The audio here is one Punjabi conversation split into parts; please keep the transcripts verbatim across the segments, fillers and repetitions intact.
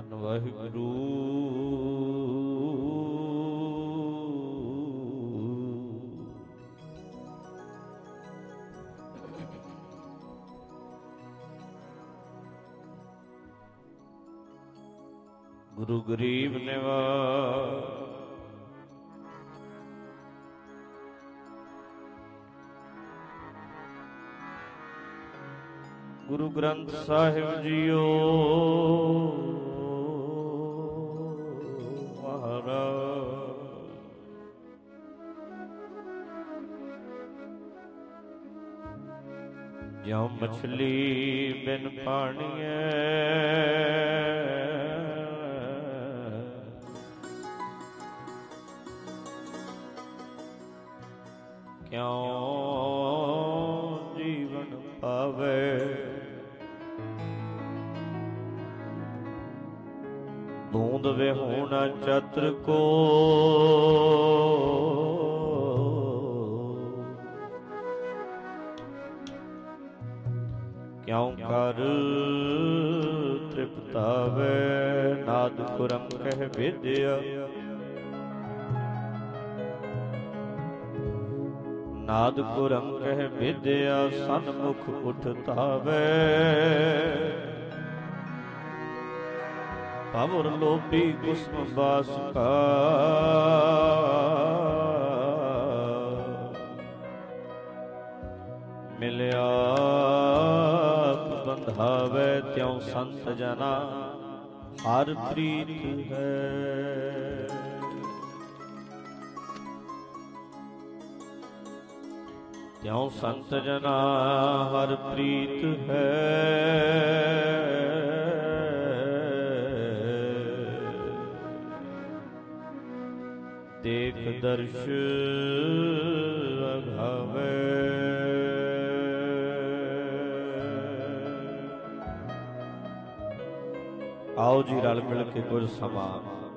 ਧੰਨ ਵਾਹਿਗੁਰੂ। ਗੁਰੂ ਗਰੀਬ ਨਿਵਾਜ ਗੁਰੂ ਗ੍ਰੰਥ ਸਾਹਿਬ ਜੀਓ ਮਹਾਰਾਜ। ਜਿਉ ਮਛਲੀ ਬਿਨ ਪਾਣੀਐ ਕਿਉ ਜੀਵਨ ਪਾਵੇ। ਬੂੰਦ ਵਿਹੂਣਾ ਚਤਰ ਕੋ ਕਿਉ ਕਰ ਤ੍ਰਿਪਤਾਵੇ। ਨਾਦ ਕੁਰਮ ਕਹਿ ਵਿਦਿਆ ਨਾਦ ਕੁਰਮ ਕਹਿ ਵਿਦਿਆ ਸਨਮੁਖ ਉਠਤਾਵੇ। ਭਵਰ ਲੋਭੀ ਕੁਸਮ ਬਾਸ ਕਾ ਮਿਲਿਆ ਬੰਧਾਵੇ। ਤਿਉ ਸੰਤ ਜਨਾ ਹਰ ਪ੍ਰੀਤ ਹੈ। ਤਿਉ ਸੰਤ ਜਨਾ ਹਰ ਪ੍ਰੀਤ ਹੈ। ਦੇਖ ਦਰਸ਼ ਅਘਾਵੇ। ਆਓ ਜੀ ਰਲ ਮਿਲ ਕੇ ਕੁਝ ਸਮਾਂ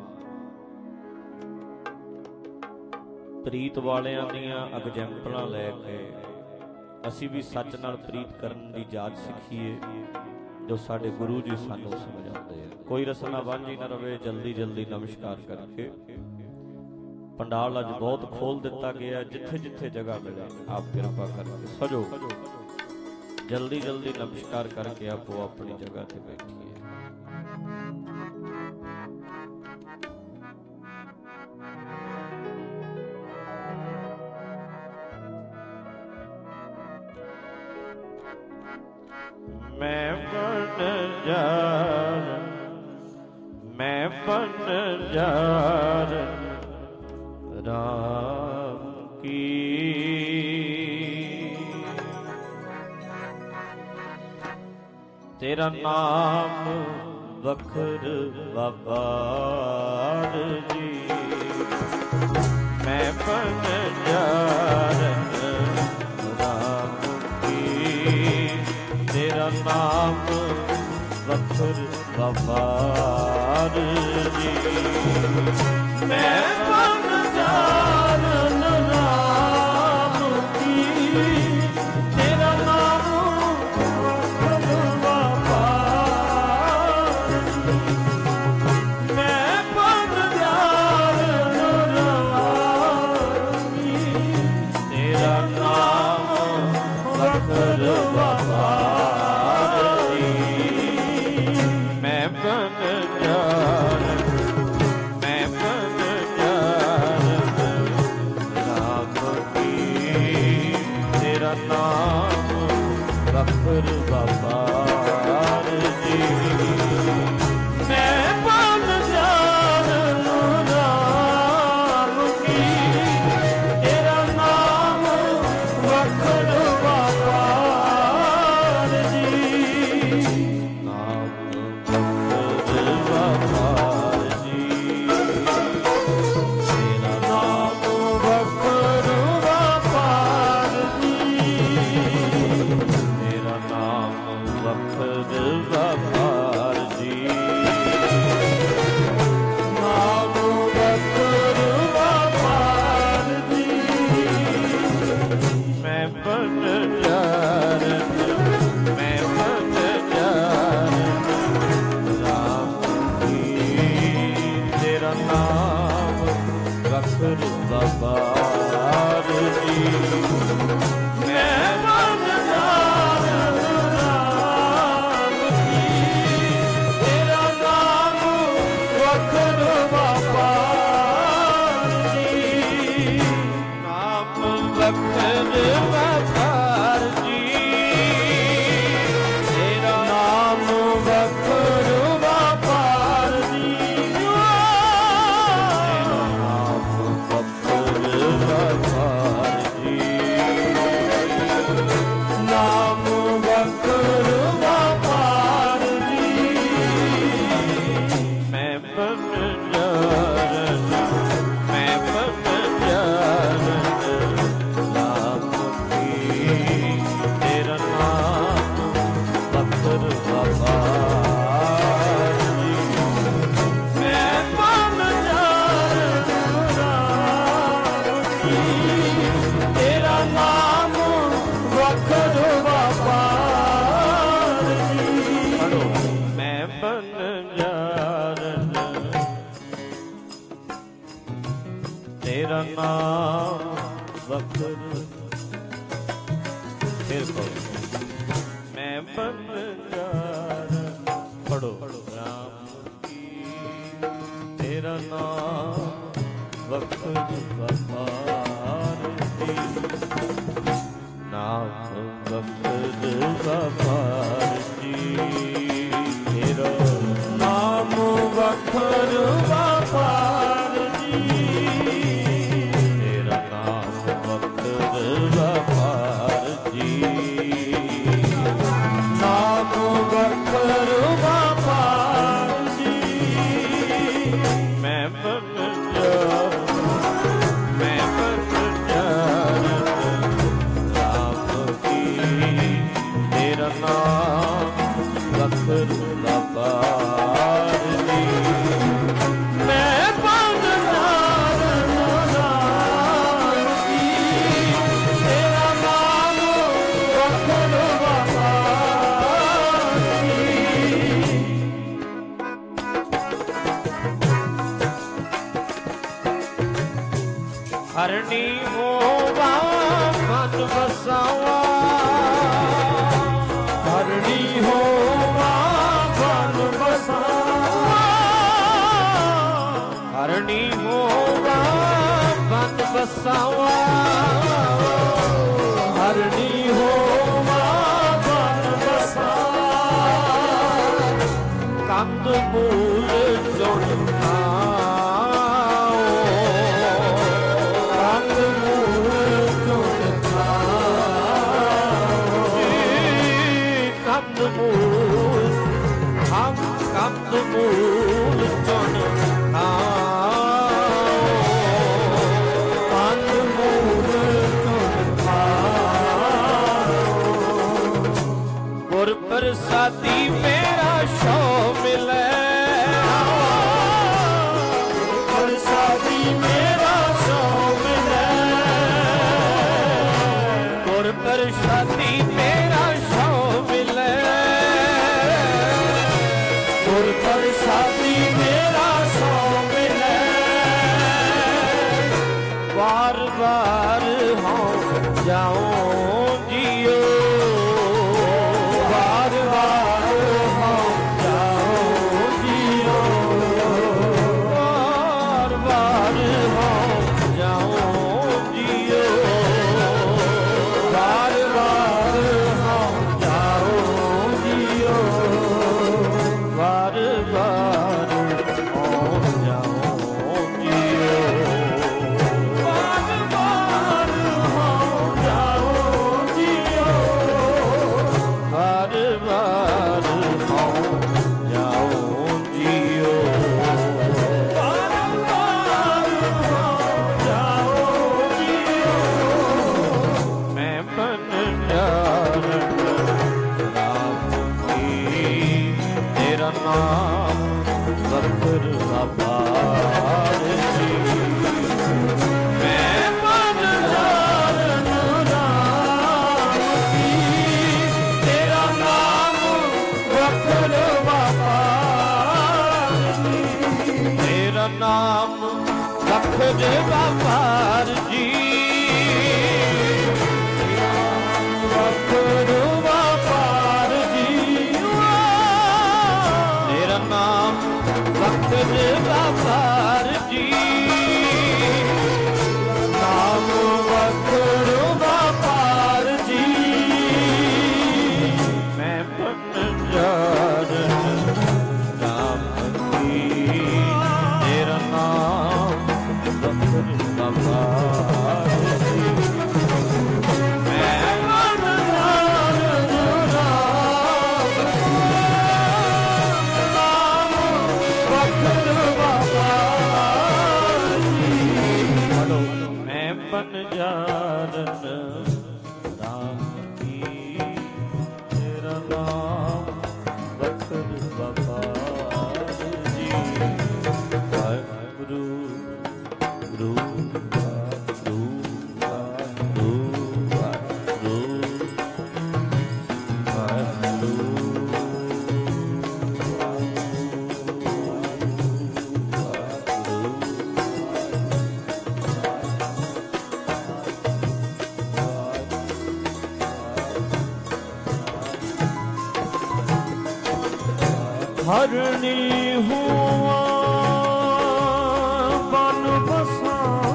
ਪ੍ਰੀਤ ਵਾਲਿਆਂ ਦੀਆਂ ਐਗਜ਼ੈਂਪਲਾਂ ਲੈ ਕੇ ਅਸੀਂ ਵੀ ਸੱਚ ਨਾਲ ਪ੍ਰੀਤ ਕਰਨ ਦੀ ਜਾਚ ਸਿੱਖੀਏ ਜੋ ਸਾਡੇ ਗੁਰੂ ਜੀ ਸਾਨੂੰ ਸਮਝਾਉਂਦੇ ਆ। ਕੋਈ ਰਸਨਾ ਵਾਂਝੀ ਨਾ ਰਵੇ। ਜਲਦੀ ਜਲਦੀ ਨਮਸਕਾਰ ਕਰਕੇ ਪੰਡਾਲ ਅੱਜ ਬਹੁਤ ਖੋਲ ਦਿੱਤਾ ਗਿਆ। ਜਿੱਥੇ ਜਿੱਥੇ ਜਗ੍ਹਾ ਮਿਲੇ ਆਪ ਕਿਰਪਾ ਕਰਕੇ ਸਜੋ। ਜਲਦੀ ਜਲਦੀ ਨਮਸਕਾਰ ਕਰਕੇ ਆਪੋ ਆਪਣੀ ਜਗ੍ਹਾ ਤੇ ਬੈਠੀਏ। ਮੈਂ ਬਨ ਜਾਰ ਮੈਂ ਬਨ ਜਾਰ ਰਾਮ ਕੀ। ਤੇਰਾ ਨਾਮ ਵਖਰ ਵਪਾਰ ਜੀ। ਮੈਂ ਬਨ ਜਾਰ ਰਾਮ ਕੀ। ਤੇਰਾ ਨਾਮ ਵਖਰ ਵਪਾਰ ਜੀ। ਮੈਂ ਬਨ ਜਾਰ ਰਾਮ ਕੀ। ਤੇਰਾ ਨਾਮ ਵਖਰ ਵਪਾਰ ਜੀ। ਮੈਂ ਬਨ ਜਾਰ ਰਾਮ ਕੀ। ਤੇਰਾ ਨਾਮ ਵਖਰ ਵਪਾਰ ਜੀ। ਮੈਂ ਬਨ ਜਾਰ ਮੈਂ ਬਨ ਜਾਰ ਰਾਮ ਕੀ। ਤੇਰਾ ਨਾਮ ਵਖਰ ਵਪਾਰ ਜੀ। ਮੈਂ ਬਨ ਜਾਰ ਰਾਮ ਕੀ। ਤੇਰਾ ਨਾਮ ਵਖਰ ਵਪਾਰ ਜੀ। ਨਾਮ ਵਖਰ ਵਪਾਰ ਜੀ। ਤੇਰਾ ਨਾਮ ਵਖਰ ਵਪਾਰ ਜੀ। नाम वखर बाबार जी। मैं मन जान राम जी, तेरा नाम वखर बाबार जी। नाम वखर बाबार जी, तेरा नाम वखर बाबार जी। तेरा नाम वखर बाबार जी, नाम वखर बाबार जी। मैं बन जान, मैं बन जान नाम की, तेरा नाम वखर बाबार जी। मैं बन जान राम की, तेरा नाम वखर बाबार जी। मैं बन जान, तेरा नाम वखर, फिर पढ़ो मैं बन जान, पढ़ो राम की, तेरा नाम वखर बाबार जी। नाम वखर बाबार जी, तेरा नाम वखर बाबार जी। तेरा नाम वखर बाबार जी, नाम वखर बाबार जी। मैं बन जान, मैं बन जान राम की, तेरा नाम वखर बाबार जी। मैं बन जान राम की, तेरा नाम वखर बाबार जी। हरणी होवा मन बसावा, हरणी होवा मन बसावा, हरणी होवा मन बसावा, हरणी होवा मन बसावा। कंद मूल चुन खाओ, कंद मूल चुन खाओ। कंद मूल, हम कंद मूल चुन खाओ, कंद मूल चुन खाओ। गुर प्रसादी मेरा शौ मिले, प्रसादी मेरा शौ मिले, गुर प्रसादी मेरा शौ मिले, गुर प्रसादी मेरा शौ मिले। बार बार हम जाऊं जियो, बार बार हम जाऊं जियो, बार बार हम जाऊं जियो, बार बार हम जाऊं जियो, बार बार हम जाऊं जियो, बार बार हम जाऊं लखन व्यापार जी लखन व्यापार जी तेरा नाम लखन व्यापार जी नाम लखन व्यापार जी मैं पंजाब नाम की तेरा नाम लखन व्यापार जी मैं पंजाब नाम लखन व्यापार जी मैं पंजाब नाम की तेरा नाम लखन व्यापार जी वाहिगुरु गुरु वाहिगुरु वाहिगुरु वाहिगुरु हरणी हुआ बन बसा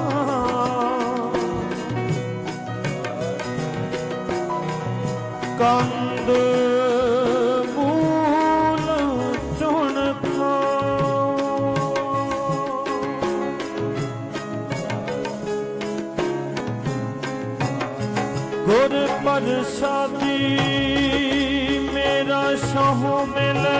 कंद मूल चुन गुर प्रसादी मेरा शाह मिले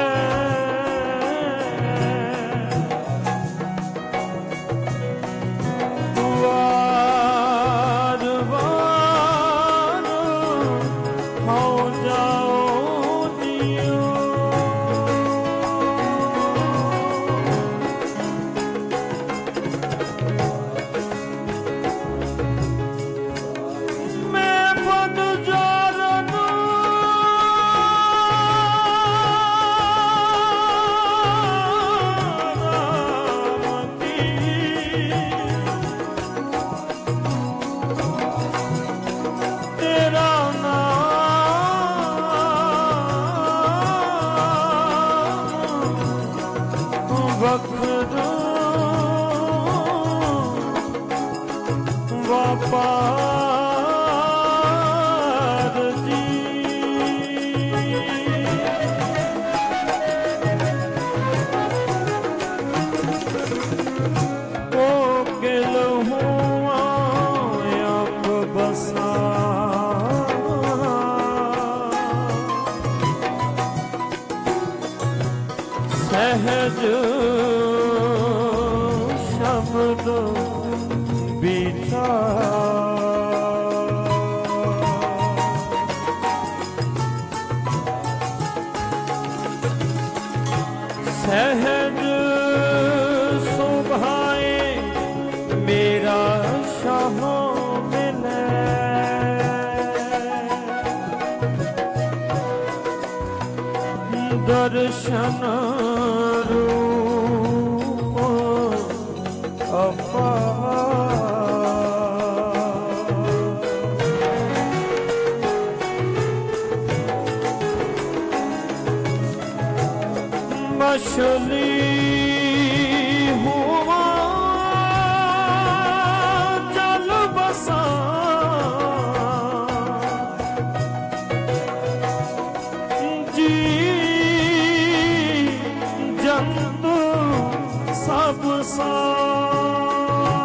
सहज शब्द बीता सहज सुभाए मेरा शाह मिले दर्शन मछली हुआ जल बसा जी जंतु सब सा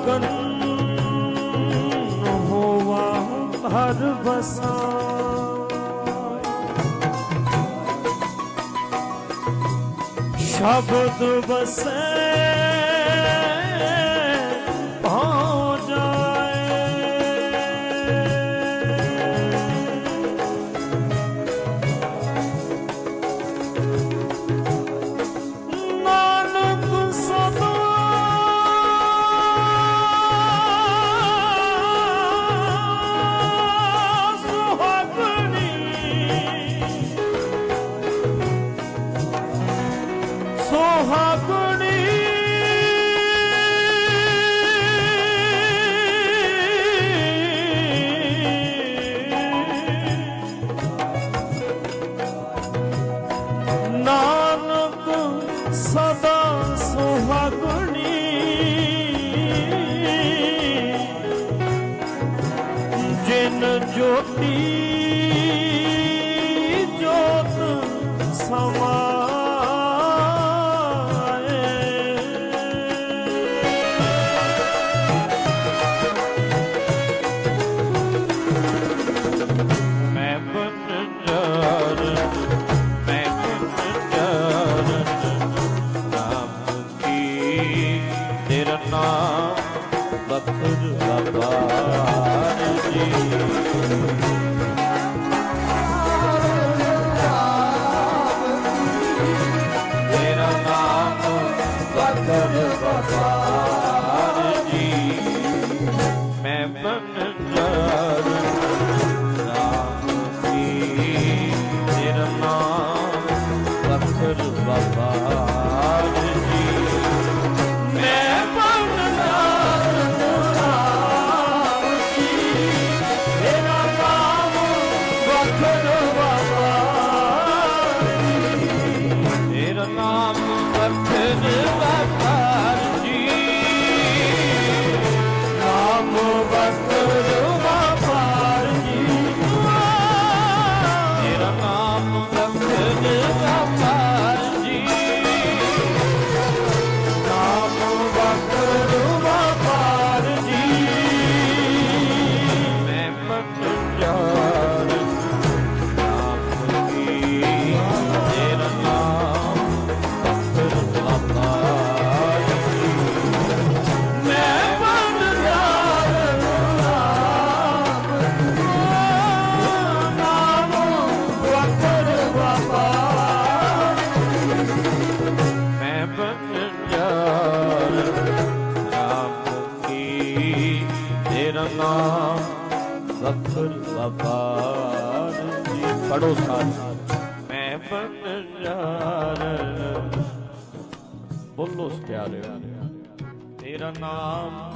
ਮਗਨ ਹੋਵਾ ਹਰ ਬਸਾ ਸ਼ਬਦ ਬਸੇ ਹੋ ਜਾਏ ਨਾਨਕ ਸਦਾ ਸੁਹਾਗਣੀ ਸੁਹਾਗਣੀ ਨਾਨਕ ਸਦਾ ਸੁਹਾਗਣੀ ਜਿਨ ਜੋਤੀ ਜੋਤ ਸਮਾਏ ਮੈਂ ਬੰਜਾਰ ਮੈਂ ਬੰਜਾਰ ਨਾਮ ਕੀ ਤੇਰਾ ਨਾਮ ਬਖਰ ਬਾਬਾਰ ਜੀ ਤੇਰਾ ਨਾਮ ਬਖਰ ਬਾਬਾਰ ਜੀ ਮੈਂ ਬੰਜਾਰ ਨਾਮ ਕੀ ਤੇਰਾ ਨਾਮ ਬਖਰ ਬਾਬਾਰ ਜੀ ਮੈਂ ਬੰਜਾਰ ਨਾਮ ਕੀ ਤੇਰਾ ਨਾਮ ਬਖਰ ਬਾਬਾਰ ਤੇਰਾ ਨਾਮ ਬਖਰ ਬਾਬਾਰ ਜੀ ਨਾਮ ਬਖਰ ਬਾਬਾਰ ਜੀ ਤੇਰਾ ਨਾਮ ਬਖਰ ਬਾਬਾਰ ਜੀ ਨਾਮ ਬਖਰ ਬਾਬਾਰ ਜੀ ਮੈਂ ਬੰਜਾਰ ਨਾਮ ਕੀ ਤੇਰਾ ਨਾਮ ਬਖਰ ਬਾਬਾਰ ਜੀ ਮੈਂ ਬੰਜਾਰ ਨਾਮ ਨਾਮ ਬਖਰ ਬਾਬਾਰ ਮੈਂ ਬੰਜਾਰ ਨਾਮ ਕੀ ਤੇਰਾ ਨਾਮ ਬਖਰ ਬਾਬਾਰ ਜੀ ਪੜੋ ਸਾਥ ਮੈਂ ਬੰਜਾਰ ਬੋਲੋ ਪਿਆਰੇ ਤੇਰਾ ਨਾਮ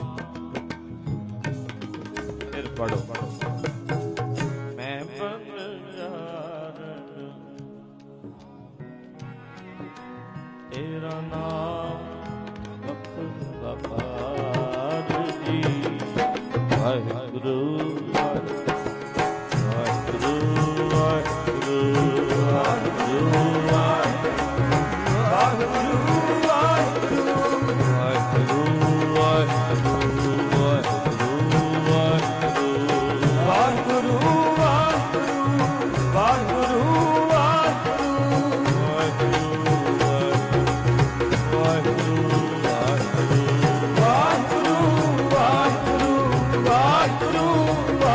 ਫਿਰ ਪੜੋ ਮੈਂ ਬੰਜਾਰ ਤੇਰਾ ਨਾਮ ਬਖਰ ਬਾਬਾਰ ਜੀ ਵਾਹਿਗੁਰੂ ਵਾਹਿਗੁਰੂ ਵਾਹਿਗੁਰੂ ਵਾਹਿਗੁਰੂ ਵਾਹਿਗੁਰੂ ਵਾਹਿਗੁਰੂ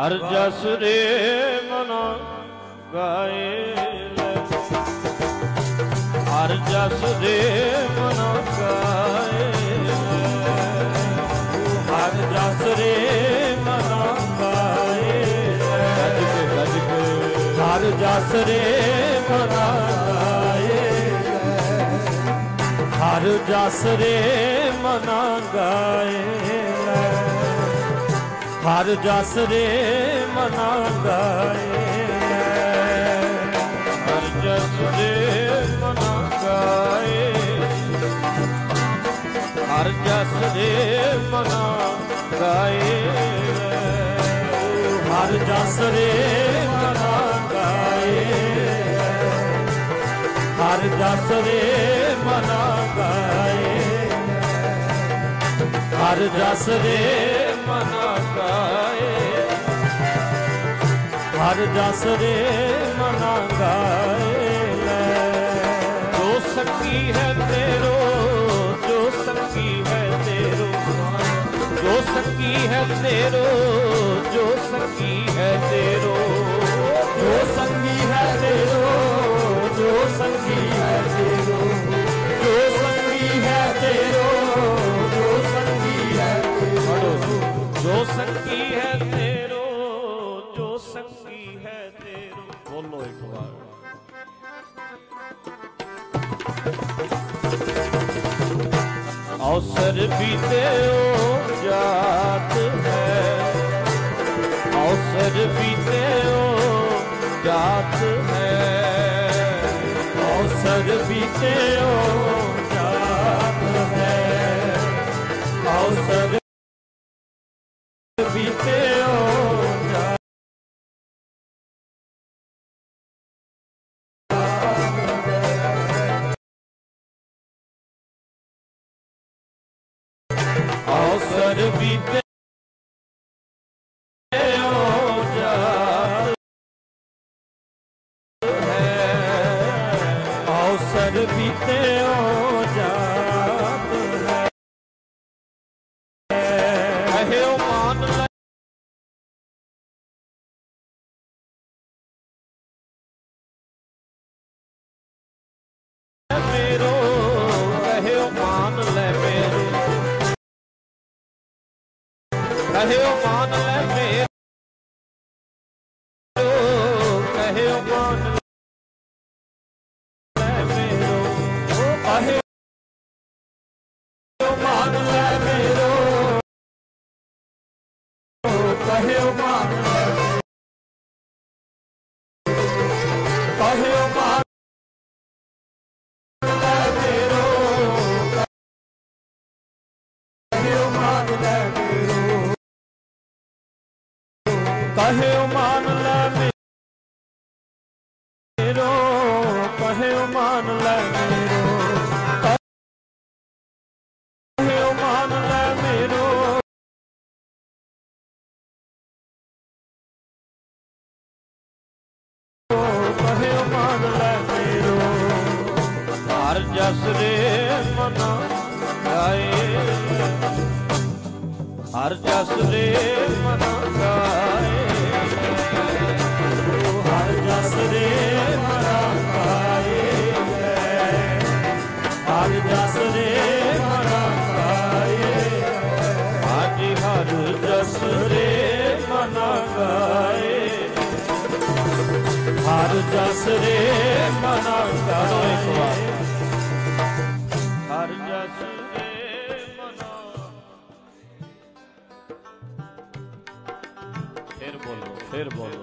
हर जस रे मना गाए हर जस रे मना गाए हर जस रे मना गाए गज के गज के हर जस रे मना गाए हर जस रे मना गाए हर जस रे मना गाए हर जस रे मना गाए हर जस रे मना गाए हर जस रे मना गाए हर जस रे मना गाए हर जस रे मना गाए हर जस रे मना गाए जो संगी है तेरो जो संगी है तेरो जो संगी है तेरो जो संगी है तेरो जो संगी है तेरो जो संगी है तेरो जो संगी है तेरो जो संगी है तेरो जो संगी है तेरो जो संगी है तेरो बोलो एक बार अवसर बीते ओ जात है अवसर बीते ओ जात है अवसर बीते ओ जात है अवसर बीते ओ जात अवसर बीते ओ जात है अवसर बीते ओ जात है कहे ओ मान ले मेरो कहे ओ मान ले मेरो कहे ओ मान ले मेरो कहे ओ मान ले मेरो कहे ओ मान ले मेरो कहे ओ मान ले कहे ओ मान ले मेरो कहे ओ मान ले मेरो कहे ओ मान ले मेरो कहे ओ मान ले मेरो कहे ओ मान ले मेरो कहे ओ मान ले मेरो हर जस रे मना गाए हर जस रे मना गाए हर जस रे मना गाए हर जस रे मना गाए आज हर जस रे मना गाए हर जस रे मना गाए हर जस रे मना फिर बोलो फिर बोलो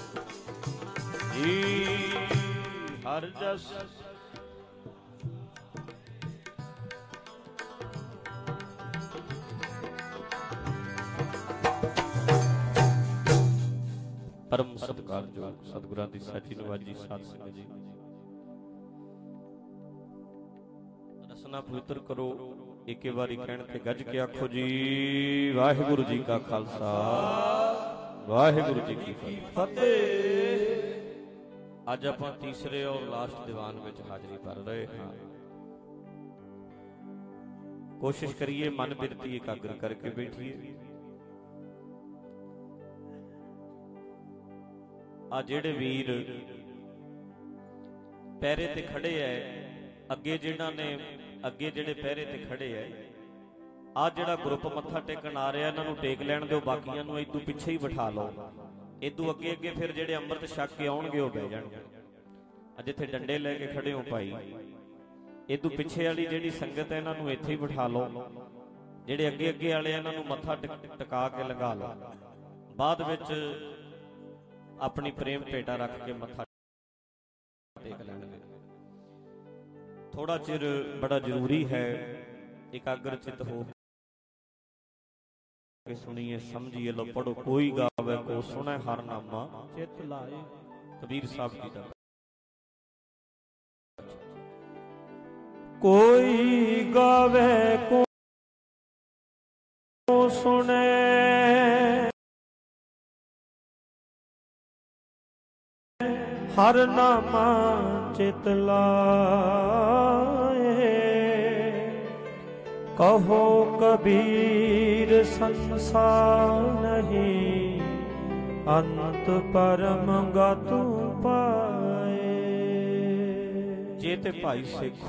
जी हर जस परम सत्कारयोग सतगुरां दी साची नवाजी साध संगत जी रसना पवित्र करो एक बारी कहण ते गज के आखो जी वाहिगुरु जी का खालसा वाहिगुरु जी की फतेह। अज आपां तीसरे और लास्ट दीवान विच हाजरी भर रहे हां। कोशिश करिए मन बिरती एकाग्र करके बैठिए। आ जिहड़े वीर पैरे ते खड़े है, अगे जिन्हां ने अगे जिहड़े पैरे ते खड़े है, आ जिहड़ा ग्रुप मत्था टेकण आ रहा इन्हां नूं टेक लैण दिओ, बाकियां नूं इदू पिछे ही बिठा लो। इदू अगे अगे फिर जिहड़े अंम੍ਰਿਤ छक के आउणगे ਉਹ बह जाणगे। अज इत्थे डंडे लैके खड़े हो भाई, इदू पिछे वाली जिहड़ी संगत है इन्हां नूं इत्थे ही बिठा लो। जिहड़े अगे अगे वाले इन्हां नूं मत्था टका के लंघा लो। बाद विच अपनी प्रेम भेटा रख के मत्था टेक लैणगे। थोड़ा चिर बड़ा जरूरी है एकाग्रचित हो के सुनिए समझिए। लो पढ़ो। कोई गावे को सुने हर नामा चित लाए, कबीर साहब जी का। कोई गावे को सुने हर नामा चित लाए, कहो कबीर संसार नहीं, अंत परम गतु पाए। जे ते भाई सिख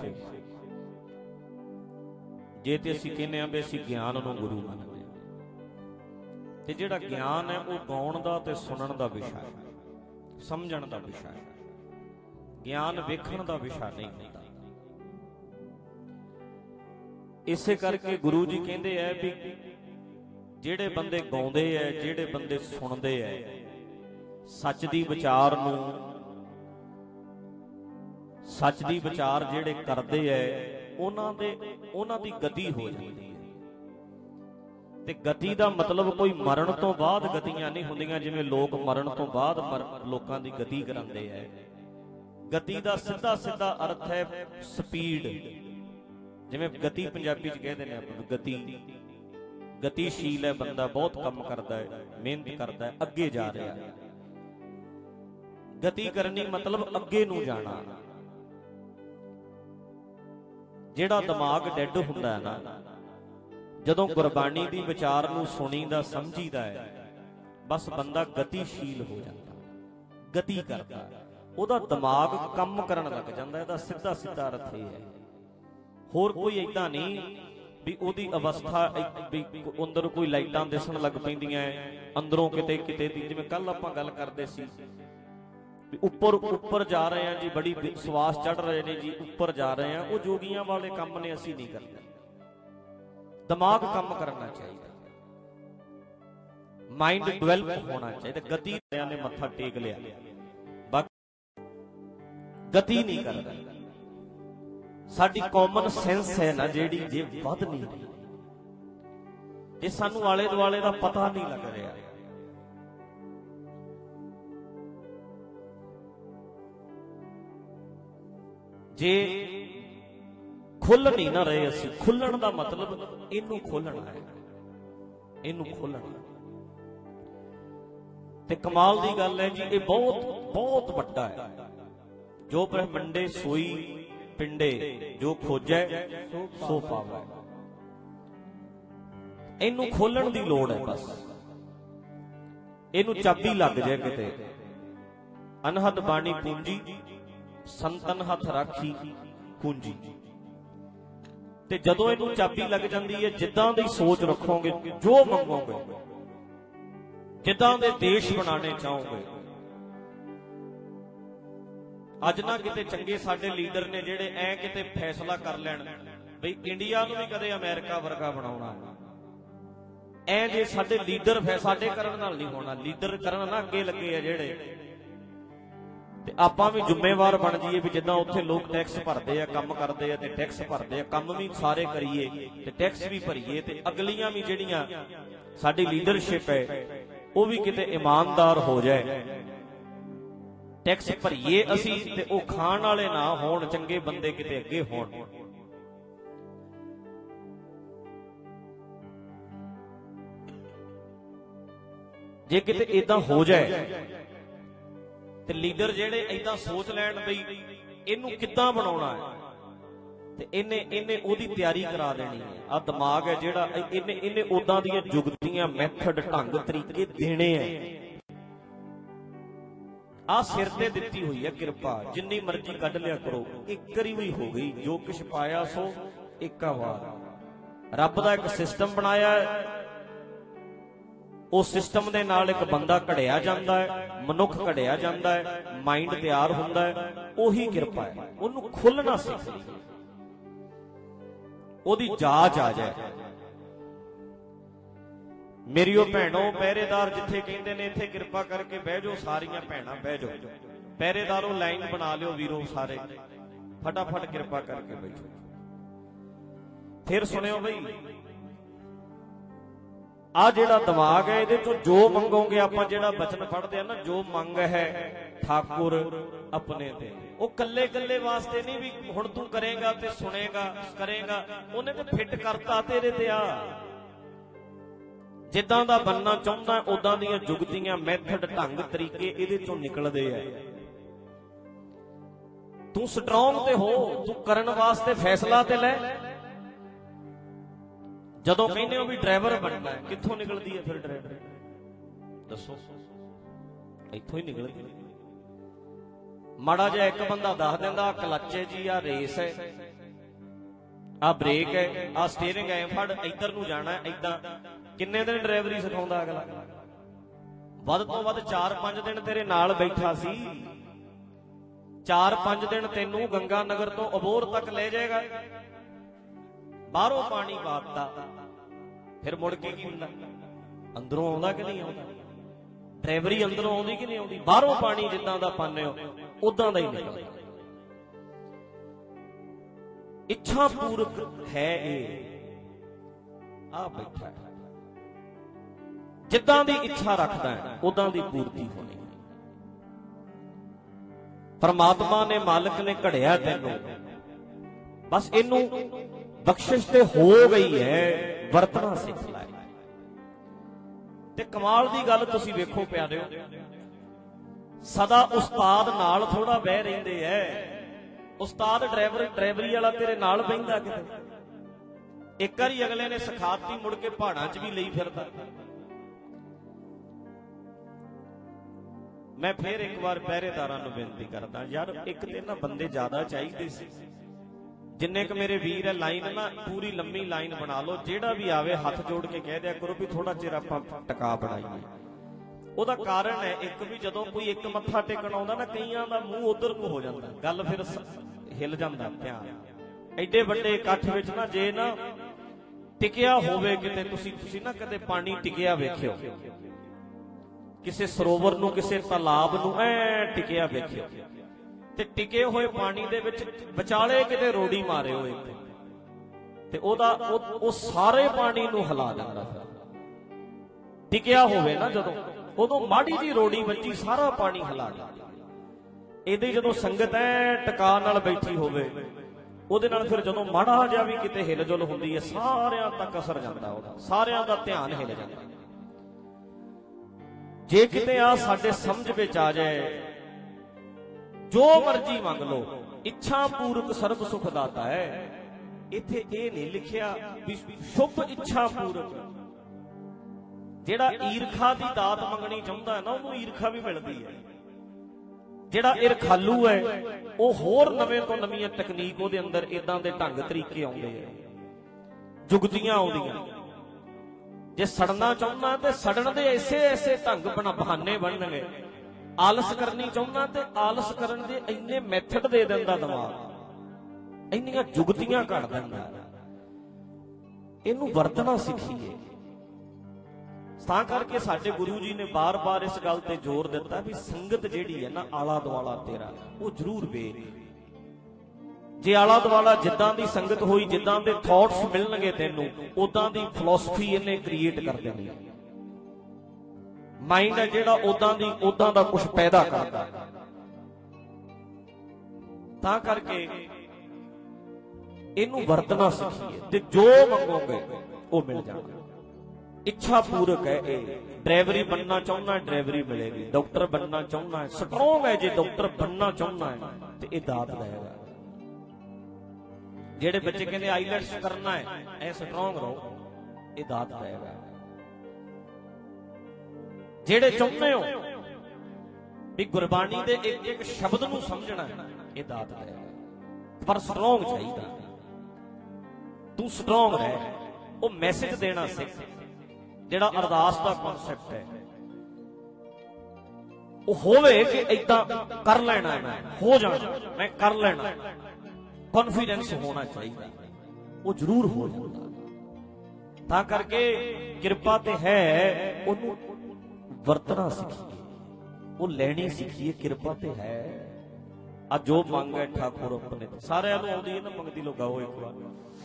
जे ते असीं कहने आ भी असीं ज्ञान नूं गुरु मनदे ते जिहड़ा ज्ञान है वो गाउण दा ते सुणन दा विषय है, समझण दा विषय है। ज्ञान वेखण दा विषय नहीं होता। इसे करके गुरु जी कहते हैं भी जिहड़े बंदे गाउंदे है, जिहड़े बंदे सुणदे है, सच दी विचार नूं सच दी विचार जिहड़े करदे है, उन्हां दे उन्हां दी गति हो जाती है। ते गति दा मतलब कोई मरण तो बाद गतियां नहीं हुंदियां, जिवें लोग मरण तो बाद लोकां दी गति करांदे है। गति दा सीधा सीधा अर्थ है स्पीड। जिवें गति पंजाबी च कहते हैं गति, गतिशील है बंदा, बहुत काम करता है, मेहनत करता है, अगे जा रहा है। गति करनी मतलब अगे नूं जाना। जिहड़ा दिमाग डैड हुंदा है ना, जदों गुरबाणी दी विचार नूं सुणीदा समझीदा है, बस बंदा गतिशील हो जाता, गति करता, ਉਹਦਾ दिमाग ਕੰਮ ਕਰਨ ਲੱਗ ਜਾਂਦਾ। ਇਹਦਾ ਸਿੱਧਾ ਸਿੱਧਾ ਅਰਥ ਇਹ ਹੈ। ਹੋਰ ਕੋਈ ਏਦਾਂ ਨਹੀਂ ਵੀ ਉਹਦੀ ਅਵਸਥਾ ਵੀ ਅੰਦਰ ਕੋਈ ਲਾਈਟਾਂ ਦਿਸਣ ਲੱਗ ਪੈਂਦੀਆਂ ਅੰਦਰੋਂ ਕਿਤੇ ਕਿਤੇ ਦੀ। ਜਿਵੇਂ ਕੱਲ ਆਪਾਂ ਗੱਲ ਕਰਦੇ ਸੀ ਵੀ ਉੱਪਰ ਉੱਪਰ ਜਾ ਰਹੇ ਆ ਜੀ, ਬੜੀ ਸਵਾਸ ਚੜ ਰਹੇ ਨੇ ਜੀ, ਉੱਪਰ ਜਾ ਰਹੇ ਆ। ਉਹ ਜੋਗੀਆਂ ਵਾਲੇ ਕੰਮ ਨੇ, ਅਸੀਂ ਨਹੀਂ ਕਰਦੇ। ਦਿਮਾਗ ਕੰਮ ਕਰਨਾ ਚਾਹੀਦਾ, ਮਾਈਂਡ ਡਿਵੈਲਪ ਹੋਣਾ ਚਾਹੀਦਾ। ਗਤੀ ਨੇ ਮੱਥਾ ਟੇਕ ਲਿਆ, गति नहीं करता। साडी कॉमन सेंस है ना जेड़ी, जे वध नहीं रही, जे सानू आले दुआले दा पता नहीं लग रहा, जे खुल नहीं ना रहे असीं। खुलण दा मतलब इनू खोलना है, इनू खोलना। ते कमाल दी गल है जी, ये बहुत बहुत वड्डा है। जो ब्रह्मंडे सोई पिंडे, जो खोजै सो पावै। इनू खोलण दी लोड़ है बस। इनू चाबी लग जाए किते। अनहद बाणी पूंजी, संतन हथ राखी पूंजी। ते जदों इनू चाबी लग जाती है, जिद्दां दी सोच रखोगे, जो मंगोगे, जिद्दां दे देश बनाने चाहोगे। अज ना किते चंगे साडे लीडर ने जिहड़े ऐ किते फैसला कर लैण बई इंडिया नूं भी कदे अमेरिका वर्गा बनाउणा। ऐ जे साडे लीडर साडे करन नाल नहीं होना। लीडर करन ना अगे लगे आ जिहड़े, ते आपां भी जिम्मेवार बन जाइए भी जिद्दां उत्थे लोग टैक्स भरदे आ, काम करदे आ ते टैक्स भरदे आ, काम भी सारे करिए ते टैक्स भी भरीए। ते अगलियां भी जिहड़ियां साडी लीडरशिप है वो भी किते ईमानदार हो जाए, टैक्स भरीए असी ते ओ खाण वाले ना होण, चंगे बंदे किते अगे होण। जे किते इदां हो जाए ते लीडर जेड़े इदां सोच लैण बई इनू किदां बनाउणा है, ते इन्ने इन्ने ओदी तैयारी करा देनी है। आ दिमाग है जेड़ा, इन्ने इन्ने उदां दीयां जुगतियां, मैथड, ढंग, तरीके देने हैं। आ सिर ते दिती हुई है किरपा, जिन्नी मर्जी कढ लिया करो, एक करी हुई हो गई, जो कुछ पाया सो एका वार। रब दा एक सिस्टम बनाया है, उस सिस्टम दे नाल एक बंदा घड़िया जांदा है, मनुख घड़िया जांदा है, माइंड तैयार हुंदा है, ओही किरपा है। उहनूं खुलना सीख लईए, ओहदी जाच आ जाए। मेरी ओ भैणों, पहरेदार जिथे कहंदे ने इत्थे किरपा करके बह जाओ, सारियां भैणां बह जाओ, पहरेदारों लाइन बना लियो वीरों, सारे फटाफट किरपा करके बैठो। फिर सुनियो बई, आ जिहड़ा दिमाग है इहदे चों जो मंगोगे, आपां जिहड़ा बचन पढ़दे आ ना, जो मंग है ठाकुर अपने ते, वो कल्ले कल्ले वास्ते नहीं भी हुण तू करेगा ते सुनेगा करेगा, उहने ते फिट करता तेरे ते आ। जिद्दां दा बनना चाहुंदा उदां दीयां जुगतियां, मैथड, ढंग, तरीके इहदे चों निकलदे आ। तू स्ट्रॉन्ग ते हो, तू करन वास्ते फैसला ते लै। जदों कहने हो भी ड्राइवर बनना है, कित्थों निकलदी है फिर ड्राइवर? दसो, इत्थों ही निकलदी। माड़ा जिहा एक बंदा दस दिंदा, क्लच है जी, आ रेस है, आ ब्रेक है, आ स्टीयरिंग है, फड़ इधर नूं जाना है, इदां। किन्ने दिन ड्राइवरी सिखाउंदा अगला? वध तो वध चार पांच दिन तेरे नाल बैठा सी, चार पांच दिन तेनू गंगा नगर तो अबोर तक ले जाएगा, बाहरों पानी पाता, फिर मुड़ के की हुंदा? अंदरों आउंदा कि नहीं आउंदा? ड्राइवरी अंदरों आउंदी कि नहीं आउंदी? बाहरों पानी जिद्दां दा पाने हो उदां दा ही निकलदा। इच्छा पूरक है ये, आ बैठा है, जिद्दां दी इच्छा रखदा है उदां दी पूर्ति होनी। परमात्मा ने, मालिक ने घड़िया तैनूं, बस इनू बख्शिश ते हो गई है, वरतना सिख लै। ते कमाल दी गल तुसीं वेखो प्यारिओ, सदा उस्ताद नाल थोड़ा बह रहिंदे है। उस्ताद ड्राइवर ड्राइवरी वाला तेरे नाल बहिंदा किते? एक बारी अगले ने सिखाती, मुड़ के पहाड़ां च भी लई फिरदा। मैं फिर एक बार पहरेदारां नूं बेनती करदा, यार एक ते ना बंदे ज्यादा चाहिए सी, जिन्ने क मेरे वीर है, लाइन ना पूरी लंबी लाइन बना लो, जेड़ा भी आवे हाथ जोड़ के कह दिया करो भी थोड़ा चिर आपां टका बनाईए। ਉਹਦਾ ਕਾਰਨ है एक भी जदों कोई एक मत्था टेकण आउंदा ना, कईयां दा मूंह उधर ਨੂੰ हो ਜਾਂਦਾ, गल फिर हिल ਜਾਂਦਾ ਧਿਆਨ। ਐਡੇ ਵੱਡੇ ਇਕੱਠ ਵਿੱਚ ਨਾ ਜੇ ਨਾ ਟਿਕਿਆ ਹੋਵੇ ਕਿਤੇ, ਤੁਸੀਂ ਤੁਸੀਂ ਨਾ ਕਦੇ ਪਾਣੀ ਟਿਕਿਆ ਵੇਖਿਓ, ਕਿਸੇ ਸਰੋਵਰ ਨੂੰ, ਕਿਸੇ ਤਲਾਬ ਨੂੰ ਐ ਟਿਕਿਆ ਵੇਖਿਓ, ਤੇ ਟਿਕੇ ਹੋਏ ਪਾਣੀ ਦੇ ਵਿੱਚ ਵਿਚਾਲੇ ਕਿਤੇ ਰੋੜੀ ਮਾਰੇ ਹੋਏ ਤੇ ਉਹਦਾ ਉਹ ਸਾਰੇ ਪਾਣੀ ਨੂੰ ਹਿਲਾ ਦਿੰਦਾ। ਟਿਕਿਆ ਹੋਵੇ ਨਾ ਜਦੋਂ, ਉਦੋਂ ਮਾੜੀ ਜੀ ਰੋੜੀ ਵੱਜੀ, ਸਾਰਾ ਪਾਣੀ ਹਿਲਾ ਦਿੰਦਾ। ਇਹਦੇ ਜਦੋਂ ਸੰਗਤ ਐ ਟਿਕਾ ਨਾਲ ਬੈਠੀ ਹੋਵੇ, ਉਹਦੇ ਨਾਲ ਫਿਰ ਜਦੋਂ ਮਾੜਾ ਜਿਹਾ ਵੀ ਕਿਤੇ ਹਿਲਜੁਲ ਹੁੰਦੀ ਹੈ, ਸਾਰਿਆਂ ਤੱਕ ਅਸਰ ਜਾਂਦਾ ਉਹਦਾ, ਸਾਰਿਆਂ ਦਾ ਧਿਆਨ ਹਿਲ ਜਾਂਦਾ। ਜੇ ਕਿਤੇ ਆ ਸਾਡੇ ਸਮਝ ਵਿੱਚ ਆ ਜਾਏ, ਜੋ ਮਰਜੀ ਮੰਗ ਲਓ, ਇੱਛਾ ਪੂਰਕ ਸਰਬ ਸੁਖ ਦਾਤਾ ਹੈ। ਇੱਥੇ ਇਹ ਨਹੀਂ ਲਿਖਿਆ ਵੀ ਸ਼ੁਭ ਇੱਛਾ ਪੂਰਕ। ਜਿਹੜਾ ਈਰਖਾ ਦੀ ਦਾਤ ਮੰਗਣੀ ਚਾਹੁੰਦਾ ਹੈ ਨਾ, ਉਹਨੂੰ ਈਰਖਾ ਵੀ ਮਿਲਦੀ ਹੈ। ਜਿਹੜਾ ਈਰਖਾਲੂ ਹੈ, ਉਹ ਹੋਰ ਨਵੇਂ ਤੋਂ ਨਵੀਆਂ ਤਕਨੀਕ ਉਹਦੇ ਅੰਦਰ ਇਦਾਂ ਦੇ ਢੰਗ ਤਰੀਕੇ ਆਉਂਦੇ ਆ, ਜੁਗਤੀਆਂ ਆਉਂਦੀਆਂ। ਜੇ ਸੜਨਾ ਚਾਹੁੰਦਾ ਤੇ ਸੜਨ ਦੇ ਐਸੇ ਐਸੇ ਢੰਗ ਬਣਾ ਬਹਾਨੇ ਬਣਨਗੇ। ਆਲਸ ਕਰਨੀ ਚਾਹੁੰਦਾ ਤੇ ਆਲਸ ਕਰਨ ਦੇ ਇੰਨੇ ਮੈਥਡ ਦੇ ਦਿੰਦਾ ਦਿਮਾਗ, ਇੰਨੀਆਂ ਜੁਗਤੀਆਂ ਘੜ ਦਿੰਦਾ। ਇਹਨੂੰ ਵਰਤਣਾ ਸਿੱਖੀਏ। ਤਾਂ ਕਰਕੇ ਸਾਡੇ ਗੁਰੂ ਜੀ ਨੇ ਬਾਰ-ਬਾਰ ਇਸ ਗੱਲ ਤੇ ਜ਼ੋਰ ਦਿੱਤਾ ਵੀ ਸੰਗਤ ਜਿਹੜੀ ਹੈ ਨਾ, ਆਲਾ ਦੁਆਲਾ ਤੇਰਾ, ਉਹ ਜ਼ਰੂਰ ਵੇਖ। ਜੇ ਆਲਾ ਦੁਆਲਾ ਜਿੱਦਾਂ ਦੀ ਸੰਗਤ ਹੋਈ, ਜਿੱਦਾਂ ਦੇ ਥਾਟਸ ਮਿਲਣਗੇ ਤੈਨੂੰ, ਉਦਾਂ ਦੀ ਫਿਲਾਸਫੀ ਇਹਨੇ ਕ੍ਰੀਏਟ ਕਰ ਦੇਣੀ। ਮਾਈਂਡ ਹੈ ਜਿਹੜਾ ਉਦਾਂ ਦੀ ਉਦਾਂ ਦਾ ਕੁਝ ਪੈਦਾ ਕਰਦਾ। ਤਾਂ ਕਰਕੇ ਇਹਨੂੰ ਵਰਤਣਾ ਸਿੱਖੀਏ ਤੇ ਜੋ ਮੰਗੋਗੇ ਉਹ ਮਿਲ ਜਾਣਾ। ਇੱਛਾ ਪੂਰਕ ਹੈ ਇਹ। ड्राइवरी बनना चाहना है, ड्राइवरी मिलेगी। डॉक्टर बनना चाहना है, स्ट्रोंग है। जे डॉक्टर बनना चाहना है तो यह दात देगा। जेडे बच्चे कहते आईलैट्स करना है, ऐ स्ट्रोंग रहो, यह दात देगा। जेडे चाहते हो ਵੀ ਗੁਰਬਾਣੀ ਦੇ ਇੱਕ ਇੱਕ ਸ਼ਬਦ ਨੂੰ ਸਮਝਣਾ ਇਹ ਦਾਤ ਹੈ, ਪਰ ਸਟਰੋਂਗ ਚਾਹੀਦਾ। ਤੂੰ ਸਟਰੋਂਗ ਰਹਿ, ਉਹ ਮੈਸੇਜ ਦੇਣਾ ਸਿੱਖ। ਜਿਹੜਾ ਅਰਦਾਸ ਦਾ ਕਨਸੈਪਟ ਹੈ ਉਹ ਹੋਵੇ ਕਿ ਏਦਾਂ ਕਰ ਲੈਣਾ, ਮੈਂ ਹੋ ਜਾਣਾ, ਮੈਂ ਕਰ ਲੈਣਾ, ਕੌਨਫੀਡੈਂਸ ਹੋਣਾ ਚਾਹੀਦਾ। ਉਹ ਜ਼ਰੂਰ ਹੋ ਜਾਂਦਾ। ਤਾਂ ਕਰਕੇ ਕਿਰਪਾ ਤੇ ਹੈ, ਉਹਨੂੰ ਵਰਤਣਾ ਸਿੱਖੀਏ, ਉਹ ਲੈਣੀ ਸਿੱਖੀਏ। ਕਿਰਪਾ ਤੇ ਹੈ। ਆ ਜੋ ਮੰਗੇ ਠਾਕੁਰ ਆਪਣੇ, ਸਾਰਿਆਂ ਨੂੰ ਆਉਂਦੀ ਹੈ ਨਾ ਮੰਗਦੀ ਲੋ, ਗਾਓ ਇੱਕ ਵਾਰ।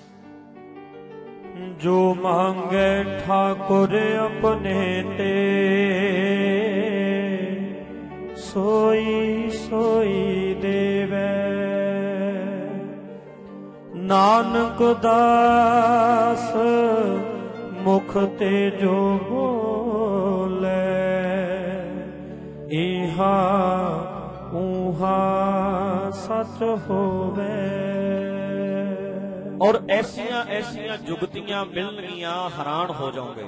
ਜੋ ਮੰਗੇ ਠਾਕੁਰ ਆਪਣੇ ਤੇ, ਸੋਈ ਸੋਈ ਦੇਵੈ। ਨਾਨਕ ਦਾਸ ਮੁਖ ਤੇ ਜੋ ਬੋਲੇ, ਇਹਾ ਊਹਾ ਸਚ ਹੋਵੇ। ਔਰ ਐਸੀਆਂ ਐਸੀਆਂ ਜੁਗਤੀਆਂ ਮਿਲਣਗੀਆਂ, ਹੈਰਾਨ ਹੋ ਜਾਓਗੇ।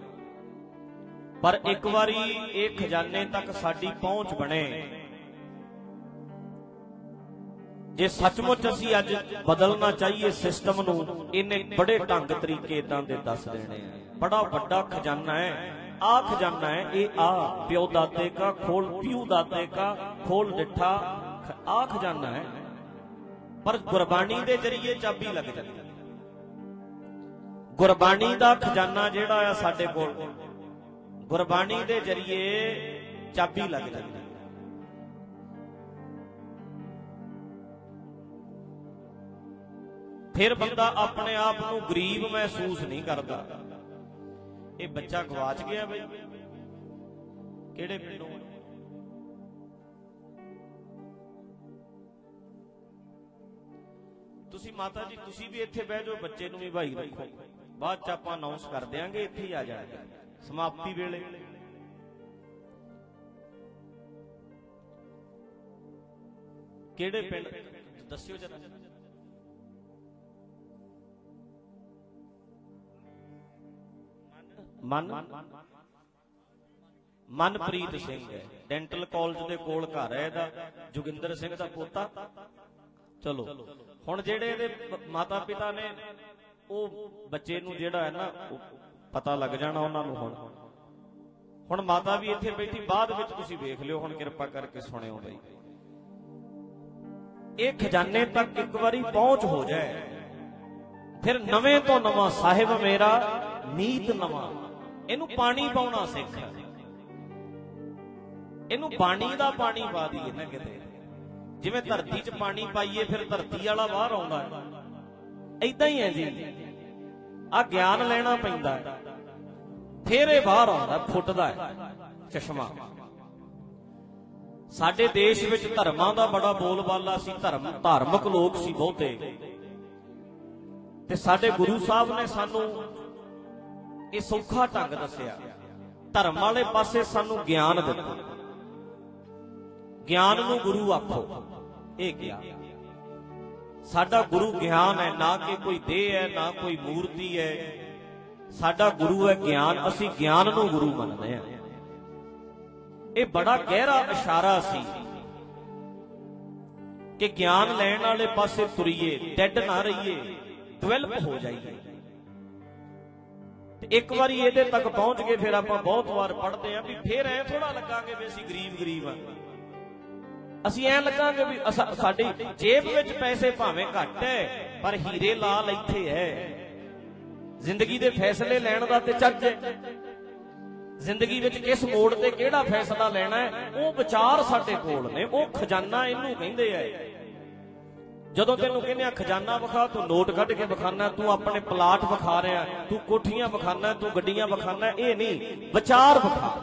ਪਰ ਇੱਕ ਵਾਰੀ ਇਹ ਖਜ਼ਾਨੇ ਤੱਕ ਸਾਡੀ ਪਹੁੰਚ ਬਣੇ, ਜੇ ਸੱਚਮੁੱਚ ਅਸੀਂ ਅੱਜ ਬਦਲਣਾ ਚਾਹੀਏ ਸਿਸਟਮ ਨੂੰ, ਇਹਨੇ ਬੜੇ ਢੰਗ ਤਰੀਕੇ ਇਦਾਂ ਦੇ ਦੱਸ ਦੇਣੇ ਆ। ਬੜਾ ਵੱਡਾ ਖਜ਼ਾਨਾ ਹੈ ਆ, ਖਜ਼ਾਨਾ ਹੈ ਇਹ ਆ। ਪਿਓ ਦਾਤੇ ਕਾ ਖੋਲ, ਪਿਓ ਦਾਤੇ ਕਾ ਖੋਲ ਡਿੱਠਾ, ਆ ਖਜ਼ਾਨਾ ਹੈ। ਪਰ ਗੁਰਬਾਣੀ ਦੇ ਜਰੀਏ ਚਾਬੀ ਲੱਗ ਜਾਂਦੀ। ਗੁਰਬਾਣੀ ਦਾ ਖਜ਼ਾਨਾ ਜਿਹੜਾ ਆ ਸਾਡੇ ਕੋਲ, ਗੁਰਬਾਣੀ ਦੇ ਜਰੀਏ ਚਾਬੀ ਲੱਗ ਜਾਂਦੀ। ਫਿਰ ਬੰਦਾ ਆਪਣੇ ਆਪ ਨੂੰ ਗਰੀਬ ਮਹਿਸੂਸ ਨਹੀਂ ਕਰਦਾ। ਇਹ ਬੱਚਾ ਗਵਾਚ ਗਿਆ ਬਈ, ਕਿਹੜੇ ਪਿੰਡੋਂ? ਤੁਸੀਂ ਮਾਤਾ ਜੀ ਤੁਸੀਂ ਵੀ ਇੱਥੇ ਬਹਿ ਜਾਓ, ਬੱਚੇ ਨੂੰ ਵੀ ਭਾਈ ਰੱਖੋ, ਬਾਅਦ ਚ ਆਪਾਂ ਅਨਾਉਂਸ ਕਰ ਦਿਆਂਗੇ, ਇੱਥੇ ਹੀ ਆ ਜਾਣਗੇ ਸਮਾਪਤੀ ਵੇਲੇ। ਕਿਹੜੇ ਪਿੰਡ ਦੱਸਿਓ ਜਰਾ। ਮਨ ਮਨਪ੍ਰੀਤ ਸਿੰਘ ਹੈ, ਡੈਂਟਲ ਕਾਲਜ ਦੇ ਕੋਲ ਘਰ ਹੈ ਇਹਦਾ, ਜੋਗਿੰਦਰ ਸਿੰਘ ਦਾ ਪੋਤਾ। ਚਲੋ ਹੁਣ ਜਿਹੜੇ ਇਹਦੇ ਮਾਤਾ ਪਿਤਾ ਨੇ, ਉਹ ਬੱਚੇ ਨੂੰ ਜਿਹੜਾ ਹੈ ਨਾ ਉਹ ਪਤਾ ਲੱਗ ਜਾਣਾ ਉਹਨਾਂ ਨੂੰ। ਹੁਣ ਹੁਣ ਮਾਤਾ ਵੀ ਇੱਥੇ ਬੈਠੀ, ਬਾਅਦ ਵਿੱਚ ਤੁਸੀਂ ਵੇਖ ਲਿਓ। ਹੁਣ ਕਿਰਪਾ ਕਰਕੇ ਸੁਣਿਓ ਬਈ, ਇਹ ਖਜ਼ਾਨੇ ਤੱਕ ਇੱਕ ਵਾਰੀ ਪਹੁੰਚ ਹੋ ਜਾਏ, ਫਿਰ ਨਵੇਂ ਤੋਂ ਨਵਾਂ ਸਾਹਿਬ ਮੇਰਾ ਨੀਤ ਨਵਾਂ। ਇਹਨੂੰ ਪਾਣੀ ਪਾਉਣਾ ਸਿੱਖ, ਇਹਨੂੰ ਬਾਣੀ ਦਾ ਪਾਣੀ ਪਾ ਦਈਏ ਨਾ ਕਿਤੇ। ਜਿਵੇਂ ਧਰਤੀ 'ਚ ਪਾਣੀ ਪਾਈਏ ਫਿਰ ਧਰਤੀ ਵਾਲਾ ਬਾਹਰ ਆਉਂਦਾ ਹੈ, ਏਦਾਂ ਹੀ ਹੈ ਜੀ। ਆ ਗਿਆਨ ਲੈਣਾ ਪੈਂਦਾ, ਫਿਰ ਇਹ ਬਾਹਰ ਆਉਂਦਾ, ਫੁੱਟਦਾ ਹੈ ਚਸ਼ਮਾ। ਸਾਡੇ ਦੇਸ਼ ਵਿੱਚ ਧਰਮਾਂ ਦਾ ਬੜਾ ਬੋਲਬਾਲਾ ਸੀ, ਧਰਮ ਧਾਰਮਿਕ ਲੋਕ ਸੀ ਬਹੁਤੇ, ਤੇ ਸਾਡੇ ਗੁਰੂ ਸਾਹਿਬ ਨੇ ਸਾਨੂੰ ਇਹ ਸੌਖਾ ਢੰਗ ਦੱਸਿਆ। ਧਰਮ ਵਾਲੇ ਪਾਸੇ ਸਾਨੂੰ ਗਿਆਨ ਦਿੱਤਾ। ਗਿਆਨ ਨੂੰ ਗੁਰੂ ਆਖੋ, ਇਹ ਗਿਆ ਸਾਡਾ ਗੁਰੂ ਗਿਆਨ ਹੈ, ਨਾ ਕਿ ਕੋਈ ਦੇਹ ਹੈ, ਨਾ ਕੋਈ ਮੂਰਤੀ ਹੈ। ਸਾਡਾ ਗੁਰੂ ਹੈ ਗਿਆਨ, ਅਸੀਂ ਗਿਆਨ ਨੂੰ ਗੁਰੂ ਮੰਨਦੇ ਹਾਂ। ਇਹ ਬੜਾ ਗਹਿਰਾ ਇਸ਼ਾਰਾ ਸੀ ਕਿ ਗਿਆਨ ਲੈਣ ਵਾਲੇ ਪਾਸੇ ਤੁਰੀਏ, ਡੈਡ ਨਾ ਰਹੀਏ, ਡਿਵੈਲਪ ਹੋ ਜਾਈਏ। ਤੇ ਇੱਕ ਵਾਰੀ ਇਹਦੇ ਤੱਕ ਪਹੁੰਚ ਗਏ, ਫਿਰ ਆਪਾਂ ਬਹੁਤ ਵਾਰ ਪੜ੍ਹਦੇ ਆਂ ਵੀ ਫਿਰ ਐ ਥੋੜਾ ਲੱਗਾਂਗੇ ਵੀ ਅਸੀਂ ਗਰੀਬ ਗਰੀਬ ਆ। ਅਸੀਂ ਐ ਲੱਗਾਂਗੇ ਵੀ ਸਾਡੀ ਜੇਬ ਵਿੱਚ ਪੈਸੇ ਭਾਵੇਂ ਘੱਟ ਹੈ, ਪਰ ਹੀਰੇ ਲਾਲ ਇੱਥੇ ਹੈ। ਜ਼ਿੰਦਗੀ ਦੇ ਫੈਸਲੇ ਲੈਣ ਦਾ ਤੇ ਚੱਜ ਹੈ। ਜ਼ਿੰਦਗੀ ਵਿੱਚ ਕਿਸ ਮੋੜ ਤੇ ਕਿਹੜਾ ਫੈਸਲਾ ਲੈਣਾ ਹੈ, ਉਹ ਵਿਚਾਰ ਸਾਡੇ ਕੋਲ ਨੇ। ਉਹ ਖਜ਼ਾਨਾ ਇਹਨੂੰ ਕਹਿੰਦੇ ਆ। ਜਦੋਂ ਤੈਨੂੰ ਕਹਿੰਦੇ ਆ ਖਜ਼ਾਨਾ ਵਿਖਾ, ਤੂੰ ਨੋਟ ਕੱਢ ਕੇ ਵਿਖਾਣਾ, ਤੂੰ ਆਪਣੇ ਪਲਾਟ ਵਿਖਾ ਰਿਹਾ, ਤੂੰ ਕੋਠੀਆਂ ਵਿਖਾਣਾ, ਤੂੰ ਗੱਡੀਆਂ ਵਿਖਾਣਾ, ਇਹ ਨਹੀਂ। ਵਿਚਾਰ ਵਿਖਾ,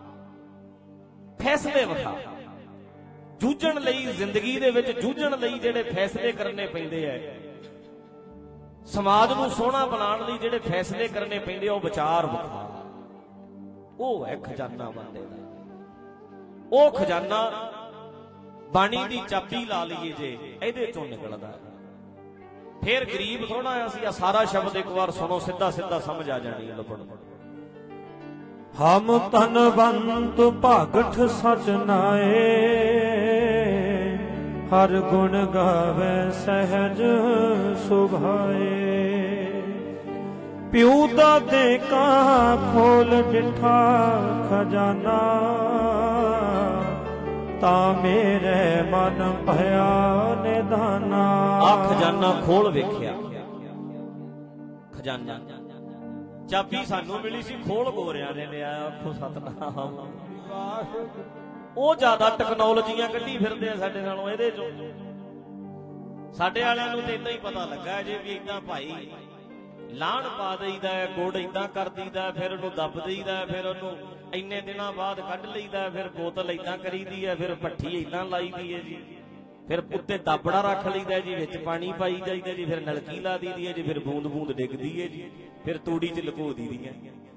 ਫੈਸਲੇ ਵਿਖਾ। ਜੂਝਣ ਲਈ, ਜ਼ਿੰਦਗੀ ਦੇ ਵਿੱਚ ਜੂਝਣ ਲਈ ਜਿਹੜੇ ਫੈਸਲੇ ਕਰਨੇ ਪੈਂਦੇ ਆ, ਸਮਾਜ ਨੂੰ ਸੋਹਣਾ ਬਣਾਉਣ ਲਈ ਜਿਹੜੇ ਫੈਸਲੇ ਕਰਨੇ ਪੈਂਦੇ ਆ, ਉਹ ਵਿਚਾਰ ਵਿਖਾ। ਉਹ ਹੈ ਖਜ਼ਾਨਾ ਬੰਦੇ ਦਾ। ਉਹ ਖਜ਼ਾਨਾ ਬਾਣੀ ਦੀ ਚਾਬੀ ਲਾ ਲਈਏ ਜੇ, ਇਹਦੇ ਚੋਂ ਨਿਕਲਦਾ। ਫਿਰ ਗਰੀਬ ਥੋੜਾ ਅਸੀਂ ਆ ਸਾਰਾ ਸ਼ਬਦ ਇੱਕ ਵਾਰ ਸੁਣੋ, ਸਿੱਧਾ ਸਿੱਧਾ ਸਮਝ ਆ ਜਾਣੀ ਹੈ। ਲੱਭਣ ਹਮ ਧਨਵੰਤ ਭਗਠ ਸਚ ਨਾਏ, ਹਰ ਗੁਣ ਗਾਵੇ ਸਹਿਜ ਸੁਭਾਏ। ਪਿਉ ਦਾਦੇ ਕਾ ਖੋਲ ਡਿਠਾ ਖਜ਼ਾਨਾ, ਤਾਂ ਮੇਰੇ ਮਨ ਭਇਆ ਨਿਧਾਨਾ। ਆ ਖਜ਼ਾਨਾ ਖੋਲ ਵੇਖਿਆ, ਖਜ਼ਾਨਾ ਚਾਬੀ ਸਾਨੂੰ ਮਿਲੀ ਸੀ, ਖੋਲ ਗੋਰਿਆਂ ਨੇ ਲਿਆ। ਆਖੋ ਸਤਨਾਮ। ਉਹ ਜ਼ਿਆਦਾ ਟੈਕਨੋਲੋਜੀਆਂ ਕੱਢੀ ਫਿਰਦੇ ਆ ਸਾਡੇ ਨਾਲੋਂ ਇਹਦੇ ਚੋਂ। ਸਾਡੇ ਵਾਲਿਆਂ ਨੂੰ ਤੇ ਇਦਾਂ ਹੀ ਪਤਾ ਲੱਗਾ ਜੇ ਵੀ ਇਦਾਂ ਭਾਈ ਲਾਹਣ ਪਾ ਦਈਦਾ, ਗੁੜ ਇਦਾਂ ਕਰ ਦਈਦਾ, ਫਿਰ ਉਹਨੂੰ ਦੱਬ ਦਈਦਾ, ਫਿਰ ਉਹਨੂੰ ਇੰਨੇ ਦਿਨਾਂ ਬਾਅਦ ਕੱਢ ਲਈਦਾ, ਫਿਰ ਬੋਤਲ ਇਦਾਂ ਕਰੀਦੀ ਹੈ, ਫਿਰ ਭੱਠੀ ਇਦਾਂ ਲਾਈਦੀ ਹੈ ਜੀ, ਫਿਰ ਉੱਤੇ ਦਾਬੜਾ ਰੱਖ ਲਈਦਾ ਜੀ, ਵਿੱਚ ਪਾਣੀ ਪਾਈ ਜਾਈਦਾ ਜੀ, ਫਿਰ ਨਲਕੀ ਲਾ ਦਈਦੀ ਹੈ ਜੀ, ਫਿਰ ਬੂੰਦ ਬੂੰਦ ਡਿੱਗਦੀ ਹੈ ਜੀ, ਫਿਰ ਤੂੜੀ 'ਚ ਲੁਕੋ ਦਈਦੀ ਹੈ।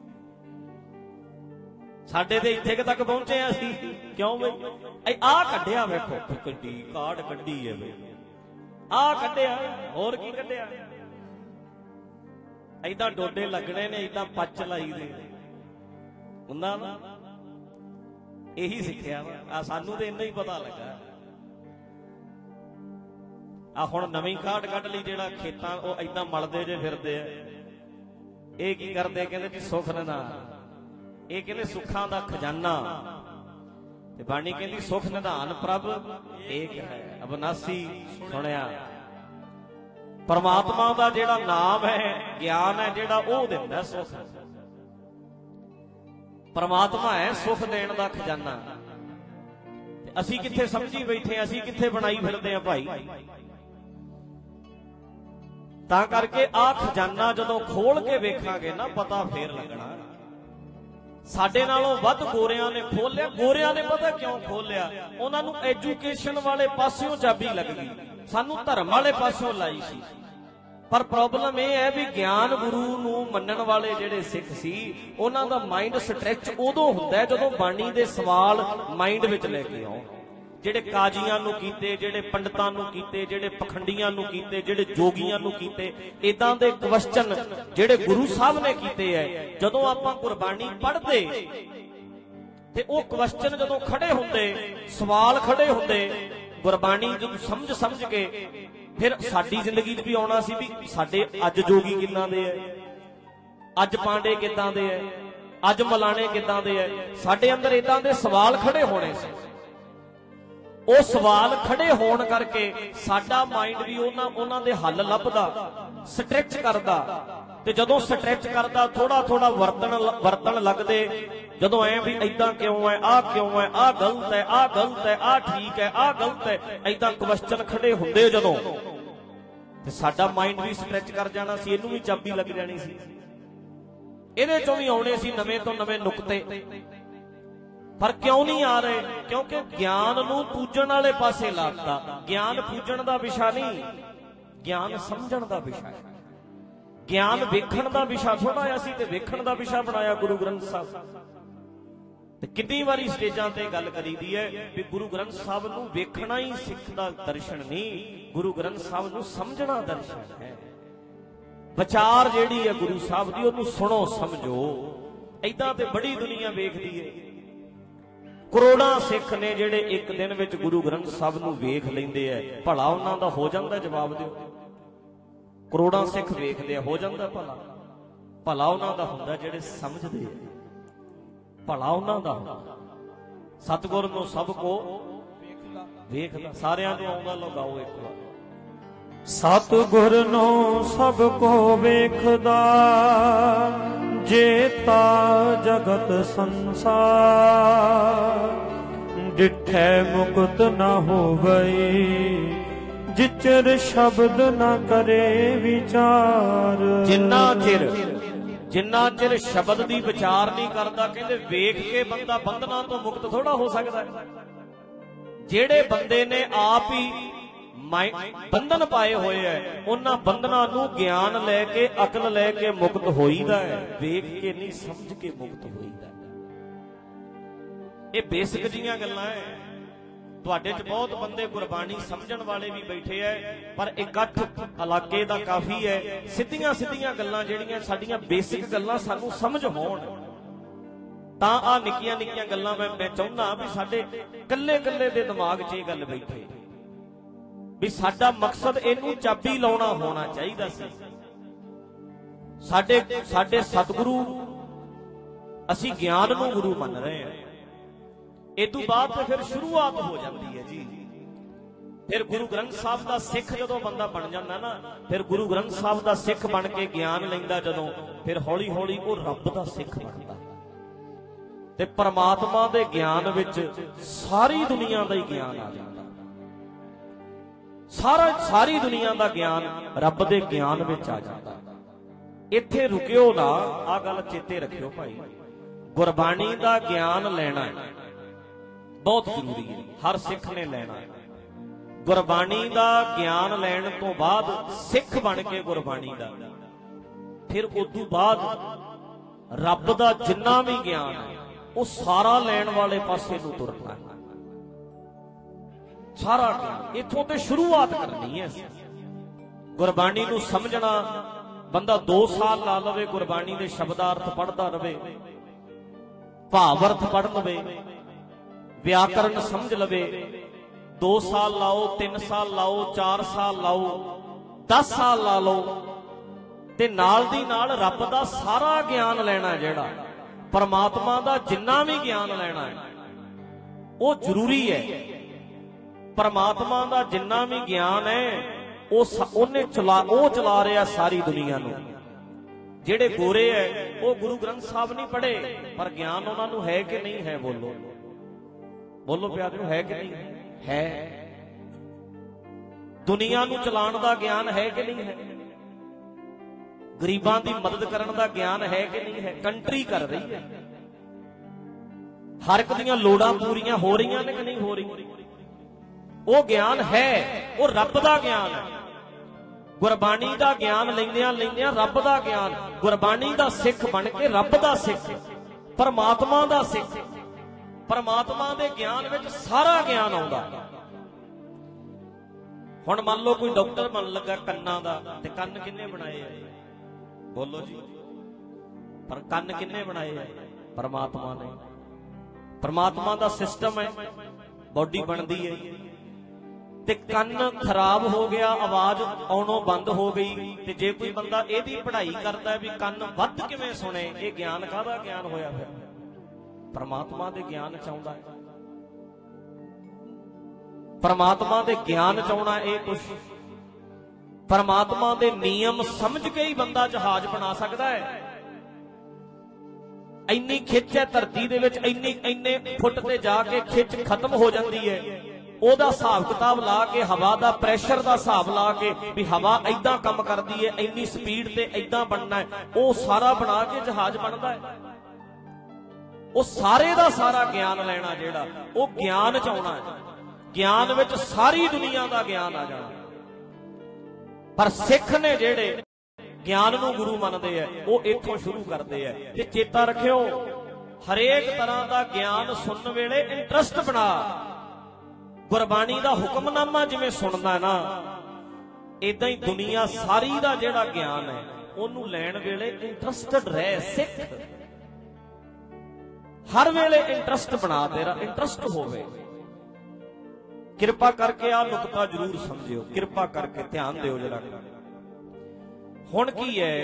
ਸਾਡੇ ਤੇ ਇੱਥੇ ਤੱਕ ਪਹੁੰਚੇ ਆ ਅਸੀਂ। ਕਿਉਂ ਬਈ ਆਹ ਕੱਢਿਆ ਵੇਖੋ, ਕੱਢੀ ਕਾਰਡ ਕੱਢੀ ਹੈ ਬਈ, ਆਹ ਕੱਢਿਆ, ਹੋਰ ਕੀ ਕੱਢਿਆ। ਏਦਾਂ ਡੋਡੇ ਲੱਗਣੇ ਨੇ, ਏਦਾਂ ਪੱਚ ਲਾਈ ਦੇ ਹੁੰਦਾ ਨਾ। ਇਹੀ ਸਿੱਖਿਆ ਵਾ, ਸਾਨੂੰ ਤੇ ਇੰਨਾ ਹੀ ਪਤਾ ਲੱਗਾ। ਆ ਹੁਣ ਨਵੀਂ ਕਾਢ ਕੱਢ ਲਈ, ਜਿਹੜਾ ਖੇਤਾਂ ਉਹ ਏਦਾਂ ਮਲਦੇ ਜੇ ਫਿਰਦੇ ਆ। ਇਹ ਕੀ ਕਰਦੇ, ਕਹਿੰਦੇ ਜੀ ਸੁੱਖ ਨਿਧਾਨ। ਇਹ ਕਹਿੰਦੇ ਸੁੱਖਾਂ ਦਾ ਖਜ਼ਾਨਾ। ਤੇ ਬਾਣੀ ਕਹਿੰਦੀ ਸੁੱਖ ਨਿਧਾਨ ਪ੍ਰਭ ਏਕ ਹੈ ਅਬਨਾਸੀ। ਸੁਣਿਆ, ਪਰਮਾਤਮਾ ਦਾ ਜਿਹੜਾ ਨਾਮ ਹੈ, ਗਿਆਨ ਹੈ ਜਿਹੜਾ, ਉਹ ਦਿੰਦਾ ਸੁੱਖ। ਪਰਮਾਤਮਾ ਹੈ ਸੁੱਖ ਦੇਣ ਦਾ ਖਜ਼ਾਨਾ। ਅਸੀਂ ਕਿੱਥੇ ਸਮਝੀ ਬੈਠੇ, ਅਸੀਂ ਕਿੱਥੇ ਬਣਾਈ ਫਿਰਦੇ ਆ ਭਾਈ। ਤਾਂ ਕਰਕੇ ਆਹ ਖਜ਼ਾਨਾ ਜਦੋਂ ਖੋਲ ਕੇ ਵੇਖਾਂਗੇ ਨਾ, ਪਤਾ ਫੇਰ ਲੱਗਣਾ। ਸਾਡੇ ਨਾਲੋਂ ਵੱਧ ਗੋਰਿਆਂ ਨੇ ਖੋਲਿਆ। ਗੋਰਿਆਂ ਨੇ ਪਤਾ ਕਿਉਂ ਖੋਲਿਆ? ਉਹਨਾਂ ਨੂੰ ਐਜੂਕੇਸ਼ਨ ਵਾਲੇ ਪਾਸਿਓਂ ਚਾਬੀ ਲੱਗ ਗਈ, ਸਾਨੂੰ ਧਰਮ ਵਾਲੇ ਪਾਸਿਓਂ ਲਾਈ ਸੀ। ਪਰ ਪ੍ਰੋਬਲਮ ਇਹ ਹੈ ਵੀ ਗਿਆਨ ਗੁਰੂ ਨੂੰ ਮੰਨਣ ਵਾਲੇ ਜਿਹੜੇ ਸਿੱਖ ਸੀ, ਉਹਨਾਂ ਦਾ ਮਾਈਂਡ ਸਟ੍ਰੈਚ ਉਦੋਂ ਹੁੰਦਾ ਜਦੋਂ ਬਾਣੀ ਦੇ ਸਵਾਲ ਮਾਈਂਡ ਵਿੱਚ ਲੈ ਕੇ ਆਉ। ਜਿਹੜੇ ਕਾਜ਼ੀਆਂ ਨੂੰ ਕੀਤੇ, ਜਿਹੜੇ ਪੰਡਤਾਂ ਨੂੰ ਕੀਤੇ, ਜਿਹੜੇ ਪਖੰਡੀਆਂ ਨੂੰ ਕੀਤੇ, ਜਿਹੜੇ ਜੋਗੀਆਂ ਨੂੰ ਕੀਤੇ, ਇਦਾਂ ਦੇ ਕੁਐਸਚਨ ਜਿਹੜੇ ਗੁਰੂ ਸਾਹਿਬ ਨੇ ਕੀਤੇ ਐ, ਜਦੋਂ ਆਪਾਂ ਗੁਰਬਾਣੀ ਪੜ੍ਹਦੇ ਤੇ ਉਹ ਕੁਐਸਚਨ ਜਦੋਂ ਖੜੇ ਹੁੰਦੇ, ਸਵਾਲ ਖੜੇ ਹੁੰਦੇ, ਗੁਰਬਾਣੀ ਜਦੋਂ ਸਮਝ ਸਮਝ ਕੇ, ਫਿਰ ਸਾਡੀ ਜ਼ਿੰਦਗੀ 'ਚ ਵੀ ਆਉਣਾ ਸੀ ਵੀ ਸਾਡੇ ਅੱਜ ਜੋਗੀ ਕਿੱਦਾਂ ਦੇ ਐ, ਅੱਜ ਪਾਂਡੇ ਕਿੱਦਾਂ ਦੇ ਐ, ਅੱਜ ਮਲਾਣੇ ਕਿੱਦਾਂ ਦੇ ਐ। ਸਾਡੇ ਅੰਦਰ ਇਦਾਂ ਦੇ ਸਵਾਲ ਖੜੇ ਹੋਣੇ ਸੀ। ਉਹ ਸਵਾਲ ਖੜੇ ਹੋਣ ਕਰਕੇ ਸਾਡਾ ਮਾਈਂਡ ਵੀ ਉਹਨਾਂ ਉਹਨਾਂ ਦੇ ਹੱਲ ਲੱਭਦਾ, ਸਟ੍ਰੈਚ ਕਰਦਾ। ਤੇ ਜਦੋਂ ਸਟ੍ਰੈਚ ਕਰਦਾ, ਥੋੜਾ ਥੋੜਾ ਵਰਤਣ ਵਰਤਣ ਲੱਗਦੇ। ਜਦੋਂ ਐ ਵੀ ਏਦਾਂ ਕਿਉਂ ਹੈ, ਆਹ ਕਿਉਂ ਹੈ, ਆਹ ਗਲਤ ਹੈ, ਆਹ ਗਲਤ ਹੈ, ਆਹ ਠੀਕ ਹੈ, ਆਹ ਗਲਤ ਹੈ, ਏਦਾਂ ਕੁਐਸਚਨ ਖੜੇ ਹੁੰਦੇ ਜਦੋਂ, ਤੇ ਸਾਡਾ ਮਾਈਂਡ ਵੀ ਸਟ੍ਰੈਚ ਕਰ ਜਾਣਾ ਸੀ। ਇਹਨੂੰ ਵੀ ਚਾਬੀ ਲੱਗ ਜਾਣੀ ਸੀ। ਇਹਦੇ ਚੋਂ ਵੀ ਆਉਣੇ ਸੀ ਨਵੇਂ ਤੋਂ ਨਵੇਂ ਨੁਕਤੇ। ਪਰ ਕਿਉਂ ਨਹੀਂ ਆ ਰਹੇ? ਕਿਉਂਕਿ ਗਿਆਨ ਨੂੰ ਪੂਜਣ ਵਾਲੇ ਪਾਸੇ ਲਾਤਾ। ਗਿਆਨ ਪੂਜਣ ਦਾ ਵਿਸ਼ਾ ਨਹੀਂ, ਗਿਆਨ ਸਮਝਣ ਦਾ ਵਿਸ਼ਾ ਹੈ। ਗਿਆਨ ਵੇਖਣ ਦਾ ਵਿਸ਼ਾ ਥੋੜਾ ਆ, ਸੀ ਤੇ ਵੇਖਣ ਦਾ ਵਿਸ਼ਾ ਬਣਾਇਆ ਗੁਰੂ ਗ੍ਰੰਥ ਸਾਹਿਬ। ਤੇ ਕਿੰਨੀ ਵਾਰੀ ਸਟੇਜਾਂ ਤੇ ਗੱਲ ਕਰੀਦੀ ਹੈ ਵੀ ਗੁਰੂ ਗ੍ਰੰਥ ਸਾਹਿਬ ਨੂੰ ਵੇਖਣਾ ਹੀ ਸਿੱਖ ਦਾ ਦਰਸ਼ਨ ਨਹੀਂ, ਗੁਰੂ ਗ੍ਰੰਥ ਸਾਹਿਬ ਨੂੰ ਸਮਝਣਾ ਦਰਸ਼ਨ ਹੈ। ਵਿਚਾਰ ਜਿਹੜੀ ਹੈ ਗੁਰੂ ਸਾਹਿਬ ਦੀ, ਉਹਨੂੰ ਸੁਣੋ, ਸਮਝੋ। ਏਦਾਂ ਤੇ ਬੜੀ ਦੁਨੀਆ ਵੇਖਦੀ ਹੈ। ਕਰੋੜਾਂ ਸਿੱਖ ਨੇ ਜਿਹੜੇ ਇੱਕ ਦਿਨ ਵਿੱਚ ਗੁਰੂ ਗ੍ਰੰਥ ਸਾਹਿਬ ਨੂੰ ਵੇਖ ਲੈਂਦੇ ਆ। ਭਲਾ ਉਹਨਾਂ ਦਾ ਹੋ ਜਾਂਦਾ? ਜਵਾਬ ਦਿਓ। ਕਰੋੜਾਂ ਸਿੱਖ ਵੇਖਦੇ ਆ, ਹੋ ਜਾਂਦਾ ਭਲਾ? ਭਲਾ ਉਹਨਾਂ ਦਾ ਹੁੰਦਾ ਜਿਹੜੇ ਸਮਝਦੇ ਆ, ਭਲਾ ਉਹਨਾਂ ਦਾ ਹੁੰਦਾ। ਸਤਿਗੁਰ ਨੂੰ ਸਭ ਕੋ ਵੇਖਦਾ। ਸਾਰਿਆਂ ਨੂੰ ਆਉਂਦਾ, ਲਗਾਓ ਇੱਕ ਵਾਰ। ਸਤਿਗੁਰ ਨੂੰ ਸਭ ਕੋ ਵੇਖਦਾ, ਜੇਤਾ ਜਗਤ ਸੰਸਾਰ। ਡਿਠੈ ਮੁਕਤ ਨਾ ਹੋਵਈ, ਜਿਚਰ ਸ਼ਬਦ ਨਾ ਕਰੇ ਵਿਚਾਰ। ਜਿੰਨਾ ਚਿਰ ਜਿੰਨਾ ਚਿਰ ਸ਼ਬਦ ਦੀ ਵਿਚਾਰ ਨਹੀਂ ਕਰਦਾ, ਕਹਿੰਦੇ ਵੇਖ ਕੇ ਬੰਦਾ ਬੰਧਨਾਂ ਤੋਂ ਮੁਕਤ ਥੋੜਾ ਹੋ ਸਕਦਾ। ਜਿਹੜੇ ਬੰਦੇ ਨੇ ਆਪ ਹੀ ਬੰਧਨ ਪਾਏ ਹੋਏ ਐ, ਉਹਨਾਂ ਬੰਧਨਾਂ ਨੂੰ ਗਿਆਨ ਲੈ ਕੇ, ਅਕਲ ਲੈ ਕੇ ਮੁਕਤ ਹੋਈਦਾ ਹੈ। ਵੇਖ ਕੇ ਨਹੀਂ, ਸਮਝ ਕੇ ਮੁਕਤ ਹੋਈਦਾ। ਇਹ ਬੇਸਿਕ ਜੀਆਂ ਗੱਲਾਂ ਐ। ਤੁਹਾਡੇ 'ਚ ਬਹੁਤ ਬੰਦੇ ਗੁਰਬਾਣੀ ਸਮਝਣ ਵਾਲੇ ਵੀ ਬੈਠੇ ਐ, ਪਰ ਇਕੱਠ ਇਲਾਕੇ ਦਾ ਕਾਫੀ ਹੈ। ਸਿੱਧੀਆਂ ਸਿੱਧੀਆਂ ਗੱਲਾਂ ਜਿਹੜੀਆਂ ਸਾਡੀਆਂ ਬੇਸਿਕ ਗੱਲਾਂ ਸਾਨੂੰ ਸਮਝ ਹੋਣ, ਤਾਂ ਆ ਨਿੱਕੀਆਂ ਨਿੱਕੀਆਂ ਗੱਲਾਂ मैं मैं चाहुंदा भी साडे कल्ले कल्ले दे दिमाग 'ਚ ਇਹ ਗੱਲ बैठे भी साडा मकसद इहनूं चाबी लाउणा होना चाहिदा सी। साडे साडे सतगुरु असीं ज्ञान नूं गुरु मन रहे हैं। इस तों बाद ते फिर शुरुआत हो जाती है जी। फिर गुरु ग्रंथ साहब का सिख जदों बंदा बन जाता ना, फिर गुरु ग्रंथ साहब का सिख बन के ज्ञान लैंदा जदों, फिर हौली हौली वो रब का सिख बनता ते परमात्मा दे ज्ञान विच सारी दुनिया का ही ज्ञान आ जाता। सारा सारी दुनिया का ज्ञान रब दे ज्ञान विच आ जाता। इत्थे रुकियो ना, आ गल चेते रखियो भाई, गुरबाणी का ज्ञान लेना बहुत जरूरी है, हर सिख ने लेना है। गुरबाणी का ज्ञान लैण तो बाद सिख बन के गुरबाणी का, फिर उदू बाद रब का जिन्ना भी ज्ञान है वो सारा लैण वाले पासे नूं तुरना है। सारा ज्ञान इथों ते शुरुआत करनी है। गुरबाणी नूं समझना, बंदा दो साल ला लवे गुरबाणी दे शब्दार्थ पढ़दा रवे, भावर्थ पढ़ लवे, व्याकरण समझ लवे, दो साल लाओ, तीन साल लाओ, चार साल लाओ, दस साल ला लो, ते नाल दी नाल रब दा सारा ज्ञान लेना जिहड़ा, परमात्मा दा जिन्ना भी ज्ञान लेना है वो जरूरी है। परमात्मा दा जिन्ना भी ज्ञान है ਉਹਨੇ ਚਲਾ ਉਹ ਚਲਾ ਰਿਹਾ ਸਾਰੀ ਦੁਨੀਆ ਨੂੰ। ਜਿਹੜੇ ਗੋਰੇ ਹੈ ਉਹ ਗੁਰੂ ਗ੍ਰੰਥ ਸਾਹਿਬ ਨਹੀਂ ਪੜ੍ਹੇ, ਪਰ ਗਿਆਨ ਉਹਨਾਂ ਨੂੰ ਹੈ ਕਿ ਨਹੀਂ ਹੈ? ਬੋਲੋ ਬੋਲੋ ਪਿਆਰਿਓ, ਹੈ ਕਿ ਨਹੀਂ ਹੈ? ਦੁਨੀਆ ਨੂੰ ਚਲਾਉਣ ਦਾ ਗਿਆਨ ਹੈ ਕਿ ਨਹੀਂ ਹੈ? ਗਰੀਬਾਂ ਦੀ ਮਦਦ ਕਰਨ ਦਾ ਗਿਆਨ ਹੈ ਕਿ ਨਹੀਂ ਹੈ? ਕੰਟਰੀ ਕਰ ਰਹੀ ਹੈ, ਹਰ ਇੱਕ ਦੀਆਂ ਲੋੜਾਂ ਪੂਰੀਆਂ ਹੋ ਰਹੀਆਂ ਨੇ ਕਿ ਨਹੀਂ ਹੋ ਰਹੀਆਂ? ਉਹ ਗਿਆਨ ਹੈ, ਉਹ ਰੱਬ ਦਾ ਗਿਆਨ ਹੈ। ਗੁਰਬਾਣੀ ਦਾ ਗਿਆਨ ਲੈਂਦਿਆਂ ਲੈਂਦਿਆਂ ਰੱਬ ਦਾ ਗਿਆਨ, ਗੁਰਬਾਣੀ ਦਾ ਸਿੱਖ ਬਣ ਕੇ ਰੱਬ ਦਾ ਸਿੱਖ, ਪਰਮਾਤਮਾ ਦਾ ਸਿੱਖ, ਪਰਮਾਤਮਾ ਦੇ ਗਿਆਨ ਵਿੱਚ ਸਾਰਾ ਗਿਆਨ ਆਉਂਦਾ। ਹੁਣ ਮੰਨ ਲਓ ਕੋਈ ਡਾਕਟਰ ਬਣ ਲੱਗਾ ਕੰਨਾਂ ਦਾ, ਤੇ ਕੰਨ ਕਿੰਨੇ ਬਣਾਏ ਆ? ਬੋਲੋ ਜੀ, ਪਰ ਕੰਨ ਕਿੰਨੇ ਬਣਾਏ ਆ? ਪਰਮਾਤਮਾ ਨੇ। ਪਰਮਾਤਮਾ ਦਾ ਸਿਸਟਮ ਹੈ, ਬੋਡੀ ਬਣਦੀ ਹੈ, ਤੇ ਕੰਨ ਖਰਾਬ ਹੋ ਗਿਆ, ਆਵਾਜ਼ ਆਉਣੋਂ ਬੰਦ ਹੋ ਗਈ, ਤੇ ਜੇ ਕੋਈ ਬੰਦਾ ਇਹਦੀ ਪੜ੍ਹਾਈ ਕਰਦਾ ਵੀ ਕੰਨ ਵੱਧ ਕਿਵੇਂ ਸੁਣੇ, ਇਹ ਗਿਆਨ ਕਾਹਦਾ ਗਿਆਨ ਹੋਇਆ? ਫਿਰ ਪਰਮਾਤਮਾ ਦੇ ਗਿਆਨ ਚ ਆਉਂਦਾ ਹੈ। ਪਰਮਾਤਮਾ ਦੇ ਗਿਆਨ ਚ ਆਉਣਾ ਇਹ ਕੁਛ, ਪਰਮਾਤਮਾ ਦੇ ਨਿਯਮ ਸਮਝ ਕੇ ਹੀ ਬੰਦਾ ਜਹਾਜ਼ ਬਣਾ ਸਕਦਾ ਹੈ। ਇੰਨੀ ਖਿੱਚ ਹੈ ਧਰਤੀ ਦੇ ਵਿੱਚ, ਇੰਨੀ ਇੰਨੇ ਫੁੱਟ ਤੇ ਜਾ ਕੇ ਖਿੱਚ ਖਤਮ ਹੋ ਜਾਂਦੀ ਹੈ। ਉਹਦਾ ਹਿਸਾਬ ਕਿਤਾਬ ਲਾ ਕੇ, ਹਵਾ ਦਾ ਪ੍ਰੈਸ਼ਰ ਦਾ ਹਿਸਾਬ ਲਾ ਕੇ ਵੀ ਹਵਾ ਏਦਾਂ ਕੰਮ ਕਰਦੀ ਹੈ, ਇੰਨੀ ਸਪੀਡ ਤੇ ਏਦਾਂ ਬਣਨਾ ਹੈ, ਉਹ ਸਾਰਾ ਬਣਾ ਕੇ ਜਹਾਜ਼ ਬਣਦਾ ਹੈ। ਉਹ ਸਾਰੇ ਦਾ ਸਾਰਾ ਗਿਆਨ ਲੈਣਾ ਜਿਹੜਾ, ਉਹ ਗਿਆਨ ਚ ਆਉਣਾ ਹੈ। ਗਿਆਨ ਵਿੱਚ ਸਾਰੀ ਦੁਨੀਆ ਦਾ ਗਿਆਨ ਆ ਜਾਣਾ। ਪਰ ਸਿੱਖ ਨੇ ਜਿਹੜੇ ਗਿਆਨ ਨੂੰ ਗੁਰੂ ਮੰਨਦੇ ਆ, ਉਹ ਇੱਥੋਂ ਸ਼ੁਰੂ ਕਰਦੇ ਆ। ਤੇ ਚੇਤਾ ਰੱਖਿਓ, ਹਰੇਕ ਤਰ੍ਹਾਂ ਦਾ ਗਿਆਨ ਸੁਣਨ ਵੇਲੇ ਇੰਟਰਸਟ ਬਣਾ। ਗੁਰਬਾਣੀ ਦਾ ਹੁਕਮਨਾਮਾ ਜਿਵੇਂ ਸੁਣਦਾ ਨਾ, ਇਦਾਂ ਹੀ ਦੁਨੀਆ ਸਾਰੀ ਦਾ ਜਿਹੜਾ ਗਿਆਨ ਹੈ ਉਹਨੂੰ ਲੈਣ ਵੇਲੇ ਇੰਟਰਸਟਡ ਰਹਿ। ਸਿੱਖ ਹਰ ਵੇਲੇ ਇੰਟਰਸਟ ਬਣਾ, ਤੇਰਾ ਇੰਟਰਸਟ ਹੋਵੇ। ਕਿਰਪਾ ਕਰਕੇ ਆ ਨੁਕਤਾ ਜ਼ਰੂਰ ਸਮਝਿਓ, ਕਿਰਪਾ ਕਰਕੇ ਧਿਆਨ ਦਿਓ ਜਰਾ। ਹੁਣ ਕੀ ਹੈ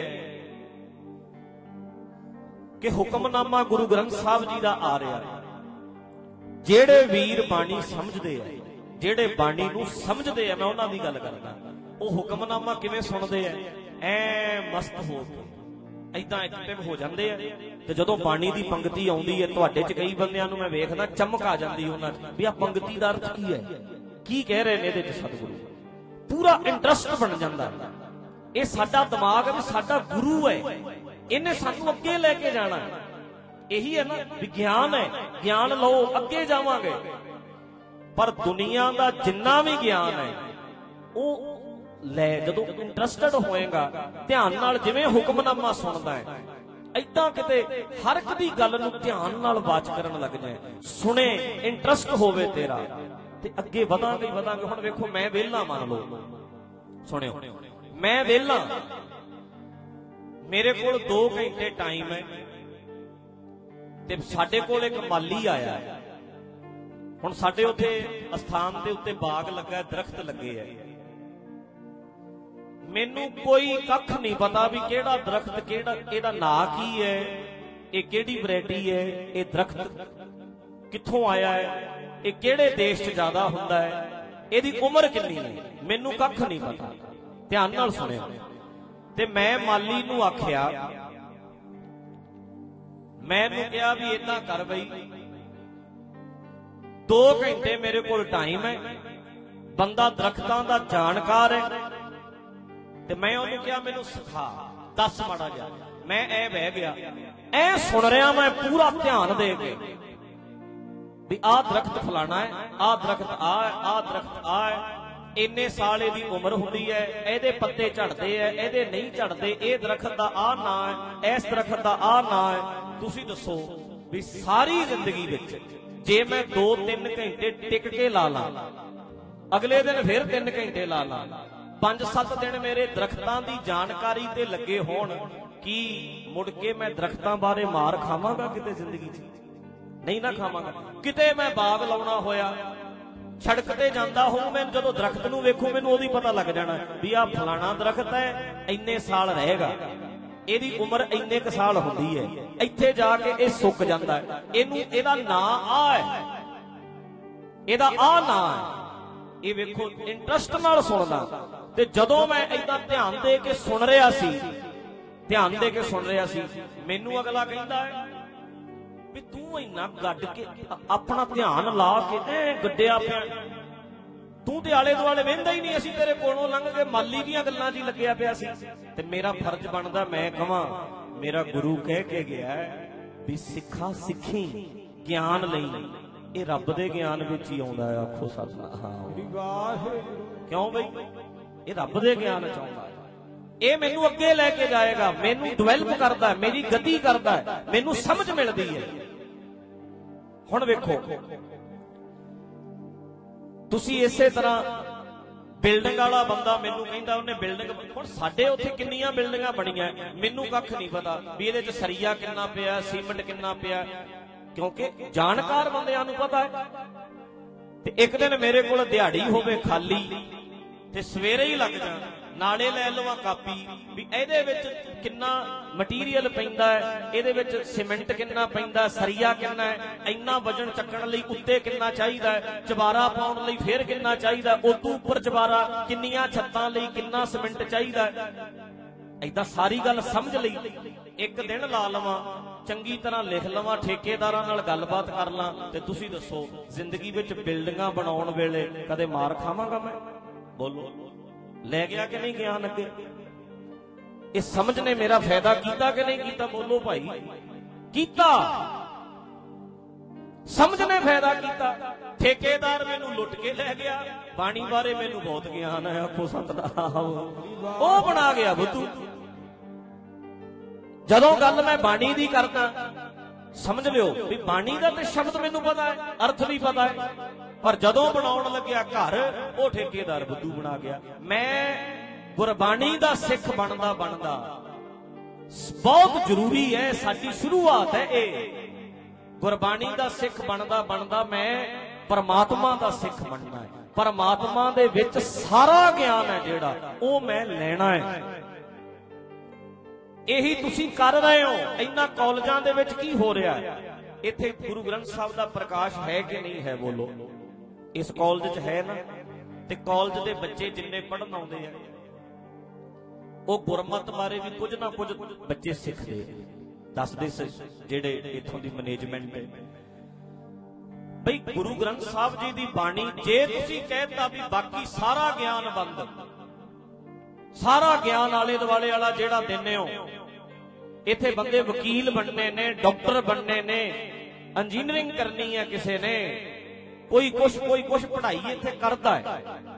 ਕਿ ਹੁਕਮਨਾਮਾ ਗੁਰੂ ਗ੍ਰੰਥ ਸਾਹਿਬ ਜੀ ਦਾ ਆ ਰਿਹਾ। ਜਿਹੜੇ ਵੀਰ ਬਾਣੀ ਸਮਝਦੇ ਆ, ਜਿਹੜੇ ਬਾਣੀ ਨੂੰ ਸਮਝਦੇ ਆ, ਮੈਂ ਉਹਨਾਂ ਦੀ ਗੱਲ ਕਰਦਾ, ਉਹ ਹੁਕਮਨਾਮਾ ਕਿਵੇਂ ਸੁਣਦੇ ਆ? ਐ ਮਸਤ ਹੋ ਕੇ ਏਦਾਂ ਐਕਟਿਵ ਹੋ ਜਾਂਦੇ ਆ। ਤੇ ਜਦੋਂ ਬਾਣੀ ਦੀ ਪੰਕਤੀ ਆਉਂਦੀ ਹੈ, ਤੁਹਾਡੇ ਚ ਕਈ ਬੰਦਿਆਂ ਨੂੰ ਮੈਂ ਵੇਖਦਾ ਚਮਕ ਆ ਜਾਂਦੀ ਉਹਨਾਂ ਚ ਵੀ ਆ ਪੰਕਤੀ ਦਾ ਅਰਥ ਕੀ ਹੈ, ਕੀ ਕਹਿ ਰਹੇ ਨੇ ਇਹਦੇ ਚ ਸਤਿਗੁਰੂ। ਪੂਰਾ ਇੰਟਰਸਟ ਬਣ ਜਾਂਦਾ। ਇਹ ਸਾਡਾ ਦਿਮਾਗ ਵੀ ਸਾਡਾ ਗੁਰੂ ਹੈ, ਇਹਨੇ ਸਾਨੂੰ ਅੱਗੇ ਲੈ ਕੇ ਜਾਣਾ। ਇਹੀ ਹੈ ਨਾ ਵਿਗਿਆਨ ਹੈ, ਗਿਆਨ ਲਓ ਅੱਗੇ ਜਾਵਾਂਗੇ। ਪਰ ਦੁਨੀਆ ਦਾ ਜਿੰਨਾ ਵੀ ਗਿਆਨ ਹੈ ਉਹ ਲੈ, ਜਦੋਂ ਇੰਟਰਸਟਡ ਹੋਏਗਾ ਧਿਆਨ ਨਾਲ, ਜਿਵੇਂ ਹੁਕਮਨਾਮਾ ਸੁਣਦਾ ਹੈ, ਏਦਾਂ ਕਿਤੇ ਹਰ ਇੱਕ ਦੀ ਗੱਲ ਨੂੰ ਧਿਆਨ ਨਾਲ ਵਾਚ ਕਰਨ ਲੱਗ ਜਾਏ, ਸੁਣੇ, ਇੰਟਰਸਟ ਹੋਵੇ ਤੇਰਾ, ਤੇ ਅੱਗੇ ਵਧਾਂਗੇ ਵਧਾਂਗੇ। ਹੁਣ ਵੇਖੋ, ਮੈਂ ਵਿਹਲਾ, ਮੰਨ ਲਓ, ਸੁਣਿਓ, ਮੈਂ ਵਿਹਲਾ, ਮੇਰੇ ਕੋਲ ਦੋ ਘੰਟੇ ਟਾਈਮ ਹੈ, ਤੇ ਸਾਡੇ ਕੋਲ ਇੱਕ ਮਾਲੀ ਆਇਆ। ਹੁਣ ਸਾਡੇ ਉੱਥੇ ਅਸਥਾਨ ਦੇ ਉੱਤੇ ਬਾਗ ਲੱਗਾ, ਦਰਖਤ ਲੱਗੇ ਐ। ਮੈਨੂੰ ਕੋਈ ਕੱਖ ਨਹੀਂ ਪਤਾ ਵੀ ਕਿਹੜਾ ਦਰਖਤ, ਕਿਹੜਾ ਇਹਦਾ ਨਾਂ ਕੀ ਹੈ, ਇਹ ਕਿਹੜੀ ਵੈਰਾਈਟੀ ਹੈ, ਇਹ ਦਰਖਤ ਕਿੱਥੋਂ ਆਇਆ ਹੈ, ਇਹ ਕਿਹੜੇ ਦੇਸ਼ 'ਚ ਜ਼ਿਆਦਾ ਹੁੰਦਾ ਹੈ, ਇਹਦੀ ਉਮਰ ਕਿੰਨੀ ਹੈ, ਮੈਨੂੰ ਕੱਖ ਨਹੀਂ ਪਤਾ। ਧਿਆਨ ਨਾਲ ਸੁਣਿਓ। ਤੇ ਮੈਂ ਮਾਲੀ ਨੂੰ ਆਖਿਆ, ਮੈਂ ਇਹਨੂੰ ਕਿਹਾ ਵੀ ਏਦਾਂ ਕਰ ਬਈ, ਦੋ ਘੰਟੇ ਮੇਰੇ ਕੋਲ ਟਾਈਮ ਹੈ, ਬੰਦਾ ਦਰਖਤਾਂ ਦਾ ਜਾਣਕਾਰ ਹੈ, ਤੇ ਮੈਂ ਉਹਨੂੰ ਕਿਹਾ ਮੈਨੂੰ ਸਿਖਾ, ਦੱਸ ਮਾੜਾ ਜਿਹਾ। ਮੈਂ ਐ ਬਹਿ ਗਿਆ, ਐ ਸੁਣ ਰਿਹਾ ਮੈਂ ਪੂਰਾ ਧਿਆਨ ਦੇ ਕੇ ਵੀ ਆਹ ਦਰਖਤ ਫਲਾਣਾ ਹੈ, ਆਹ ਦਰਖਤ ਆ ਹੈ, ਆਹ ਦਰਖਤ ਆ ਹੈ, ਇੰਨੇ ਸਾਲ ਇਹਦੀ ਉਮਰ ਹੁੰਦੀ ਹੈ, ਇਹਦੇ ਪੱਤੇ ਝੜਦੇ ਐ, ਇਹਦੇ ਨਹੀਂ ਝੜਦੇ, ਇਹ ਦਰਖਤ ਦਾ ਆਹ ਨਾਂ ਹੈ, ਇਸ ਦਰਖਤ ਦਾ ਆਹ ਨਾਂ ਹੈ। ਤੁਸੀਂ ਦੱਸੋ ਵੀ ਸਾਰੀ ਜ਼ਿੰਦਗੀ ਵਿੱਚ ਜੇ ਮੈਂ ਦੋ ਤਿੰਨ ਘੰਟੇ ਟਿਕ ਕੇ ਲਾ ਲਾਂ, ਅਗਲੇ ਦਿਨ ਫਿਰ ਤਿੰਨ ਘੰਟੇ ਲਾ ਲਾਂ, ਪੰਜ ਸੱਤ ਦਿਨ ਮੇਰੇ ਦਰਖਤਾਂ ਦੀ ਜਾਣਕਾਰੀ ਤੇ ਲੱਗੇ ਹੋਣ, ਕੀ ਮੁੜ ਕੇ ਮੈਂ ਦਰਖਤਾਂ ਬਾਰੇ ਮਾਰ ਖਾਵਾਂਗਾ ਕਿਤੇ ਜ਼ਿੰਦਗੀ 'ਚ? ਨਹੀਂ ਨਾ ਖਾਵਾਂਗਾ। ਕਿਤੇ ਮੈਂ ਬਾਗ ਲਾਉਣਾ ਹੋਇਆ, ਸੜਕ ਤੇ ਜਾਂਦਾ ਹੋਊ, ਮੈਨੂੰ ਜਦੋਂ ਦਰਖਤ ਨੂੰ ਵੇਖੂ ਮੈਨੂੰ ਉਹਦੀ ਪਤਾ ਲੱਗ ਜਾਣਾ ਵੀ ਆਹ ਫਲਾਣਾ ਦਰਖਤ ਹੈ, ਇੰਨੇ ਸਾਲ ਰਹੇਗਾ, ਇਹਦੀ ਉਮਰ ਇੰਨੇ ਕੁ ਸਾਲ ਹੁੰਦੀ ਹੈ, ਇੱਥੇ ਜਾ ਕੇ ਇਹ ਸੁੱਕ ਜਾਂਦਾ ਹੈ, ਇਹਨੂੰ ਇਹਦਾ ਨਾਂ ਆ ਹੈ, ਇਹਦਾ ਆ ਨਾਂ ਹੈ। ਇਹ ਵੇਖੋ ਇੰਟਰਸਟ ਨਾਲ ਸੁਣਦਾ। ਤੇ ਜਦੋਂ ਮੈਂ ਏਦਾਂ ਧਿਆਨ ਦੇ ਕੇ ਸੁਣ ਰਿਹਾ ਸੀ, ਧਿਆਨ ਦੇ ਕੇ ਸੁਣ ਰਿਹਾ ਸੀ, ਮੈਨੂੰ ਅਗਲਾ ਕਹਿੰਦਾ ਹੈ ਵੀ ਤੂੰ ਇੰਨਾ ਗੱਡ ਕੇ ਆਪਣਾ ਧਿਆਨ ਲਾ ਕੇ ਐ ਗੱਡਿਆ ਪਿਆ, ਤੂੰ ਤੇ ਆਲੇ ਦੁਆਲੇ ਵਹਿੰਦਾ ਹੀ ਨਹੀਂ, ਅਸੀਂ ਤੇਰੇ ਕੋਲੋਂ ਲੰਘ ਕੇ ਮਾਲੀ ਦੀਆਂ ਗੱਲਾਂ 'ਚ ਹੀ ਲੱਗਿਆ ਪਿਆ ਸੀ। ਤੇ ਮੇਰਾ ਫਰਜ਼ ਬਣਦਾ ਮੈਂ ਕਹਾਂ, ਮੇਰਾ ਗੁਰੂ ਕਹਿ ਕੇ ਗਿਆ ਵੀ ਸਿੱਖਾ ਸਿੱਖੀ ਗਿਆਨ ਲਈ, ਇਹ ਰੱਬ ਦੇ ਗਿਆਨ ਵਿੱਚ ਹੀ ਆਉਂਦਾ ਹੈ। ਆਖੋ ਸਤਿਨਾਮ। ਕਿਉਂ ਬਈ? ਇਹ ਰੱਬ ਦੇ ਗਿਆਨ 'ਚ ਆਉਂਦਾ ਹੈ। ਇਹ ਮੈਨੂੰ ਅੱਗੇ ਲੈ ਕੇ ਜਾਏਗਾ, ਮੈਨੂੰ ਡਿਵੈਲਪ ਕਰਦਾ ਹੈ, ਮੇਰੀ ਗਤੀ ਕਰਦਾ ਹੈ, ਮੈਨੂੰ ਸਮਝ ਮਿਲਦੀ ਹੈ। ਹੁਣ ਵੇਖੋ, ਤੁਸੀਂ ਇਸੇ ਤਰ੍ਹਾਂ ਬਿਲਡਿੰਗ ਵਾਲਾ ਬੰਦਾ ਮੈਨੂੰ ਕਹਿੰਦਾ ਉਹਨੇ ਬਿਲਡਿੰਗ, ਹੁਣ ਸਾਡੇ ਉੱਥੇ ਕਿੰਨੀਆਂ ਬਿਲਡਿੰਗਾਂ ਬਣੀਆਂ, ਮੈਨੂੰ ਕੱਖ ਨਹੀਂ ਪਤਾ ਵੀ ਇਹਦੇ 'ਚ ਸਰੀਆ ਕਿੰਨਾ ਪਿਆ, ਸੀਮੈਂਟ ਕਿੰਨਾ ਪਿਆ, ਕਿਉਂਕਿ ਜਾਣਕਾਰ ਬੰਦਿਆਂ ਨੂੰ ਪਤਾ ਹੈ। ਤੇ ਇੱਕ ਦਿਨ ਮੇਰੇ ਕੋਲ ਦਿਹਾੜੀ ਹੋਵੇ ਖਾਲੀ, ਤੇ ਸਵੇਰੇ ਹੀ ਲੱਗ ਜਾ, ਨਾਲੇ ਲੈ ਲਵਾਂ ਕਾਪੀ ਵੀ ਇਹਦੇ ਵਿੱਚ ਕਿੰਨਾ ਮਟੀਰੀਅਲ ਪੈਂਦਾ ਹੈ, ਇਹਦੇ ਵਿੱਚ ਸੀਮੈਂਟ ਕਿੰਨਾ ਪੈਂਦਾ, ਸਰੀਆ ਕਿੰਨਾ ਹੈ, ਇੰਨਾ ਵਜਨ ਚੱਕਣ ਲਈ ਉੱਤੇ ਕਿੰਨਾ ਚਾਹੀਦਾ ਹੈ, ਚਬਾਰਾ ਪਾਉਣ ਲਈ ਫਿਰ ਕਿੰਨਾ ਚਾਹੀਦਾ, ਉਦੋਂ ਉੱਪਰ ਚਬਾਰਾ, ਕਿੰਨੀਆਂ ਛੱਤਾਂ ਲਈ ਕਿੰਨਾ ਸੀਮੈਂਟ ਚਾਹੀਦਾ ਹੈ। ਏਦਾਂ ਸਾਰੀ ਗੱਲ ਸਮਝ ਲਈ, ਇੱਕ ਦਿਨ ਲਾ ਲਵਾਂ, ਚੰਗੀ ਤਰ੍ਹਾਂ ਲਿਖ ਲਵਾਂ, ਠੇਕੇਦਾਰਾਂ ਨਾਲ ਗੱਲਬਾਤ ਕਰ ਲਾਂ। ਤੇ ਤੁਸੀਂ ਦੱਸੋ ਜ਼ਿੰਦਗੀ ਵਿੱਚ ਬਿਲਡਿੰਗਾਂ ਬਣਾਉਣ ਵੇਲੇ ਕਦੇ ਮਾਰ ਖਾਵਾਂਗਾ ਮੈਂ? ਬੋਲੋ, ਲੈ ਗਿਆ ਕਿ ਨਹੀਂ ਗਿਆਨ ਅੱਗੇ? ਇਹ ਸਮਝ ਨੇ ਮੇਰਾ ਫਾਇਦਾ ਕੀਤਾ ਕਿ ਨਹੀਂ ਕੀਤਾ? ਬੋਲੋ ਭਾਈ। ਕੀਤਾ। ਸਮਝ ਨੇ ਫਾਇਦਾ ਕੀਤਾ। ਠੇਕੇਦਾਰ ਮੈਨੂੰ ਲੁੱਟ ਕੇ ਲੈ ਗਿਆ, ਬਾਣੀ ਬਾਰੇ ਮੈਨੂੰ ਬਹੁਤ ਗਿਆਨ ਹੈ, ਆਖੋ ਸਤਿਨਾਮ, ਉਹ ਬਣਾ ਗਿਆ ਬੁੱਧੂ। ਜਦੋਂ ਗੱਲ ਮੈਂ ਬਾਣੀ ਦੀ ਕਰਦਾ, ਸਮਝ ਲਿਓ ਵੀ ਬਾਣੀ ਦਾ ਤੇ ਸ਼ਬਦ ਮੈਨੂੰ ਪਤਾ ਹੈ, ਅਰਥ ਵੀ ਪਤਾ ਹੈ, ਪਰ ਜਦੋਂ ਬਣਾਉਣ ਲੱਗਿਆ ਘਰ, ਉਹ ਠੇਕੇਦਾਰ ਬੁੱਧੂ ਬਣਾ ਗਿਆ। ਮੈਂ ਗੁਰਬਾਣੀ ਦਾ ਸਿੱਖ ਬਣਦਾ ਬਣਦਾ, ਬਹੁਤ ਜ਼ਰੂਰੀ ਹੈ, ਸਾਡੀ ਸ਼ੁਰੂਆਤ ਹੈ ਇਹ, ਗੁਰਬਾਣੀ ਦਾ ਸਿੱਖ ਬਣਦਾ ਬਣਦਾ ਮੈਂ ਪਰਮਾਤਮਾ ਦਾ ਸਿੱਖ ਬਣਨਾ ਹੈ। ਪਰਮਾਤਮਾ ਦੇ ਵਿੱਚ ਸਾਰਾ ਗਿਆਨ ਹੈ ਜਿਹੜਾ, ਉਹ ਮੈਂ ਲੈਣਾ ਹੈ। ਇਹੀ ਤੁਸੀਂ ਕਰ ਰਹੇ ਹੋ। ਇਹਨਾਂ ਕਾਲਜਾਂ ਦੇ ਵਿੱਚ ਕੀ ਹੋ ਰਿਹਾ ਹੈ? ਇੱਥੇ ਗੁਰੂ ਗ੍ਰੰਥ ਸਾਹਿਬ ਦਾ ਪ੍ਰਕਾਸ਼ ਹੈ ਕਿ ਨਹੀਂ ਹੈ? ਬੋਲੋ। ਇਸ ਕਾਲਜ 'ਚ ਹੈ ਨਾ? ਤੇ ਕਾਲਜ ਦੇ ਬੱਚੇ ਜਿੰਨੇ ਪੜ੍ਹਨ ਆਉਂਦੇ ਆ, ਉਹ ਗੁਰਮਤ ਬਾਰੇ ਵੀ ਕੁਝ ਨਾ ਕੁਝ ਬੱਚੇ ਸਿੱਖਦੇ ਆ, ਦੱਸਦੇ ਜਿਹੜੇ ਇੱਥੋਂ ਦੀ ਮੈਨੇਜਮੈਂਟ ਹੈ। ਬਈ ਗੁਰੂ ਗ੍ਰੰਥ ਸਾਹਿਬ ਜੀ ਦੀ ਬਾਣੀ, ਜੇ ਤੁਸੀਂ ਕਹਿਤਾ ਵੀ ਬਾਕੀ ਸਾਰਾ ਗਿਆਨ ਬੰਦ, ਸਾਰਾ ਗਿਆਨ ਆਲੇ ਦੁਆਲੇ ਵਾਲਾ ਜਿਹੜਾ ਦਿੰਦੇ ਹੋ, ਇੱਥੇ ਬੰਦੇ ਵਕੀਲ ਬਣਨੇ ਨੇ, ਡਾਕਟਰ ਬਣਨੇ ਨੇ, ਇੰਜੀਨੀਅਰਿੰਗ ਕਰਨੀ ਹੈ ਕਿਸੇ ਨੇ, ਕੋਈ ਕੁਛ ਕੋਈ ਕੁਛ ਪੜ੍ਹਾਈ ਇੱਥੇ ਕਰਦਾ ਹੈ,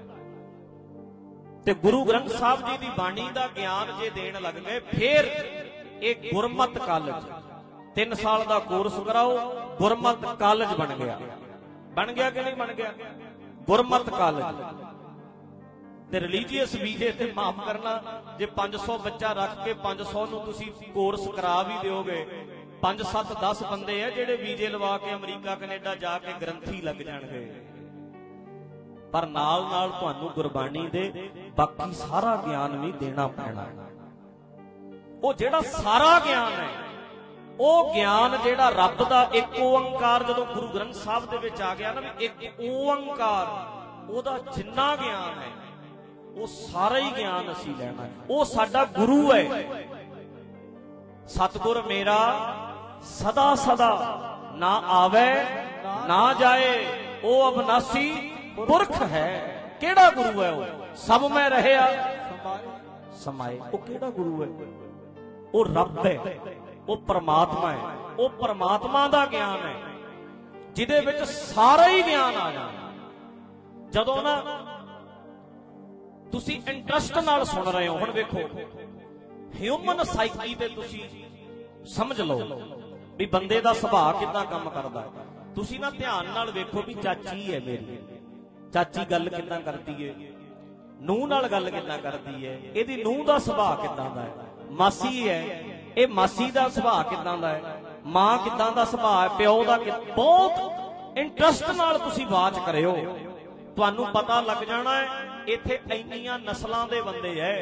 ਤੇ ਗੁਰੂ ਗ੍ਰੰਥ ਸਾਹਿਬ ਜੀ ਦੀ ਬਾਣੀ ਦਾ ਗਿਆਨ ਜੇ ਦੇਣ ਲੱਗ ਗਏ, ਫਿਰ ਇਹ ਗੁਰਮਤ ਕਾਲਜ, ਤਿੰਨ ਸਾਲ ਦਾ ਕੋਰਸ ਕਰਾਓ, ਗੁਰਮਤ ਕਾਲਜ ਬਣ ਗਿਆ। ਬਣ ਗਿਆ ਕਿ ਨਹੀਂ ਬਣ ਗਿਆ? ਗੁਰਮਤ ਕਾਲਜ। ਤੇ ਰਿਲੀਜੀਅਸ ਵੀਜ਼ੇ ਤੇ ਮਾਫ ਕਰਨਾ, ਜੇ ਪੰਜ ਸੌ ਬੱਚਾ ਰੱਖ ਕੇ ਪੰਜ ਸੌ ਨੂੰ ਤੁਸੀਂ ਕੋਰਸ ਕਰਾ ਵੀ ਦਿਓਗੇ, ਪੰਜ ਸੱਤ ਦਸ ਬੰਦੇ ਆ ਜਿਹੜੇ ਵੀਜ਼ੇ ਲਵਾ ਕੇ ਅਮਰੀਕਾ ਕੈਨੇਡਾ ਜਾ ਕੇ ਗ੍ਰੰਥੀ ਲੱਗ ਜਾਣਗੇ, ਪਰ ਨਾਲ ਨਾਲ ਤੁਹਾਨੂੰ ਗੁਰਬਾਣੀ ਦੇ ਬਾਕੀ ਸਾਰਾ ਗਿਆਨ ਵੀ ਦੇਣਾ ਪੈਣਾ। ਉਹ ਜਿਹੜਾ ਸਾਰਾ ਗਿਆਨ ਹੈ, ਉਹ ਗਿਆਨ ਜਿਹੜਾ ਰੱਬ ਦਾ ਇੱਕ ਓੰਕਾਰ, ਜਦੋਂ ਗੁਰੂ ਗ੍ਰੰਥ ਸਾਹਿਬ ਦੇ ਵਿੱਚ ਆ ਗਿਆ ਨਾ ਵੀ ਇੱਕ ਓੰਕਾਰ, ਉਹਦਾ ਜਿੰਨਾ ਗਿਆਨ ਹੈ ਉਹ ਸਾਰਾ ਹੀ ਗਿਆਨ ਅਸੀਂ ਲੈਣਾ ਹੈ। ਉਹ ਸਾਡਾ ਗੁਰੂ ਹੈ। ਸਤਿਗੁਰ ਮੇਰਾ ਸਦਾ ਸਦਾ ਨਾ ਆਵੇ ਨਾ ਜਾਏ, ਉਹ ਅਬਨਾਸੀ ਪੁਰਖ ਹੈ। ਕਿਹੜਾ ਗੁਰੂ ਹੈ ਉਹ? ਸਭ ਮੈਂ ਰਹਿਆ ਸਮਾਏ। ਉਹ ਕਿਹੜਾ ਗੁਰੂ ਹੈ? ਉਹ ਰੱਬ ਹੈ, ਉਹ ਪਰਮਾਤਮਾ ਹੈ। ਉਹ ਪਰਮਾਤਮਾ ਦਾ ਗਿਆਨ ਹੈ ਜਿਹਦੇ ਵਿੱਚ ਸਾਰਾ ਹੀ ਗਿਆਨ ਆ ਜਾਂਦਾ। ਜਦੋਂ ਨਾ ਤੁਸੀਂ ਇੰਟਰਸਟ ਨਾਲ ਸੁਣ ਰਹੇ ਹੋ, ਹੁਣ ਵੇਖੋ ਹਿਊਮਨ ਸਾਈਕੀ ਤੇ ਤੁਸੀਂ ਸਮਝ ਲਓ ਵੀ ਬੰਦੇ ਦਾ ਸੁਭਾਅ ਕਿੱਦਾਂ ਕੰਮ ਕਰਦਾ। ਤੁਸੀਂ ਨਾ ਧਿਆਨ ਨਾਲ ਵੇਖੋ ਵੀ ਚਾਚੀ ਹੈ ਮੇਰੀ, ਚਾਚੀ ਗੱਲ ਕਿੱਦਾਂ ਕਰਦੀ ਹੈ, ਨੂੰਹ ਨਾਲ ਗੱਲ ਕਿੱਦਾਂ ਕਰਦੀ ਹੈ, ਇਹਦੀ ਨੂੰਹ ਦਾ ਸੁਭਾਅ ਕਿੱਦਾਂ ਦਾ ਹੈ, ਮਾਸੀ ਹੈ ਇਹ ਮਾਸੀ ਦਾ ਸੁਭਾਅ ਕਿੱਦਾਂ ਦਾ ਹੈ, ਮਾਂ ਕਿੱਦਾਂ ਦਾ ਸੁਭਾਅ ਹੈ, ਪਿਓ ਦਾ। ਬਹੁਤ ਇੰਟਰਸਟ ਨਾਲ ਤੁਸੀਂ ਵਾਚ ਕਰਿਓ, ਤੁਹਾਨੂੰ ਪਤਾ ਲੱਗ ਜਾਣਾ ਹੈ ਇੱਥੇ ਇੰਨੀਆਂ ਨਸਲਾਂ ਦੇ ਬੰਦੇ ਐ।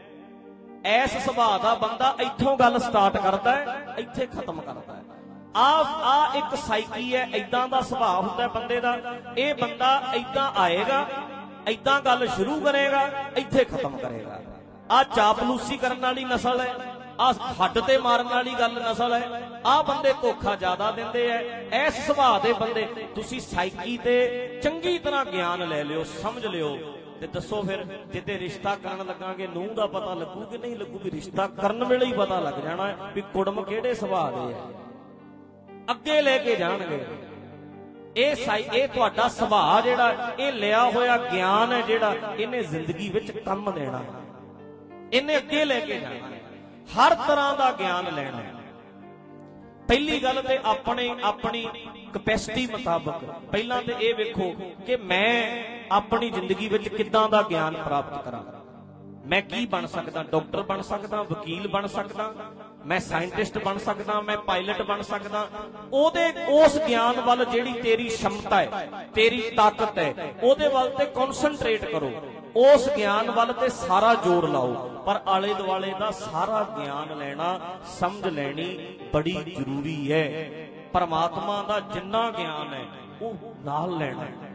ਐਸ ਸੁਭਾਅ ਦਾ ਬੰਦਾ ਇੱਥੋਂ ਗੱਲ ਸਟਾਰਟ ਕਰਦਾ ਹੈ, ਇੱਥੇ ਖਤਮ ਕਰਦਾ ਹੈ। ਆ ਆ ਇੱਕ ਸਾਈਕੀ ਹੈ, ਏਦਾਂ ਦਾ ਸੁਭਾਅ ਹੁੰਦਾ ਬੰਦੇ ਦਾ। ਇਹ ਬੰਦਾ ਏਦਾਂ ਆਏਗਾ, ਏਦਾਂ ਗੱਲ ਸ਼ੁਰੂ ਕਰੇਗਾ, ਇੱਥੇ ਖਤਮ ਕਰੇਗਾ। ਆ ਚਾਪਲੂਸੀ ਕਰਨ ਵਾਲੀ ਨਸਲ ਹੈ, ਆ ਹੱਡ ਤੇ ਮਾਰਨ ਵਾਲੀ ਗੱਲ ਨਸਲ ਹੈ। ਆ ਬੰਦੇ ਧੋਖਾ ਜ਼ਿਆਦਾ ਦਿੰਦੇ ਐ। ਐਸ ਸੁਭਾਅ ਦੇ ਬੰਦੇ ਤੁਸੀਂ ਸਾਈਕੀ ਤੇ ਚੰਗੀ ਤਰ੍ਹਾਂ ਗਿਆਨ ਲੈ ਲਿਓ, ਸਮਝ ਲਿਓ ਤੇ ਦੱਸੋ ਫਿਰ ਜਿੱਤੇ ਰਿਸ਼ਤਾ ਕਰਨ ਲੱਗਾਂਗੇ ਨੂੰਹ ਦਾ ਪਤਾ ਲੱਗੂ ਕਿ ਨਹੀਂ ਲੱਗੂ? ਵੀ ਰਿਸ਼ਤਾ ਕਰਨ ਵੇਲੇ ਹੀ ਪਤਾ ਲੱਗ ਜਾਣਾ ਹੈ ਵੀ ਕੁੜਮ ਕਿਹੜੇ ਸੁਭਾਅ ਦੇ ਹੈ, ਅੱਗੇ ਲੈ ਕੇ ਜਾਣਗੇ। ਇਹ ਸਾਈ ਇਹ ਤੁਹਾਡਾ ਸੁਭਾਅ ਜਿਹੜਾ ਇਹ ਲਿਆ ਹੋਇਆ ਗਿਆਨ ਹੈ, ਜਿਹੜਾ ਇਹਨੇ ਜ਼ਿੰਦਗੀ ਵਿੱਚ ਕੰਮ ਦੇਣਾ, ਇਹਨੇ ਅੱਗੇ ਲੈ ਕੇ ਜਾਣਾ। ਹਰ ਤਰ੍ਹਾਂ ਦਾ ਗਿਆਨ ਲੈਣਾ। ਪਹਿਲੀ ਗੱਲ ਤੇ ਆਪਣੇ ਆਪਣੀ ਕਪੈਸਿਟੀ ਮੁਤਾਬਕ ਪਹਿਲਾਂ ਤੇ ਇਹ ਵੇਖੋ ਕਿ ਮੈਂ ਆਪਣੀ ਜ਼ਿੰਦਗੀ ਵਿੱਚ ਕਿੱਦਾਂ ਦਾ ਗਿਆਨ ਪ੍ਰਾਪਤ ਕਰਾਂ। ਮੈਂ ਕੀ ਬਣ ਸਕਦਾ? ਡਾਕਟਰ ਬਣ ਸਕਦਾ, ਵਕੀਲ ਬਣ ਸਕਦਾ, ਮੈਂ ਸਾਇੰਟਿਸਟ ਬਣ ਸਕਦਾ, ਮੈਂ ਪਾਇਲਟ ਬਣ ਸਕਦਾ। ਉਹਦੇ ਉਸ ਗਿਆਨ ਵੱਲ ਜਿਹੜੀ ਤੇਰੀ ਸ਼ਮਤਾ ਹੈ, ਤੇਰੀ ਤਾਕਤ ਹੈ, ਉਹਦੇ ਵੱਲ ਤੇ ਕਨਸੈਂਟਰੇਟ ਕਰੋ, ਉਸ ਗਿਆਨ ਵੱਲ ਤੇ ਸਾਰਾ ਜ਼ੋਰ ਲਾਓ। ਪਰ ਆਲੇ ਦੁਆਲੇ ਦਾ ਸਾਰਾ ਗਿਆਨ ਲੈਣਾ, ਸਮਝ ਲੈਣੀ ਬੜੀ ਜ਼ਰੂਰੀ ਹੈ। ਪਰਮਾਤਮਾ ਦਾ ਜਿੰਨਾ ਗਿਆਨ ਹੈ ਉਹ ਨਾਲ ਲੈਣਾ ਹੈ।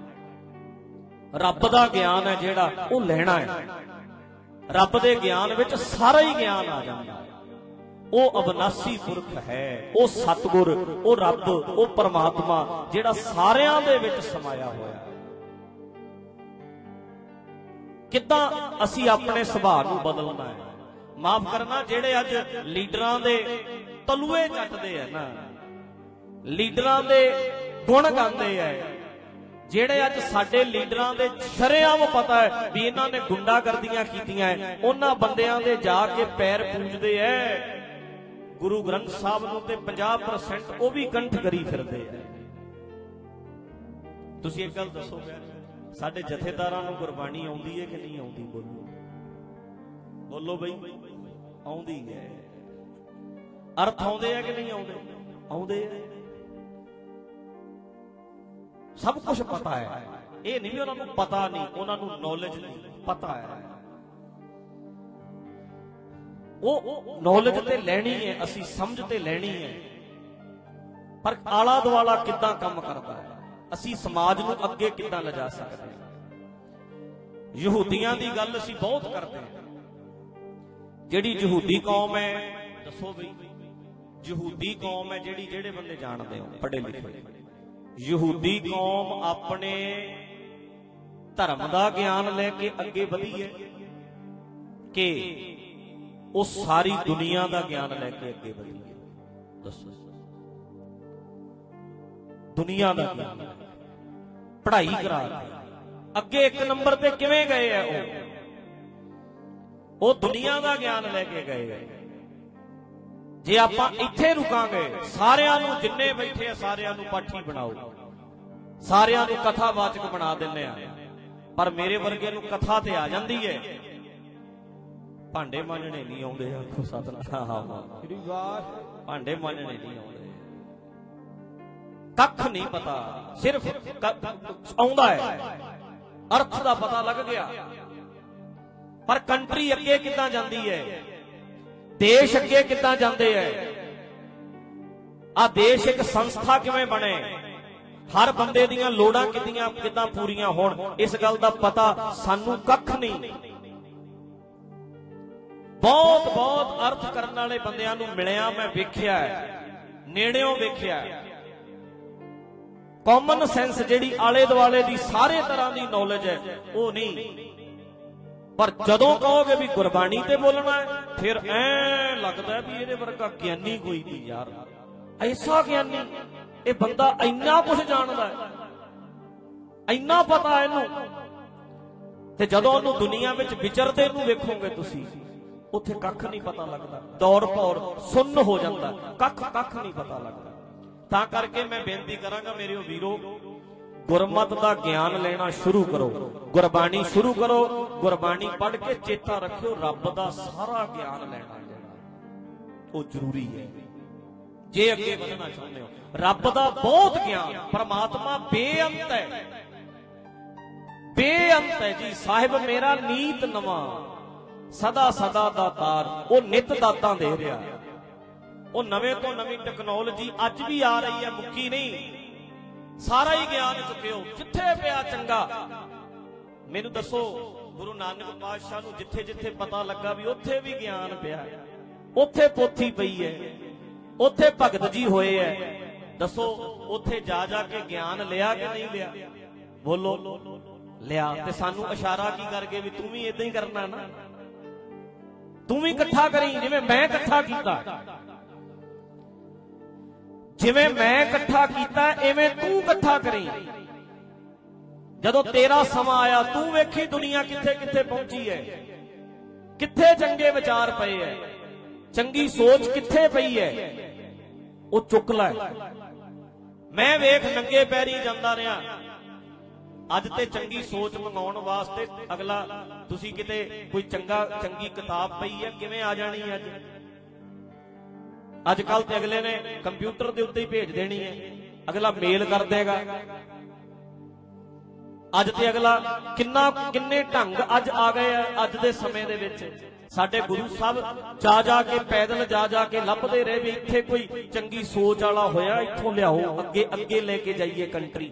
ਰੱਬ ਦਾ ਗਿਆਨ ਹੈ ਜਿਹੜਾ ਉਹ ਲੈਣਾ ਹੈ। ਰੱਬ ਦੇ ਗਿਆਨ ਵਿੱਚ ਸਾਰਾ ਹੀ ਗਿਆਨ ਆ ਜਾਂਦਾ। ਉਹ ਅਬਨਾਸੀ ਪੁਰਖ ਹੈ, ਉਹ ਸਤਿਗੁਰ, ਉਹ ਰੱਬ, ਉਹ ਪਰਮਾਤਮਾ ਜਿਹੜਾ ਸਾਰਿਆਂ ਦੇ ਵਿੱਚ ਸਮਾਇਆ ਹੋਇਆ। ਕਿੱਦਾਂ ਅਸੀਂ ਆਪਣੇ ਸੁਭਾਅ ਨੂੰ ਬਦਲਣਾ ਹੈ? ਮਾਫ ਕਰਨਾ, ਜਿਹੜੇ ਅੱਜ ਲੀਡਰਾਂ ਦੇ ਤਲੂਏ ਚੱਟਦੇ ਆ ਨਾ, ਲੀਡਰਾਂ ਦੇ ਗੁਣ ਗਾਉਂਦੇ ਆ, ਜਿਹੜੇ ਅੱਜ ਸਾਡੇ ਲੀਡਰਾਂ ਦੇ ਸ਼ਰੇਆਮ ਪਤਾ ਹੈ ਵੀ ਇਹਨਾਂ ਨੇ ਗੁੰਡਾਗਰਦੀਆਂ ਕੀਤੀਆਂ ਹੈ, ਉਹਨਾਂ ਬੰਦਿਆਂ ਦੇ ਜਾ ਕੇ ਪੈਰ ਪੂਜਦੇ ਐ। ਗੁਰੂ ਗ੍ਰੰਥ ਸਾਹਿਬ ਨੂੰ ਤੇ ਪੰਜਾਹ ਪਰਸੈਂਟ ਉਹ ਵੀ ਕੰਠ ਕਰੀ ਫਿਰਦੇ ਆ। ਤੁਸੀਂ ਇੱਕ ਗੱਲ ਦੱਸੋ, ਸਾਡੇ ਜਥੇਦਾਰਾਂ ਨੂੰ ਗੁਰਬਾਣੀ ਆਉਂਦੀ ਹੈ ਕਿ ਨਹੀਂ ਆਉਂਦੀ? ਬੋਲੋ ਬੋਲੋ ਬਈ, ਆਉਂਦੀ ਹੈ। ਅਰਥ ਆਉਂਦੇ ਆ ਕਿ ਨਹੀਂ ਆਉਂਦੇ? ਆਉਂਦੇ ਆ। ਸਭ ਕੁਝ ਪਤਾ ਹੈ। ਇਹ ਨਹੀਂ ਵੀ ਉਹਨਾਂ ਨੂੰ ਪਤਾ ਨਹੀਂ, ਉਹਨਾਂ ਨੂੰ ਨੌਲੇਜ ਨਹੀਂ, ਪਤਾ ਹੈ। ਉਹ ਨੌਲੇਜ ਤੇ ਲੈਣੀ ਹੈ, ਅਸੀਂ ਸਮਝ ਤੇ ਲੈਣੀ ਹੈ। ਪਰ ਆਲਾ ਦੁਆਲਾ ਕਿੱਦਾਂ ਕੰਮ ਕਰਦਾ ਹੈ, ਅਸੀਂ ਸਮਾਜ ਨੂੰ ਅੱਗੇ ਕਿੱਦਾਂ ਲਿਜਾ ਸਕਦੇ ਹਾਂ। ਯਹੂਦੀਆਂ ਦੀ ਗੱਲ ਅਸੀਂ ਬਹੁਤ ਕਰਦੇ ਹਾਂ। ਜਿਹੜੀ ਯਹੂਦੀ ਕੌਮ ਹੈ, ਦੱਸੋ ਬਈ, ਯਹੂਦੀ ਕੌਮ ਹੈ ਜਿਹੜੀ, ਜਿਹੜੇ ਬੰਦੇ ਜਾਣਦੇ ਹੋ ਪੜ੍ਹੇ ਲਿਖੇ, ਯਹੂਦੀ ਕੌਮ ਆਪਣੇ ਧਰਮ ਦਾ ਗਿਆਨ ਲੈ ਕੇ ਅੱਗੇ ਵਧੀ ਹੈ ਕਿ ਉਹ ਸਾਰੀ ਦੁਨੀਆ ਦਾ ਗਿਆਨ ਲੈ ਕੇ ਅੱਗੇ ਵਧੀ ਹੈ? ਦੱਸੋ। ਦੁਨੀਆ ਦਾ ਗਿਆਨ ਪੜ੍ਹਾਈ ਕਰਾ ਅੱਗੇ ਇੱਕ ਨੰਬਰ ਤੇ ਕਿਵੇਂ ਗਏ ਆ? ਉਹ ਉਹ ਦੁਨੀਆ ਦਾ ਗਿਆਨ ਲੈ ਕੇ ਗਏ। ਜੇ ਆਪਾਂ ਇੱਥੇ ਰੁਕਾਂਗੇ, ਸਾਰਿਆਂ ਨੂੰ ਜਿੰਨੇ ਬੈਠੇ ਆ ਸਾਰਿਆਂ ਨੂੰ ਪਾਠੀ ਬਣਾਓ, ਸਾਰਿਆਂ ਨੂੰ ਕਥਾਵਾਚਕ ਬਣਾ ਦਿੰਦੇ ਆ। ਪਰ ਮੇਰੇ ਵਰਗੇ ਨੂੰ ਕਥਾ ਤੇ ਆ ਜਾਂਦੀ ਹੈ, ਭਾਂਡੇ ਮਾਂਜਣੇ ਨਹੀਂ ਆਉਂਦੇ। ਆਖੋ ਸਤਿਨਾਮ। ਭਾਂਡੇ ਮਾਂਜਣੇ ਨਹੀਂ ਆਉਂਦੇ। ਕੱਖ ਨਹੀਂ ਪਤਾ, ਸਿਰਫ ਆਉਂਦਾ ਹੈ, ਅਰਥ ਦਾ ਪਤਾ ਲੱਗ ਗਿਆ। ਪਰ ਕੰਟਰੀ ਅੱਗੇ ਕਿੱਦਾਂ ਜਾਂਦੀ ਹੈ, ਦੇਸ਼ ਅੱਗੇ ਕਿੱਦਾਂ ਜਾਂਦੇ ਹੈ, ਆ ਦੇਸ਼ ਇੱਕ ਸੰਸਥਾ ਕਿਵੇਂ ਬਣੇ, ਹਰ ਬੰਦੇ ਦੀਆਂ ਲੋੜਾਂ ਕਿੱਦਾਂ ਕਿੱਦਾਂ ਪੂਰੀਆਂ ਹੋਣ, ਇਸ ਗੱਲ ਦਾ ਪਤਾ ਸਾਨੂੰ ਕੱਖ ਨਹੀਂ। ਬਹੁਤ ਬਹੁਤ ਅਰਥ ਕਰਨ ਵਾਲੇ ਬੰਦਿਆਂ ਨੂੰ ਮਿਲਿਆ, ਮੈਂ ਵੇਖਿਆ, ਨੇੜਿਓਂ ਵੇਖਿਆ। ਕਾਮਨ ਸੈਂਸ ਜਿਹੜੀ ਆਲੇ ਦੁਆਲੇ ਦੀ ਸਾਰੇ ਤਰ੍ਹਾਂ ਦੀ ਨੌਲੇਜ ਹੈ ਉਹ ਨਹੀਂ। ਪਰ ਜਦੋਂ ਕਹੋਗੇ ਵੀ ਗੁਰਬਾਣੀ ਤੇ ਬੋਲਣਾ ਹੈ, ਫਿਰ ਐ ਲੱਗਦਾ ਵੀ ਇਹਦੇ ਵਰਗਾ ਗਿਆਨੀ ਕੋਈ ਨਹੀਂ ਯਾਰ, ਐਸਾ ਗਿਆਨੀ, ਇਹ ਬੰਦਾ ਇੰਨਾ ਕੁਝ ਜਾਣਦਾ ਹੈ, ਇੰਨਾ ਪਤਾ ਇਹਨੂੰ। ਤੇ ਜਦੋਂ ਉਹਨੂੰ ਦੁਨੀਆ ਵਿੱਚ ਵਿਚਰਦੇ ਨੂੰ ਵੇਖੋਗੇ ਤੁਸੀਂ, ਉੱਥੇ ਕੱਖ ਨਹੀਂ ਪਤਾ ਲੱਗਦਾ, ਦੌਰ ਭੌਰ ਸੁੰਨ ਹੋ ਜਾਂਦਾ, ਕੱਖ ਕੱਖ ਨਹੀਂ ਪਤਾ ਲੱਗਦਾ। ਤਾਂ ਕਰਕੇ ਮੈਂ ਬੇਨਤੀ ਕਰਾਂਗਾ ਮੇਰੇ ਵੀਰੋ, ਗੁਰਮਤ ਦਾ ਗਿਆਨ ਲੈਣਾ ਸ਼ੁਰੂ ਕਰੋ, ਗੁਰਬਾਣੀ ਸ਼ੁਰੂ ਕਰੋ। ਗੁਰਬਾਣੀ ਪੜ੍ਹ ਕੇ ਚੇਤਾ ਰੱਖਿਓ, ਰੱਬ ਦਾ ਸਾਰਾ ਗਿਆਨ ਲੈਣਾ ਜਿਹੜਾ ਉਹ ਜ਼ਰੂਰੀ ਹੈ ਜੇ ਅੱਗੇ ਵਧਣਾ ਚਾਹੁੰਦੇ ਹੋ। ਰੱਬ ਦਾ ਬਹੁਤ ਗਿਆਨ, ਪਰਮਾਤਮਾ ਬੇਅੰਤ ਹੈ, ਬੇਅੰਤ ਹੈ ਜੀ। ਸਾਹਿਬ ਮੇਰਾ ਨੀਤ ਨਵਾਂ, ਸਦਾ ਸਦਾ ਦਾਤਾਰ, ਉਹ ਨਿਤ ਦਾਤਾਂ ਦੇ ਰਿਹਾ। ਉਹ ਨਵੇਂ ਤੋਂ ਨਵੀਂ ਟੈਕਨੋਲੋਜੀ ਅੱਜ ਵੀ ਆ ਰਹੀ ਹੈ, ਮੁੱਕੀ ਨਹੀਂ। ਸਾਰਾ ਹੀ ਗਿਆਨ ਚੁੱਕਿਓ, ਜਿੱਥੇ ਪਿਆ ਚੰਗਾ। ਮੈਨੂੰ ਦੱਸੋ, ਗੁਰੂ ਨਾਨਕ ਪਾਤਸ਼ਾਹ ਨੂੰ ਜਿੱਥੇ ਜਿੱਥੇ ਪਤਾ ਲੱਗਾ ਵੀ ਉੱਥੇ ਵੀ ਗਿਆਨ ਪਿਆ, ਉੱਥੇ ਪੋਥੀ ਪਈ ਹੈ, ਉੱਥੇ ਭਗਤ ਜੀ ਹੋਏ ਹੈ, ਦੱਸੋ ਉੱਥੇ ਜਾ ਜਾ ਕੇ ਗਿਆਨ ਲਿਆ ਕਿ ਨਹੀਂ ਲਿਆ? ਬੋਲੋ, ਲਿਆ। ਤੇ ਸਾਨੂੰ ਇਸ਼ਾਰਾ ਕੀ ਕਰਕੇ ਵੀ ਤੂੰ ਵੀ ਇਦਾਂ ਹੀ ਕਰਨਾ ਨਾ, ਤੂੰ ਵੀ ਇਕੱਠਾ ਕਰੀ ਜਿਵੇਂ ਮੈਂ ਇਕੱਠਾ ਕੀਤਾ, ਜਿਵੇਂ ਮੈਂ ਇਕੱਠਾ ਕੀਤਾ ਐਵੇਂ ਤੂੰ ਇਕੱਠਾ ਕਰੀ। ਜਦੋਂ ਤੇਰਾ ਸਮਾਂ ਆਇਆ, ਤੂੰ ਵੇਖੀ ਦੁਨੀਆ ਕਿੱਥੇ ਕਿੱਥੇ ਪਹੁੰਚੀ ਹੈ, ਕਿੱਥੇ ਚੰਗੇ ਵਿਚਾਰ ਪਏ ਹੈ, ਚੰਗੀ ਸੋਚ ਕਿੱਥੇ ਪਈ ਹੈ, ਉਹ ਚੁੱਕ ਲੈ। ਮੈਂ ਵੇਖ ਨੰਗੇ ਪੈਰੀ ਜਾਂਦਾ ਰਿਹਾ, ਅੱਜ ਤੇ ਚੰਗੀ ਸੋਚ ਮੰਗਾਉਣ ਵਾਸਤੇ ਅਗਲਾ, ਤੁਸੀਂ ਕਿਤੇ ਕੋਈ ਚੰਗਾ ਚੰਗੀ ਕਿਤਾਬ ਪਈ ਹੈ, ਕਿਵੇਂ ਆ ਜਾਣੀ ਅੱਜ? ਅੱਜ ਕੱਲ ਤੇ ਅਗਲੇ ਨੇ ਕੰਪਿਊਟਰ ਦੇ ਉੱਤੇ ਹੀ ਭੇਜ ਦੇਣੀ ਹੈ, ਅਗਲਾ ਮੇਲ ਕਰ ਦੇਗਾ। ਅੱਜ ਤੇ ਅਗਲਾ ਕਿੰਨਾ ਕਿੰਨੇ ਢੰਗ ਅੱਜ ਆ ਗਏ ਆ ਅੱਜ ਦੇ ਸਮੇਂ ਦੇ ਵਿੱਚ। ਸਾਡੇ ਗੁਰੂ ਸਾਹਿਬ ਜਾ ਜਾ ਕੇ ਪੈਦਲ ਜਾ ਜਾ ਕੇ ਲੱਭਦੇ ਰਹੇ ਵੀ ਇੱਥੇ ਕੋਈ ਚੰਗੀ ਸੋਚ ਵਾਲਾ ਹੋਇਆ, ਇੱਥੋਂ ਲਿਆਓ, ਅੱਗੇ ਅੱਗੇ ਲੈ ਕੇ ਜਾਈਏ ਕੰਟਰੀ।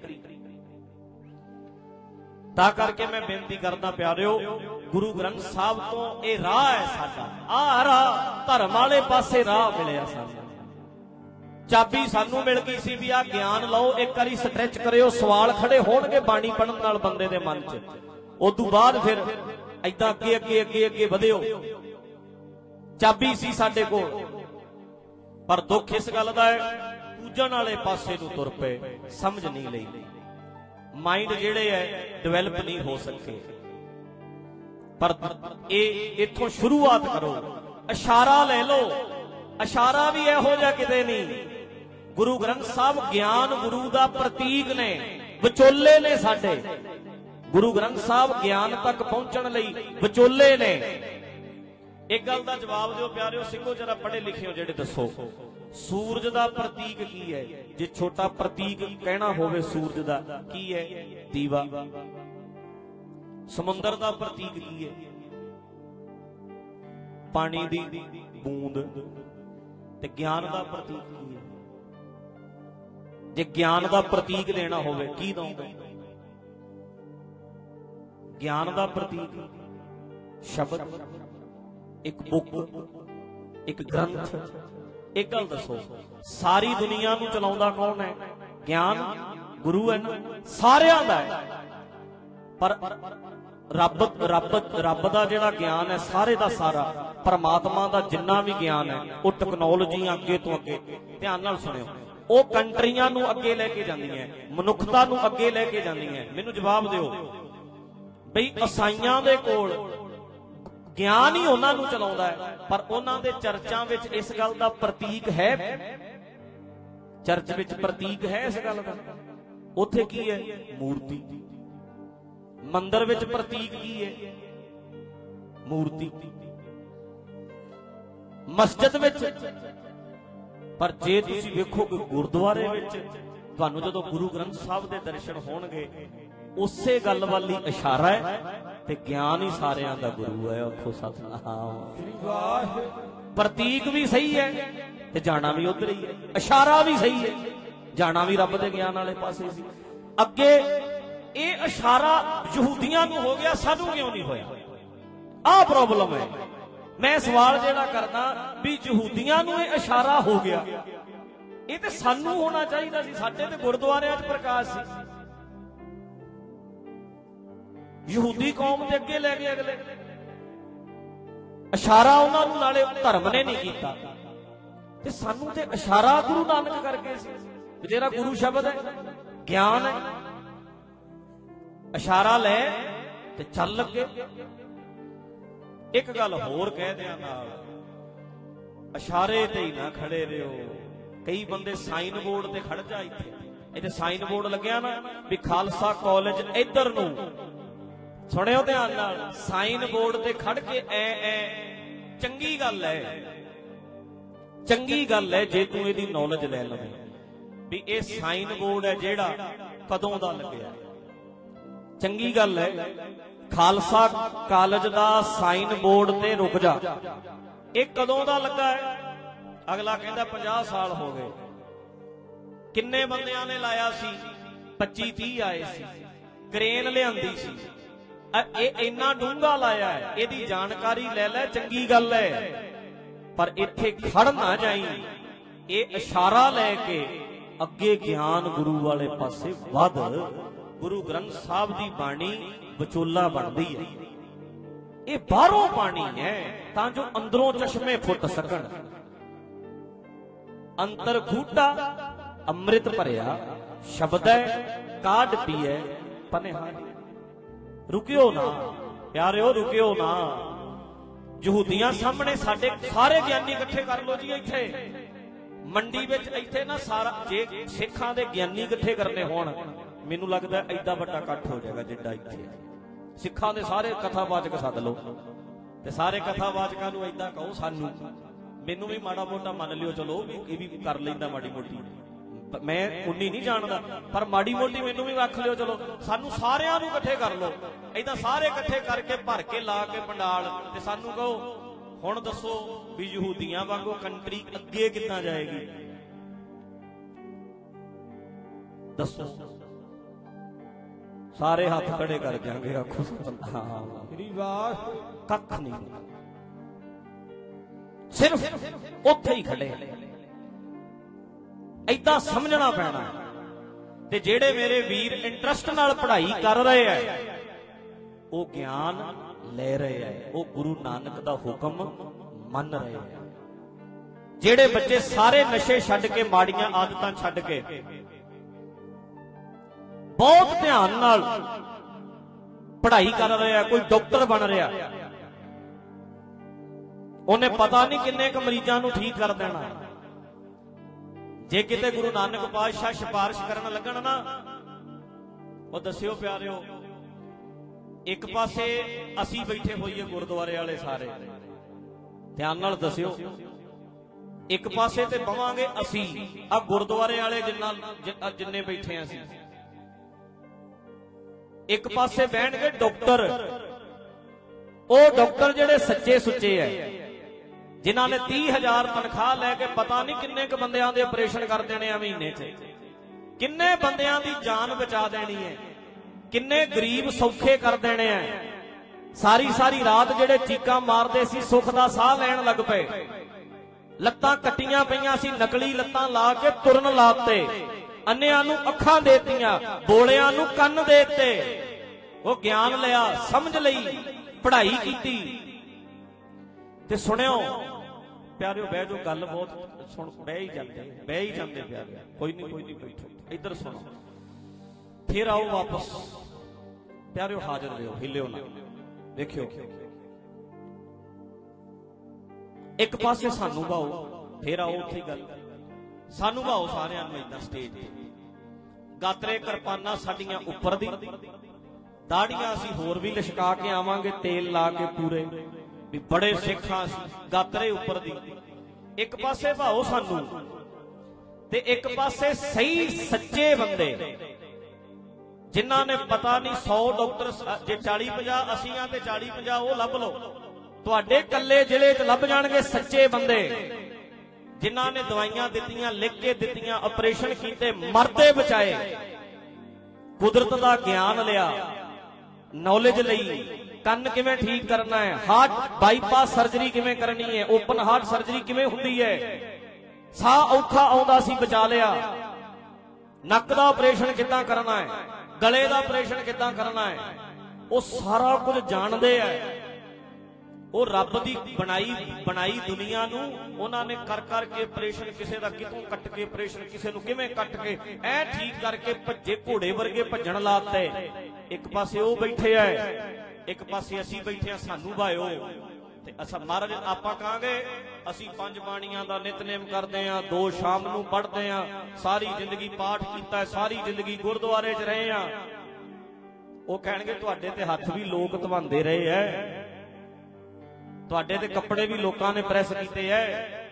ਤਾਂ ਕਰਕੇ ਮੈਂ ਬੇਨਤੀ ਕਰਦਾ ਪਿਆਰਿਓ, ਗੁਰੂ ਗ੍ਰੰਥ ਸਾਹਿਬ ਤੋਂ ਇਹ ਰਾਹ ਹੈ ਸਾਡਾ, ਆਹ ਰਾਹ ਧਰਮ ਵਾਲੇ ਪਾਸੇ ਰਾਹ ਮਿਲਿਆ ਸਾਨੂੰ। ਚਾਬੀ ਸਾਨੂੰ ਮਿਲ ਗਈ ਸੀ ਵੀ ਆਹ ਗਿਆਨ ਲਓ, ਇੱਕ ਵਾਰੀ ਸਟ੍ਰੈਚ ਕਰਿਓ, ਸਵਾਲ ਖੜੇ ਹੋਣਗੇ ਬਾਣੀ ਪੜ੍ਹਨ ਨਾਲ ਬੰਦੇ ਦੇ ਮਨ 'ਚ। ਉਸ ਤੋਂ ਬਾਅਦ ਫਿਰ ਏਦਾਂ ਅੱਗੇ ਅੱਗੇ ਅੱਗੇ ਅੱਗੇ ਵਧਿਓ। ਚਾਬੀ ਸੀ ਸਾਡੇ ਕੋਲ, ਪਰ ਦੁੱਖ ਇਸ ਗੱਲ ਦਾ ਹੈ ਪੂਜਣ ਵਾਲੇ ਪਾਸੇ ਨੂੰ ਤੁਰ ਪਏ, ਸਮਝ ਨਹੀਂ ਲਈ। ਮਾਈਂਡ ਜਿਹੜੇ ਹੈ ਡਿਵੈਲਪ ਨਹੀਂ ਹੋ ਸਕੇ। ਪਰ ਇਹ ਇੱਥੋਂ ਸ਼ੁਰੂਆਤ ਕਰੋ, ਇਸ਼ਾਰਾ ਲੈ ਲਓ। ਇਸ਼ਾਰਾ ਵੀ ਇਹੋ ਜਿਹਾ ਕਿਤੇ ਨਹੀਂ। ਗੁਰੂ ਗ੍ਰੰਥ ਸਾਹਿਬ ਗਿਆਨ ਗੁਰੂ ਦਾ ਪ੍ਰਤੀਕ ਨੇ, ਵਿਚੋਲੇ ਨੇ ਸਾਡੇ। ਗੁਰੂ ਗ੍ਰੰਥ ਸਾਹਿਬ ਗਿਆਨ ਤੱਕ ਪਹੁੰਚਣ ਲਈ ਵਿਚੋਲੇ ਨੇ। ਇੱਕ ਗੱਲ ਦਾ ਜਵਾਬ ਦਿਓ ਪਿਆਰਿਓ, ਸਿੰਘੋ ਜਰਾ ਪੜ੍ਹੇ ਲਿਖਿਓ ਜਿਹੜੇ, ਦੱਸੋ ਸੂਰਜ ਦਾ ਪ੍ਰਤੀਕ ਕੀ ਹੈ? ਜੇ ਛੋਟਾ ਪ੍ਰਤੀਕ ਕਹਿਣਾ ਹੋਵੇ ਸੂਰਜ ਦਾ, ਕੀ ਹੈ? ਦੀਵਾ। ਸਮੁੰਦਰ ਦਾ ਪ੍ਰਤੀਕ ਕੀ ਹੈ? ਪਾਣੀ ਦੀ ਬੂੰਦ। ਤੇ ਗਿਆਨ ਦਾ ਪ੍ਰਤੀਕ ਕੀ ਹੈ? ਜੇ ਗਿਆਨ ਦਾ ਪ੍ਰਤੀਕ ਦੇਣਾ ਹੋਵੇ ਕੀ ਦਊਂਗੇ? ਗਿਆਨ ਦਾ ਪ੍ਰਤੀਕ ਸ਼ਬਦ, ਇੱਕ ਬੁੱਕ, ਇੱਕ ਗ੍ਰੰਥ। ਇੱਕ ਗੱਲ ਦੱਸੋ, ਸਾਰੀ ਦੁਨੀਆ ਨੂੰ ਚਲਾਉਂਦਾ ਕੌਣ ਹੈ? ਗਿਆਨ ਗੁਰੂ ਹੈ ਨਾ, ਸਾਰਿਆਂ ਦਾ ਹੈ। ਪਰ ਰੱਬ ਰੱਬ ਰੱਬ ਦਾ ਜਿਹੜਾ ਗਿਆਨ ਹੈ ਸਾਰੇ ਦਾ ਸਾਰਾ, ਪਰਮਾਤਮਾ ਦਾ ਜਿੰਨਾ ਵੀ ਗਿਆਨ ਹੈ, ਉਹ ਟੈਕਨੋਲੋਜੀਆਂ ਅੱਗੇ ਤੋਂ ਅੱਗੇ, ਧਿਆਨ ਨਾਲ ਸੁਣਿਓ, ਉਹ ਕੰਟਰੀਆਂ ਨੂੰ ਅੱਗੇ ਲੈ ਕੇ ਜਾਂਦੀਆਂ, ਮਨੁੱਖਤਾ ਨੂੰ ਅੱਗੇ ਲੈ ਕੇ ਜਾਂਦੀਆਂ। ਮੈਨੂੰ ਜਵਾਬ ਦਿਓ ਬਈ ਈਸਾਈਆਂ ਦੇ ਕੋਲ ਗਿਆਨ ਹੀ ਉਹਨਾਂ ਨੂੰ ਚਲਾਉਂਦਾ ਹੈ, ਪਰ ਉਹਨਾਂ ਦੇ ਚਰਚਾਂ ਵਿੱਚ ਇਸ ਗੱਲ ਦਾ ਪ੍ਰਤੀਕ ਹੈ? ਚਰਚ ਵਿੱਚ ਪ੍ਰਤੀਕ ਹੈ ਇਸ ਗੱਲ ਦਾ? ਉੱਥੇ ਕੀ ਹੈ? ਮੂਰਤੀ। ਮੰਦਿਰ ਵਿੱਚ ਪ੍ਰਤੀਕ ਕੀ ਹੈ? ਮੂਰਤੀ। ਮਸਜਿਦ ਵਿੱਚ। ਪਰ ਜੇ ਤੁਸੀਂ ਵੇਖੋ ਕਿ ਗੁਰਦੁਆਰੇ ਵਿੱਚ ਤੁਹਾਨੂੰ ਜਦੋਂ ਗੁਰੂ ਗ੍ਰੰਥ ਸਾਹਿਬ ਦੇ ਦਰਸ਼ਨ ਹੋਣਗੇ ਉਸੇ ਗੱਲ ਵੱਲ ਹੀ ਇਸ਼ਾਰਾ ਹੈ ਤੇ ਗਿਆਨ ਹੀ ਸਾਰਿਆਂ ਦਾ ਗੁਰੂ ਹੈ। ਆਖੋ ਸਤਿਨਾਮ। ਪ੍ਰਤੀਕ ਵੀ ਸਹੀ ਹੈ ਤੇ ਜਾਣਾ ਵੀ ਉਧਰ ਹੀ ਹੈ, ਇਸ਼ਾਰਾ ਵੀ ਸਹੀ ਹੈ, ਜਾਣਾ ਵੀ ਰੱਬ ਦੇ ਗਿਆਨ ਵਾਲੇ ਪਾਸੇ ਸੀ। ਅੱਗੇ ਇਹ ਇਸ਼ਾਰਾ ਯਹੂਦੀਆਂ ਨੂੰ ਹੋ ਗਿਆ, ਸਾਨੂੰ ਕਿਉਂ ਨਹੀਂ ਹੋਇਆ? ਆਹ ਪ੍ਰੋਬਲਮ ਹੈ। ਮੈਂ ਸਵਾਲ ਜਿਹੜਾ ਕਰਦਾ ਵੀ ਯਹੂਦੀਆਂ ਨੂੰ ਇਹ ਇਸ਼ਾਰਾ ਹੋ ਗਿਆ, ਇਹ ਤੇ ਸਾਨੂੰ ਹੋਣਾ ਚਾਹੀਦਾ ਸੀ। ਸਾਡੇ ਤੇ ਗੁਰਦੁਆਰਿਆਂ 'ਚ ਪ੍ਰਕਾਸ਼ ਸੀ, ਯਹੂਦੀ ਕੌਮ ਦੇ ਅੱਗੇ ਲੈ ਗਏ ਅਗਲੇ। ਇਸ਼ਾਰਾ ਉਹਨਾਂ ਨੂੰ ਨਾਲੇ ਧਰਮ ਨੇ ਨਹੀਂ ਕੀਤਾ ਤੇ ਸਾਨੂੰ ਤੇ ਇਸ਼ਾਰਾ ਗੁਰੂ ਨਾਨਕ ਕਰਕੇ ਸੀ। ਜਿਹੜਾ ਗੁਰੂ ਸ਼ਬਦ ਹੈ, ਗਿਆਨ ਹੈ, ਇਸ਼ਾਰਾ ਲੈ ਤੇ ਚੱਲ ਲੱਗੇ। ਇੱਕ ਗੱਲ ਹੋਰ ਕਹਿ ਦਿਆਂ ਨਾਲ, ਇਸ਼ਾਰੇ ਤੇ ਹੀ ਨਾ ਖੜੇ ਰਹੋ। ਕਈ ਬੰਦੇ ਸਾਈਨ ਬੋਰਡ ਤੇ ਖੜ ਜਾ, ਇੱਥੇ ਇੱਥੇ ਸਾਈਨ ਬੋਰਡ ਲੱਗਿਆ ਨਾ ਵੀ ਖਾਲਸਾ ਕਾਲਜ ਇੱਧਰ ਨੂੰ, ਸੁਣਿਓ ਧਿਆਨ ਨਾਲ, ਸਾਈਨ ਬੋਰਡ ਤੇ ਖੜ ਕੇ ਐ ਐ ਚੰਗੀ ਗੱਲ ਹੈ, ਚੰਗੀ ਗੱਲ ਹੈ ਜੇ ਤੂੰ ਇਹਦੀ ਨੌਲੇਜ ਲੈ ਲਵੇਂ ਵੀ ਇਹ ਸਾਈਨ ਬੋਰਡ ਹੈ ਜਿਹੜਾ ਕਦੋਂ ਦਾ ਲੱਗਿਆ, ਚੰਗੀ ਗੱਲ ਹੈ। ਖਾਲਸਾ ਕਾਲਜ ਦਾ ਸਾਈਨ ਬੋਰਡ ਤੇ ਰੁਕ ਜਾ, ਇਹ ਕਦੋਂ ਦਾ ਲੱਗਾ ਹੈ? ਅਗਲਾ ਕਹਿੰਦਾ ਪੰਜਾਹ ਸਾਲ ਹੋ ਗਏ। ਕਿੰਨੇ ਬੰਦਿਆਂ ਨੇ ਲਾਇਆ ਸੀ? ਪੱਚੀ ਤੀਹ ਆਏ ਸੀ, ਕ੍ਰੇਨ ਲਿਆਂਦੀ ਸੀ। ਇਹ ਇੰਨਾ ਡੂੰਘਾ ਲਾਇਆ ਹੈ, ਇਹਦੀ ਜਾਣਕਾਰੀ ਲੈ ਲੈ, ਚੰਗੀ ਗੱਲ ਹੈ, ਪਰ ਇੱਥੇ ਖੜ ਨਾ ਜਾਈ। ਇਹ ਇਸ਼ਾਰਾ ਲੈ ਕੇ ਅੱਗੇ ਗਿਆਨ ਗੁਰੂ ਵਾਲੇ ਪਾਸੇ ਵੱਧ। ਗੁਰੂ ਗ੍ਰੰਥ ਸਾਹਿਬ ਦੀ ਬਾਣੀ ਵਿਚੋਲਾ ਬਣਦੀ ਹੈ। ਇਹ ਬਾਹਰੋਂ ਬਾਣੀ ਹੈ ਤਾਂ ਜੋ ਅੰਦਰੋਂ ਚਸ਼ਮੇ ਫੁੱਟ ਸਕਣ। ਅੰਤਰ ਖੂਟਾ ਅੰਮ੍ਰਿਤ ਭਰਿਆ ਸ਼ਬਦ ਹੈ, ਕਾਢ ਪੀਏ ਪਨਿਹਾਰੀ। ਰੁਕਿਓ ਨਾ ਪਿਆਰਿਓ, ਰੁਕਿਓ ਨਾ। ਯਹੂਦੀਆਂ ਸਾਹਮਣੇ ਸਾਡੇ ਸਾਰੇ ਗਿਆਨੀ ਇਕੱਠੇ ਕਰ ਲੋ ਜੀ। ਇੱਥੇ ਮੰਡੀ ਵਿੱਚ ਇੱਥੇ ਨਾ ਸਾਰਾ, ਜੇ ਸਿੱਖਾਂ ਦੇ ਗਿਆਨੀ ਇਕੱਠੇ ਕਰਨੇ ਹੋਣ, ਮੈਨੂੰ ਲੱਗਦਾ ਐਡਾ ਵੱਡਾ ਇਕੱਠ ਹੋ ਜਾਏਗਾ ਜਿੱਡਾ ਇੱਥੇ ਹੈ। ਸਿੱਖਾਂ ਦੇ ਸਾਰੇ ਕਥਾਵਾਚਕ ਸੱਦ ਲਓ ਤੇ ਸਾਰੇ ਕਥਾਵਾਚਕਾਂ ਨੂੰ ਏਦਾਂ ਕਹੋ, ਸਾਨੂੰ ਮੈਨੂੰ ਵੀ ਮਾੜਾ ਮੋਟਾ ਮੰਨ ਲਿਓ, ਚਲੋ ਵੀ ਇਹ ਵੀ ਕਰ ਲੈਂਦਾ ਮਾੜੀ ਮੋਟੀ, ਮੈਂ ਉਨੀ ਨਹੀਂ ਜਾਣਦਾ, ਪਰ ਮਾੜੀ ਮੋਟੀ ਮੈਨੂੰ ਵੀ ਰੱਖ ਲਿਓ। ਚਲੋ ਸਾਨੂੰ ਸਾਰਿਆਂ ਨੂੰ ਇਕੱਠੇ ਕਰ ਲਓ, ਏਦਾਂ ਸਾਰੇ ਇਕੱਠੇ ਕਰਕੇ ਭਰ ਕੇ ਲਾ ਕੇ ਪੰਡਾਲ, ਤੇ ਸਾਨੂੰ ਕਹੋ ਹੁਣ ਦੱਸੋ ਵੀ ਯਹੂਦੀਆਂ ਵਾਂਗੂ ਕੰਟਰੀ ਅੱਗੇ ਕਿੱਦਾਂ ਜਾਏਗੀ? ਦੱਸੋ। ਸਾਰੇ ਹੱਥ ਖੜੇ ਕਰ ਜਾਣਗੇ। ਆਖੋ ਹਾਂ, ਕੱਖ ਨਹੀਂ, ਸਿਰਫ ਉੱਥੇ ਹੀ ਖੜੇ। ਏਦਾਂ ਸਮਝਣਾ ਪੈਣਾ। ਤੇ ਜਿਹੜੇ ਮੇਰੇ ਵੀਰ ਇੰਟਰਸਟ ਨਾਲ ਪੜ੍ਹਾਈ ਕਰ ਰਹੇ ਆ, ਉਹ ਗਿਆਨ ਲੈ ਰਹੇ ਆ, ਉਹ ਗੁਰੂ ਨਾਨਕ ਦਾ ਹੁਕਮ ਮੰਨ ਰਹੇ ਆ। ਜਿਹੜੇ ਬੱਚੇ ਸਾਰੇ ਨਸ਼ੇ ਛੱਡ ਕੇ, ਮਾੜੀਆਂ ਆਦਤਾਂ ਛੱਡ ਕੇ ਬਹੁਤ ਧਿਆਨ ਨਾਲ ਪੜ੍ਹਾਈ ਕਰ ਰਹੇ ਆ, ਕੋਈ ਡਾਕਟਰ ਬਣ ਰਿਹਾ, ਉਹਨੇ ਪਤਾ ਨਹੀਂ ਕਿੰਨੇ ਕੁ ਮਰੀਜ਼ਾਂ ਨੂੰ ਠੀਕ ਕਰ ਦੇਣਾ। ਜੇ ਕਿਤੇ ਗੁਰੂ ਨਾਨਕ ਪਾਤਸ਼ਾਹ ਸਿਫਾਰਿਸ਼ ਕਰਨ ਲੱਗਣ ਨਾ, ਉਹ ਦੱਸਿਓ ਪਿਆਰਿਓ, ਇੱਕ ਪਾਸੇ ਅਸੀਂ ਬੈਠੇ ਹੋਈਏ ਗੁਰਦੁਆਰੇ ਵਾਲੇ ਸਾਰੇ, ਧਿਆਨ ਨਾਲ ਦੱਸਿਓ, ਇੱਕ ਪਾਸੇ ਤੇ ਬਵਾਂਗੇ ਅਸੀਂ ਆ ਗੁਰਦੁਆਰੇ ਵਾਲੇ ਜਿੰਨਾ ਜਿੰਨੇ ਬੈਠੇ ਆ ਅਸੀਂ, ਇੱਕ ਪਾਸੇ ਬਹਿਣਗੇ ਡਾਕਟਰ, ਉਹ ਡਾਕਟਰ ਜਿਹੜੇ ਸੱਚੇ ਸੁੱਚੇ ਐ, ਜਿਨ੍ਹਾਂ ਨੇ ਤੀਹ ਹਜ਼ਾਰ ਤਨਖਾਹ ਲੈ ਕੇ ਪਤਾ ਨਹੀਂ ਕਿੰਨੇ ਕੁ ਬੰਦਿਆਂ ਦੇ ਆਪਰੇਸ਼ਨ ਕਰ ਦੇਣੇ ਆ ਮਹੀਨੇ 'ਚ, ਕਿੰਨੇ ਬੰਦਿਆਂ ਦੀ ਜਾਨ ਬਚਾ ਦੇਣੀ ਹੈ, ਕਿੰਨੇ ਗਰੀਬ ਸੌਖੇ ਕਰ ਦੇਣੇ ਆ। ਸਾਰੀ ਸਾਰੀ ਰਾਤ ਜਿਹੜੇ ਚੀਕਾਂ ਮਾਰਦੇ ਸੀ, ਸੁੱਖ ਦਾ ਸਾਹ ਲੈਣ ਲੱਗ ਪਏ, ਲੱਤਾਂ ਕੱਟੀਆਂ ਪਈਆਂ ਸੀ, ਨਕਲੀ ਲੱਤਾਂ ਲਾ ਕੇ ਤੁਰਨ ਲਾਤੇ, ਅੰਨਿਆਂ ਨੂੰ ਅੱਖਾਂ ਦੇਤੀਆਂ, ਬੋਲਿਆਂ ਨੂੰ ਕੰਨ ਦੇਤੇ। ਉਹ ਗਿਆਨ ਲਿਆ, ਸਮਝ ਲਈ, ਪੜ੍ਹਾਈ ਕੀਤੀ। ਤੇ ਸੁਣਿਓ ਪਿਆਰਿਓ, ਬਹਿ ਜਾਓ, ਗੱਲ ਬਹੁਤ ਸੁਣ, ਬਹਿ ਹੀ ਜਾਂਦੇ ਬਹਿ ਹੀ ਜਾਂਦੇ ਪਿਆਰਿਓ, ਕੋਈ ਨਹੀਂ ਕੋਈ ਨਹੀਂ ਬੈਠੋ, ਇੱਧਰ ਸੁਣੋ, ਫਿਰ ਆਓ ਵਾਪਸ। ਪਿਆਰਿਓ ਹਾਜ਼ਰ ਰਹੋ, ਹਿੱਲਿਓ ਨਾ, ਦੇਖਿਓ ਇੱਕ ਪਾਸੇ ਸਾਨੂੰ ਭਾਓ, ਫਿਰ ਆਓ ਉੱਥੇ ਗੱਲ, ਸਾਨੂੰ ਭਾਓ ਸਾਰਿਆਂ ਨੂੰ ਏਦਾਂ ਸਟੇਜ ਤੇ, ਗਾਤਰੇ ਕਿਰਪਾਨਾਂ ਸਾਡੀਆਂ ਉੱਪਰ ਦੀ, ਦਾੜੀਆਂ ਅਸੀਂ ਹੋਰ ਵੀ ਲਿਸ਼ਕਾ ਕੇ ਆਵਾਂਗੇ, ਤੇਲ ਲਾ ਕੇ ਪੂਰੇ ਵੀ ਬੜੇ ਸਿੱਖਾਂ ਸੀ, ਗਾਤਰੇ ਉੱਪਰ ਦੀ। ਇੱਕ ਪਾਸੇ ਭਾਓ ਸਾਨੂੰ, ਤੇ ਇੱਕ ਪਾਸੇ ਸਹੀ ਸੱਚੇ ਬੰਦੇ ਜਿਨ੍ਹਾਂ ਨੇ ਪਤਾ ਨਹੀਂ ਸੌ ਡਾਕਟਰ ਜੇ ਚਾਲੀ ਪੰਜਾਹ ਅਸੀਂ ਆ ਤੇ ਚਾਲੀ ਪੰਜਾਹ ਉਹ ਲੱਭ ਲਓ, ਤੁਹਾਡੇ ਕੱਲੇ ਜ਼ਿਲ੍ਹੇ 'ਚ ਲੱਭ ਜਾਣਗੇ ਸੱਚੇ ਬੰਦੇ ਜਿਨ੍ਹਾਂ ਨੇ ਦਵਾਈਆਂ ਦਿੱਤੀਆਂ, ਲਿਖ ਕੇ ਦਿੱਤੀਆਂ, ਆਪਰੇਸ਼ਨ ਕੀਤੇ, ਮਰਦੇ ਬਚਾਏ, ਕੁਦਰਤ ਦਾ ਗਿਆਨ ਲਿਆ, ਨੌਲੇਜ ਲਈ, ਕੰਨ ਕਿਵੇਂ ਠੀਕ ਕਰਨਾ ਹੈ, ਹਾਰਟ ਬਾਈਪਾਸ ਸਰਜਰੀ ਕਿਵੇਂ ਕਰਨੀ ਹੈ, ਓਪਨ ਹਾਰਟ ਸਰਜਰੀ ਕਿਵੇਂ ਹੁੰਦੀ ਹੈ, ਸਾਹ ਔਖਾ ਆਉਂਦਾ ਸੀ ਬਚਾ ਲਿਆ, ਨੱਕ ਦਾ ਆਪਰੇਸ਼ਨ ਕਿੱਦਾਂ ਕਰਨਾ ਹੈ, ਗਲੇ ਦਾ ਆਪਰੇਸ਼ਨ ਕਿੱਦਾਂ ਕਰਨਾ ਹੈ, ਉਹ ਸਾਰਾ ਕੁਝ ਜਾਣਦੇ ਆ। ਉਹ ਰੱਬ ਦੀ ਬਣਾਈ ਬਣਾਈ ਦੁਨੀਆ ਨੂੰ ਉਹਨਾਂ ਨੇ ਕਰ ਕਰਕੇ ਆਪਰੇਸ਼ਨ, ਕਿਸੇ ਦਾ ਕਿਤੋਂ ਕੱਟ ਕੇ ਆਪਰੇਸ਼ਨ, ਕਿਸੇ ਨੂੰ ਕਿਵੇਂ ਕੱਟ ਕੇ ਐ ਠੀਕ ਕਰਕੇ ਭੱਜੇ ਘੋੜੇ ਵਰਗੇ ਭੱਜਣ ਲਾਤੇ। ਇੱਕ ਪਾਸੇ ਉਹ ਬੈਠੇ ਆ, ਇੱਕ ਪਾਸੇ ਅਸੀਂ ਬੈਠੇ ਆ, ਸਾਨੂੰ ਭਾਇਓ ਤੇ ਅਸਾਂ ਮਹਾਰਾਜ ਆਪਾਂ ਕਹਾਂਗੇ ਅਸੀਂ ਪੰਜ ਬਾਣੀਆਂ ਦਾ ਨਿਤਨੇਮ ਕਰਦੇ ਆ, ਦੋ ਸ਼ਾਮ ਨੂੰ ਪੜ੍ਹਦੇ ਆ, ਸਾਰੀ ਜ਼ਿੰਦਗੀ ਪਾਠ ਕੀਤਾ, ਸਾਰੀ ਜ਼ਿੰਦਗੀ ਗੁਰਦੁਆਰੇ 'ਚ ਰਹੇ ਆ। ਉਹ ਕਹਿਣਗੇ ਤੁਹਾਡੇ ਤੇ ਹੱਥ ਵੀ ਲੋਕ ਧਵਾਉਂਦੇ ਰਹੇ ਐ, ਤੁਹਾਡੇ ਤੇ ਕੱਪੜੇ ਵੀ ਲੋਕਾਂ ਨੇ ਪ੍ਰੈਸ ਕੀਤੇ ਐ।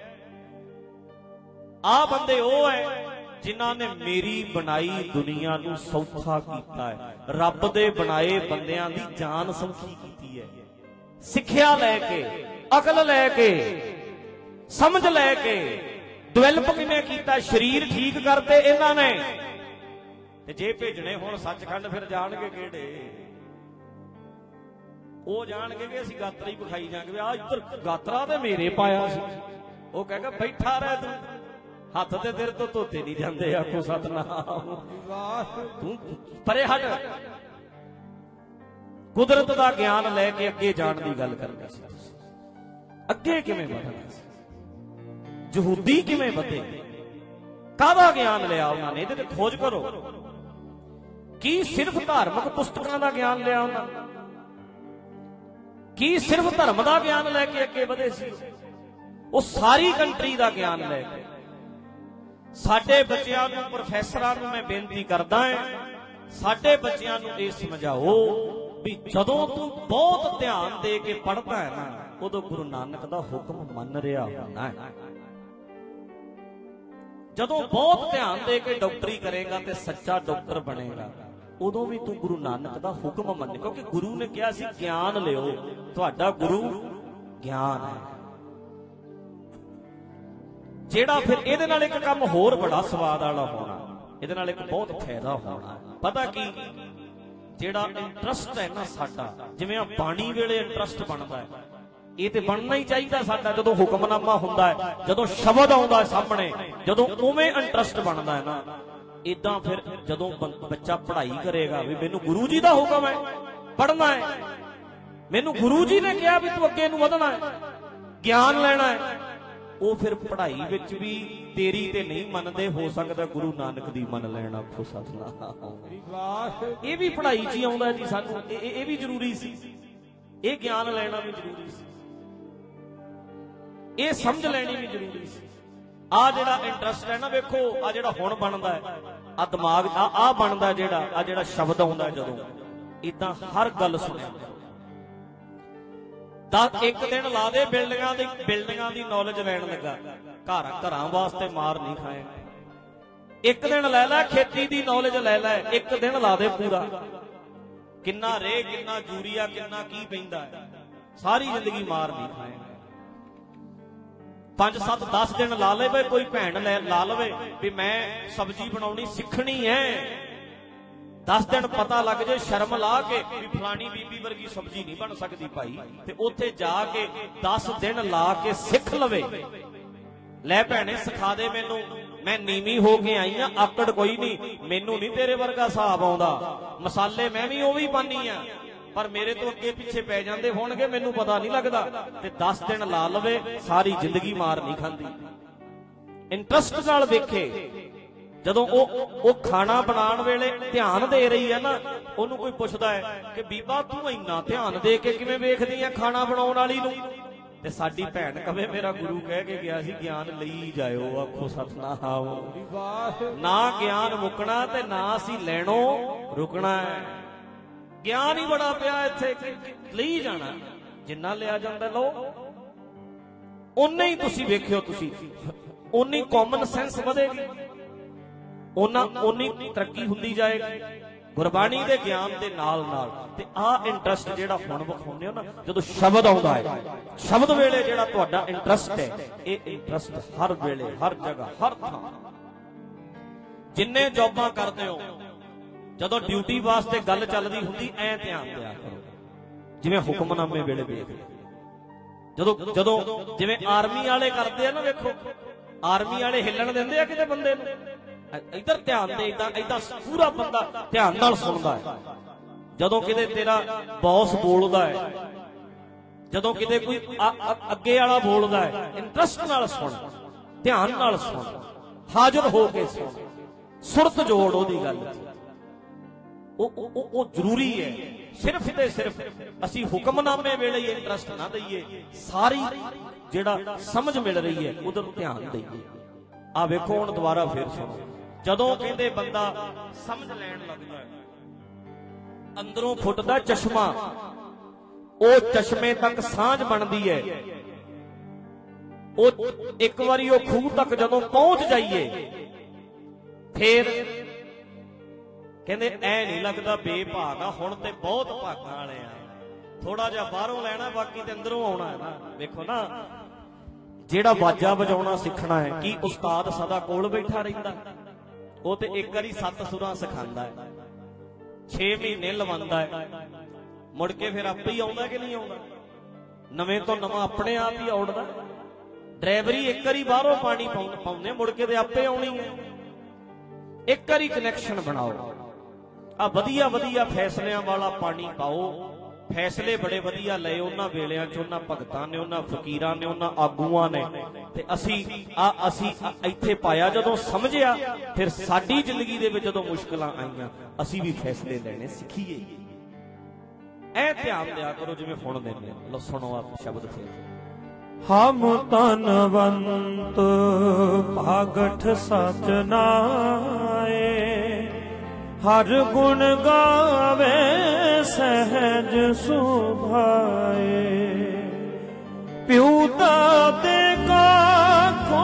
ਆਹ ਬੰਦੇ ਉਹ ਐ ਜਿਨ੍ਹਾਂ ਨੇ ਮੇਰੀ ਬਣਾਈ ਦੁਨੀਆ ਨੂੰ ਸੌਖਾ ਕੀਤਾ ਹੈ, ਰੱਬ ਦੇ ਬਣਾਏ ਬੰਦਿਆਂ ਦੀ ਜਾਨ ਸੌਖੀ ਕੀਤੀ ਹੈ। ਸਿੱਖਿਆ ਲੈ ਕੇ, ਅਕਲ ਲੈ ਕੇ, ਸਮਝ ਲੈ ਕੇ, ਡਿਵੈਲਪ ਕਿਵੇਂ ਕੀਤਾ, ਸਰੀਰ ਠੀਕ ਕਰਤੇ ਇਹਨਾਂ ਨੇ। ਤੇ ਜੇ ਭੇਜਣੇ ਹੁਣ ਸੱਚਖੰਡ ਫਿਰ ਜਾਣਗੇ ਕਿਹੜੇ? ਉਹ ਜਾਣਗੇ ਕਿ ਅਸੀਂ ਗਾਤਰਾ ਹੀ ਵਿਖਾਈ ਜਾਵਾਂਗੇ, ਆ ਇੱਧਰ ਗਾਤਰਾ ਤੇ ਮੇਰੇ ਪਾਇਆ ਸੀ। ਉਹ ਕਹੇਗਾ ਬੈਠਾ ਰਹਿ ਤੂੰ, ਹੱਥ ਤੇ ਤੇਰੇ ਤੋਂ ਧੋਤੇ ਨਹੀਂ ਜਾਂਦੇ, ਆਖੋ ਸਤਨਾਮ, ਤੂੰ ਪਰੇ ਹਟ। ਕੁਦਰਤ ਦਾ ਗਿਆਨ ਲੈ ਕੇ ਅੱਗੇ ਜਾਣ ਦੀ ਗੱਲ ਕਰਨੀ ਸੀ। ਅੱਗੇ ਕਿਵੇਂ ਵਧਣਾ ਸੀ? ਯਹੂਦੀ ਕਿਵੇਂ ਵਧੇ? ਕਾਹਦਾ ਗਿਆਨ ਲਿਆ ਉਹਨਾਂ ਨੇ? ਇਹਦੇ ਤੇ ਖੋਜ ਕਰੋ। ਕੀ ਸਿਰਫ ਧਾਰਮਿਕ ਪੁਸਤਕਾਂ ਦਾ ਗਿਆਨ ਲਿਆ ਉਹਨਾਂ ਨੇ? ਕੀ ਸਿਰਫ ਧਰਮ ਦਾ ਗਿਆਨ ਲੈ ਕੇ ਅੱਗੇ ਵਧੇ ਸੀ? ਉਹ ਸਾਰੀ ਕੰਟਰੀ ਦਾ ਗਿਆਨ ਲੈ ਕੇ। ਸਾਡੇ ਬੱਚਿਆਂ ਨੂੰ, ਪ੍ਰੋਫੈਸਰਾਂ ਨੂੰ ਮੈਂ ਬੇਨਤੀ ਕਰਦਾ ਹਾਂ, ਸਾਡੇ ਬੱਚਿਆਂ ਨੂੰ ਇਹ ਸਮਝਾਓ ਵੀ ਜਦੋਂ ਤੂੰ ਬਹੁਤ ਧਿਆਨ ਦੇ ਕੇ ਪੜ੍ਹਦਾ ਹੈ ਨਾ, ਉਦੋਂ ਗੁਰੂ ਨਾਨਕ ਦਾ ਹੁਕਮ ਮੰਨ ਰਿਹਾ ਹੋਣਾ ਹੈ। ਜਦੋਂ ਬਹੁਤ ਧਿਆਨ ਦੇ ਕੇ ਡਾਕਟਰੀ ਕਰੇਗਾ ਤੇ ਸੱਚਾ ਡਾਕਟਰ ਬਣੇਗਾ, ਉਦੋਂ ਵੀ ਤੂੰ ਗੁਰੂ ਨਾਨਕ ਦਾ ਹੁਕਮ ਮੰਨ, ਕਿਉਂਕਿ ਗੁਰੂ ਨੇ ਕਿਹਾ ਸੀ ਗਿਆਨ ਲਿਓ, ਤੁਹਾਡਾ ਗੁਰੂ ਗਿਆਨ ਹੈ। ਜਿਹੜਾ ਫਿਰ ਇਹਦੇ ਨਾਲ ਇੱਕ ਕੰਮ ਹੋਰ ਬੜਾ ਸਵਾਦ ਵਾਲਾ ਹੋਣਾ, ਇਹਦੇ ਨਾਲ ਇੱਕ ਬਹੁਤ ਫਾਇਦਾ ਹੋਣਾ। ਪਤਾ ਕੀ? ਜਿਹੜਾ ਇੰਟਰਸਟ ਹੈ ਨਾ ਸਾਡਾ, ਜਿਵੇਂ ਆ ਬਾਣੀ ਵੇਲੇ ਇੰਟਰਸਟ ਬਣਦਾ ਹੈ, ਇਹ ਤੇ ਬਣਨਾ ਹੀ ਚਾਹੀਦਾ ਸਾਡਾ। ਜਦੋਂ ਹੁਕਮਨਾਮਾ ਹੁੰਦਾ ਹੈ, ਜਦੋਂ ਸ਼ਬਦ ਆਉਂਦਾ ਸਾਹਮਣੇ, ਜਦੋਂ ਉਵੇਂ ਇੰਟਰਸਟ ਬਣਦਾ ਹੈ ਨਾ, ਇਦਾਂ ਫਿਰ ਜਦੋਂ ਬੱਚਾ ਪੜ੍ਹਾਈ ਕਰੇਗਾ ਵੀ ਮੈਨੂੰ ਗੁਰੂ ਜੀ ਦਾ ਹੁਕਮ ਹੈ, ਪੜ੍ਹਨਾ ਹੈ, ਮੈਨੂੰ ਗੁਰੂ ਜੀ ਨੇ ਕਿਹਾ ਵੀ ਤੂੰ ਅੱਗੇ ਨੂੰ ਵਧਣਾ ਹੈ, ਗਿਆਨ ਲੈਣਾ ਹੈ, ਉਹ ਫਿਰ ਪੜ੍ਹਾਈ ਵਿੱਚ ਵੀ ਤੇਰੀ ਤੇ ਨਹੀਂ ਮੰਨਦੇ, ਹੋ ਸਕਦਾ ਗੁਰੂ ਨਾਨਕ ਦੀ ਮੰਨ ਲੈਣ। ਆਖੋ ਸਤਨਾਮ। ਇਹ ਵੀ ਪੜ੍ਹਾਈ 'ਚ ਹੀ ਆਉਂਦਾ ਜੀ ਸਾਨੂੰ, ਇਹ ਵੀ ਜ਼ਰੂਰੀ ਸੀ, ਇਹ ਗਿਆਨ ਲੈਣਾ ਵੀ ਜ਼ਰੂਰੀ ਸੀ, ਇਹ ਸਮਝ ਲੈਣੀ ਵੀ ਜ਼ਰੂਰੀ ਸੀ। ਆ ਜਿਹੜਾ ਇੰਟਰਸਟ ਹੈ ਨਾ, ਵੇਖੋ ਆ ਜਿਹੜਾ ਹੁਣ ਬਣਦਾ ਹੈ, ਆ ਦਿਮਾਗ ਆ ਆ ਬਣਦਾ ਜਿਹੜਾ, ਆ ਜਿਹੜਾ ਸ਼ਬਦ ਆਉਂਦਾ ਜਦੋਂ, ਇਦਾਂ ਹਰ ਗੱਲ ਸੁਣਿਆ। ਦਸ ਇੱਕ ਦਿਨ ਲਾ ਦੇ ਬਿਲਡਿੰਗਾਂ ਦੀ ਬਿਲਡਿੰਗਾਂ ਦੀ ਨੌਲੇਜ ਲੈਣ ਲੱਗਾ, ਘਰ ਘਰਾਂ ਵਾਸਤੇ ਮਾਰ ਨਹੀਂ ਖਾਏ। ਇੱਕ ਦਿਨ ਲੈ ਲੈ ਖੇਤੀ ਦੀ ਨੌਲੇਜ ਲੈ ਲੈ, ਇੱਕ ਦਿਨ ਲਾ ਦੇ ਪੂਰਾ, ਕਿੰਨਾ ਰੇ, ਕਿੰਨਾ ਯੂਰੀਆ, ਕਿੰਨਾ ਕੀ ਪੈਂਦਾ, ਸਾਰੀ ਜ਼ਿੰਦਗੀ ਮਾਰ ਨਹੀਂ ਖਾਏ। ਪੰਜ ਸੱਤ ਦਸ ਦਿਨ ਲਾ ਲਵੇ ਕੋਈ ਭੈਣ ਲੈ ਲਾ ਲਵੇ ਵੀ ਮੈਂ ਸਬਜ਼ੀ ਬਣਾਉਣੀ ਸਿੱਖਣੀ ਹੈ, ਦਸ ਦਿਨ ਪਤਾ ਲੱਗ ਜੇ ਸ਼ਰਮ ਲਾ ਕੇ ਵੀ ਫਲਾਣੀ ਬੀਬੀ ਵਰਗੀ ਸਬਜ਼ੀ ਨਹੀਂ ਬਣ ਸਕਦੀ ਭਾਈ, ਤੇ ਉੱਥੇ ਜਾ ਕੇ ਦਸ ਦਿਨ ਲਾ ਕੇ ਸਿੱਖ ਲਵੇ। ਲੈ ਭੈਣੇ ਸਿਖਾ ਦੇ ਮੈਨੂੰ, ਮੈਂ ਨੀਵੀਂ ਹੋ ਕੇ ਆਈ ਆ, ਆਕੜ ਕੋਈ ਨਹੀਂ, ਮੈਨੂੰ ਨਹੀਂ ਤੇਰੇ ਵਰਗਾ ਹਿਸਾਬ ਆਉਂਦਾ, ਮਸਾਲੇ ਮੈਂ ਵੀ ਉਹ ਵੀ ਪਾਨੀ ਆ, ਪਰ ਮੇਰੇ ਤੋਂ ਅੱਗੇ ਪਿੱਛੇ ਪੈ ਜਾਂਦੇ ਹੋਣਗੇ, ਮੈਨੂੰ ਪਤਾ ਨਹੀਂ ਲੱਗਦਾ। ਤੇ ਦਸ ਦਿਨ ਲਾ ਲਵੇ, ਸਾਰੀ ਜ਼ਿੰਦਗੀ ਮਾਰ ਨਹੀਂ ਖਾਂਦੀ। ਇੰਟਰਸਟ ਨਾਲ ਵੇਖੇ, ਜਦੋਂ ਉਹ ਉਹ ਖਾਣਾ ਬਣਾਉਣ ਵੇਲੇ ਧਿਆਨ ਦੇ ਰਹੀ ਹੈ ਨਾ, ਉਹਨੂੰ ਕੋਈ ਪੁੱਛਦਾ ਹੈ ਕਿ ਬੀਬਾ ਤੂੰ ਇੰਨਾ ਧਿਆਨ ਦੇ ਕੇ ਕਿਵੇਂ ਵੇਖਦੀ ਆ ਖਾਣਾ ਬਣਾਉਣ ਵਾਲੀ ਨੂੰ, ਤੇ ਸਾਡੀ ਭੈਣ ਕਵੇ ਮੇਰਾ ਗੁਰੂ ਕਹਿ ਕੇ ਗਿਆ ਸੀ ਗਿਆਨ ਲਈ ਜਾਇਓ। ਆਖੋ ਸਤਨਾਮ। ਨਾ ਗਿਆਨ ਮੁੱਕਣਾ ਤੇ ਨਾ ਅਸੀਂ ਲੈਣੋ ਰੁਕਣਾ ਹੈ। ਗਿਆਨ ਹੀ ਬੜਾ ਪਿਆ ਇੱਥੇ, ਲਈ ਜਾਣਾ, ਜਿੰਨਾ ਲਿਆ ਜਾਂਦਾ ਲਓ, ਓਨਾ ਹੀ ਤੁਸੀਂ ਵੇਖਿਓ, ਤੁਸੀਂ ਓਨੀ ਕਾਮਨ ਸੈਂਸ ਵਧੇਗੀ। ਉਹਨਾਂ ਓਨੀ ਤਰੱਕੀ ਹੁੰਦੀ ਜਾਏਗੀ ਗੁਰਬਾਣੀ ਦੇ ਗਿਆਨ ਦੇ ਨਾਲ ਨਾਲ। ਤੇ ਆਹ ਇੰਟਰਸਟ ਜਿਹੜਾ ਹੁਣ ਵਿਖਾਉਂਦੇ ਹੋ ਨਾ, ਜਦੋਂ ਸ਼ਬਦ ਆਉਂਦਾ ਹੈ, ਸ਼ਬਦ ਵੇਲੇ ਜਿਹੜਾ ਤੁਹਾਡਾ ਇੰਟਰਸਟ ਹੈ, ਇਹ ਇੰਟਰਸਟ ਹਰ ਵੇਲੇ, ਹਰ ਜਗ੍ਹਾ, ਹਰ ਥਾਂ, ਜਿੰਨੇ ਜੌਬਾਂ ਕਰਦੇ ਹੋ, ਜਦੋਂ ਡਿਊਟੀ ਵਾਸਤੇ ਗੱਲ ਚੱਲਦੀ ਹੁੰਦੀ, ਐ ਧਿਆਨ ਦਿਆ ਕਰੋ। ਜਿਵੇਂ ਹੁਕਮਨਾਮੇ ਵੇਲੇ ਵੇਖ, ਜਦੋਂ ਜਦੋਂ ਜਿਵੇਂ ਆਰਮੀ ਵਾਲੇ ਕਰਦੇ ਆ ਨਾ, ਵੇਖੋ ਆਰਮੀ ਵਾਲੇ ਹਿੱਲਣ ਦਿੰਦੇ ਆ ਕਿਤੇ ਬੰਦੇ ਨੂੰ, ਇੱਧਰ ਧਿਆਨ ਦੇ, ਏਦਾਂ ਏਦਾਂ ਪੂਰਾ ਬੰਦਾ ਧਿਆਨ ਨਾਲ ਸੁਣਦਾ ਹੈ। ਜਦੋਂ ਕਿਤੇ ਤੇਰਾ ਬੌਸ ਬੋਲਦਾ ਹੈ, ਜਦੋਂ ਕਿਤੇ ਕੋਈ ਅੱਗੇ ਵਾਲਾ ਬੋਲਦਾ ਹੈ, ਇੰਟਰਸਟ ਨਾਲ ਸੁਣ, ਧਿਆਨ ਨਾਲ ਸੁਣ, ਹਾਜ਼ਰ ਹੋ ਕੇ ਸੁਣ, ਸੁਰਤ ਜੋੜ ਉਹਦੀ ਗੱਲ। ਉਹ ਉਹ ਉਹ ਜ਼ਰੂਰੀ ਹੈ। ਸਿਰਫ ਤੇ ਸਿਰਫ ਅਸੀਂ ਹੁਕਮਨਾਮੇ ਵੇਲੇ ਹੀ ਇੰਟਰਸਟ ਨਾ ਦਈਏ, ਸਾਰੀ ਜਿਹੜਾ ਸਮਝ ਮਿਲ ਰਹੀ ਹੈ ਉਧਰ ਧਿਆਨ ਦਈਏ। ਆ ਵੇਖੋ ਹੁਣ ਦੁਬਾਰਾ ਫੇਰ ਸੁਣੋ। ਜਦੋਂ ਕਹਿੰਦੇ ਬੰਦਾ ਸਮਝ ਲੈਣ ਲੱਗਦਾ ਹੈ, ਅੰਦਰੋਂ ਫੁੱਟਦਾ ਚਸ਼ਮਾ, ਉਹ ਚਸ਼ਮੇ ਤੱਕ ਸਾਂਝ ਬਣਦੀ ਹੈ। ਉਹ ਇੱਕ ਵਾਰੀ ਉਹ ਖੂਹ ਤੱਕ ਜਦੋਂ ਪਹੁੰਚ ਜਾਈਏ, ਫੇਰ ਕਹਿੰਦੇ ਐ ਨਹੀਂ ਲੱਗਦਾ ਬੇਭਾਗ ਆ, ਹੁਣ ਤੇ ਬਹੁਤ ਭਾਗਾਂ ਵਾਲੇ ਆ। ਥੋੜਾ ਜਿਹਾ ਬਾਹਰੋਂ ਲੈਣਾ, ਬਾਕੀ ਤੇ ਅੰਦਰੋਂ ਆਉਣਾ ਹੈ ਨਾ। ਵੇਖੋ ਨਾ, ਜਿਹੜਾ ਬਾਜਾ ਵਜਾਉਣਾ ਸਿੱਖਣਾ ਹੈ, ਕੀ ਉਸਤਾਦ ਸਦਾ ਕੋਲ ਬੈਠਾ ਰਹਿੰਦਾ? ਉਹ ਤੇ ਇੱਕ ਵਾਰੀ ਸੱਤ ਸੁਰਾਂ ਸਿਖਾਉਂਦਾ ਹੈ, ਛੇ ਮਹੀਨੇ ਲਵਾਉਂਦਾ ਹੈ, ਮੁੜ ਕੇ ਫਿਰ ਆਪੇ ਹੀ ਆਉਂਦਾ ਕਿ ਨਹੀਂ ਆਉਂਦਾ? ਨਵੇਂ ਤੋਂ ਨਵਾਂ ਆਪਣੇ ਆਪ ਹੀ ਆਉੜਦਾ। ਡਰਾਈਵਰੀ ਇੱਕ ਵਾਰੀ ਬਾਹਰੋਂ ਪਾਣੀ ਪਾਉਂਦੇ, ਮੁੜ ਕੇ ਤੇ ਆਪੇ ਆਉਣੀ ਹੈ। ਇੱਕ ਵਾਰੀ ਕਨੈਕਸ਼ਨ ਬਣਾਓ, ਆ ਵਧੀਆ ਵਧੀਆ ਫੈਸਲਿਆਂ ਵਾਲਾ ਪਾਣੀ ਪਾਓ। ਫੈਸਲੇ ਬੜੇ ਵਧੀਆ ਲਏ ਉਹਨਾਂ ਵੇਲਿਆਂ ਚ, ਉਹਨਾਂ ਭਗਤਾਂ ਨੇ, ਉਹਨਾਂ ਫਕੀਰਾਂ ਨੇ, ਉਹਨਾਂ ਆਗੂਆਂ ਨੇ, ਤੇ ਅਸੀਂ ਆ ਅਸੀਂ ਇੱਥੇ ਪਾਇਆ। ਜਦੋਂ ਸਮਝਿਆ, ਫਿਰ ਸਾਡੀ ਜ਼ਿੰਦਗੀ ਦੇ ਵਿੱਚ ਜਦੋਂ ਮੁਸ਼ਕਲਾਂ ਆਈਆਂ, ਅਸੀਂ ਵੀ ਫੈਸਲੇ ਲੈਣੇ ਸਿੱਖੀਏ। ਐ ਧਿਆਨ ਦਿਆ ਕਰੋ ਜਿਵੇਂ ਹੁਣ ਦਿੰਦੇ। ਲੋ ਸੁਣੋ ਆ ਸ਼ਬਦ ਫਿਰ। ਹਮ ਤਨਵੰਤ ਭਾਗਠ ਸਚ ਨਾਏ, ਹਰ ਗੁਣ ਗਾਵੇ ਸਹਿਜ ਸੁਭਾਏ। ਪਿਉ ਦਾਤੇ ਕਾ ਕੋ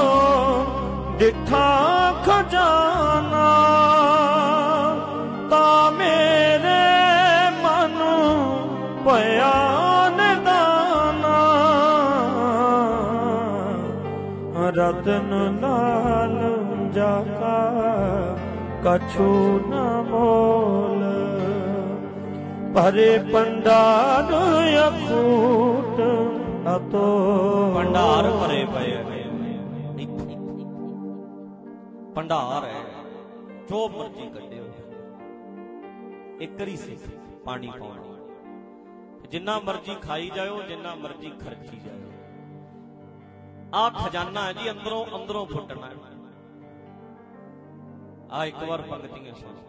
ਡਿਠਾ ਖਜ਼ਾਨਾ, ਤਾ ਮੇਰੇ ਮਨ ਪਿਆ ਨਿਦਾਨਾ। ਰਤਨ ਲਾਲ ਜਾਕਾ ਕਛੂ ਨ ਮੋਲ, ਭਰੇ ਭੰਡਾਰ ਅਖੂਟ ਅਤੋ। ਭੰਡਾਰ ਭਰੇ ਪਏ, ਭੰਡਾਰ ਹੈ, ਜੋ ਮਰਜ਼ੀ ਕੱਢਿਓ। ਇੱਕ ਵਾਰੀ ਸਿੱਖ ਪਾਣੀ ਪਾਉਣਾ, ਜਿੰਨਾ ਮਰਜ਼ੀ ਖਾਈ ਜਾਓ, ਜਿੰਨਾ ਮਰਜ਼ੀ ਖਰਚੀ ਜਾਓ। ਆ ਖਜ਼ਾਨਾ ਹੈ ਜੀ, ਅੰਦਰੋਂ ਅੰਦਰੋਂ ਫੁੱਟਣਾ। ਆ ਇੱਕ ਵਾਰ ਪੰਗਤੀਆਂ ਸੁਣੋ।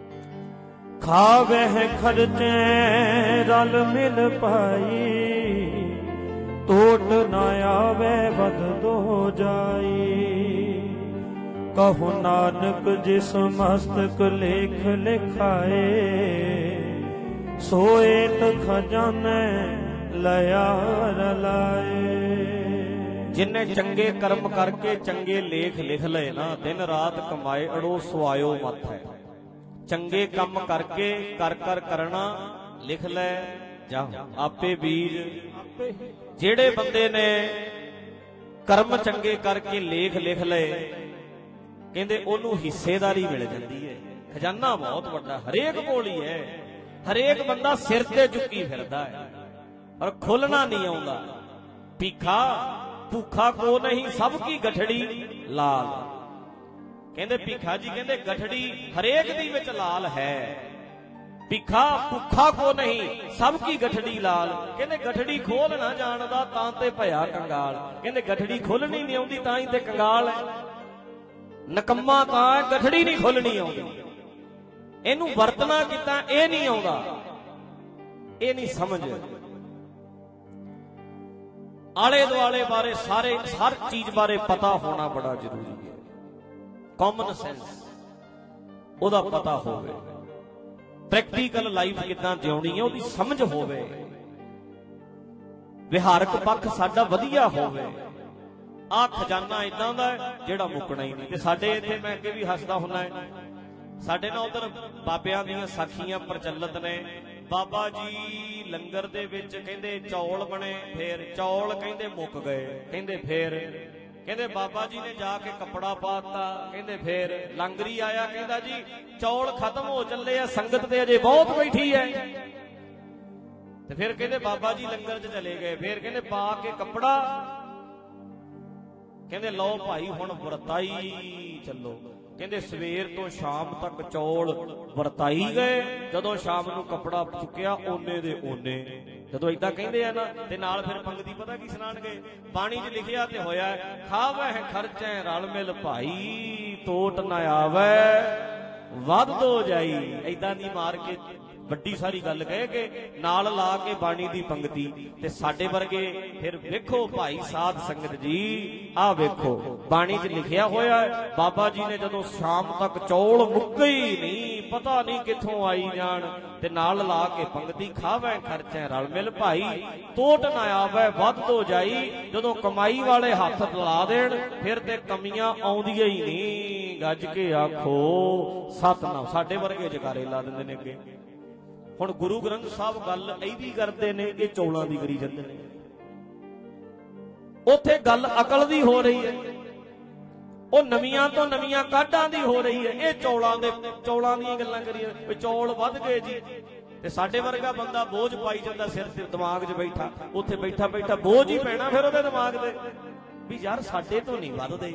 ਖਾਵਹਿ ਖਰਚੇ ਰਲ ਮਿਲ ਪਾਈ, ਟੋਟ ਨਾ ਆਵੇ ਵਧ ਦੋ ਜਾਈ। ਕਹੋ ਨਾਨਕ ਜਿਸ ਮਸਤਕ ਲੇਖ ਲਿਖਾਏ, ਸੋਏ ਤ ਖਜ਼ਾਨੇ ਲਿਆ ਰਲਾਏ। ਜਿੰਨੇ ਚੰਗੇ ਕਰਮ ਕਰਕੇ ਚੰਗੇ ਲੇਖ ਲਿਖ ਲਏ ਨਾ, ਦਿਨ ਰਾਤ ਕਮਾਏ ਅੜੋ ਸੁਆਇਓ ਮਤ ਹੈ। ਚੰਗੇ ਕੰਮ ਕਰਕੇ ਕਰ ਕਰ ਕਰਨਾ ਲਿਖ ਲੈ ਜਾ, ਆਪੇ ਬੀਜ ਆਪੇ। ਜਿਹੜੇ ਬੰਦੇ ਨੇ ਕਰਮ ਚੰਗੇ ਕਰਕੇ ਲੇਖ ਲਿਖ ਲਏ, ਕਹਿੰਦੇ ਉਹਨੂੰ ਹਿੱਸੇਦਾਰੀ ਮਿਲ ਜਾਂਦੀ ਹੈ। ਖਜ਼ਾਨਾ ਬਹੁਤ ਵੱਡਾ ਹਰੇਕ ਕੋਲ ਹੀ ਹੈ। ਹਰੇਕ ਬੰਦਾ ਸਿਰ ਤੇ ਚੁੱਕੀ ਫਿਰਦਾ ਹੈ, ਪਰ ਖੁੱਲਣਾ ਨਹੀਂ ਆਉਂਦਾ। ਭੀਖਾ ਭੁੱਖਾ ਕੋ ਨਹੀਂ, ਸਭ ਕੀ ਗਠੜੀ ਲਾਲ। ਕਹਿੰਦੇ ਭੀਖਾ ਜੀ ਕਹਿੰਦੇ ਗਠੜੀ ਹਰੇਕ ਦੀ ਵਿੱਚ ਲਾਲ ਹੈ। ਭੀਖਾ ਭੁੱਖਾ ਕੋ ਨਹੀਂ, ਸਭ ਕੀ ਗਠੜੀ ਲਾਲ। ਕਹਿੰਦੇ ਗਠੜੀ ਖੋਲ ਨਾ ਜਾਣਦਾ, ਤਾਂ ਤੇ ਭਇਆ ਕੰਗਾਲ। ਕਹਿੰਦੇ ਗਠੜੀ ਖੋਲਣੀ ਨਹੀਂ ਆਉਂਦੀ, ਤਾਂ ਹੀ ਤੇ ਕੰਗਾਲ ਹੈ। ਨਕੰਮਾ ਤਾਂ ਗਠੜੀ ਨਹੀਂ ਖੋਲਣੀ ਆਉਂਦੀ, ਇਹਨੂੰ ਵਰਤਣਾ ਕੀਤਾ ਇਹ ਨਹੀਂ ਆਉਂਦਾ, ਇਹ ਨਹੀਂ ਸਮਝ। ਆਲੇ ਦੁਆਲੇ ਬਾਰੇ ਸਾਰੇ ਹਰ ਚੀਜ਼ ਬਾਰੇ ਪਤਾ ਹੋਣਾ ਬੜਾ ਜ਼ਰੂਰੀ ਹੈ। ਕਾਮਨ ਸੈਂਸ ਉਹਦਾ ਪਤਾ ਹੋਵੇ, ਪ੍ਰੈਕਟੀਕਲ ਲਾਈਫ ਕਿੱਦਾਂ ਜਿਉਣੀ ਹੈ ਉਹਦੀ ਸਮਝ ਹੋਵੇ, ਵਿਹਾਰਕ ਪੱਖ ਸਾਡਾ ਵਧੀਆ ਹੋਵੇ। ਆ ਖਜ਼ਾਨਾ ਇਦਾਂ ਦਾ ਜਿਹੜਾ ਮੁੱਕਣਾ ਹੀ ਨਹੀਂ। ਤੇ ਸਾਡੇ ਇੱਥੇ ਮੈਂ ਅੱਗੇ ਵੀ ਹੱਸਦਾ ਹੁੰਦਾ ਹੈ, ਸਾਡੇ ਨਾਲ ਉਧਰ ਬਾਬਿਆਂ ਦੀਆਂ ਸਾਖੀਆਂ ਪ੍ਰਚਲਿਤ ਨੇ। ਬਾਬਾ ਜੀ ਲੰਗਰ ਦੇ ਵਿੱਚ ਕਹਿੰਦੇ ਚੌਲ ਬਣੇ, ਫੇਰ ਚੌਲ ਕਹਿੰਦੇ ਮੁੱਕ ਗਏ, ਕਹਿੰਦੇ ਫੇਰ ਕਹਿੰਦੇ ਬਾਬਾ ਜੀ ਨੇ ਜਾ ਕੇ ਕੱਪੜਾ ਪਾਤਾ, ਕਹਿੰਦੇ ਫੇਰ ਲੰਗਰੀ ਆਇਆ, ਕਹਿੰਦਾ ਜੀ ਚੌਲ ਖਤਮ ਹੋ ਚੱਲੇ ਆ, ਸੰਗਤ ਤੇ ਅਜੇ ਬਹੁਤ ਬੈਠੀ ਹੈ। ਤੇ ਫਿਰ ਕਹਿੰਦੇ ਬਾਬਾ ਜੀ ਲੰਗਰ 'ਚ ਚਲੇ ਗਏ, ਫੇਰ ਕਹਿੰਦੇ ਪਾ ਕੇ ਕੱਪੜਾ, ਕਹਿੰਦੇ ਲਓ ਭਾਈ ਹੁਣ ਵਰਤਾਈ ਚੱਲੋ। ਕਹਿੰਦੇ ਸਵੇਰ ਤੋਂ ਸ਼ਾਮ ਤੱਕ ਚੌਲ ਵਰਤਾਈ ਗਏ, ਜਦੋਂ ਸ਼ਾਮ ਨੂੰ ਕੱਪੜਾ ਚੁੱਕਿਆ ਓਨੇ ਦੇ ਓਨੇ। ਜਦੋਂ ਏਦਾਂ ਕਹਿੰਦੇ ਆ ਨਾ, ਤੇ ਨਾਲ ਫਿਰ ਪੰਗਤੀ ਪਤਾ ਕੀ ਸੁਣਾਣਗੇ, ਬਾਣੀ 'ਚ ਲਿਖਿਆ ਤੇ ਹੋਇਆ, ਖਾਵਹਿ ਖਰਚੈ ਰਲ ਮਿਲ ਭਾਈ, ਤੋਟ ਨਾ ਆਵੈ ਵੱਧ ਦੋ ਜਾਈ। ਏਦਾਂ ਦੀ ਮਾਰ ਕੇ ਵੱਡੀ ਸਾਰੀ ਗੱਲ ਕਹਿ ਕੇ ਨਾਲ ਲਾ ਕੇ ਬਾਣੀ ਦੀ ਪੰਗਤੀ। ਤੇ ਸਾਡੇ ਵਰਗੇ ਫਿਰ ਵੇਖੋ ਭਾਈ ਸਾਧ ਸੰਗਤ ਜੀ, ਆਹ ਵੇਖੋ ਬਾਣੀ 'ਚ ਲਿਖਿਆ ਹੋਇਆ ਹੈ, ਬਾਬਾ ਜੀ ਨੇ ਜਦੋਂ ਸ਼ਾਮ ਤੱਕ ਚੌਲ ਮੁੱਕੇ ਹੀ ਨਹੀਂ, ਪਤਾ ਨਹੀਂ ਕਿੱਥੋਂ ਆਈ ਜਾਣ, ਤੇ ਨਾਲ ਲਾ ਕੇ ਪੰਗਤੀ, ਖਾਵੈ ਖਰਚੈ ਰਲ ਮਿਲ ਭਾਈ, ਤੋਟ ਨਾ ਆਵੈ ਵੱਧ ਦੋ ਜਾਈ। ਜਦੋਂ ਕਮਾਈ ਵਾਲੇ ਹੱਥ ਲਾ ਦੇਣ ਫਿਰ ਤੇ ਕਮੀਆਂ ਆਉਂਦੀਆਂ ਹੀ ਨਹੀਂ। ਗੱਜ ਕੇ ਆਖੋ ਸਤਿਨਾਮ। ਸਾਡੇ ਵਰਗੇ ਜਕਾਰੇ ਲਾ ਦਿੰਦੇ ਨੇ ਅੱਗੇ। ਹੁਣ ਗੁਰੂ ਗ੍ਰੰਥ ਸਾਹਿਬ ਗੱਲ ਇਹਦੀ ਕਰਦੇ ਨੇ, ਇਹ ਚੌਲਾਂ ਦੀ ਕਰੀ ਜਾਂਦੇ ਨੇ। ਉੱਥੇ ਗੱਲ ਅਕਲ ਦੀ ਹੋ ਰਹੀ ਹੈ, ਉਹ ਨਵੀਆਂ ਤੋਂ ਨਵੀਆਂ ਕਾਢਾਂ ਦੀ ਹੋ ਰਹੀ ਹੈ। ਇਹ ਚੌਲਾਂ ਦੇ ਚੌਲਾਂ ਦੀਆਂ ਗੱਲਾਂ ਕਰੀਏ, ਵੀ ਚੌਲ ਵੱਧ ਗਏ ਜੀ। ਤੇ ਸਾਡੇ ਵਰਗਾ ਬੰਦਾ ਬੋਝ ਪਾਈ ਜਾਂਦਾ ਸਿਰ ਤੇ, ਦਿਮਾਗ 'ਚ ਬੈਠਾ, ਉੱਥੇ ਬੈਠਾ ਬੈਠਾ ਬੋਝ ਹੀ ਪੈਣਾ ਫਿਰ ਉਹਦੇ ਦਿਮਾਗ ਤੇ, ਵੀ ਯਾਰ ਸਾਡੇ ਤੋਂ ਨਹੀਂ ਵੱਧਦੇ।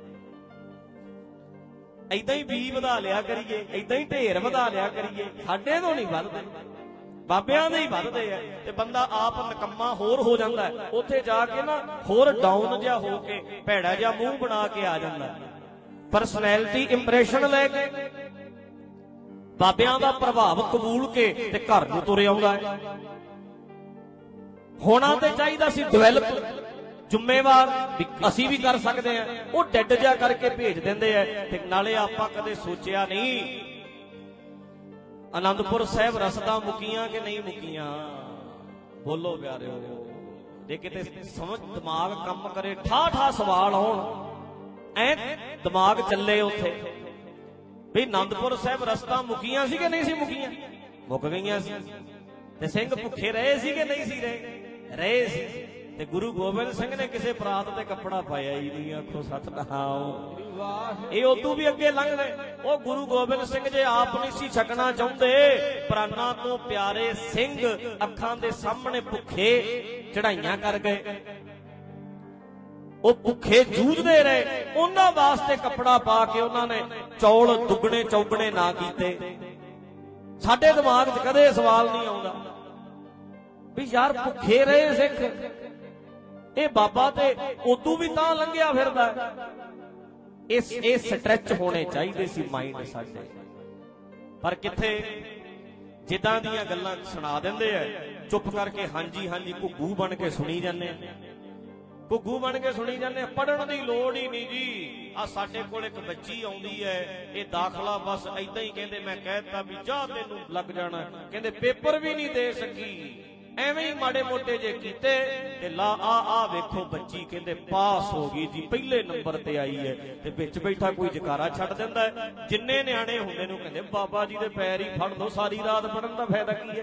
ਏਦਾਂ ਹੀ ਬੀ ਵਧਾ ਲਿਆ ਕਰੀਏ, ਏਦਾਂ ਹੀ ਢੇਰ ਵਧਾ ਲਿਆ ਕਰੀਏ, ਸਾਡੇ ਤੋਂ ਨਹੀਂ ਵੱਧਦੇ, ਬਾਬਿਆਂ ਦੇ ਹੀ ਵੱਧਦੇ ਆ। ਤੇ ਬੰਦਾ ਆਪ ਨਕੰਮਾ ਹੋਰ ਹੋ ਜਾਂਦਾ, ਉੱਥੇ ਜਾ ਕੇ ਨਾ ਹੋਰ ਡਾਊਨ ਜਿਹਾ ਹੋ ਕੇ ਭੈੜਾ ਜਿਹਾ ਮੂੰਹ ਬਣਾ ਕੇ ਆ ਜਾਂਦਾ। ਪਰਸਨੈਲਿਟੀ ਇੰਪ੍ਰੈਸ਼ਨ ਲੈ ਕੇ, ਬਾਬਿਆਂ ਦਾ ਪ੍ਰਭਾਵ ਕਬੂਲ ਕੇ ਤੇ ਘਰ ਨੂੰ ਤੁਰੇ ਆਉਂਦਾ ਹੈ। ਹੋਣਾ ਤੇ ਚਾਹੀਦਾ ਸੀ ਡਿਵੈਲਪ, ਜ਼ਿੰਮੇਵਾਰ ਅਸੀਂ ਵੀ ਕਰ ਸਕਦੇ ਆ। ਉਹ ਡੈਡ ਜਿਹਾ ਕਰਕੇ ਭੇਜ ਦਿੰਦੇ ਆ। ਤੇ ਨਾਲੇ ਆਪਾਂ ਕਦੇ ਸੋਚਿਆ ਨਹੀਂ ਆਨੰਦਪੁਰ ਸਾਹਿਬ ਰਸਦਾਂ ਮੁੱਕੀਆਂ ਕਿ ਨਹੀਂ ਮੁੱਕੀਆਂ? ਬੋਲੋ ਪਿਆਰਿਓ, ਜੇ ਕਿਤੇ ਸਮਝ ਦਿਮਾਗ ਕੰਮ ਕਰੇ, ਠਾ ਠਾ ਸਵਾਲ ਆਉਣ, ਐ ਦਿਮਾਗ ਚੱਲੇ ਉੱਥੇ ਵੀ ਆਨੰਦਪੁਰ ਸਾਹਿਬ ਰਸਦਾਂ ਮੁੱਕੀਆਂ ਸੀ ਕਿ ਨਹੀਂ ਸੀ ਮੁੱਕੀਆਂ? ਮੁੱਕ ਗਈਆਂ ਸੀ। ਤੇ ਸਿੰਘ ਭੁੱਖੇ ਰਹੇ ਸੀ ਕਿ ਨਹੀਂ ਸੀ ਰਹੇ? ਰਹੇ ਸੀ। ਤੇ ਗੁਰੂ ਗੋਬਿੰਦ ਸਿੰਘ ਨੇ ਕਿਸੇ ਪ੍ਰਾਤ ਤੇ ਕੱਪੜਾ ਪਾਇਆ ਹੀ ਨਹੀਂ। ਆਖੋ ਸਤਿਨਾਮ। ਇਹ ਉਦੋਂ ਵੀ ਅੱਗੇ ਲੰਘ ਗਏ। ਉਹ ਗੁਰੂ ਗੋਬਿੰਦ ਸਿੰਘ ਜੇ ਆਪ ਨਹੀਂ ਸੀ ਛਕਣਾ ਚਾਹੁੰਦੇ, ਪ੍ਰਾਨਾਂ ਤੋਂ ਪਿਆਰੇ ਸਿੰਘ ਅੱਖਾਂ ਦੇ ਸਾਹਮਣੇ ਭੁੱਖੇ ਚੜਾਈਆਂ ਕਰ ਗਏ। ਉਹ ਭੁੱਖੇ ਜੂਝਦੇ ਰਹੇ, ਉਹਨਾਂ ਵਾਸਤੇ ਕੱਪੜਾ ਪਾ ਕੇ ਉਹਨਾਂ ਨੇ ਚੌਲ ਦੁੱਗਣੇ ਚੌਗਣੇ ਨਾ ਕੀਤੇ। ਸਾਡੇ ਦਿਮਾਗ 'ਚ ਕਦੇ ਸਵਾਲ ਨਹੀਂ ਆਉਂਦਾ ਵੀ ਯਾਰ ਭੁੱਖੇ ਰਹੇ ਸਿੱਖ, ਇਹ ਬਾਬਾ ਤੇ ਉਦੋਂ ਵੀ ਤਾਂ ਲੰਘਿਆ ਫਿਰਦਾ। ਇਸ ਇਹ ਸਟ੍ਰੈਚ ਹੋਣੇ ਚਾਹੀਦੇ ਸੀ ਮਾਈਂਡ ਸਾਡੇ, ਪਰ ਕਿੱਥੇ ਜਿੱਦਾਂ ਦੀਆਂ ਗੱਲਾਂ ਸੁਣਾ ਦਿੰਦੇ ਆ, ਚੁੱਪ ਕਰਕੇ ਹਾਂਜੀ ਹਾਂਜੀ ਘੁੱਗੂ ਬਣ ਕੇ ਸੁਣੀ ਜਾਂਦੇ, ਘੁੱਗੂ ਬਣ ਕੇ ਸੁਣੀ ਜਾਂਦੇ। ਪੜ੍ਹਨ ਦੀ ਲੋੜ ਹੀ ਨਹੀਂ ਜੀ। ਆ ਸਾਡੇ ਕੋਲ ਇੱਕ ਬੱਚੀ ਆਉਂਦੀ ਹੈ, ਇਹ ਦਾਖਲਾ ਬਸ ਏਦਾਂ ਹੀ ਕਹਿੰਦੇ, ਮੈਂ ਕਹਿਤਾ ਵੀ ਜਾ ਤੈਨੂੰ ਲੱਗ ਜਾਣਾ, ਕਹਿੰਦੇ ਪੇਪਰ ਵੀ ਨਹੀਂ ਦੇ ਸਕੀ, ਐਵੇਂ ਹੀ ਮਾੜੇ ਮੋਟੇ ਜੇ ਕੀਤੇ ਤੇ ਲਾ ਆ ਆ ਵੇਖੋ ਬੱਚੀ ਕਹਿੰਦੇ ਪਾਸ ਹੋ ਗਈ ਜੀ, ਪਹਿਲੇ ਨੰਬਰ ਤੇ ਆਈ ਹੈ। ਤੇ ਵਿੱਚ ਬੈਠਾ ਕੋਈ ਜਕਾਰਾ ਛੱਡ ਦਿੰਦਾ ਹੈ। ਜਿੰਨੇ ਨਿਆਣੇ ਹੁੰਦੇ ਨੂੰ ਕਹਿੰਦੇ ਬਾਬਾ ਜੀ ਦੇ ਪੈਰ ਹੀ ਫੜ ਲਓ, ਸਾਰੀ ਰਾਤ ਪੜਨ ਦਾ ਫਾਇਦਾ ਕੀ ਹੈ?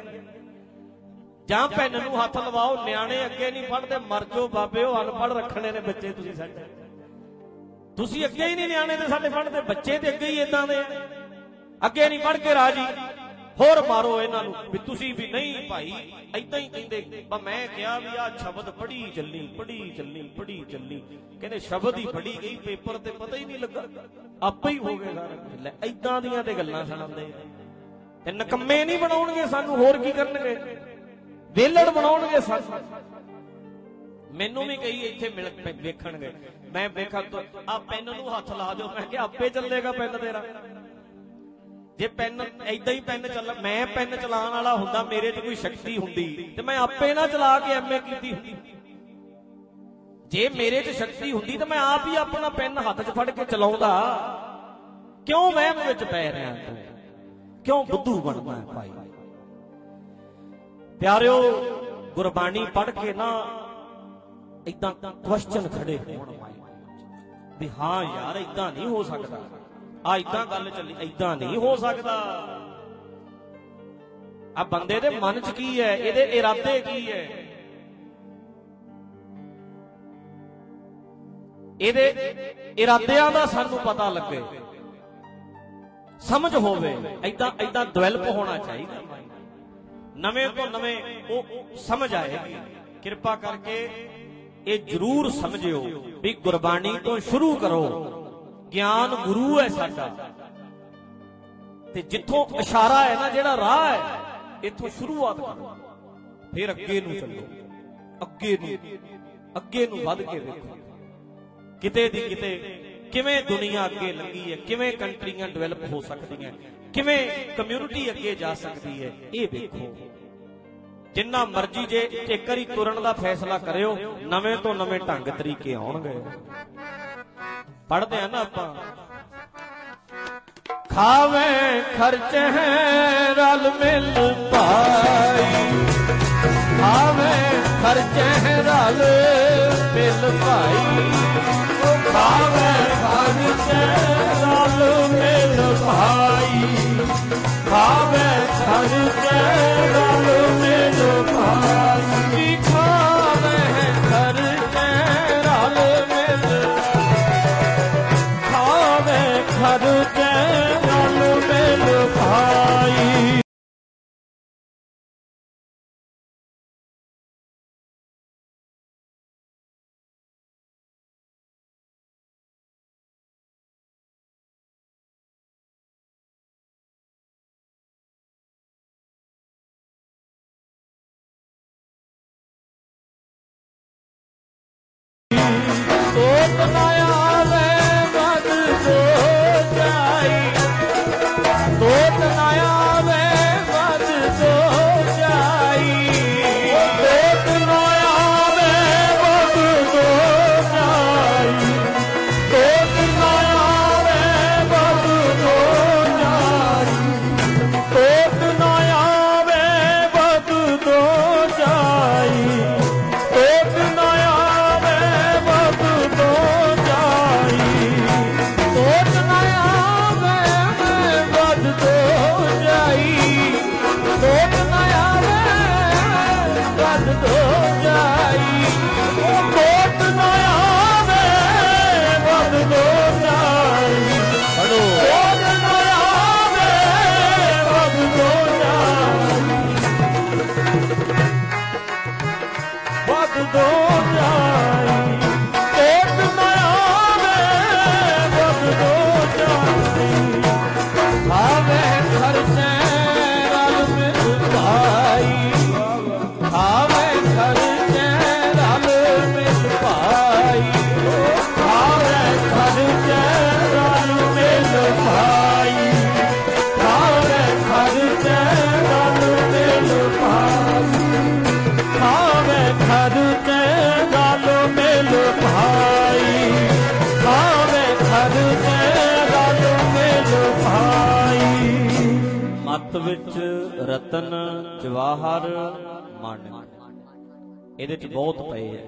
ਜਾਂ ਪੈਨ ਨੂੰ ਹੱਥ ਲਵਾਓ, ਨਿਆਣੇ ਅੱਗੇ ਨਹੀਂ ਪੜਦੇ, ਮਰ ਜਾਓ ਬਾਬੇ, ਉਹ ਅਨਪੜ੍ਹ ਰੱਖਣੇ ਨੇ ਬੱਚੇ ਤੁਸੀਂ ਸਾਡੇ। ਤੁਸੀਂ ਅੱਗੇ ਹੀ ਨਹੀਂ ਨਿਆਣੇ ਤੇ ਸਾਡੇ ਪੜ੍ਹਦੇ, ਬੱਚੇ ਤੇ ਅੱਗੇ ਹੀ ਏਦਾਂ ਦੇ ਅੱਗੇ ਨਹੀਂ ਪੜ੍ਹ ਕੇ ਰਾਜੀ। ਹੋਰ ਮਾਰੋ ਇਹਨਾਂ ਨੂੰ ਵੀ ਤੁਸੀਂ ਵੀ ਨਹੀਂ ਭਾਈ ਏਦਾਂ ਹੀ ਕਹਿੰਦੇ। ਮੈਂ ਕਿਹਾ ਵੀ ਆਹ ਸ਼ਬਦ ਪੜ੍ਹੀ ਚੱਲੀ ਪੜ੍ਹੀ ਚੱਲੀ ਪੜ੍ਹੀ ਚੱਲੀ, ਕਹਿੰਦੇ ਸ਼ਬਦ ਹੀ ਪੜ੍ਹੀ ਗਈ, ਪੇਪਰ ਤੇ ਪਤਾ ਹੀ ਨਹੀਂ ਲੱਗਾ, ਆਪੇ ਹੀ ਹੋ ਗਏ ਸਾਰਾ ਕੁਝ। ਲੈ ਏਦਾਂ ਦੀਆਂ ਤੇ ਗੱਲਾਂ ਸੁਣਾਉਂਦੇ ਤੇ ਨਕੰਮੇ ਨਹੀਂ ਬਣਾਉਣਗੇ ਸਾਨੂੰ, ਹੋਰ ਕੀ ਕਰਨਗੇ? ਵੇਲੜ ਬਣਾਉਣਗੇ ਸਾਨੂੰ। ਮੈਨੂੰ ਵੀ ਕਈ ਇੱਥੇ ਮਿਲ ਵੇਖਣਗੇ, ਮੈਂ ਵੇਖਾਂ ਆ ਪੈਨ ਨੂੰ ਹੱਥ ਲਾ ਦਿਓ, ਮੈਂ ਕਿਹਾ ਆਪੇ ਚੱਲੇਗਾ ਪੈਨ ਤੇਰਾ। ਜੇ ਪੈਨ ਏਦਾਂ ਹੀ ਪੈਨ ਚੱਲ, ਮੈਂ ਪੈਨ ਚਲਾਉਣ ਵਾਲਾ ਹੁੰਦਾ, ਮੇਰੇ 'ਚ ਕੋਈ ਸ਼ਕਤੀ ਹੁੰਦੀ ਤੇ ਮੈਂ ਆਪੇ ਨਾ ਚਲਾ ਕੇ ਐਮ ਏ ਕੀਤੀ ਹੁੰਦੀ। ਜੇ ਮੇਰੇ 'ਚ ਸ਼ਕਤੀ ਹੁੰਦੀ ਤਾਂ ਮੈਂ ਆਪ ਹੀ ਆਪਣਾ ਪੈਨ ਹੱਥ 'ਚ ਫੜ ਕੇ ਚਲਾਉਂਦਾ। ਕਿਉਂ ਵਹਿਮ ਵਿੱਚ ਪੈ ਰਿਹਾ ਤੂੰ? ਕਿਉਂ ਬੁੱਧੂ ਬਣਦਾ ਹੈ ਭਾਈ? ਪਿਆਰਿਓ, ਗੁਰਬਾਣੀ ਪੜ੍ਹ ਕੇ ਨਾ ਏਦਾਂ ਕੁਐਸਚਨ ਖੜੇ ਹੋਣ ਮਾਈ भी हाँ यार इदां नहीं हो सकता, आ इदां गल चली, इदां नहीं हो सकता। आ बंदे दे मन च की है, इहदे इरादे की है, इहदे इरादियां दा सानू पता लगे, समझ होवे। इदां इदां डेवलप होना चाहिए, नवें तो नवें वो समझ आएगी। किरपा करके ये जरूर समझियो भी गुरबाणी तो शुरू करो, ज्ञान गुरु है साडा, ते जिथों इशारा है ना, जेड़ा राह है, इथों शुरुआत करो, फिर अगे नूं चलो, अगे नूं अगे नूं वध के देखो, किते दी किते किवें दुनिया अगे लंघी है, किवें कंट्रियां डेवलप हो सकदियां, किवें कम्यूनिटी अगे जा सकती है, ये देखो। जिन्ना मर्जी जे एक बारी तुरन दा फैसला करियो, नवें तो नवें ढंग तरीके आउणगे। पढ़दे हैं ना आपां, खावे खर्चे रल मिल पाई, खावे खर्चे रल मिल पाई, खावे खर्चे रल मिल पाई, खावे खर्चे रल मिल पाई, खावे खर्चे रल मिल, खावे खर्चे रल मिल पाई। तोत न आवे बद दो जाई, तोत न आवे बद दो जाई, तोत न आवे बद दो जाई, तोत न आवे बद दो जाई, तोत न आवे बद दो जाई, तोत न आवे बद दो जाई, तोत न आवे बद दो जाई, तोत न आवे बद दो जाई, तोत न आवे बद दो जाई, तोत न आवे बद दो जाई, बद दो जाई, तोत न आवे बद दो जाई, खावे खर्चे रल मिल पाई, खावे खर्चे रल मिल पाई, खावे खर्चे रल मिल पाई, खावे खर्चे रल मिल पाई, खावे खर्चे रल मिल पाई, खावे खर्चे रल मिल पाई। मत विच रतन जवाहर माणिक, ਇਹਦੇ ਚ ਬਹੁਤ ਪਏ ਹੈ।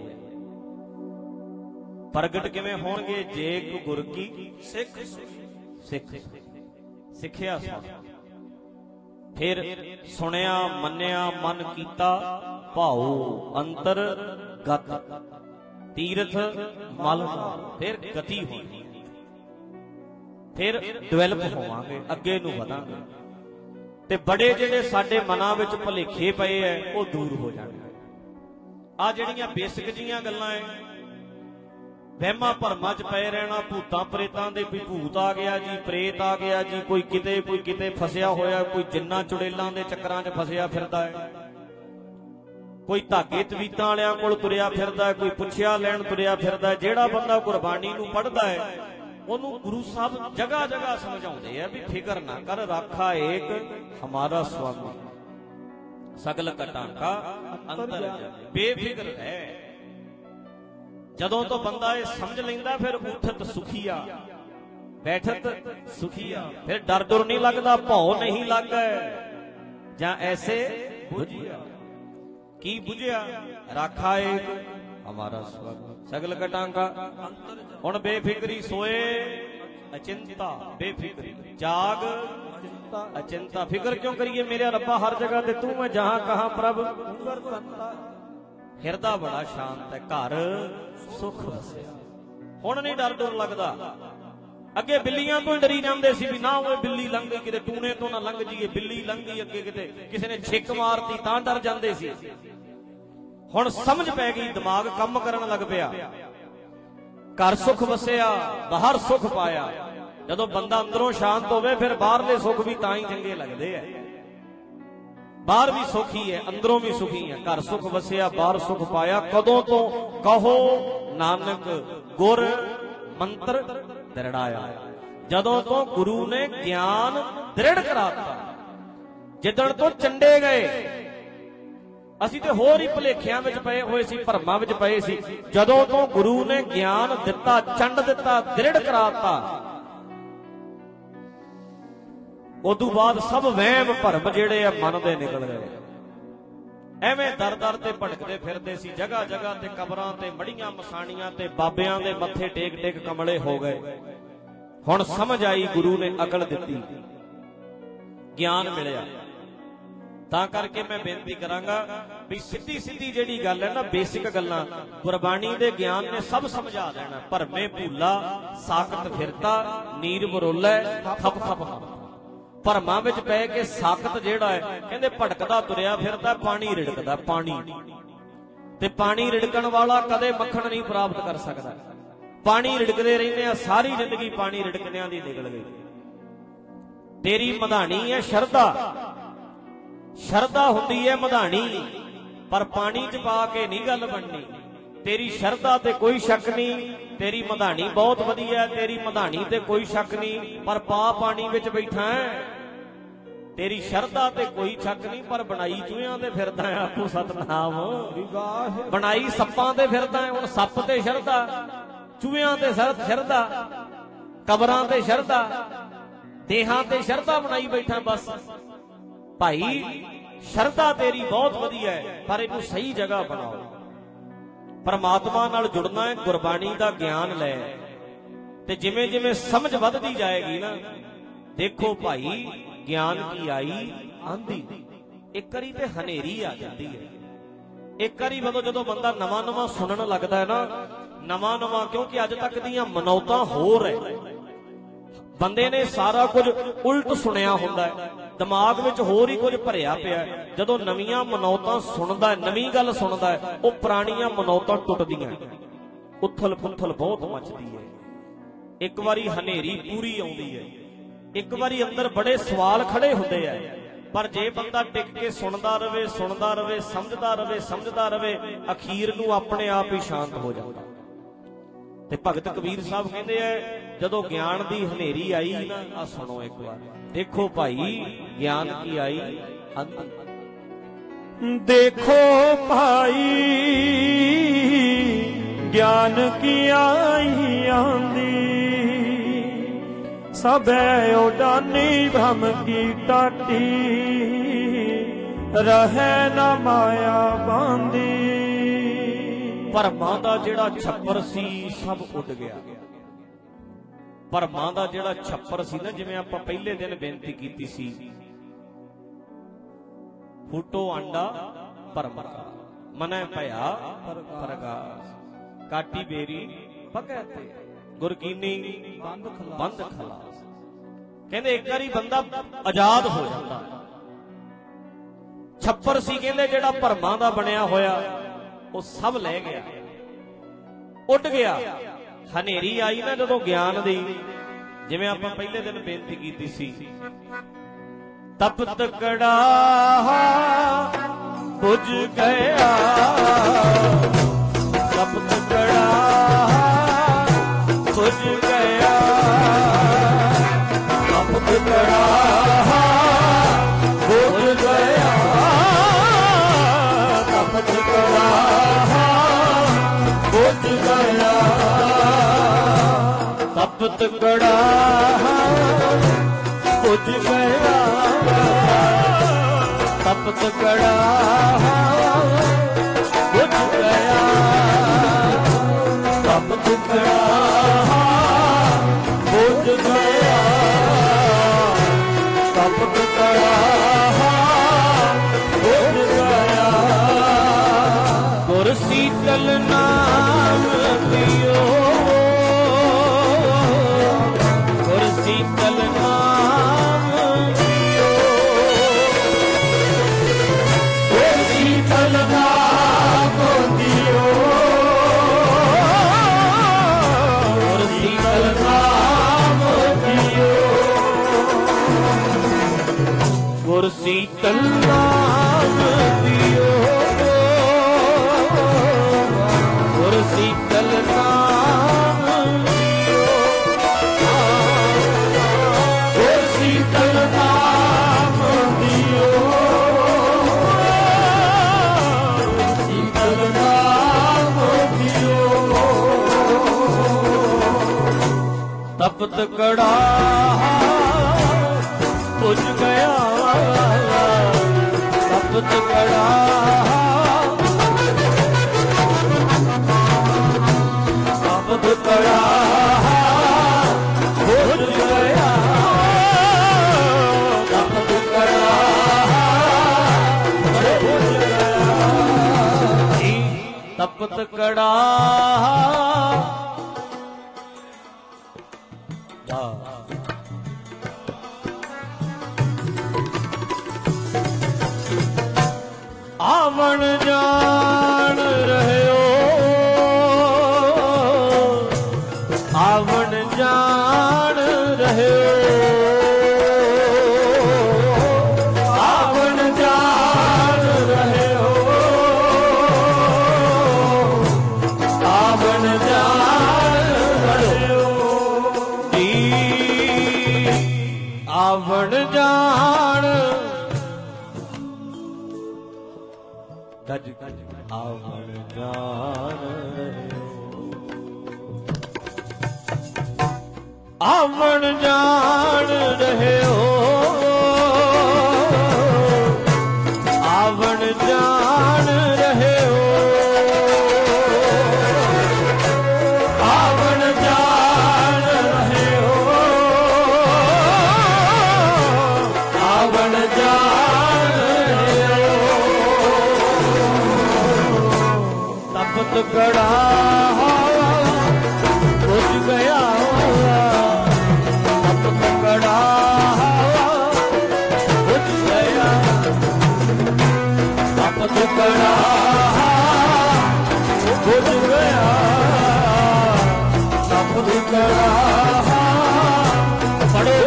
ਪ੍ਰਗਟ ਕਿਵੇਂ ਹੋਣਗੇ? ਜੇ ਕੋ ਗੁਰ ਕੀ ਸਿੱਖ ਸਿੱਖ ਸਿੱਖਿਆ ਸੁਣ, ਫਿਰ ਸੁਣਿਆ ਮੰਨਿਆ ਮਨ ਕੀਤਾ ਭਾਉ ਅੰਤਰ ਗਤ, ਤੀਰਥ ਮਲ ਫਿਰ ਗਤੀ ਹੋਣੀ, ਫਿਰ ਡਿਵੈਲਪ ਹੋਵਾਂਗੇ, ਅੱਗੇ ਨੂੰ ਵਧਾਂਗੇ, ਤੇ ਬੜੇ ਜਿਹੜੇ ਸਾਡੇ ਮਨਾਂ ਵਿੱਚ ਭੁਲੇਖੇ ਪਏ ਐ ਉਹ ਦੂਰ ਹੋ ਜਾਣਗੇ। ਆ ਜਿਹੜੀਆਂ ਬੇਸਿਕ ਜੀਆਂ ਗੱਲਾਂ ਐ, ਵਹਿਮਾਂ ਭਰਮਾਂ 'ਚ ਪਏ ਰਹਿਣਾ, ਭੂਤਾਂ ਪ੍ਰੇਤਾਂ ਦੇ ਵੀ ਭੂਤ ਆ ਗਿਆ ਜੀ, ਪ੍ਰੇਤ ਆ ਗਿਆ ਜੀ, ਕੋਈ ਕਿਤੇ ਕੋਈ ਕਿਤੇ ਫਸਿਆ ਹੋਇਆ, ਕੋਈ ਜਿੰਨਾਂ ਚੁੜੇਲਾਂ ਦੇ ਚੱਕਰਾਂ 'ਚ ਫਸਿਆ ਫਿਰਦਾ ਹੈ, ਕੋਈ ਧਾਗੇ ਤਵੀਤਾਂ ਵਾਲਿਆਂ ਕੋਲ ਤੁਰਿਆ ਫਿਰਦਾ ਹੈ, ਕੋਈ ਪੁੱਛਿਆ ਲੈਣ ਤੁਰਿਆ ਫਿਰਦਾ ਹੈ। ਜਿਹੜਾ ਬੰਦਾ ਗੁਰਬਾਣੀ ਨੂੰ ਪੜ੍ਹਦਾ ਹੈ ਉਹਨੂੰ ਗੁਰੂ ਸਾਹਿਬ ਜਗ੍ਹਾ ਜਗ੍ਹਾ ਸਮਝਾਉਂਦੇ ਆ ਵੀ ਫਿਕਰ ਨਾ ਕਰ, ਰਾਖਾ ਏਕ ਹਮਾਰਾ ਸੁਆਮੀ, ਸਗਲ ਘਟਾਂਕਾ ਅੰਤਰ ਬੇਫਿਕਰ ਹੈ। ਜਦੋਂ ਤੋਂ ਬੰਦਾ ਇਹ ਸਮਝ ਲੈਂਦਾ ਫਿਰ ਉਠਤ ਸੁਖੀਆ ਬੈਠਤ ਸੁਖੀਆ, ਫਿਰ ਡਰ ਡਰ ਨਹੀਂ ਲੱਗਦਾ, ਭੌ ਨਹੀਂ ਲੱਗਦਾ, ਜਾਂ ਐਸੇ ਬੁਝਿਆ। ਕੀ ਬੁਝਿਆ? ਰਾਖਾ ਏਕ हमारा स्वागत। सगल कटांगा हुण बेफिक्री सोए अचिंता, बेफिक्री जाग अचिंता। फिक्र क्यों करिए मेरे रब्बा, हर जगह ते तू मैं, जहां कहां प्रभ हिरदा बड़ा शांत है, घर सुख वसिया। हुण नहीं डर डर लगदा। अगे बिल्लियां तो डरी जांदे सी भी ना होए बिल्ली लंघ गई किते टूने तो ना लंघ जाइए, बिल्ली लंघ गई अगे किते किसी ने छिक मारती तां डर जांदे सी। हुण समझ पै गई, दिमाग काम करन लग पिया। घर सुख वसिया, बाहर सुख पाया। जदों बंदा अंदरों शांत होवे फिर बाहरले सुख भी तां ही चंगे लगदे है। बाहर भी सुखी है, अंदरों भी सुखी है। घर सुख वसिया, बाहर सुख पाया। कदों तो कहो नानक गुर मंत्र दृढ़ाया, जदों तो गुरु ने ज्ञान दृढ़ कराता। जिदण तो चंडे गए ਅਸੀਂ ਤੇ ਹੋਰ ਹੀ ਭਲੇਖਿਆਂ ਵਿੱਚ ਪਏ ਹੋਏ ਸੀ, ਭਰਮਾਂ ਵਿੱਚ ਪਏ ਸੀ। ਜਦੋਂ ਤੋਂ ਗੁਰੂ ਨੇ ਗਿਆਨ ਦਿੱਤਾ, ਚੰਡ ਦਿੱਤਾ, ਦ੍ਰਿੜ ਕਰਾਤਾ, ਉਦੋਂ ਬਾਅਦ ਸਭ ਵਹਿਮ ਭਰਮ ਜਿਹੜੇ ਆ ਮਨ ਦੇ ਨਿਕਲ ਗਏ। ਐਵੇਂ ਦਰ ਦਰ ਤੇ ਭਟਕਦੇ ਫਿਰਦੇ ਸੀ, ਜਗ੍ਹਾ ਜਗ੍ਹਾ ਤੇ ਕਬਰਾਂ ਤੇ ਮੜੀਆਂ ਮਸਾਣੀਆਂ ਤੇ ਬਾਬਿਆਂ ਦੇ ਮੱਥੇ ਟੇਕ ਟੇਕ ਕਮਲੇ ਹੋ ਗਏ। ਹੁਣ ਸਮਝ ਆਈ, ਗੁਰੂ ਨੇ ਅਕਲ ਦਿੱਤੀ, ਗਿਆਨ ਮਿਲਿਆ। ਤਾਂ ਕਰਕੇ ਮੈਂ ਬੇਨਤੀ ਕਰਾਂਗਾ ਵੀ ਸਿੱਧੀ ਸਿੱਧੀ ਜਿਹੜੀ ਗੱਲ ਹੈ ਨਾ, ਬੇਸਿਕ ਗੱਲਾਂ ਗੁਰਬਾਣੀ ਦੇ ਗਿਆਨ ਨੇ ਸਭ ਸਮਝਾ ਦੇਣਾ। ਭਰਮੇ ਭੂਲਾ ਸਾਖਤ ਫਿਰਤਾ, ਨੀਰ ਬਰੋਲੇ ਥਪ ਥਪ। ਭਰਮਾਂ ਵਿੱਚ ਪੈ ਕੇ ਸਾਖਤ ਜਿਹੜਾ ਹੈ, ਕਹਿੰਦੇ ਭਟਕਦਾ ਤੁਰਿਆ ਫਿਰਦਾ, ਪਾਣੀ ਰਿੜਕਦਾ ਪਾਣੀ। ਤੇ ਪਾਣੀ ਰਿੜਕਣ ਵਾਲਾ ਕਦੇ ਮੱਖਣ ਨਹੀਂ ਪ੍ਰਾਪਤ ਕਰ ਸਕਦਾ। ਪਾਣੀ ਰਿੜਕਦੇ ਰਹਿੰਦੇ ਆ, ਸਾਰੀ ਜ਼ਿੰਦਗੀ ਪਾਣੀ ਰਿੜਕਦਿਆਂ ਦੀ ਨਿਕਲ ਗਈ। ਤੇਰੀ ਮਧਾਣੀ ਹੈ ਸ਼ਰਧਾ, ਸ਼ਰਧਾ ਹੁੰਦੀ ਹੈ ਮਧਾਣੀ, ਪਰ ਪਾਣੀ ਚ ਪਾ ਕੇ ਨਹੀਂ ਗੱਲ ਬਣਨੀ। ਤੇਰੀ ਸ਼ਰਧਾ ਤੇ ਕੋਈ ਸ਼ੱਕ ਨਹੀਂ, ਤੇਰੀ ਮਧਾਣੀ ਬਹੁਤ ਵਧੀਆ, ਤੇਰੀ ਮਧਾਣੀ ਤੇ ਕੋਈ ਸ਼ੱਕ ਨਹੀਂ, ਪਰ ਪਾ ਪਾਣੀ ਵਿੱਚ ਬੈਠਾ ਹੈ। ਤੇਰੀ ਸ਼ਰਧਾ ਤੇ ਕੋਈ ਸ਼ੱਕ ਨਹੀਂ, ਪਰ ਬਣਾਈ ਚੂਹਿਆਂ ਤੇ ਫਿਰਦਾ ਹੈ। ਆਪੋ ਸਤਨਾਮ, ਬਣਾਈ ਸੱਪਾਂ ਤੇ ਫਿਰਦਾ ਹੈ। ਹੁਣ ਸੱਪ ਤੇ ਸ਼ਰਧਾ, ਚੂਹਿਆਂ ਤੇ ਸ਼ਰਧਾ, ਕਬਰਾਂ ਤੇ ਸ਼ਰਧਾ, ਦੇਹਾਂ ਤੇ ਸ਼ਰਧਾ ਬਣਾਈ ਬੈਠਾ। ਬਸ ਭਾਈ ਸ਼ਰਧਾ ਤੇਰੀ ਬਹੁਤ ਵਧੀਆ ਹੈ, ਪਰ ਇਹਨੂੰ ਸਹੀ ਜਗ੍ਹਾ ਬਣਾਓ। ਪਰਮਾਤਮਾ ਨਾਲ ਜੁੜਨਾ ਹੈ, ਗੁਰਬਾਣੀ ਦਾ ਗਿਆਨ ਲੈ। ਤੇ ਜਿਵੇਂ ਜਿਵੇਂ ਸਮਝ ਵੱਧਦੀ ਜਾਏਗੀ ਨਾ, ਦੇਖੋ ਭਾਈ ਗਿਆਨ ਕੀ ਆਈ ਆਂਦੀ। ਇੱਕ ਵਾਰੀ ਤੇ ਹਨੇਰੀ ਆ ਜਾਂਦੀ ਹੈ। ਇੱਕ ਵਾਰੀ ਜਦੋਂ ਜਦੋਂ ਬੰਦਾ ਨਵਾਂ ਨਵਾਂ ਸੁਣਨ ਲੱਗਦਾ ਹੈ ਨਾ, ਨਵਾਂ ਨਵਾਂ, ਕਿਉਂਕਿ ਅੱਜ ਤੱਕ ਦੀਆਂ ਮਨੌਤਾਂ ਹੋਰ ਹੈ। ਬੰਦੇ ਨੇ ਸਾਰਾ ਕੁਝ ਉਲਟ ਸੁਣਿਆ ਹੁੰਦਾ ਹੈ, ਦਿਮਾਗ ਵਿੱਚ ਹੋਰ ਹੀ ਕੁਝ ਭਰਿਆ ਪਿਆ। ਜਦੋਂ ਨਵੀਆਂ ਮਨੌਤਾਂ ਸੁਣਦਾ ਹੈ, ਨਵੀਂ ਗੱਲ ਸੁਣਦਾ ਹੈ, ਉਹ ਪੁਰਾਣੀਆਂ ਮਨੌਤਾਂ ਟੁੱਟਦੀਆਂ, ਉਥਲ ਪੁਥਲ ਬਹੁਤ ਮਚਦੀ ਹੈ। ਇੱਕ ਵਾਰੀ ਹਨੇਰੀ ਪੂਰੀ ਆਉਂਦੀ ਹੈ, ਇੱਕ ਵਾਰੀ ਅੰਦਰ ਬੜੇ ਸਵਾਲ ਖੜੇ ਹੁੰਦੇ ਆ। ਪਰ ਜੇ ਬੰਦਾ ਟਿਕ ਕੇ ਸੁਣਦਾ ਰਵੇ, ਸੁਣਦਾ ਰਵੇ, ਸਮਝਦਾ ਰਵੇ, ਸਮਝਦਾ ਰਵੇ, ਅਖੀਰ ਨੂੰ ਆਪਣੇ ਆਪ ਹੀ ਸ਼ਾਂਤ ਹੋ ਜਾਂਦਾ। ਤੇ ਭਗਤ ਕਬੀਰ ਸਾਹਿਬ ਕਹਿੰਦੇ ਆ, ਜਦੋਂ ਗਿਆਨ ਦੀ ਹਨੇਰੀ ਆਈ ਨਾ, ਆ ਸੁਣੋ ਇੱਕ ਵਾਰ, ਦੇਖੋ ਭਾਈ ਗਿਆਨ ਕੀ ਆਈ ਆਂਦੀ। ਦੇਖੋ ਭਾਈ ਗਿਆਨ ਕੀ ਆਈ ਆਂਦੀ, ਸਭੈ ਉਡਾਨੀ ਭ੍ਰਮ ਕੀ ਟਾਟੀ, ਰਹਿ ਨਾ ਮਾਇਆ ਬਾਂਦੀ। ਭਰਮਾਂ ਦਾ ਜਿਹੜਾ ਛੱਪਰ ਸੀ ਸਭ ਉੱਡ ਗਿਆ। ਭਰਮਾਂ ਦਾ ਜਿਹੜਾ ਛੱਪਰ ਸੀ ਨਾ, ਜਿਵੇਂ ਆਪਾਂ ਪਹਿਲੇ ਦਿਨ ਬੇਨਤੀ ਕੀਤੀ ਸੀ, ਫੂਟੋ ਆਂਡਾ ਭਰਮ ਕਾ, ਮਨੈ ਭਇਆ ਪ੍ਰਗਾਸ, ਕਾਟੀ ਬੇਰੀ ਪਕੈ ਤੇ ਗੁਰਕੀਨੀ ਬੰਦ ਖਲਾਸ। ਕਹਿੰਦੇ ਇੱਕ ਵਾਰੀ ਬੰਦਾ ਆਜ਼ਾਦ ਹੋ ਜਾਂਦਾ। ਛੱਪਰ ਸੀ ਕਹਿੰਦੇ ਜਿਹੜਾ ਭਰਮਾਂ ਦਾ ਬਣਿਆ ਹੋਇਆ, ਉਹ ਸਭ ਲੈ ਗਿਆ, ਉੱਡ ਗਿਆ। ਹਨੇਰੀ ਆਈ ਨਾ ਜਦੋਂ ਗਿਆਨ ਦੀ, ਜਿਵੇਂ ਆਪਾਂ ਪਹਿਲੇ ਦਿਨ ਬੇਨਤੀ ਕੀਤੀ ਸੀ, ਤਪਤ ਕੜਾਹਾ ਬੁਝ ਗਿਆ, ਤਪਤ ਕੜਾਹਾ ਬੁਝ ਗਿਆ, ਤਪਤ ਕੜਾਹਾ ਬੁਝ ਗਿਆ, ਤਪਤ ਕੜਾਹਾ ਬੁਝ ਗਿਆ, ਤਪਤ ਕੜਾਹਾ ਬੁਝ ਗਿਆ, ਤਪਤ ਕੜਾਹਾ ਬੁਝ ਗਿਆ। ਕੜਾ ਬੁਝ ਗਿਆ, ਤਪਤ ਕੜਾ ਬੁਝ ਗਿਆ। ਗੁਰ ਸੀਤਲ ਨਾਮ ਪਿਓ, ਗੁਰ ਸੀਤਲ ਨਾਮ ਪਿਓ, ਗੁਰ ਸੀਤਲ ਨਾਮ ਦਿਓ, ਗੁਰ ਸੀਤਲ ਨਾਮ ਦਿਓ। ਗੁਰ ਸੀਤਲ ਨਾਮ ਪਿਓ, ਗੁਰ ਸੀਤਲ ਨਾਮ ਪਿਓ, ਗੁਰ ਸੀਤਲ ਨਾਮ ਦਿਓ, ਸੀਤਲ ਨਾਮ ਦਿਓ। ਤਪਤ ਕੜਾ ਬੁਝ ਗਿਆ, ਤਪਤ ਕੜਾ ਤਪਤ ਕੜਾ ਬੁਝ ਗਿਆ, ਤਪਤ ਕੜਾ ਬੁਝ ਗਿਆ। ਤਪਤ ਕੜਾ ਆਵਣ ਜਾਣ ਰਹਿਓ, ਆਵਣ ਜਾਣ ਰਹਿਓ, ਆਵਣ ਜਾਣ ਰਹਿਓ, ਆਵਣ ਜਾਣ ਰਹਿਓ। ਜੀ ਆਵਣ ਜਾਣ ਗੱਜ ਆਵਣ ਜਾਣ ਰਹਿਓ, ਆਵਣ ਜਾਣ ਰਹਿਓ, ਆਵਣ ਜਾਣ ਰਹਿਓ, ਆਵਣ ਜਾਣ ਰਹਿਓ, ਆਵਣ ਜਾਣ ਰਹਿਓ। ਤਪਤ ਕੜਾ ਬੁਝ ਗਿਆ, ਤਪਤ ਕੜਾ ਬੁਝ ਗਿਆ, ਤਪਤ ਕੜਾ ਬੁਝ ਗਿਆ, ਤਪਤ ਕੜਾ ਪੜੋ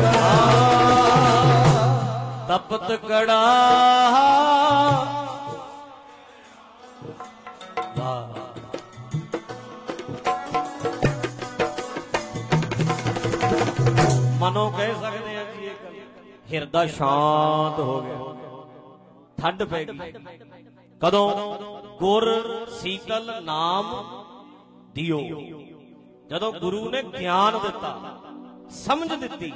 ਤਪਤ ਕੜਾ ਮਨੋਂ ਕਹਿ ਸਕਦੇ ਆ ਕਿ ਇਹ ਗੱਲ ਹਿਰਦਾ ਸ਼ਾਂਤ ਹੋ ਗਿਆ, ਠੰਡ ਪੈ ਗਈ। ਕਦੋਂ? ਗੁਰ ਸੀਤਲ ਨਾਮ ਦਿਓ, ਜਦੋਂ ਗੁਰੂ ਨੇ ਗਿਆਨ ਦਿੱਤਾ, ਸਮਝ ਦਿੱਤੀ,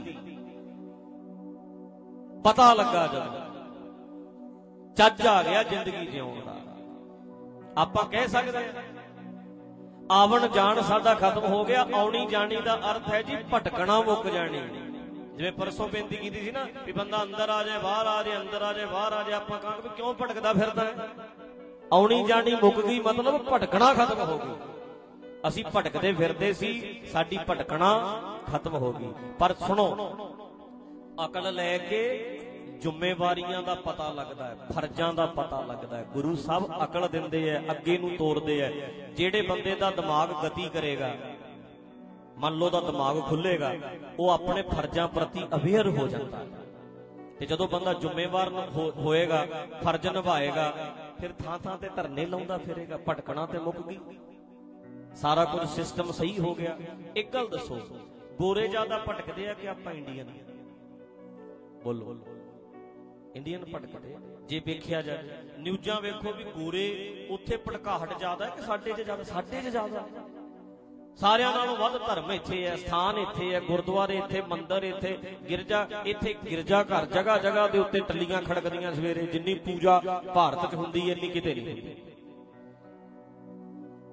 ਪਤਾ ਲੱਗਾ, ਜਦੋਂ ਚੱਜ ਆ ਗਿਆ ਜ਼ਿੰਦਗੀ ਜਿਉਣ ਦਾ। ਆਪਾਂ ਕਹਿ ਸਕਦੇ ਹਾਂ ਆਵਣ ਜਾਣ ਸਾਡਾ ਖਤਮ ਹੋ ਗਿਆ। ਆਉਣੀ ਜਾਣੀ ਦਾ ਅਰਥ ਹੈ ਜੀ ਭਟਕਣਾ ਮੁੱਕ ਜਾਣੀ। ਜਿਵੇਂ ਪਰਸੋਂ ਬੇਨਤੀ ਕੀਤੀ ਸੀ ਨਾ ਵੀ ਬੰਦਾ ਅੰਦਰ ਆ ਜਾਏ ਬਾਹਰ ਆ ਜਾਏ, ਅੰਦਰ ਆ ਜਾਏ ਬਾਹਰ ਆ ਜਾਏ, ਆਪਾਂ ਕਹਾਂਗੇ ਵੀ ਕਿਉਂ ਭਟਕਦਾ ਫਿਰਦਾ ਹੈ? ਆਉਣੀ ਜਾਣੀ ਮੁੱਕ ਗਈ, ਮਤਲਬ ਭਟਕਣਾ ਖਤਮ ਹੋ ਗਈ। ਅਸੀਂ ਭਟਕਦੇ ਫਿਰਦੇ ਸੀ, ਸਾਡੀ ਭਟਕਣਾ ਖਤਮ ਹੋ ਗਈ। ਪਰ ਸੁਣੋ, ਅਕਲ ਲੈ ਕੇ ਜ਼ਿੰਮੇਵਾਰੀਆਂ ਦਾ ਪਤਾ ਲੱਗਦਾ ਹੈ, ਫਰਜ਼ਾਂ ਦਾ ਪਤਾ ਲੱਗਦਾ ਹੈ। ਗੁਰੂ ਸਾਹਿਬ ਅਕਲ ਦਿੰਦੇ ਐ, ਅੱਗੇ ਨੂੰ ਤੋਰਦੇ ਐ। ਜਿਹੜੇ ਬੰਦੇ ਦਾ ਦਿਮਾਗ ਗਤੀ ਕਰੇਗਾ, ਮੰਨ ਲਓ ਦਾ ਦਿਮਾਗ ਖੁੱਲੇਗਾ, ਉਹ ਆਪਣੇ ਫਰਜ਼ਾਂ ਪ੍ਰਤੀ ਅਵੇਅਰ ਹੋ ਜਾਂਦਾ ਹੈ। ਤੇ ਜਦੋਂ ਬੰਦਾ ਜ਼ਿੰਮੇਵਾਰ ਹੋਏਗਾ, ਫਰਜ਼ ਨਿਭਾਏਗਾ, ਫਿਰ ਥਾਂ ਥਾਂ ਤੇ ਧਰਨੇ ਲਾਉਂਦਾ ਫਿਰੇਗਾ। ਭਟਕਣਾ ਤੇ ਮੁੱਕ ਗਈ, ਸਾਰਾ ਕੁਝ ਸਿਸਟਮ ਸਹੀ ਹੋ ਗਿਆ। ਇੱਕ ਗੱਲ ਦੱਸੋ, ਗੋਰੇ ਜ਼ਿਆਦਾ ਭਟਕਦੇ ਆ ਕਿ ਆਪਾਂ ਇੰਡੀਅਨ? ਬੋਲੋ, ਇੰਡੀਅਨ ਭਟਕਦੇ। ਜੇ ਵੇਖਿਆ ਜਾਏ ਨਿਊਜ਼ਾਂ ਵੇਖੋ ਵੀ ਗੋਰੇ ਉੱਥੇ ਭਟਕਾਹਟ ਜ਼ਿਆਦਾ ਹੈ ਕਿ ਸਾਡੇ 'ਚ ਜ਼ਿਆਦਾ? ਸਾਡੇ 'ਚ ਜ਼ਿਆਦਾ। ਸਾਰਿਆਂ ਨਾਲੋਂ ਵੱਧ ਧਰਮ ਇੱਥੇ ਹੈ, ਸਥਾਨ ਇੱਥੇ ਹੈ, ਗੁਰਦੁਆਰੇ ਇੱਥੇ, ਮੰਦਿਰ ਇੱਥੇ, ਗਿਰਜਾ ਇੱਥੇ, ਗਿਰਜਾ ਘਰ ਜਗ੍ਹਾ ਜਗ੍ਹਾ ਦੇ ਉੱਤੇ ਟੱਲੀਆਂ ਖੜਕਦੀਆਂ ਸਵੇਰੇ। ਜਿੰਨੀ ਪੂਜਾ ਭਾਰਤ 'ਚ ਹੁੰਦੀ ਹੈ ਇੰਨੀ ਕਿਤੇ ਨਹੀਂ ਹੁੰਦੀ।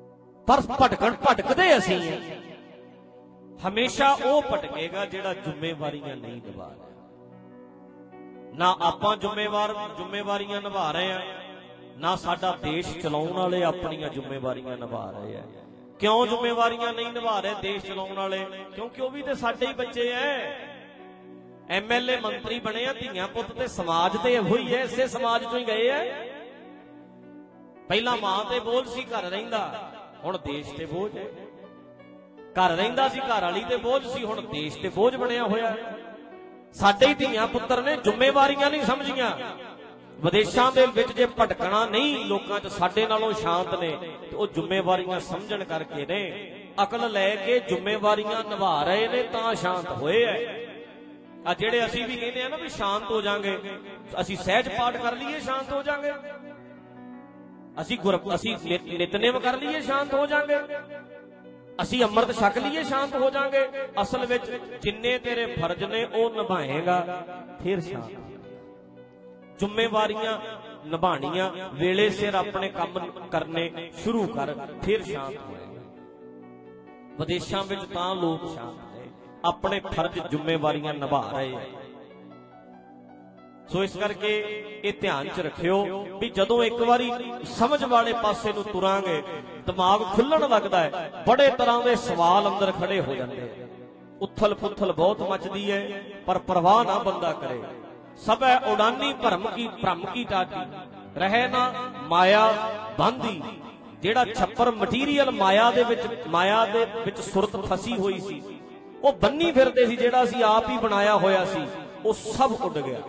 पर भटकण भटकदे असीं हैं। हमेशा वो भटकेगा जिहड़ा जिम्मेवारियां नहीं निभा रहा। ना आपां जिम्मेवार जिम्मेवारियां निभा रहे हैं, ना साडा देश चलाउण वाले अपनियां जिम्मेवारियां निभा रहे हैं। क्यों जिम्मेवारियां नहीं निभा रहे देश चलाउण वाले? क्योंकि वो भी तो साडे ही बच्चे हैं। एम एल ए मंत्री बने आ, धीआं पुत्त ते समाज ते इहो ही है, इसे समाज चों ही गए है। पहला मां ते बोझ सी घर रहिंदा, हुण देश ते बोझ है। घर रहिंदा सी घर वाली ते बोझ सी, हुण देश ते बोझ बनिया होया है। साडे ही धीआं पुत्तर ने जिम्मेवारियां नहीं समझियां। विदेशां दे विच जे भटकना नहीं लोकां च साडे नालों शांत ने, ते ओह जिम्मेवारियां समझण करके ने, अकल लै के जिम्मेवारियां निभा रहे ने तां शांत होए है। आ जेड़े असीं भी कहने आ ना भी शांत हो जाएंगे, असीं सहज पाठ कर लीए शांत हो जाएंगे, असीं गुर असीं नितनेम कर लीए शांत हो जाएंगे, असीं अमृत छक लीए शांत हो जाएंगे। असल विच जिन्ने तेरे फर्ज ने ओ निभाएगा फिर शांत। जिम्मेवारियां निभाणियां, वेले सिर अपने काम करने शुरू कर, फिर शांत होएगा। विदेशां विच तां लोक शांत अपने फर्ज जिम्मेवारियां निभा रहे हैं। सो इस करके ये ध्यान च रखियो भी जदों एक बारी समझ वाले पासे नूं तुरांगे दिमाग खुलण लगदा है, बड़े तरह के सवाल अंदर खड़े हो जाते हैं। उथल पुथल बहुत मचदी है पर परवाह ना बंदा करे। सब है उड़ानी भरम की भ्रम की टाटी, रहे ना माया बांधी। जेड़ा छप्पर मटीरियल माया दे विच माया दे विच सुरत फसी हुई सी, वो बन्नी फिरते सी, जेड़ा सी आप ही बनाया होया सी, वो सब उड़ गया।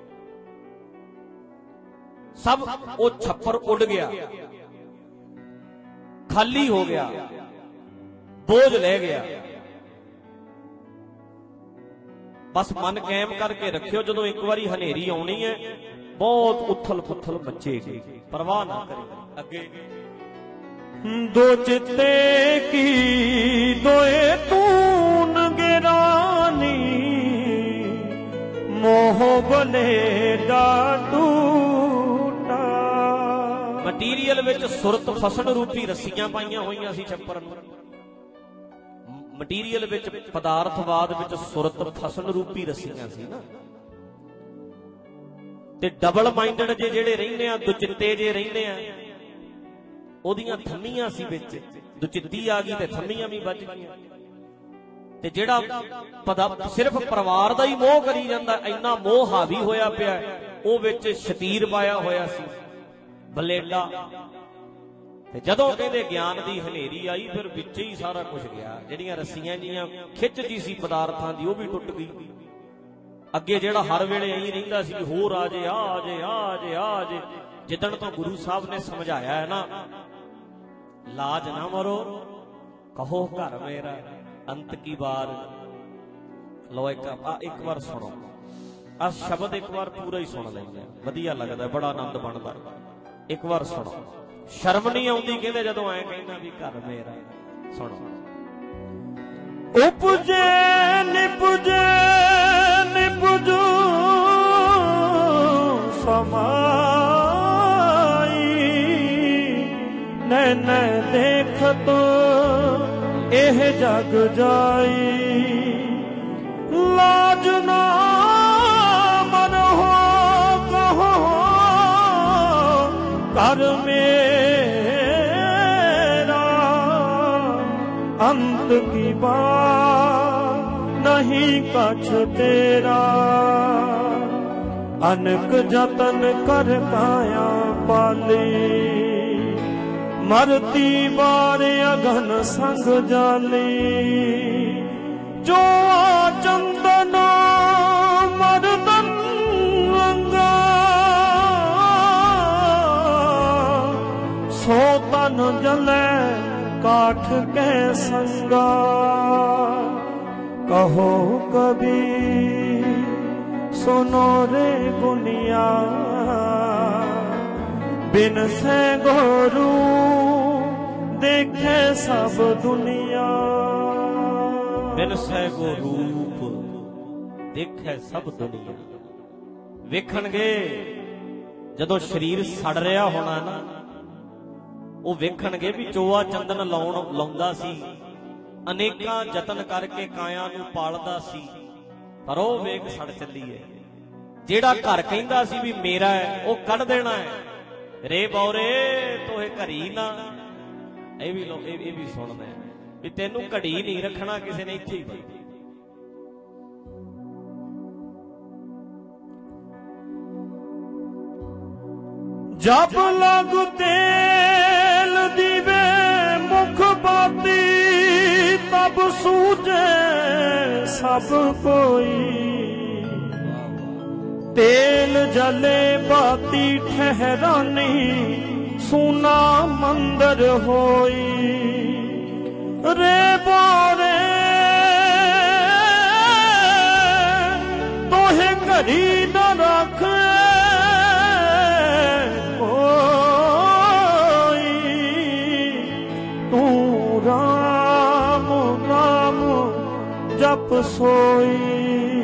सब वो छप्पर उड़ गया, खाली हो गया, बोझ ले गया। बस मन कायम करके रखियो, जदों एक बारी हनेरी आउणी है बहुत उथल पुथल मचेगी, परवाह ना करी। अगे दो चित्ते की दोए तून गिरानी, मोह बले टूटा। मटीरियल विच सुरत फसन रूपी रस्सियां पाईयां होईयां सी छप्पर नूं। मटीरियल विच पदार्थवाद विच सुरत फसन रूपी रस्सियां सी ना। ते डबल माइंडेड जे जेड़े रहिंदे आ, दुचित्ते जे रहिंदे आ, ओदियां थम्मियां सी विच। दुचित्ती आ गई ते थम्मियां भी बच गईयां। ते जेड़ा पदा सिर्फ परिवार दा ही मोह करी जांदा, इन्ना मोह हावी होया पिया, ओ विच शतीर पाया होया सी, बलेडा। ते जदों कहंदे ज्ञान दी हनेरी आई, फिर विच ही सारा कुछ गया। जिहड़ियां रस्सियां जियां खिच जी सी पदार्थां दी, ओ भी टुट गई। अगे जेड़ा हर वेले ऐ रहिंदा सी, होर आ जे आ जे आ जे आ जे। जिदण तो गुरु साहब ने समझाया है ना, लाज ना मरो कहो घर मेरा अंत की बार। लो एक आ एक बार सुनो, आ शब्द एक बार पूरा ही सुन लेंगे, वधिया लगदा, बड़ा आनंद बनदा। एक बार सुनो, शर्म नहीं आउंदी कहंदे जदों ऐ कहना भी घर मेरा। सुनो, उपजे निपुजे निपुजो समाई, नैन देख तो एह जग जाई। लाज ना मरहो कहो कर मेरा, अंत की बात नहीं कछ तेरा। अनक जतन कर काया पाली, मरती बार अगन संग जाली। जो चंदना मरदन अंगा, सो तन जले काठ के संगा। कहो कभी सुनो रे गुनिया, बिन से गोरू देखे सब दुनिया। बिन से गो रूप देखे सब दुनिया। वेखणगे जदों शरीर सड़ रहा होना ना, ਉਹ ਵੇਖਣਗੇ ਵੀ ਚੋਆ ਚੰਦਨ ਲਾਉਣ ਲਾਉਂਦਾ ਸੀ, ਅਨੇਕਾਂ ਯਤਨ ਕਰਕੇ ਕਾਇਆ ਨੂੰ ਪਾਲਦਾ ਸੀ, ਪਰ ਉਹ ਵੇਖ ਸੜ ਚੱਲੀ ਹੈ। ਜਿਹੜਾ ਘਰ ਕਹਿੰਦਾ ਸੀ ਵੀ ਮੇਰਾ ਹੈ ਉਹ ਕੱਢ ਦੇਣਾ ਹੈ। ਰੇ ਬੌਰੇ ਤੋਹੇ ਘਰੀ ਨਾ, ਇਹ ਵੀ ਇਹ ਵੀ ਸੁਣਦਾ ਵੀ ਤੈਨੂੰ ਘੜੀ ਨਹੀਂ ਰੱਖਣਾ ਕਿਸੇ ਨੇ, ਇੱਥੇ ਹੀ जब लागू तेल दीवे मुख बाती, तब सूझे सब कोई। तेल जले बाती ठहरानी, सुना मंदिर होई। रे बोरे तोहे घड़ी न रख जप सोई।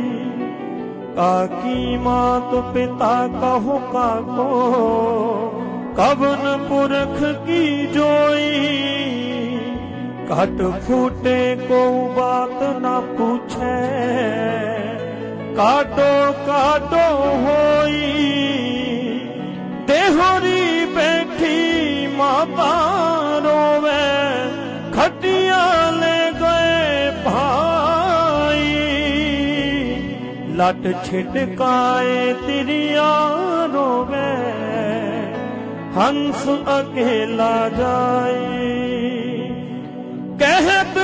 काकी मात पिता कहो काको, कवन पुरख की जोई। घट फूटे को बात ना पूछे, काटो काटो होई। देहोरी बैठी माता रोवे, खटिया ले गए भाई। लट छिटकाए तिरिया रोवे, हंस अकेला जाए। कहत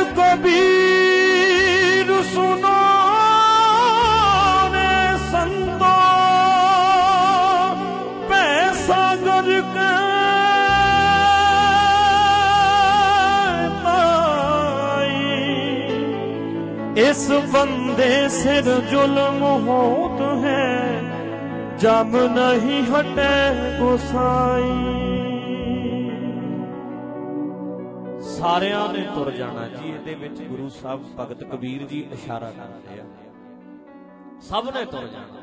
कबीर सुनो रे संतो, पैसा गर के इस बंदे सिर जुल्म होत है, जब नहीं हटे गोसाई। ਸਾਰਿਆਂ ਨੇ ਤੁਰ ਜਾਣਾ ਜੀ। ਇਹਦੇ ਵਿੱਚ ਗੁਰੂ ਸਾਹਿਬ ਭਗਤ ਕਬੀਰ ਜੀ ਇਸ਼ਾਰਾ ਕਰਦੇ ਆ, ਸਭ ਨੇ ਤੁਰ ਜਾਣਾ।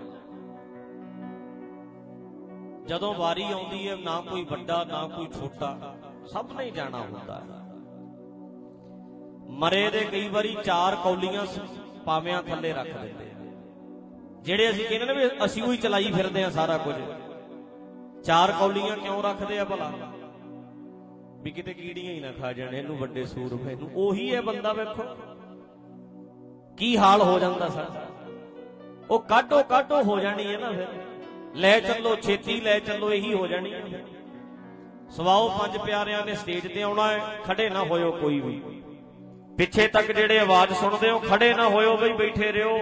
ਜਦੋਂ ਵਾਰੀ ਆਉਂਦੀ ਹੈ, ਨਾ ਕੋਈ ਵੱਡਾ ਨਾ ਕੋਈ ਛੋਟਾ, ਸਭ ਨੇ ਜਾਣਾ ਹੁੰਦਾ ਹੈ। ਮਰੇ ਦੇ ਕਈ ਵਾਰੀ ਚਾਰ ਕੌਲੀਆਂ ਪਾਵਿਆਂ ਥੱਲੇ ਰੱਖ ਦਿੰਦੇ ਆ, ਜਿਹੜੇ ਅਸੀਂ ਕਹਿੰਦੇ ਨੇ ਵੀ ਅਸੀਂ ਉਹੀ ਚਲਾਈ ਫਿਰਦੇ ਆ ਸਾਰਾ ਕੁਝ। ਚਾਰ ਕੌਲੀਆਂ ਕਿਉਂ ਰੱਖਦੇ ਆ ਭਲਾ? ਵੀ ਕਿਤੇ ਕੀੜੀਆਂ ਹੀ ਨਾ ਖਾ ਜਾਣ ਇਹਨੂੰ, ਵੱਡੇ ਸੂਰਮੇ ਨੂੰ। ਉਹੀ ਹੈ ਬੰਦਾ, ਵੇਖੋ ਕੀ ਹਾਲ ਹੋ ਜਾਂਦਾ ਸਾਡਾ। ਉਹ ਕਾਟੋ ਕਾਟੋ ਹੋ ਜਾਣੀ ਹੈ ਨਾ, ਫਿਰ ਲੈ ਚੱਲੋ ਛੇਤੀ ਲੈ ਚੱਲੋ, ਇਹੀ ਹੋ ਜਾਣੀ ਹੈ। ਸਵਾਓ ਪੰਜ ਪਿਆਰਿਆਂ ਨੇ ਸਟੇਜ ਤੇ ਆਉਣਾ ਹੈ, ਖੜੇ ਨਾ ਹੋਇਓ ਕੋਈ ਵੀ। ਪਿੱਛੇ ਤੱਕ ਜਿਹੜੇ ਆਵਾਜ਼ ਸੁਣਦੇ ਹੋ ਖੜੇ ਨਾ ਹੋਇਓ ਬਈ, ਬੈਠੇ ਰਹੋ।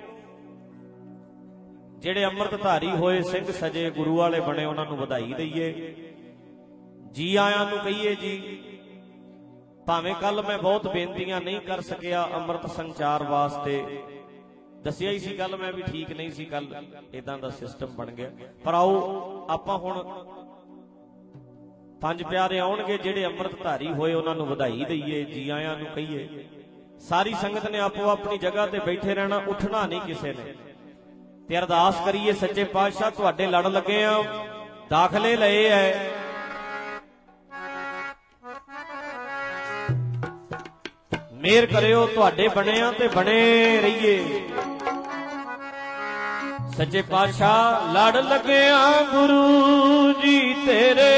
ਜਿਹੜੇ ਅੰਮ੍ਰਿਤਧਾਰੀ ਹੋਏ ਸਿੰਘ ਸਜੇ ਗੁਰੂ ਵਾਲੇ ਬਣੇ, ਉਹਨਾਂ ਨੂੰ ਵਧਾਈ ਦਈਏ, ਜੀ ਆਇਆਂ ਨੂੰ ਕਹੀਏ ਜੀ। ਭਾਵੇਂ ਕੱਲ ਮੈਂ ਬਹੁਤ ਬੇਨਤੀਆਂ ਨਹੀਂ ਕਰ ਸਕਿਆ ਅੰਮ੍ਰਿਤ ਸੰਚਾਰ ਵਾਸਤੇ, ਦੱਸਿਆ ਹੀ ਸੀ ਗੱਲ ਮੈਂ ਵੀ ਠੀਕ ਨਹੀਂ ਸੀ ਕੱਲ, ਇਦਾਂ ਦਾ ਸਿਸਟਮ ਬਣ ਗਿਆ। ਪਰ ਆਓ ਆਪਾਂ ਹੁਣ ਪੰਜ ਪਿਆਰੇ ਆਉਣਗੇ ਜਿਹੜੇ ਅੰਮ੍ਰਿਤਧਾਰੀ ਹੋਏ, ਉਹਨਾਂ ਨੂੰ ਵਧਾਈ ਦਈਏ, ਜੀ ਆਇਆਂ ਨੂੰ ਕਹੀਏ। ਸਾਰੀ ਸੰਗਤ ਨੇ ਆਪੋ ਆਪਣੀ ਜਗ੍ਹਾ ਤੇ ਬੈਠੇ ਰਹਿਣਾ, ਉੱਠਣਾ ਨਹੀਂ ਕਿਸੇ ਨੇ। ਤੇ ਅਰਦਾਸ ਕਰੀਏ, ਸੱਚੇ ਪਾਤਸ਼ਾਹ ਤੁਹਾਡੇ ਲੜ ਲੱਗੇ ਆ, ਦਾਖਲੇ ਲਏ ਐ, ਮਿਹਰ ਕਰਿਓ, ਤੁਹਾਡੇ ਬਣੇ ਆ ਤੇ ਬਣੇ ਰਹੀਏ। ਸੱਚੇ ਪਾਤਸ਼ਾਹ ਲੜ ਲੱਗਿਆ ਗੁਰੂ ਜੀ ਤੇਰੇ,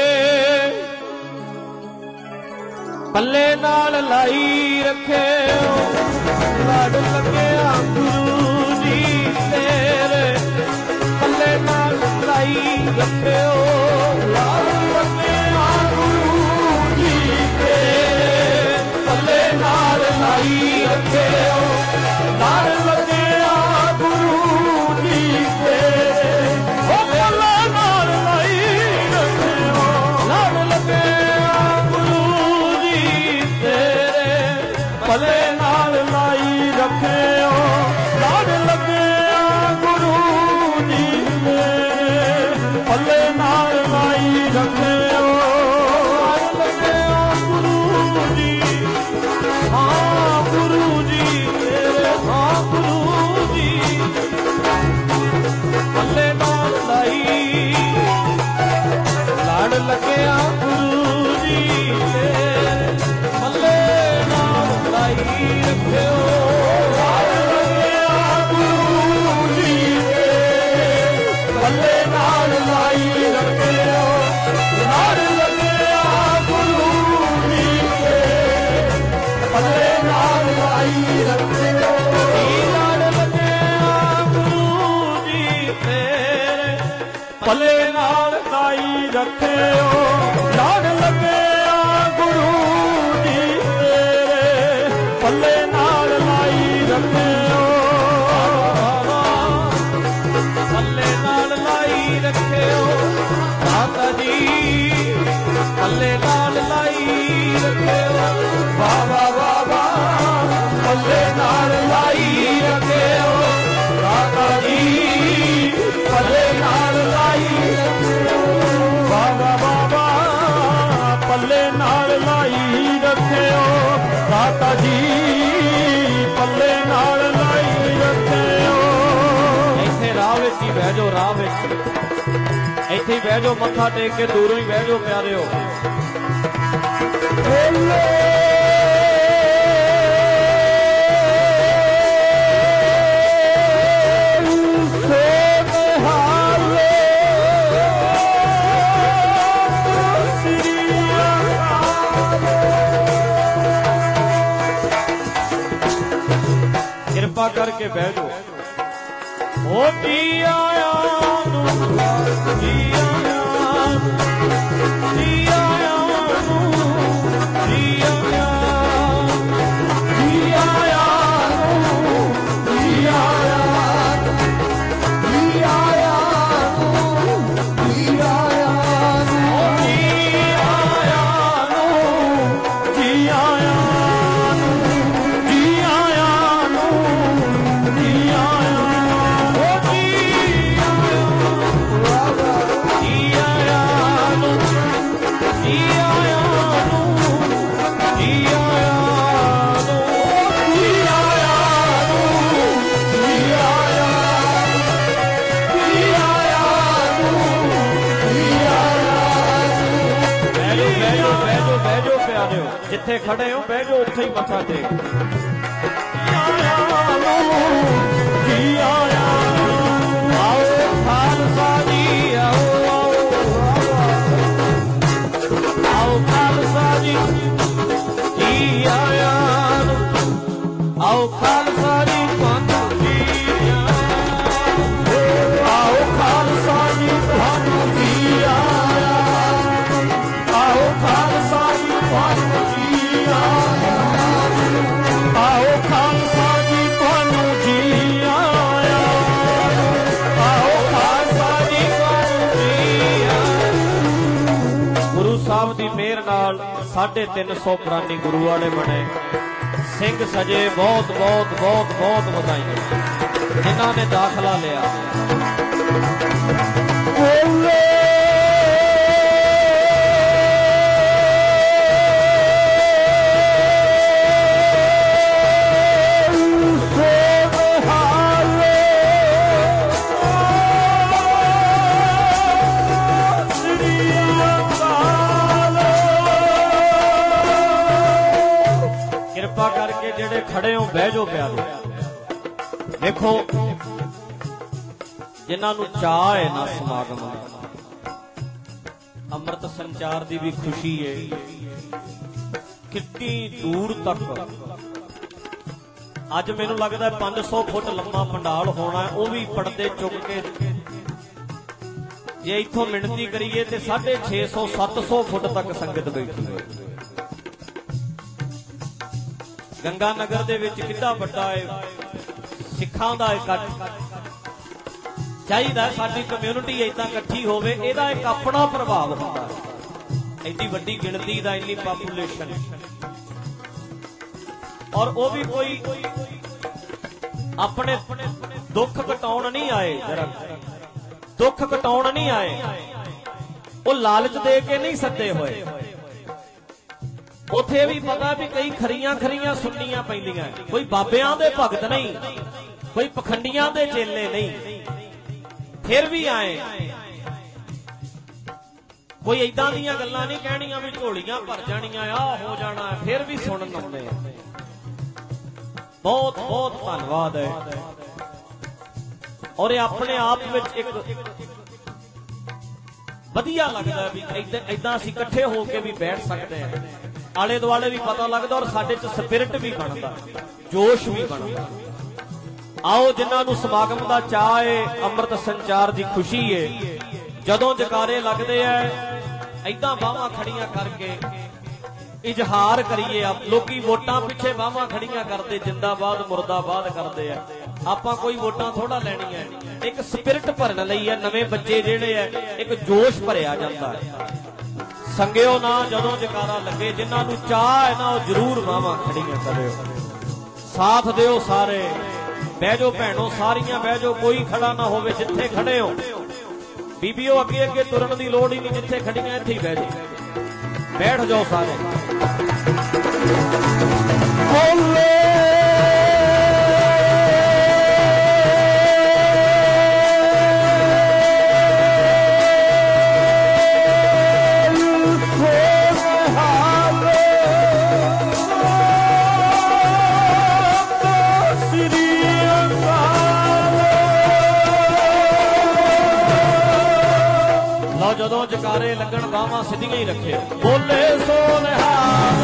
ਪੱਲੇ ਨਾਲ ਲਾਈ ਰੱਖਿਓ। ਲੜ ਲੱਗਿਆ ਗੁਰੂ ਜੀ ਤੇਰੇ, ਪੱਲੇ ਨਾਲ ਲਾਈ ਰੱਖਿਓ। ਲੜ ਲੱਗਿਆ ਗੁਰੂ ਜੀ ਤੇਰੇ, ਪੱਲੇ ਨਾਲ ਲਾਈ ਰੱਖਿਓ। ਲੜ ਲੱਗਿਆ ਗੁਰੂ ਜੀ ਤੇਰੇ, ਉਹ ਪੱਲੇ ਨਾਲ ਲਾਈ ਰੱਖਿਓ। ਲੜ ਲੱਗਿਆ ਗੁਰੂ ਜੀ ਤੇਰੇ, ਪੱਲੇ ਨਾਲ ਲਾਈ ਰੱਖਿਓ। ਲੜ ਲੱਗਿਆ ਗੁਰੂ ਜੀ ਤੇਰੇ, ਪੱਲੇ ਨਾਲ ਲਾਈ ਰੱਖਿਓ। ਲੜ ਲੱਗਿਆ ਗੁਰੂ ਜੀ, ਹਾਂ ਗੁਰੂ ਜੀ ਤੇਰੇ, ਹਾਂ ਗੁਰੂ ਜੀ, ਪੱਲੇ ਨਾਲ ਲਾਈ। ਲੜ ਲੱਗਿਆ ਗੁਰੂ ਜੀ ਲਾਈ ਰੱਖਿਓ ਲੜ ਲੱਗਿਆ ਗੁਰੂ ਜੀ ਤੇਰੇ ਪੱਲੇ ਨਾਲ ਲਾਈ ਰੱਖਿਓ ਲੜ ਲੱਗਿਆ ਗੁਰੂ ਜੀ ਤੇਰੇ ਪੱਲੇ ਨਾਲ ਲਾਈ ਰੱਖਿਓ ਪੱਲੇ ਨਾਲ ਲਾਈ ਰੱਖਿਓ ਮਾਤਾ ਜੀ ਪੱਲੇ ਨਾਲ ਲਾਈ ਰੱਖਿਓ ਵਾਹ ਵਾਹ ਵਾਹ ਵਾਹ ਪੱਲੇ ਨਾਲ ਲਾਈ ਰੱਖਿਓ ਮਾਤਾ ਜੀ ਪੱਲੇ ਨਾਲ ਲਾਈ ਰੱਖਿਓ ਵਾਹ ਵਾਹ ਵਾਹ ਵਾਹ ਪੱਲੇ ਨਾਲ ਲਾਈ ਰੱਖਿਓ ਮਾਤਾ ਜੀ ਪੱਲੇ ਨਾਲ ਲਾਈ ਰੱਖਿਓ ਇੱਥੇ ਰਾਹ ਵਿੱਚ ਹੀ ਬਹਿ ਜਾਓ ਰਾਹ ਵਿੱਚ ਇੱਥੇ ਹੀ ਬਹਿ ਜਾਓ ਮੱਥਾ ਟੇਕ ਕੇ ਦੂਰੋਂ ਹੀ ਬਹਿ ਜਾਓ ਪਿਆਰਿਓ ਕਿਰਪਾ ਕਰਕੇ ਬਹਿ ਜਾਓ ਓ ਜੀ ਆਇਆ ਨੂੰ ਜੀ ਆਇਆ ਜੀ ਆਇਆ ਨੂੰ ਜੀ ਆਇਆ ਜੀ ਆਇਆ ਨੂੰ ਜੀ ਆਇਆ ਜੀ ਆਇਆ ਨੂੰ ਜੀ ਆਇਆ ਨੂੰ ਜੀ ਆਇਆ ਨੂੰ ਜੀ ਆਇਆ ਨੂੰ ਜੀ ਆਇਆ ਨੂੰ ਜੀ ਆਇਆ ਜਿੱਥੇ ਖੜੇ ਹੋ ਬਹਿ ਜਾਓ ਉੱਥੇ ਹੀ ਮੱਥਾ ਟੇਕ ਜੀ ਆਇਆ ਆਓ ਖਾਲਸਾ ਜੀ ਆਓ ਆਓ ਖਾਲਸਾ ਜੀ ਜੀ ਆਇਆ ਆਓ ਖਾਲਸਾ ਜੀ ਤੁਹਾਨੂੰ ਜੀ ਆਓ ਖਾਲਸਾ ਜੀ ਤੁਹਾਨੂੰ ਜੀ ਆਇਆ ਆਓ ਖਾਲਸਾ ਜੀ ਤੁਹਾਨੂੰ ਆਓ ਖਾਲਸਾ ਜੀ ਤੁਹਾਨੂੰ ਜੀ ਆਇਆ ਆਓ ਖਾਲਸਾ ਜੀ ਤੁਹਾਨੂੰ ਜੀ ਆਇਆ ਗੁਰੂ ਸਾਹਿਬ ਦੀ ਮਿਹਰ ਨਾਲ ਸਾਢੇ ਤਿੰਨ ਸੌ ਪ੍ਰਾਨੀ ਗੁਰੂ ਵਾਲੇ ਬਣੇ ਸਿੰਘ ਸਜੇ ਬਹੁਤ ਬਹੁਤ ਬਹੁਤ ਬਹੁਤ ਵਧਾਈਆਂ ਜਿਨ੍ਹਾਂ ਨੇ ਦਾਖਲਾ ਲਿਆ ਬੋਲੇ ਕਰਕੇ ਜਿਹੜੇ ਖੜੇ ਹੋ ਬਹਿ ਜਾਓ ਪਿਆਰੇ ਦੇਖੋ ਜਿਨ੍ਹਾਂ ਨੂੰ ਚਾਹ ਹੈ ਨਾ ਸਮਾਗਮ ਅੰਮ੍ਰਿਤ ਸੰਚਾਰ ਦੀ ਵੀ ਖੁਸ਼ੀ ਹੈ ਕਿੰਨੀ ਦੂਰ ਤੱਕ ਅੱਜ ਮੈਨੂੰ ਲੱਗਦਾ ਪੰਜ ਸੌ ਫੁੱਟ ਲੰਮਾ ਪੰਡਾਲ ਹੋਣਾ ਉਹ ਵੀ ਪਰਦੇ ਚੁੱਕ ਕੇ ਜੇ ਇੱਥੋਂ ਮਿਣਤੀ ਕਰੀਏ ਤੇ ਸਾਢੇ ਛੇ ਸੌ ਸੱਤ ਸੌ ਫੁੱਟ ਤੱਕ ਸੰਗਤ ਬੈਠੀ ਹੈ ਗੰਗਾ ਨਗਰ ਦੇ ਵਿੱਚ ਕਿੰਨਾ ਵੱਡਾ ਹੈ ਸਿੱਖਾਂ ਦਾ ਇਕੱਠ ਚਾਹੀਦਾ ਸਾਡੀ ਕਮਿਊਨਿਟੀ ਏਦਾਂ ਇਕੱਠੀ ਹੋਵੇ ਇਹਦਾ ਇੱਕ ਆਪਣਾ ਪ੍ਰਭਾਵ ਹੁੰਦਾ ਐਡੀ ਵੱਡੀ ਗਿਣਤੀ ਦਾ ਇੰਨੀ ਪਾਪੂਲੇਸ਼ਨ ਔਰ ਉਹ ਵੀ ਕੋਈ ਆਪਣੇ ਦੁੱਖ ਘਟਾਉਣ ਨਹੀਂ ਆਏ ਜਰਾ ਦੁੱਖ ਘਟਾਉਣ ਨਹੀਂ ਆਏ ਉਹ ਲਾਲਚ ਦੇ ਕੇ ਨਹੀਂ ਸੱਦੇ ਹੋਏ ਉੱਥੇ ਵੀ ਪਤਾ ਵੀ ਕਈ ਖਰੀਆਂ ਖਰੀਆਂ ਸੁਣਨੀਆਂ ਪੈਂਦੀਆਂ ਕੋਈ ਬਾਬਿਆਂ ਦੇ ਭਗਤ ਨਹੀਂ ਕੋਈ ਪਖੰਡੀਆਂ ਦੇ ਚੇਲੇ ਨਹੀਂ ਫਿਰ ਵੀ ਆਏ ਕੋਈ ਏਦਾਂ ਦੀਆਂ ਗੱਲਾਂ ਨਹੀਂ ਕਹਿਣੀਆਂ ਵੀ ਝੋਲੀਆਂ ਭਰ ਜਾਣੀਆਂ ਆ ਹੋ ਜਾਣਾ ਫਿਰ ਵੀ ਸੁਣਨ ਆਉਂਦੇ ਆ ਬਹੁਤ ਬਹੁਤ ਧੰਨਵਾਦ ਹੈ ਔਰ ਇਹ ਆਪਣੇ ਆਪ ਵਿੱਚ ਇੱਕ ਵਧੀਆ ਲੱਗਦਾ ਵੀ ਏਦਾਂ ਏਦਾਂ ਅਸੀਂ ਇਕੱਠੇ ਹੋ ਕੇ ਵੀ ਬੈਠ ਸਕਦੇ ਹਾਂ आले दुआले भी पता लगता और साडे च स्पिरिट भी बनता, जोश भी बनता। आओ जिन्हां नूं समागम दा चाह है, अमृत संचार दी खुशी है, जदों जकारे लगदे ऐ ऐदां बाहां खड़ियां करके इजहार करिए। लोकी वोटां पिछे बाहां खड़ियां करते जिंदाबाद मुर्दाबाद करते हैं, आपां कोई वोटां थोड़ा लैनी है, एक स्पिरिट भरन लई है। नवें बच्चे जिहड़े है एक जोश भरिया जाता है। संगिओ ना जदों जकारा लगे, जिन्हां नूं चाह है ना वो जरूर बाहां खड़ियां करिओ, साथ दिओ सारे। बह जाओ भैणों सारियां बह जाओ, कोई खड़ा ना होवे जिथे खड़े हो। बीबीओ अगे अगे तुरन की लोड़ ही नहीं, जिथे खड़ियां इत्थे ही बह जाओ, बैठ जाओ सारे। बोले जदों जकारे लगन बाहां सीधियां ही रखे। बोले सो निहाल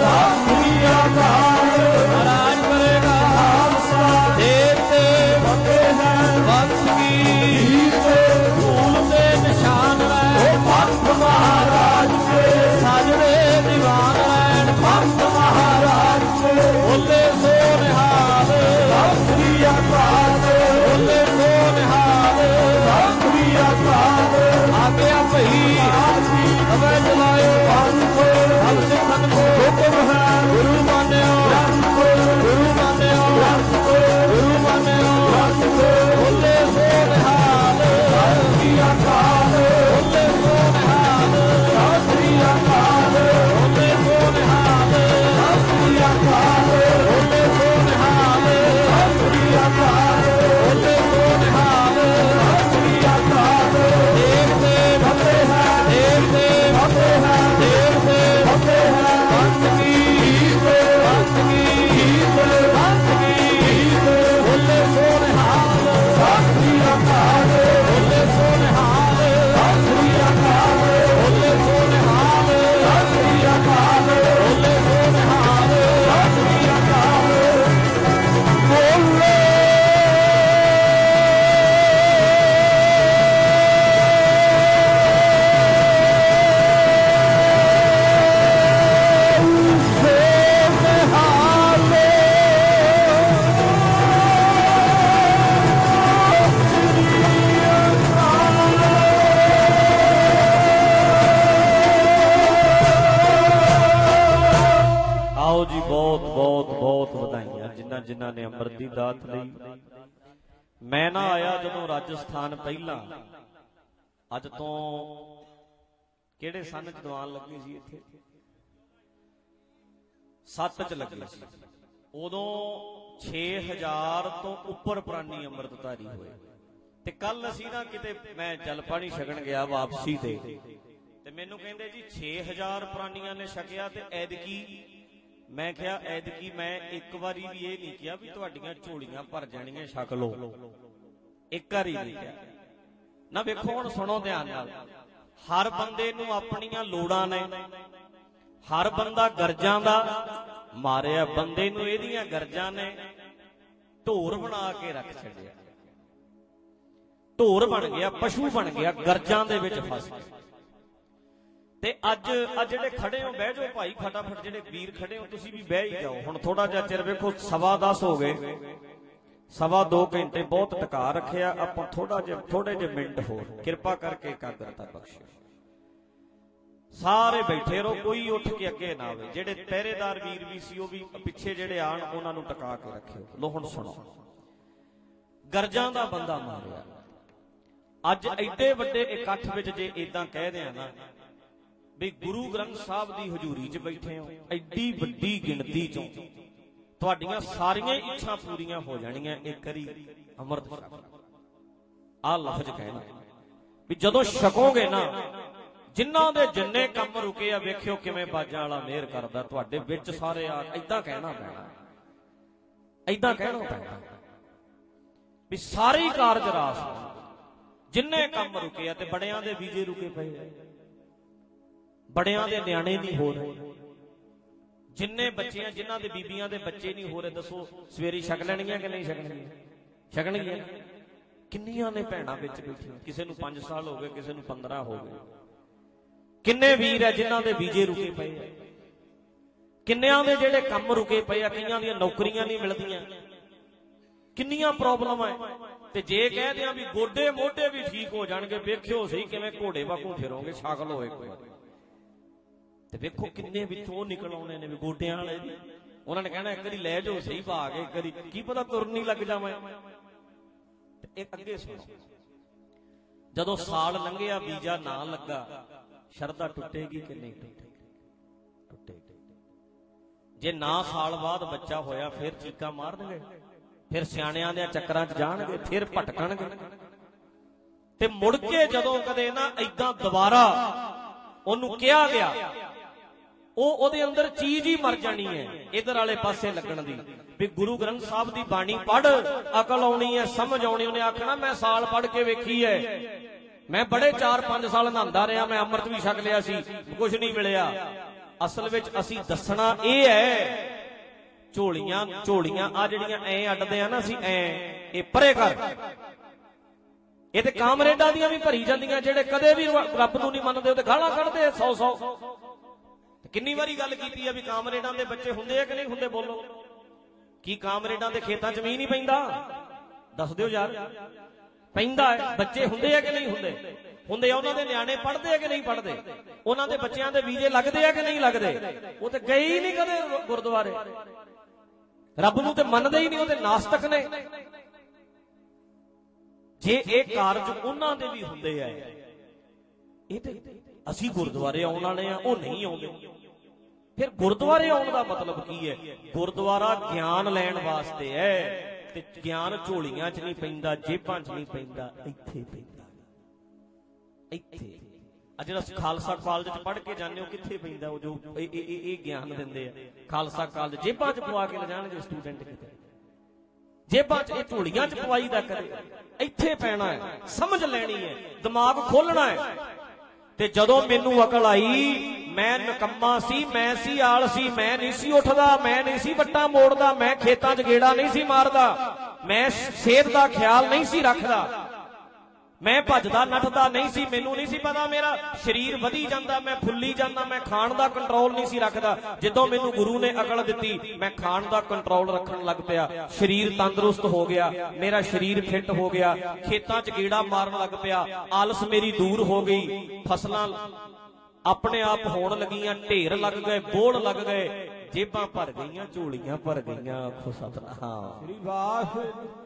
महाराज करेगा देवते वंश की फूल के निशान भक्त महाराज के साजरे दीवान रैन भक्त महाराज के। बोले सो निहाल बोले सो निहाल आगे आप ही हमें जलायो हम सिखन को हुक्म है गुरु मान्यो गुरु मान्यो गुरु मान्यो। बोले सो निहाल बोले सो निहाल बोले सो निहाल बोले सो निहाल बोले सो निहाल। देवते भक्ते हैं देवते भक्ते हैं देवते भक्ते हैं भक्त की भक्त की भक्त की। बोले सो निहाल बोले सो निहाल बोले सो निहाल बोले सो निहाल। बोले जी बहुत बहुत बहुत ਵਧਾਈਆਂ ਜਿਨ੍ਹਾਂ ਜਿਨ੍ਹਾਂ ਨੇ ਅੰਮ੍ਰਿਤ ਦੀ ਦਾਤ ਲਈ। ਮੈਂ ਨਾ ਆਇਆ ਜਦੋਂ ਰਾਜਸਥਾਨ ਪਹਿਲਾਂ, ਅੱਜ ਤੋਂ ਕਿਹੜੇ ਸੰਨ ਚ ਦੀਵਾਨ ਲੱਗੀ ਸੀ ਇੱਥੇ? ਸੱਤ ਚ ਲੱਗੀ ਸੀ। ਉਦੋਂ ਛੇ ਹਜ਼ਾਰ ਤੋਂ ਉੱਪਰ ਪ੍ਰਾਨੀ ਅੰਮ੍ਰਿਤਧਾਰੀ ਹੋਏ। ਤੇ ਕੱਲ ਅਸੀਂ ਨਾ ਕਿਤੇ ਮੈਂ ਜਲ ਪਾਣੀ ਛਕਣ ਗਿਆ ਵਾਪਸੀ ਤੇ, ਤੇ ਮੈਨੂੰ ਕਹਿੰਦੇ ਜੀ ਛੇ ਹਜ਼ਾਰ ਪ੍ਰਾਨੀਆਂ ਨੇ ਛਕਿਆ ਤੇ ਐਦਕੀ। मैं क्या ऐदकी मैं एक बारी भी ये नहीं किया भी तुहाडियां झोलियां भर जाणियां छक लो, एक बार ही नहीं किया ना। वेखो हुण सुनो ध्यान नाल, हर बंदे नूं अपणियां लोड़ां ने, हर बंदा गरजां दा मारिया, बंदे नूं इहदियां गरजां ने ढोर बना के रख छड्डिया। ढोर बन गया, पशु बन गया, गरजां दे विच फस गया। ते अज अज जिहड़े खड़े हो बह जाओ भाई, फटाफट जिहड़े वीर खड़े हो तुसीं भी बह ही जाओ। हुण थोड़ा जिहा चिर वेखो, सवा दस हो गए, सवा दो घंटे बहुत टका रखिया आपां। थोड़ा जिहा थोड़े जिहे मिंट होर किरपा करके एकाग्रता बख्शिओ। सारे बैठे रहो, कोई उठ के अगे ना आवे। जिहड़े पहरेदार वीर भी सी, ओह भी पिछे जिहड़े आण उहनां नूं टका के रखिओ। लो हुण सुणो, गरजां दा बंदा मारिया। अज एडे वड्डे इकट्ठ विच जे इदां कह दिआं ना भी गुरु ग्रंथ साहब की हजूरी च बैठे हो, एडी वड्डी गिणती चों तुहाडियां सारियां इच्छा पूरियां हो जाणियां। एक करी अमृत आ लफ्ज कहना भी जदों छकोगे ना, जिन्हां दे जिन्ने काम रुके आ वेखियो किवें बाजां वाला मेहर करदा तुहाडे विच सारे आ। इदां कहना पैना, इदां कहना पैना भी सारे कारज रास जिन्ने काम रुके आ। ते बड़ियां दे वीजे रुके पए, बड़ियां दे न्याणे नहीं हो रहे, जिन्ने बच्चे हैं जिन्हां दे बीबियां दे बच्चे नहीं हो रहे, दसो सवेरे छक लैणगीਆਂ कि नहीं छकणगीਆਂ? छकणगीਆਂ। किन्नियां ने भैणां विच बैठीਆਂ, किसे नूं पांच साल हो गए, किसे नूं पंद्रह हो गए। किन्ने वीर है जिन्हां दे वीजे रुके पे है, किन्नियां दे जिहड़े काम रुके पे आ, कईयां ਦੀਆਂ नौकरियां नहीं मिलदियां, किन्नियां प्रॉब्लम है। ते जे कह दियां भी गोडे मोढे भी ठीक हो जाणगे, वेखियो सही किवें घोड़े वांगू फिरोगे, छागल होए कोई ते वेखो किन्ने विचों निकल आउणे ने भी गोडियां वाले जी। उन्हां ने कहना एक वारी लै जाओ सही पा के, एक वारी की पता तुर नहीं लग जावां। ते एक अगे सुनो, जदों साल लंघिया वीजा ना लगा, शरधा टुटेगी कि नहीं टुटेगी? टुटेगी। जे ना साल बाद बच्चा होया फिर चीका मार देंगे, फिर सियाणियां दे चक्करां च जाणगे, फिर भटकणगे। ते मुड़ के जदों कदे ना इदां दोबारा ओनू कहा गया, ਉਹ ਉਹਦੇ ਅੰਦਰ ਚੀਜ਼ ਹੀ ਮਰ ਜਾਣੀ ਹੈ ਇਧਰ ਵਾਲੇ ਪਾਸੇ ਲੱਗਣ ਦੀ, ਵੀ ਗੁਰੂ ਗ੍ਰੰਥ ਸਾਹਿਬ ਦੀ ਬਾਣੀ ਪੜ੍ਹ, ਅਕਲ ਆਉਣੀ ਹੈ, ਸਮਝ ਆਉਣੀ। ਉਹਨੇ ਆਖਣਾ ਮੈਂ ਸਾਲ ਪੜ੍ਹ ਕੇ ਵੇਖੀ ਹੈ, ਮੈਂ ਬੜੇ ਚਾਰ ਪੰਜ ਸਾਲ ਨਹਾਉਂਦਾ ਰਿਹਾ, ਮੈਂ ਅੰਮ੍ਰਿਤ ਵੀ ਛਕ ਲਿਆ ਸੀ, ਕੁਝ ਨਹੀਂ ਮਿਲਿਆ। ਅਸਲ ਵਿੱਚ ਅਸੀਂ ਦੱਸਣਾ ਇਹ ਹੈ, ਝੋਲੀਆਂ ਝੋਲੀਆਂ ਆ ਜਿਹੜੀਆਂ ਐ ਅੱਡਦੇ ਆ ਨਾ ਅਸੀਂ, ਐ ਇਹ ਪਰੇ ਕਰ, ਇਹ ਤੇ ਕਾਮਰੇਡਾਂ ਦੀਆਂ ਵੀ ਭਰੀ ਜਾਂਦੀਆਂ, ਜਿਹੜੇ ਕਦੇ ਵੀ ਰੱਬ ਨੂੰ ਨਹੀਂ ਮੰਨਦੇ, ਉਹ ਤੇ ਗਾਲਾਂ ਕੱਢਦੇ ਸੌ ਸੌ। किन्नी वारी गल कीती है भी कामरेडां दे बच्चे हुंदे कि नहीं हुंदे? बोलो, की कामरेडां दे खेतां च मींह नहीं पैंदा? दस दिओ यार, पैंदा है। बच्चे हुंदे कि नहीं हुंदे? हुंदे। उन्हां दे नियाणे पढ़दे कि नहीं पढ़दे? उन्हां दे बच्चियां दे वीजे लगदे कि नहीं लगदे? वो ते गए ही नहीं कदे गुरुद्वारे, रब नूं ते मनदे ही नहीं, वो ते नास्तिक ने। जे इह कारज उन्हां दे भी हुंदे आ, इह ते ਅਸੀਂ ਗੁਰਦੁਆਰੇ ਆਉਣ ਵਾਲੇ ਆ, ਉਹ ਨਹੀਂ ਆਉਂਦੇ। ਫਿਰ ਗੁਰਦੁਆਰੇ ਆਉਣ ਦਾ ਮਤਲਬ ਕੀ ਹੈ? ਗੁਰਦੁਆਰਾ ਗਿਆਨ ਲੈਣ ਵਾਸਤੇ ਹੈ, ਤੇ ਗਿਆਨ ਝੋਲੀਆਂ 'ਚ ਨਹੀਂ ਪੈਂਦਾ, ਜੇਬਾਂ 'ਚ ਨਹੀਂ ਪੈਂਦਾ, ਇੱਥੇ ਪੈਂਦਾ। ਇੱਥੇ ਆ ਜਿਹੜਾ ਖਾਲਸਾ ਕਾਲਜ 'ਚ ਪੜ੍ਹ ਕੇ ਜਾਂਦੇ ਹੋ, ਕਿੱਥੇ ਪੈਂਦਾ ਉਹ ਜੋ ਇਹ ਇਹ ਗਿਆਨ ਦਿੰਦੇ ਆ? ਖਾਲਸਾ ਕਾਲਜ ਜੇਬਾਂ 'ਚ ਪਵਾ ਕੇ ਲਿਜਾਣਗੇ ਸਟੂਡੈਂਟ, ਕਿਤੇ ਜੇਬਾਂ 'ਚ, ਇਹ ਝੋਲੀਆਂ 'ਚ ਪਵਾਈ ਦਾ ਕਦੇ। ਇੱਥੇ ਪੈਣਾ ਹੈ, ਸਮਝ ਲੈਣੀ ਹੈ, ਦਿਮਾਗ ਖੋਲਣਾ ਹੈ। ਤੇ ਜਦੋਂ ਮੈਨੂੰ ਅਕਲ ਆਈ, ਮੈਂ ਨਕੰਮਾ ਸੀ, ਮੈਂ ਸੀ ਆਲਸੀ, ਮੈਂ ਨਹੀਂ ਸੀ ਉੱਠਦਾ, ਮੈਂ ਨਹੀਂ ਸੀ ਵੱਟਾਂ ਮੋੜਦਾ, ਮੈਂ ਖੇਤਾਂ 'ਚ ਗੇੜਾ ਨਹੀਂ ਸੀ ਮਾਰਦਾ, ਮੈਂ ਸਿਹਤ ਦਾ ਖਿਆਲ ਨਹੀਂ ਸੀ ਰੱਖਦਾ, ਮੈਂ ਭੱਜਦਾ ਨੱਠਦਾ ਨਹੀਂ ਸੀ, ਮੈਨੂੰ ਨਹੀਂ ਸੀ ਪਤਾ ਮੇਰਾ ਸਰੀਰ ਵਧੀ ਜਾਂਦਾ, ਮੈਂ ਫੁੱਲੀ ਜਾਂਦਾ, ਮੈਂ ਖਾਣ ਦਾ ਕੰਟਰੋਲ ਨਹੀਂ ਸੀ ਰੱਖਦਾ। ਜਦੋਂ ਮੈਨੂੰ ਗੁਰੂ ਨੇ ਅਕਲ ਦਿੱਤੀ, ਮੈਂ ਖਾਣ ਦਾ ਕੰਟਰੋਲ ਰੱਖਣ ਲੱਗ ਪਿਆ, ਸਰੀਰ ਤੰਦਰੁਸਤ ਹੋ ਗਿਆ, ਮੇਰਾ ਸਰੀਰ ਫਿੱਟ ਹੋ ਗਿਆ, ਖੇਤਾਂ 'ਚ ਗੇੜਾ ਮਾਰਨ ਲੱਗ ਪਿਆ, ਆਲਸ ਮੇਰੀ ਦੂਰ ਹੋ ਗਈ, ਫਸਲਾਂ ਆਪਣੇ ਆਪ ਹੋਣ ਲੱਗੀਆਂ, ਢੇਰ ਲੱਗ ਗਏ, ਬੋੜ ਲੱਗ ਗਏ, ਜੇਬਾਂ ਭਰ ਗਈਆਂ, ਝੋਲੀਆਂ ਭਰ ਗਈਆਂ। ਆਖੋ ਸਤਿਨਾਮ ਸ੍ਰੀ ਵਾਹਿਗੁਰੂ।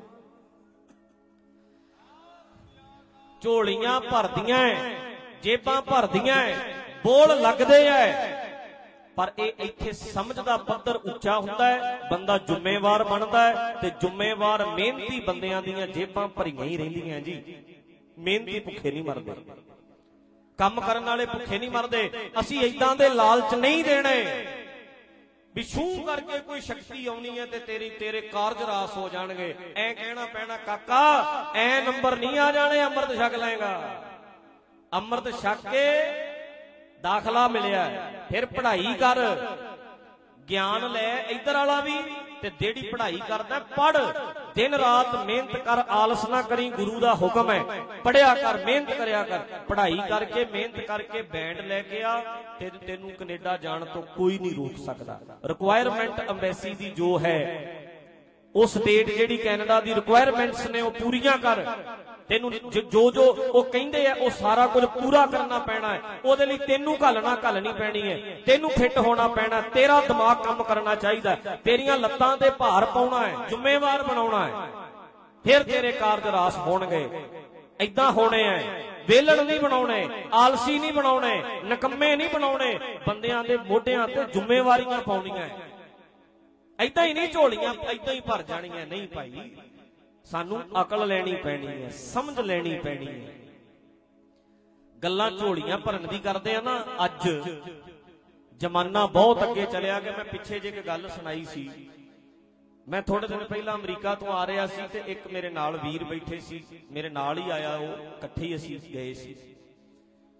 ਝੋਲੀਆਂ ਭਰਦੀਆਂ, ਜੇਬਾਂ ਭਰਦੀਆਂ, ਬੋਲ ਲੱਗਦੇ ਐ, ਪਰ ਇਹ ਇੱਥੇ ਸਮਝ ਦਾ ਪੱਧਰ ਉੱਚਾ ਹੁੰਦਾ ਹੈ, ਬੰਦਾ ਜ਼ਿੰਮੇਵਾਰ ਬਣਦਾ ਹੈ। ਤੇ ਜ਼ਿੰਮੇਵਾਰ ਮਿਹਨਤੀ ਬੰਦਿਆਂ ਦੀਆਂ ਜੇਬਾਂ ਭਰੀਆਂ ਹੀ ਰਹਿੰਦੀਆਂ ਜੀ। ਮਿਹਨਤੀ ਭੁੱਖੇ ਨਹੀਂ ਮਰਦੇ, ਕੰਮ ਕਰਨ ਵਾਲੇ ਭੁੱਖੇ ਨਹੀਂ ਮਰਦੇ। ਅਸੀਂ ਏਦਾਂ ਦੇ ਲਾਲਚ ਨਹੀਂ ਦੇਣੇ ਵੀ ਛੂ ਕਰਕੇ ਕੋਈ ਸ਼ਕਤੀ ਆਉਣੀ ਹੈ ਤੇ ਤੇਰੀ ਤੇਰੇ ਕਾਰਜ ਰਾਸ ਹੋ ਜਾਣਗੇ। ਐ ਕਹਿਣਾ ਪੈਣਾ, ਕਾਕਾ ਐ ਨੰਬਰ ਨਹੀਂ ਆ ਜਾਣੇ, ਅੰਮ੍ਰਿਤ ਛਕ ਲਏਗਾ। ਅੰਮ੍ਰਿਤ ਛਕ ਕੇ ਦਾਖਲਾ ਮਿਲਿਆ, ਫਿਰ ਪੜ੍ਹਾਈ ਕਰ, ਗਿਆਨ ਲੈ ਇੱਧਰ ਵਾਲਾ ਵੀ, ਤੇ ਜਿਹੜੀ ਪੜ੍ਹਾਈ ਕਰਦਾ ਪੜ੍ਹ, ਦਿਨ ਰਾਤ ਮਿਹਨਤ ਕਰ, ਆਲਸ ਨਾ ਕਰੀ। ਗੁਰੂ ਦਾ ਹੁਕਮ ਹੈ, ਪੜ੍ਹਿਆ ਕਰ, ਮਿਹਨਤ ਕਰਿਆ ਕਰ। ਪੜ੍ਹਾਈ ਕਰਕੇ, ਮਿਹਨਤ ਕਰਕੇ ਬੈਂਡ ਲੈ ਕੇ ਆ, ਤੇ ਤੈਨੂੰ ਕੈਨੇਡਾ ਜਾਣ ਤੋਂ ਕੋਈ ਨਹੀਂ ਰੋਕ ਸਕਦਾ। ਰਿਕੁਆਇਰਮੈਂਟ ਅੰਬੈਸੀ ਦੀ ਜੋ ਹੈ, ਉਹ ਸਟੇਟ ਜਿਹੜੀ ਕੈਨੇਡਾ ਦੀ ਰਿਕੁਆਇਰਮੈਂਟਸ ਨੇ ਉਹ ਪੂਰੀਆਂ ਕਰ। ਤੈਨੂੰ ਜੋ ਜੋ ਉਹ ਕਹਿੰਦੇ ਆ ਉਹ ਸਾਰਾ ਕੁਝ ਪੂਰਾ ਕਰਨਾ ਪੈਣਾ ਹੈ। ਉਹਦੇ ਲਈ ਤੈਨੂੰ ਘੱਲਣਾ ਘੱਲਣੀ ਪੈਣੀ ਹੈ, ਤੈਨੂੰ ਫਿੱਟ ਹੋਣਾ ਪੈਣਾ, ਤੇਰਾ ਦਿਮਾਗ ਕੰਮ ਕਰਨਾ ਚਾਹੀਦਾ, ਤੇਰੀਆਂ ਲੱਤਾਂ ਤੇ ਭਾਰ ਪਾਉਣਾ ਹੈ, ਜ਼ਿੰਮੇਵਾਰ ਬਣਾਉਣਾ ਹੈ, ਫਿਰ ਤੇਰੇ ਕਾਰਜ ਰਾਸ ਹੋਣਗੇ। ਏਦਾਂ ਹੋਣੇ ਐ, ਵੇਲਣ ਨਹੀਂ ਬਣਾਉਣੇ, ਆਲਸੀ ਨਹੀਂ ਬਣਾਉਣੇ, ਨਕੰਮੇ ਨਹੀਂ ਬਣਾਉਣੇ, ਬੰਦਿਆਂ ਦੇ ਮੋਢਿਆਂ ਤੇ ਜ਼ਿੰਮੇਵਾਰੀਆਂ ਪਾਉਣੀਆਂ। ਏਦਾਂ ਹੀ ਨਹੀਂ ਝੋਲੀਆਂ ਏਦਾਂ ਹੀ ਭਰ ਜਾਣੀਆਂ, ਨਹੀਂ ਭਾਈ। ਸਾਨੂੰ ਅਕਲ ਲੈਣੀ ਪੈਣੀ ਹੈ, ਸਮਝ ਲੈਣੀ ਪੈਣੀ ਹੈ। ਗੱਲਾਂ ਝੋਲੀਆਂ ਭਰਨ ਦੀ ਕਰਦੇ ਆ ਨਾ, ਅੱਜ ਜ਼ਮਾਨਾ ਬਹੁਤ ਅੱਗੇ ਚਲਿਆ ਗਿਆ। ਮੈਂ ਪਿੱਛੇ ਜੇ ਇੱਕ ਗੱਲ ਸੁਣਾਈ ਸੀ, ਮੈਂ ਥੋੜੇ ਦਿਨ ਪਹਿਲਾਂ ਅਮਰੀਕਾ ਤੋਂ ਆ ਰਿਹਾ ਸੀ, ਤੇ ਇੱਕ ਮੇਰੇ ਨਾਲ ਵੀਰ ਬੈਠੇ ਸੀ, ਮੇਰੇ ਨਾਲ ਹੀ ਆਇਆ ਉਹ, ਇਕੱਠੇ ਹੀ ਅਸੀਂ ਗਏ ਸੀ।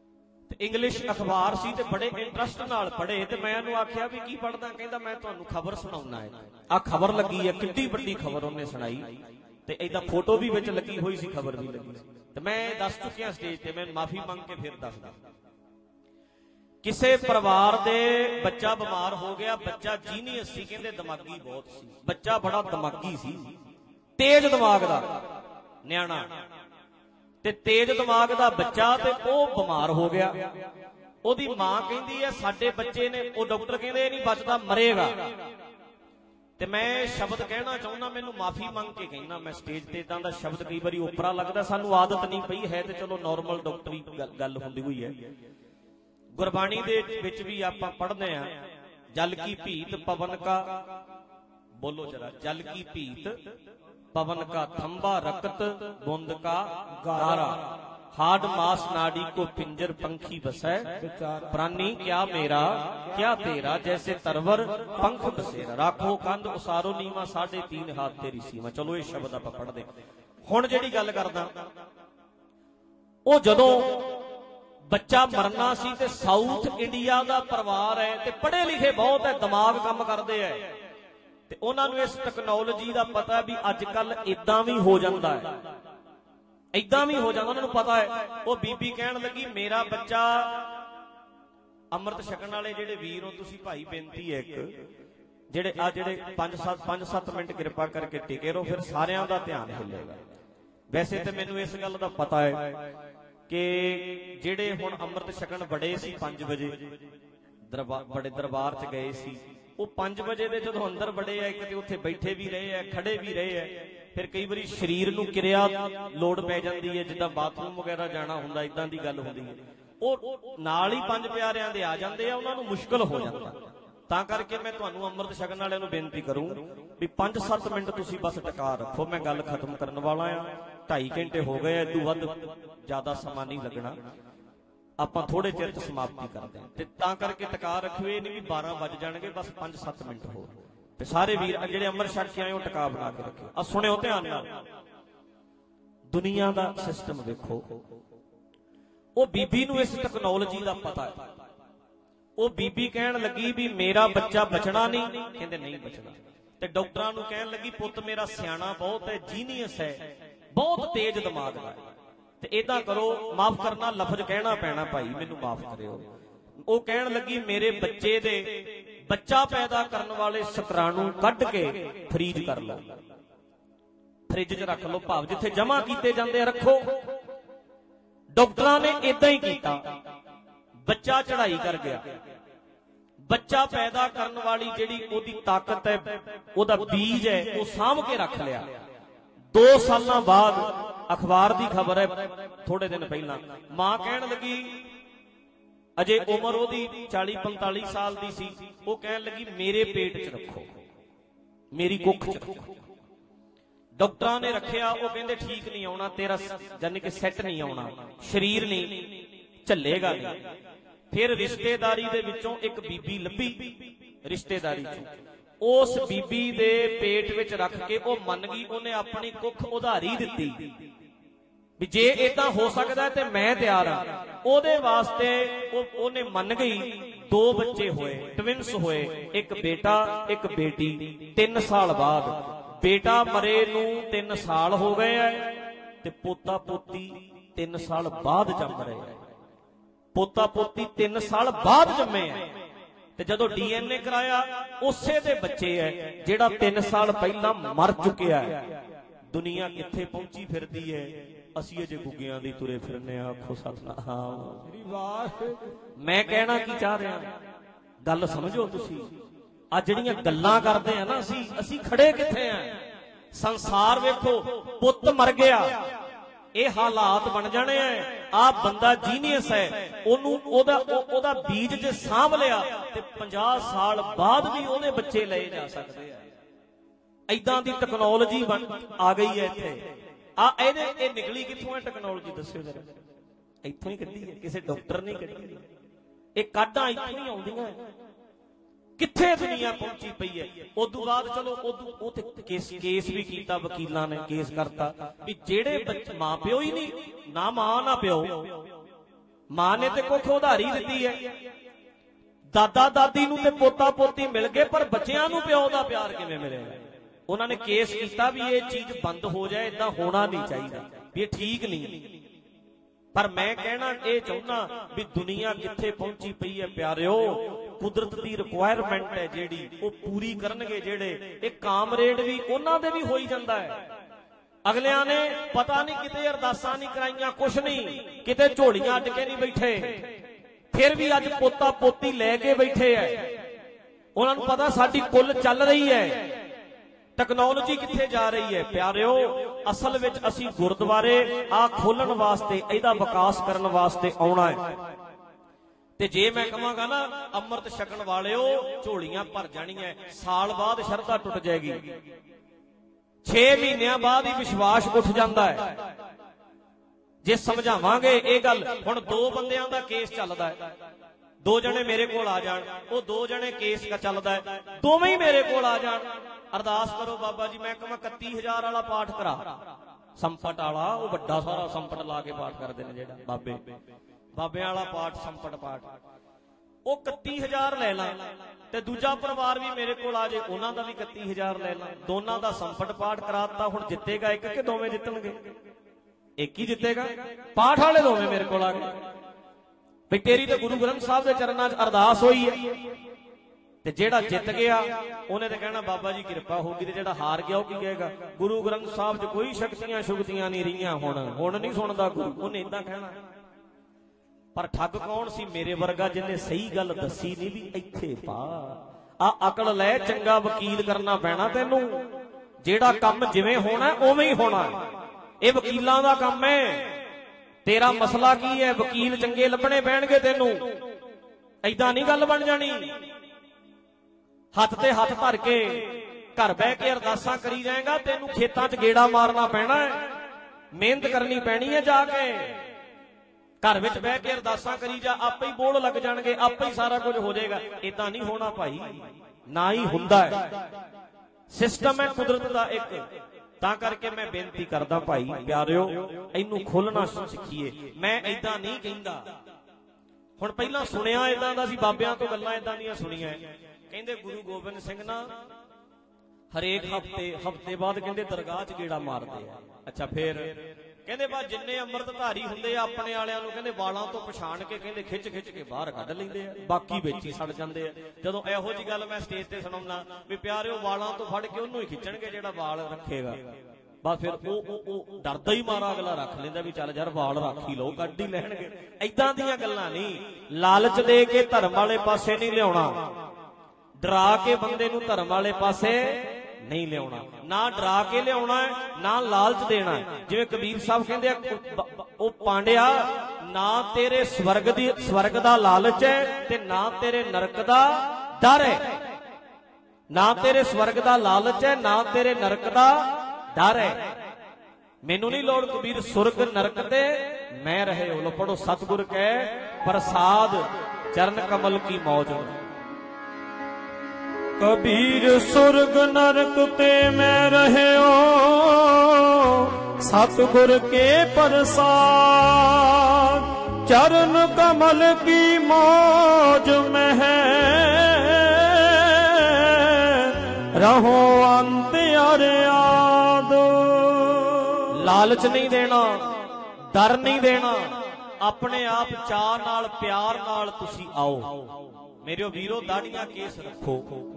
इंग्लिश अखबार सी ते बड़े इंटरस्ट नाल पढ़े ते मैं उन्होंने आख्या भी की पढ़दा, कहंदा मैं तुहानू खबर सुनाउणा है। आ खबर लगी है, किड्डी वड्डी खबर उन्हें सुनाई ते इदा फोटो भी विच लगी हुई सी, खबर भी लगी ते मैं दस चुकिया स्टेज ते, मैं माफी मंग के फिर दसदा। किसे परिवार दे बच्चा बीमार हो गया, बच्चा जीनियस सी, कहंदे दिमागी बहुत सी, बच्चा बड़ा दिमागी सी, तेज दिमाग दा न्याणा ते तेज दिमाग दा बच्चा ते ओ बीमार हो गया। ओदी मां कहंदी है साडे बच्चे ने, ओ डॉक्टर कहंदे नहीं बचदा, मरेगा। ते मैं शब्द कहना चाहुंदा, मैनू माफी मंग के कहना, मैं स्टेज ते इदां दा शब्द कई बारी ओपरा लगदा, सानू आदत नहीं पई है ते चलो नॉर्मल डॉक्टरी गल हुंदी हुई है। गुरबाणी दे विच भी आपां पढ़दे आ, जल की भीत पवन का, बोलो जरा, जल की भीत पवन का थंबा रकत बुंद का गारा, हाड मास नाड़ी को पिंजर पंखी बसै, प्राणी क्या मेरा क्या तेरा, जैसे तरवर पंख बसेरा, राखो कंध उसारो नीवा, साढ़े तीन हाथ तेरी सीमा। चलो ये शब्द आपां पढ़दे। हुण जिहड़ी गल करदा, ओ जदों बच्चा मरना सी ते साउथ इंडिया दा परिवार है ते पढ़े लिखे बहुत है, दिमाग काम करदे है ते उन्हां नूं इस टैक्नोलॉजी दा पता भी अजकल इदां भी हो जांदा है, इदां भी हो जांदा, उन्हां नूं पता है। वो बीबी कहण लगी मेरा बच्चा, अमृत छकण वाले जिहड़े वीर हो तुसीं भाई, बेनती है एक, जिहड़े आ जिहड़े पंज सत्त पंज सत्त मिनट किरपा करके टिके रहो, फिर सारियां दा ध्यान हिलेगा। वैसे तो मैनूं इस गल दा पता है कि जिहड़े हुण अमृत छकण बड़े सी पांच बजे दरबार, बड़े दरबार च गए सी, वो पांच बजे दे जदों अंदर बड़े है, किते उत्थे बैठे भी रहे है, खड़े भी रहे है, फिर कई बारी शरीर नूं किरिया लोड़ पै जांदी है, जिद्दां बाथरूम वगैरह जाना हुंदा, इदां दी गल हुंदी है, वो नाल ही पंज प्यारियां दे आ जांदे आ, उन्हां नूं मुश्किल हो जांदा। तां करके मैं तुहानूं अमृत छकण वालिआं नूं बेनती करूं भी पांच सत्त मिनट तुसीं बस टका रखो, मैं गल खत्म करन वाला आ, ढाई घंटे हो गए, इदों वध ज्यादा समा नहीं लगना, ਆਪਾਂ थोड़े चिर च समाप्ति करते हैं, तां करके टका रखियो, ये नहीं भी बारह बज जाणगे, बस पांच सत्त मिनट हो ते सारे वीर जिहड़े अमर छक के आए हो टका बना के रखियो। आ सुणिओ ध्यान नाल, दुनिया दा सिस्टम देखो, वो बीबी नूं इस टैक्नोलॉजी दा पता है। वो बीबी कहण लगी भी मेरा बच्चा बचना नहीं, कहंदे नहीं बचना, ते डॉक्टरां नूं कहण लगी पुੱਤ मेरा सियाणा बहुत है, जीनियस है, बहुत तेज दिमाग दा है, ते इदां करो, माफ करना लफज कहना पैना भाई, मैनू माफ करियो। वो कहण लगी मेरे बच्चे दे बच्चा पैदा करने वाले शुक्राणु कढ के फ्रीज कर लो, फ्रिज च रख लो, भाव जिथे जमा कीते जांदे रखो। डॉक्टरां ने इदां ही कीता, बच्चा चढ़ाई कर गया, बच्चा पैदा करने वाली जिहड़ी ओदी ताकत है, ओदा बीज है, वो साम के रख लिया। दो साल बाद अखबार की खबर है, थोड़े दिन पहला, मां कहन लगी, अजे उम्र ओदी चाली पंताली साल की सी, वो कहन लगी मेरे पेट च रखो, मेरी कुख च रखो। डॉक्टरां ने रखिया, वो कहंदे ठीक नहीं आउणा तेरा, यानी कि सैट नहीं आउणा, शरीर नहीं झल्लेगा नहीं। फिर रिश्तेदारी दे विचों एक बीबी लभी, रिश्तेदारी चों उस बीबी दे पेट विच रख के वो मन गई, उन्हें अपनी कुख उधारी दिती भी जे इदां हो सकदा है ते मैं तैयार हां। ओदे वास्ते ओने मन गई, दो बच्चे होए, ट्विंस होए, एक बेटा एक बेटी। तीन साल बाद बेटा मरे नूं तीन साल हो गए है ते पोता पोती तीन साल बाद जम रहे हैं, पोता पोती तीन साल बाद जमे है। ते जदों डीएनए कराया उसे दे बच्चे है जेड़ा तीन साल पहला मर चुकिया है। दुनिया किथे पहुंची फिरदी है, असीं अजे गुग्गियां दी तुरे फिरने। आखो सतनाम। मैं कहना की चाह रहा, गल समझो तुसी। आ जिहड़ियां गल्लां करदे आ ना, असीं असीं खड़े किथे आ? संसार वेखो, पुੱਤ मर गया, ये हालात बन जाने हैं। आ बंदा जीनियस है, ओनू ओदा ओदा बीज जे साਂਭ लिया ते पचास साल बाद भी ओदे बच्चे लए जा सकते हैं। इदां दी टैक्नोलॉजी बन आ गई है इत्थे। आ ਇਹਦੇ ਇਹ ਨਿਕਲੀ ਕਿੱਥੋਂ ਹੈ ਟੈਕਨੋਲੋਜੀ? ਦੱਸਿਓ ਜਰਾ। ਇੱਥੋਂ ਹੀ ਕੱਢੀ ਹੈ, ਕਿਸੇ ਡਾਕਟਰ ਨੇ ਕੱਢੀ ਹੈ। ਇਹ ਕਾਢਾਂ ਇੱਥੋਂ ਹੀ ਆਉਂਦੀਆਂ। किथे दुनिया पहुंची पई है। उदों बाद चलो उदों केस केस भी कीता, वकीलां ने केस करता भी जेड़े मां प्यो ही नहीं, ना मां ना प्यो, ਮਾਂ ਨੇ ਤੇ ਕੁੱਖ ਉਧਾਰੀ ਦਿੱਤੀ ਹੈ, ਦਾਦਾ ਦਾਦੀ ਨੂੰ ਤੇ ਪੋਤਾ ਪੋਤੀ ਮਿਲ ਗਏ, ਪਰ ਬੱਚਿਆਂ ਨੂੰ ਪਿਓ ਦਾ ਪਿਆਰ ਕਿਵੇਂ ਮਿਲੇਗਾ? ਉਹਨਾਂ ਨੇ ਕੇਸ ਕੀਤਾ ਵੀ ਇਹ ਚੀਜ਼ ਬੰਦ ਹੋ ਜਾਏ, ਇਦਾਂ ਹੋਣਾ ਨਹੀਂ ਚਾਹੀਦਾ, ਵੀ ਇਹ ਠੀਕ ਨਹੀਂ। ਪਰ ਮੈਂ ਕਹਿਣਾ ਇਹ ਚਾਹੁੰਦਾ ਵੀ ਦੁਨੀਆ ਕਿੱਥੇ ਪਹੁੰਚੀ ਪਈ ਹੈ ਪਿਆਰਿਓ, ਕੁਦਰਤ ਦੀ ਰਿਕੁਆਇਰਮੈਂਟ ਹੈ ਜਿਹੜੀ ਉਹ ਪੂਰੀ ਕਰਨਗੇ ਜਿਹੜੇ। ਇਹ ਕਾਮਰੇਡ ਵੀ ਉਹਨਾਂ ਦੇ ਵੀ ਹੋਈ ਜਾਂਦਾ ਹੈ। ਅਗਲਿਆਂ ਨੇ ਪਤਾ ਨਹੀਂ ਕਿਤੇ ਅਰਦਾਸਾਂ ਨਹੀਂ ਕਰਾਈਆਂ, ਕੁਛ ਨਹੀਂ, ਕਿਤੇ ਝੋਲੀਆਂ ਅੱਡ ਕੇ ਨਹੀਂ ਬੈਠੇ, ਫਿਰ ਵੀ ਅੱਜ ਪੋਤਾ ਪੋਤੀ ਲੈ ਕੇ ਬੈਠੇ ਐ। ਉਹਨਾਂ ਨੂੰ ਪਤਾ ਸਾਡੀ ਕੁੱਲ ਚੱਲ ਰਹੀ ਹੈ, ਟੈਕਨੋਲੋਜੀ ਕਿੱਥੇ ਜਾ ਰਹੀ ਹੈ। ਪਿਆਰਿਓ ਅਸਲ ਵਿੱਚ ਅਸੀਂ ਗੁਰਦੁਆਰੇ ਆ ਖੋਲਣ ਵਾਸਤੇ, ਇਹਦਾ ਵਿਕਾਸ ਕਰਨ ਵਾਸਤੇ ਆਉਣਾ ਹੈ। ਤੇ ਜੇ ਮੈਂ ਕਹਾਂਗਾ ਨਾ ਅੰਮ੍ਰਿਤ ਛਕਣ ਵਾਲਿਓ ਝੋਲੀਆਂ ਭਰ ਜਾਣੀਆਂ, ਸਾਲ ਬਾਅਦ ਸ਼ਰਧਾ ਟੁੱਟ ਜਾਏਗੀ, ਛੇ ਮਹੀਨਿਆਂ ਬਾਅਦ ਹੀ ਵਿਸ਼ਵਾਸ ਉੱਠ ਜਾਂਦਾ ਹੈ। ਜੇ ਸਮਝਾਵਾਂਗੇ ਇਹ ਗੱਲ, ਹੁਣ ਦੋ ਬੰਦਿਆਂ ਦਾ ਕੇਸ ਚੱਲਦਾ ਹੈ, ਦੋ ਜਣੇ ਮੇਰੇ ਕੋਲ ਆ ਜਾਣ, ਉਹ ਦੋ ਜਣੇ ਕੇਸ ਦਾ ਚੱਲਦਾ ਹੈ, ਦੋਵੇਂ ਹੀ ਮੇਰੇ ਕੋਲ ਆ ਜਾਣ, ਅਰਦਾਸ ਕਰੋ ਬਾਬਾ ਜੀ, ਮੈਂ ਕਹਾਂ ਇਕੱਤੀ ਹਜ਼ਾਰ ਵਾਲਾ ਪਾਠ ਕਰਾ, ਸੰਪਟ ਵਾਲਾ, ਉਹ ਵੱਡਾ ਸਾਰਾ ਸੰਪਟ ਲਾ ਕੇ ਪਾਠ ਕਰਦੇ ਨੇ ਜਿਹੜਾ ਬਾਬੇ, ਬਾਬਿਆਂ ਵਾਲਾ ਪਾਠ, ਸੰਪਟ ਪਾਠ, ਉਹ ਇਕੱਤੀ ਹਜ਼ਾਰ ਲੈ ਲਾਂ, ਤੇ ਦੂਜਾ ਪਰਿਵਾਰ ਵੀ ਮੇਰੇ ਕੋਲ ਆ ਜੇ, ਉਹਨਾਂ ਦਾ ਵੀ ਇਕੱਤੀ ਹਜ਼ਾਰ ਲੈ ਲਾਂ, ਦੋਨਾਂ ਦਾ ਸੰਪਟ ਪਾਠ ਕਰਾਤਾ। ਹੁਣ ਜਿੱਤੇਗਾ ਇੱਕ ਕਿ ਦੋਵੇਂ ਜਿੱਤਣਗੇ? ਇੱਕ ਹੀ ਜਿੱਤੇਗਾ। ਪਾਠ ਵਾਲੇ ਦੋਵੇਂ ਮੇਰੇ ਕੋਲ ਆ ਗਏ ਵੀ ਤੇਰੀ ਤੇ ਗੁਰੂ ਗ੍ਰੰਥ ਸਾਹਿਬ ਦੇ ਚਰਨਾਂ 'ਚ ਅਰਦਾਸ ਹੋਈ ਹੈ, ਤੇ ਜਿਹੜਾ ਜਿੱਤ ਗਿਆ ਉਹਨੇ ਤੇ ਕਹਿਣਾ ਬਾਬਾ ਜੀ ਕਿਰਪਾ ਹੋਗੀ, ਤੇ ਜਿਹੜਾ ਹਾਰ ਗਿਆ ਉਹ ਕੀ ਕਹੇਗਾ? ਗੁਰੂ ਗ੍ਰੰਥ ਸਾਹਿਬ 'ਚ ਕੋਈ ਸ਼ਕਤੀਆਂ ਸ਼ੁਕਤੀਆਂ ਨਹੀਂ ਰਹੀਆਂ, ਹੁਣ ਹੁਣ ਨਹੀਂ ਸੁਣਦਾ ਗੁਰੂ, ਉਹਨੇ ਏਦਾਂ ਕਹਿਣਾ। ਪਰ ਠੱਗ ਕੌਣ ਸੀ? ਮੇਰੇ ਵਰਗਾ, ਜਿਹਨੇ ਸਹੀ ਗੱਲ ਦੱਸੀ ਨਹੀਂ ਵੀ ਇੱਥੇ ਪਾ ਆ ਅਕਲ ਲੈ, ਚੰਗਾ ਵਕੀਲ ਕਰਨਾ ਪੈਣਾ ਤੈਨੂੰ, ਜਿਹੜਾ ਕੰਮ ਜਿਵੇਂ ਹੋਣਾ ਉਵੇਂ ਹੀ ਹੋਣਾ, ਇਹ ਵਕੀਲਾਂ ਦਾ ਕੰਮ ਹੈ। ਤੇਰਾ ਮਸਲਾ ਕੀ ਹੈ? ਵਕੀਲ ਚੰਗੇ ਲੱਭਣੇ ਪੈਣਗੇ ਤੈਨੂੰ, ਏਦਾਂ ਨਹੀਂ ਗੱਲ ਬਣ ਜਾਣੀ। ਹੱਥ ਤੇ ਹੱਥ ਧਰ ਕੇ ਘਰ ਬਹਿ ਕੇ ਅਰਦਾਸਾਂ ਕਰੀ ਜਾਏਗਾ, ਤੈਨੂੰ ਖੇਤਾਂ 'ਚ ਗੇੜਾ ਮਾਰਨਾ ਪੈਣਾ ਹੈ, ਮਿਹਨਤ ਕਰਨੀ ਪੈਣੀ ਹੈ, ਜਾ ਕੇ ਘਰ ਵਿੱਚ ਬਹਿ ਕੇ ਅਰਦਾਸਾਂ ਕਰੀ ਜਾ, ਆਪੇ ਹੀ ਬੋਲ ਲੱਗ ਜਾਣਗੇ, ਆਪੇ ਹੀ ਸਾਰਾ ਕੁਝ ਹੋ ਜਾਏਗਾ। ਏਦਾਂ ਨਹੀਂ ਹੋਣਾ ਭਾਈ, ਨਾ ਹੀ ਹੁੰਦਾ ਹੈ, ਸਿਸਟਮ ਹੈ ਕੁਦਰਤ ਦਾ ਇੱਕ। ਤਾਂ ਕਰਕੇ ਮੈਂ ਬੇਨਤੀ ਕਰਦਾ ਭਾਈ ਪਿਆਰਿਓ, ਇਹਨੂੰ ਖੋਲਣਾ ਸਿੱਖੀਏ। ਮੈਂ ਏਦਾਂ ਨਹੀਂ ਕਹਿੰਦਾ, ਹੁਣ ਪਹਿਲਾਂ ਸੁਣਿਆ ਏਦਾਂ ਦਾ ਸੀ, ਬਾਬਿਆਂ ਤੋਂ ਗੱਲਾਂ ਏਦਾਂ ਦੀਆਂ ਸੁਣੀਆਂ, ਕਹਿੰਦੇ ਗੁਰੂ ਗੋਬਿੰਦ ਸਿੰਘ ਨਾ ਹਰੇਕ ਹਫਤੇ ਹਫਤੇ ਬਾਅਦ ਕਹਿੰਦੇ ਦਰਗਾਹ 'ਚ ਗੇੜਾ ਮਾਰਦੇ ਆ। ਅੱਛਾ, ਫੇਰ ਕਹਿੰਦੇ ਬਾ ਜਿੰਨੇ ਅੰਮ੍ਰਿਤਧਾਰੀ ਹੁੰਦੇ ਆ ਆਪਣੇ ਵਾਲਿਆਂ ਨੂੰ ਕਹਿੰਦੇ ਵਾਲਾਂ ਤੋਂ ਪਛਾਣ ਕੇ ਕਹਿੰਦੇ ਖਿੱਚ ਖਿੱਚ ਕੇ ਬਾਹਰ ਕੱਢ ਲੈਂਦੇ ਆ, ਬਾਕੀ ਵਿੱਚ ਹੀ ਸੜ ਜਾਂਦੇ ਆ। ਜਦੋਂ ਇਹੋ ਜੀ ਗੱਲ ਮੈਂ ਸਟੇਜ ਤੇ ਸੁਣਾਉਣਾ ਵੀ ਪਿਆਰਿਓ ਵਾਲਾਂ ਤੋਂ ਫੜ ਕੇ ਉਹਨੂੰ ਹੀ ਖਿੱਚਣਗੇ ਜਿਹੜਾ ਵਾਲ ਰੱਖੇਗਾ, ਬਸ ਫਿਰ ਉਹ ਉਹ ਡਰਦਾ ਹੀ ਮਾਰਾ ਅਗਲਾ ਰੱਖ ਲੈਂਦਾ ਵੀ ਚੱਲ ਯਾਰ ਵਾਲ ਰੱਖ ਹੀ ਲਓ, ਕੱਢ ਹੀ ਲੈਣਗੇ। ਏਦਾਂ ਦੀਆਂ ਗੱਲਾਂ ਨਹੀਂ, ਲਾਲਚ ਦੇ ਕੇ ਧਰਮ ਵਾਲੇ ਪਾਸੇ ਨਹੀਂ ਲਿਆਉਣਾ, ਡਰਾ ਕੇ ਬੰਦੇ ਨੂੰ ਧਰਮ ਵਾਲੇ ਪਾਸੇ ਨਹੀਂ ਲਿਆਉਣਾ, ਨਾ ਡਰਾ ਕੇ ਲਿਆਉਣਾ ਨਾ ਲਾਲਚ ਦੇਣਾ। ਜਿਵੇਂ ਕਬੀਰ ਸਾਹਿਬ ਕਹਿੰਦੇ ਆ, ਉਹ ਪਾਂਡਿਆ ਨਾ ਤੇਰੇ ਸਵਰਗ ਦੀ ਸਵਰਗ ਦਾ ਲਾਲਚ ਹੈ ਤੇ ਨਾ ਤੇਰੇ ਨਰਕ ਦਾ ਡਰ ਹੈ, ਨਾ ਤੇਰੇ ਸਵਰਗ ਦਾ ਲਾਲਚ ਹੈ ਨਾ ਤੇਰੇ ਨਰਕ ਦਾ ਡਰ ਹੈ। ਮੈਨੂੰ ਨਹੀਂ ਲੋੜ ਕਬੀਰ ਸੁਰਗ ਨਰਕ ਤੇ ਮੈਂ ਰਹੇ ਹੋ, ਲੋ ਪੜੋ ਸਤਿਗੁਰ ਕਹਿ ਪ੍ਰਸਾਦ ਚਰਨ ਕਮਲ ਕੀ ਮੌਜ। ਕਬੀਰ ਸੁਰਗ ਨਰਕ ਤੇ ਮੈਂ ਰਹਿਓ, ਸਤਿਗੁਰ ਕੇ ਪ੍ਰਸਾਦ ਚਰਨ ਕਮਲ ਕੀ ਮੌਜ ਮਹਿ ਰਹੋ ਅੰਤ ਅਰਿਆਦ। ਲਾਲਚ ਨਹੀਂ ਦੇਣਾ, ਡਰ ਨਹੀਂ ਦੇਣਾ, ਆਪਣੇ ਆਪ ਚਾਅ ਨਾਲ ਪਿਆਰ ਨਾਲ ਤੁਸੀਂ ਆਓ। ਮੇਰਿਓ ਵੀਰੋ ਦਾੜੀਆਂ ਕੇਸ ਰੱਖੋ,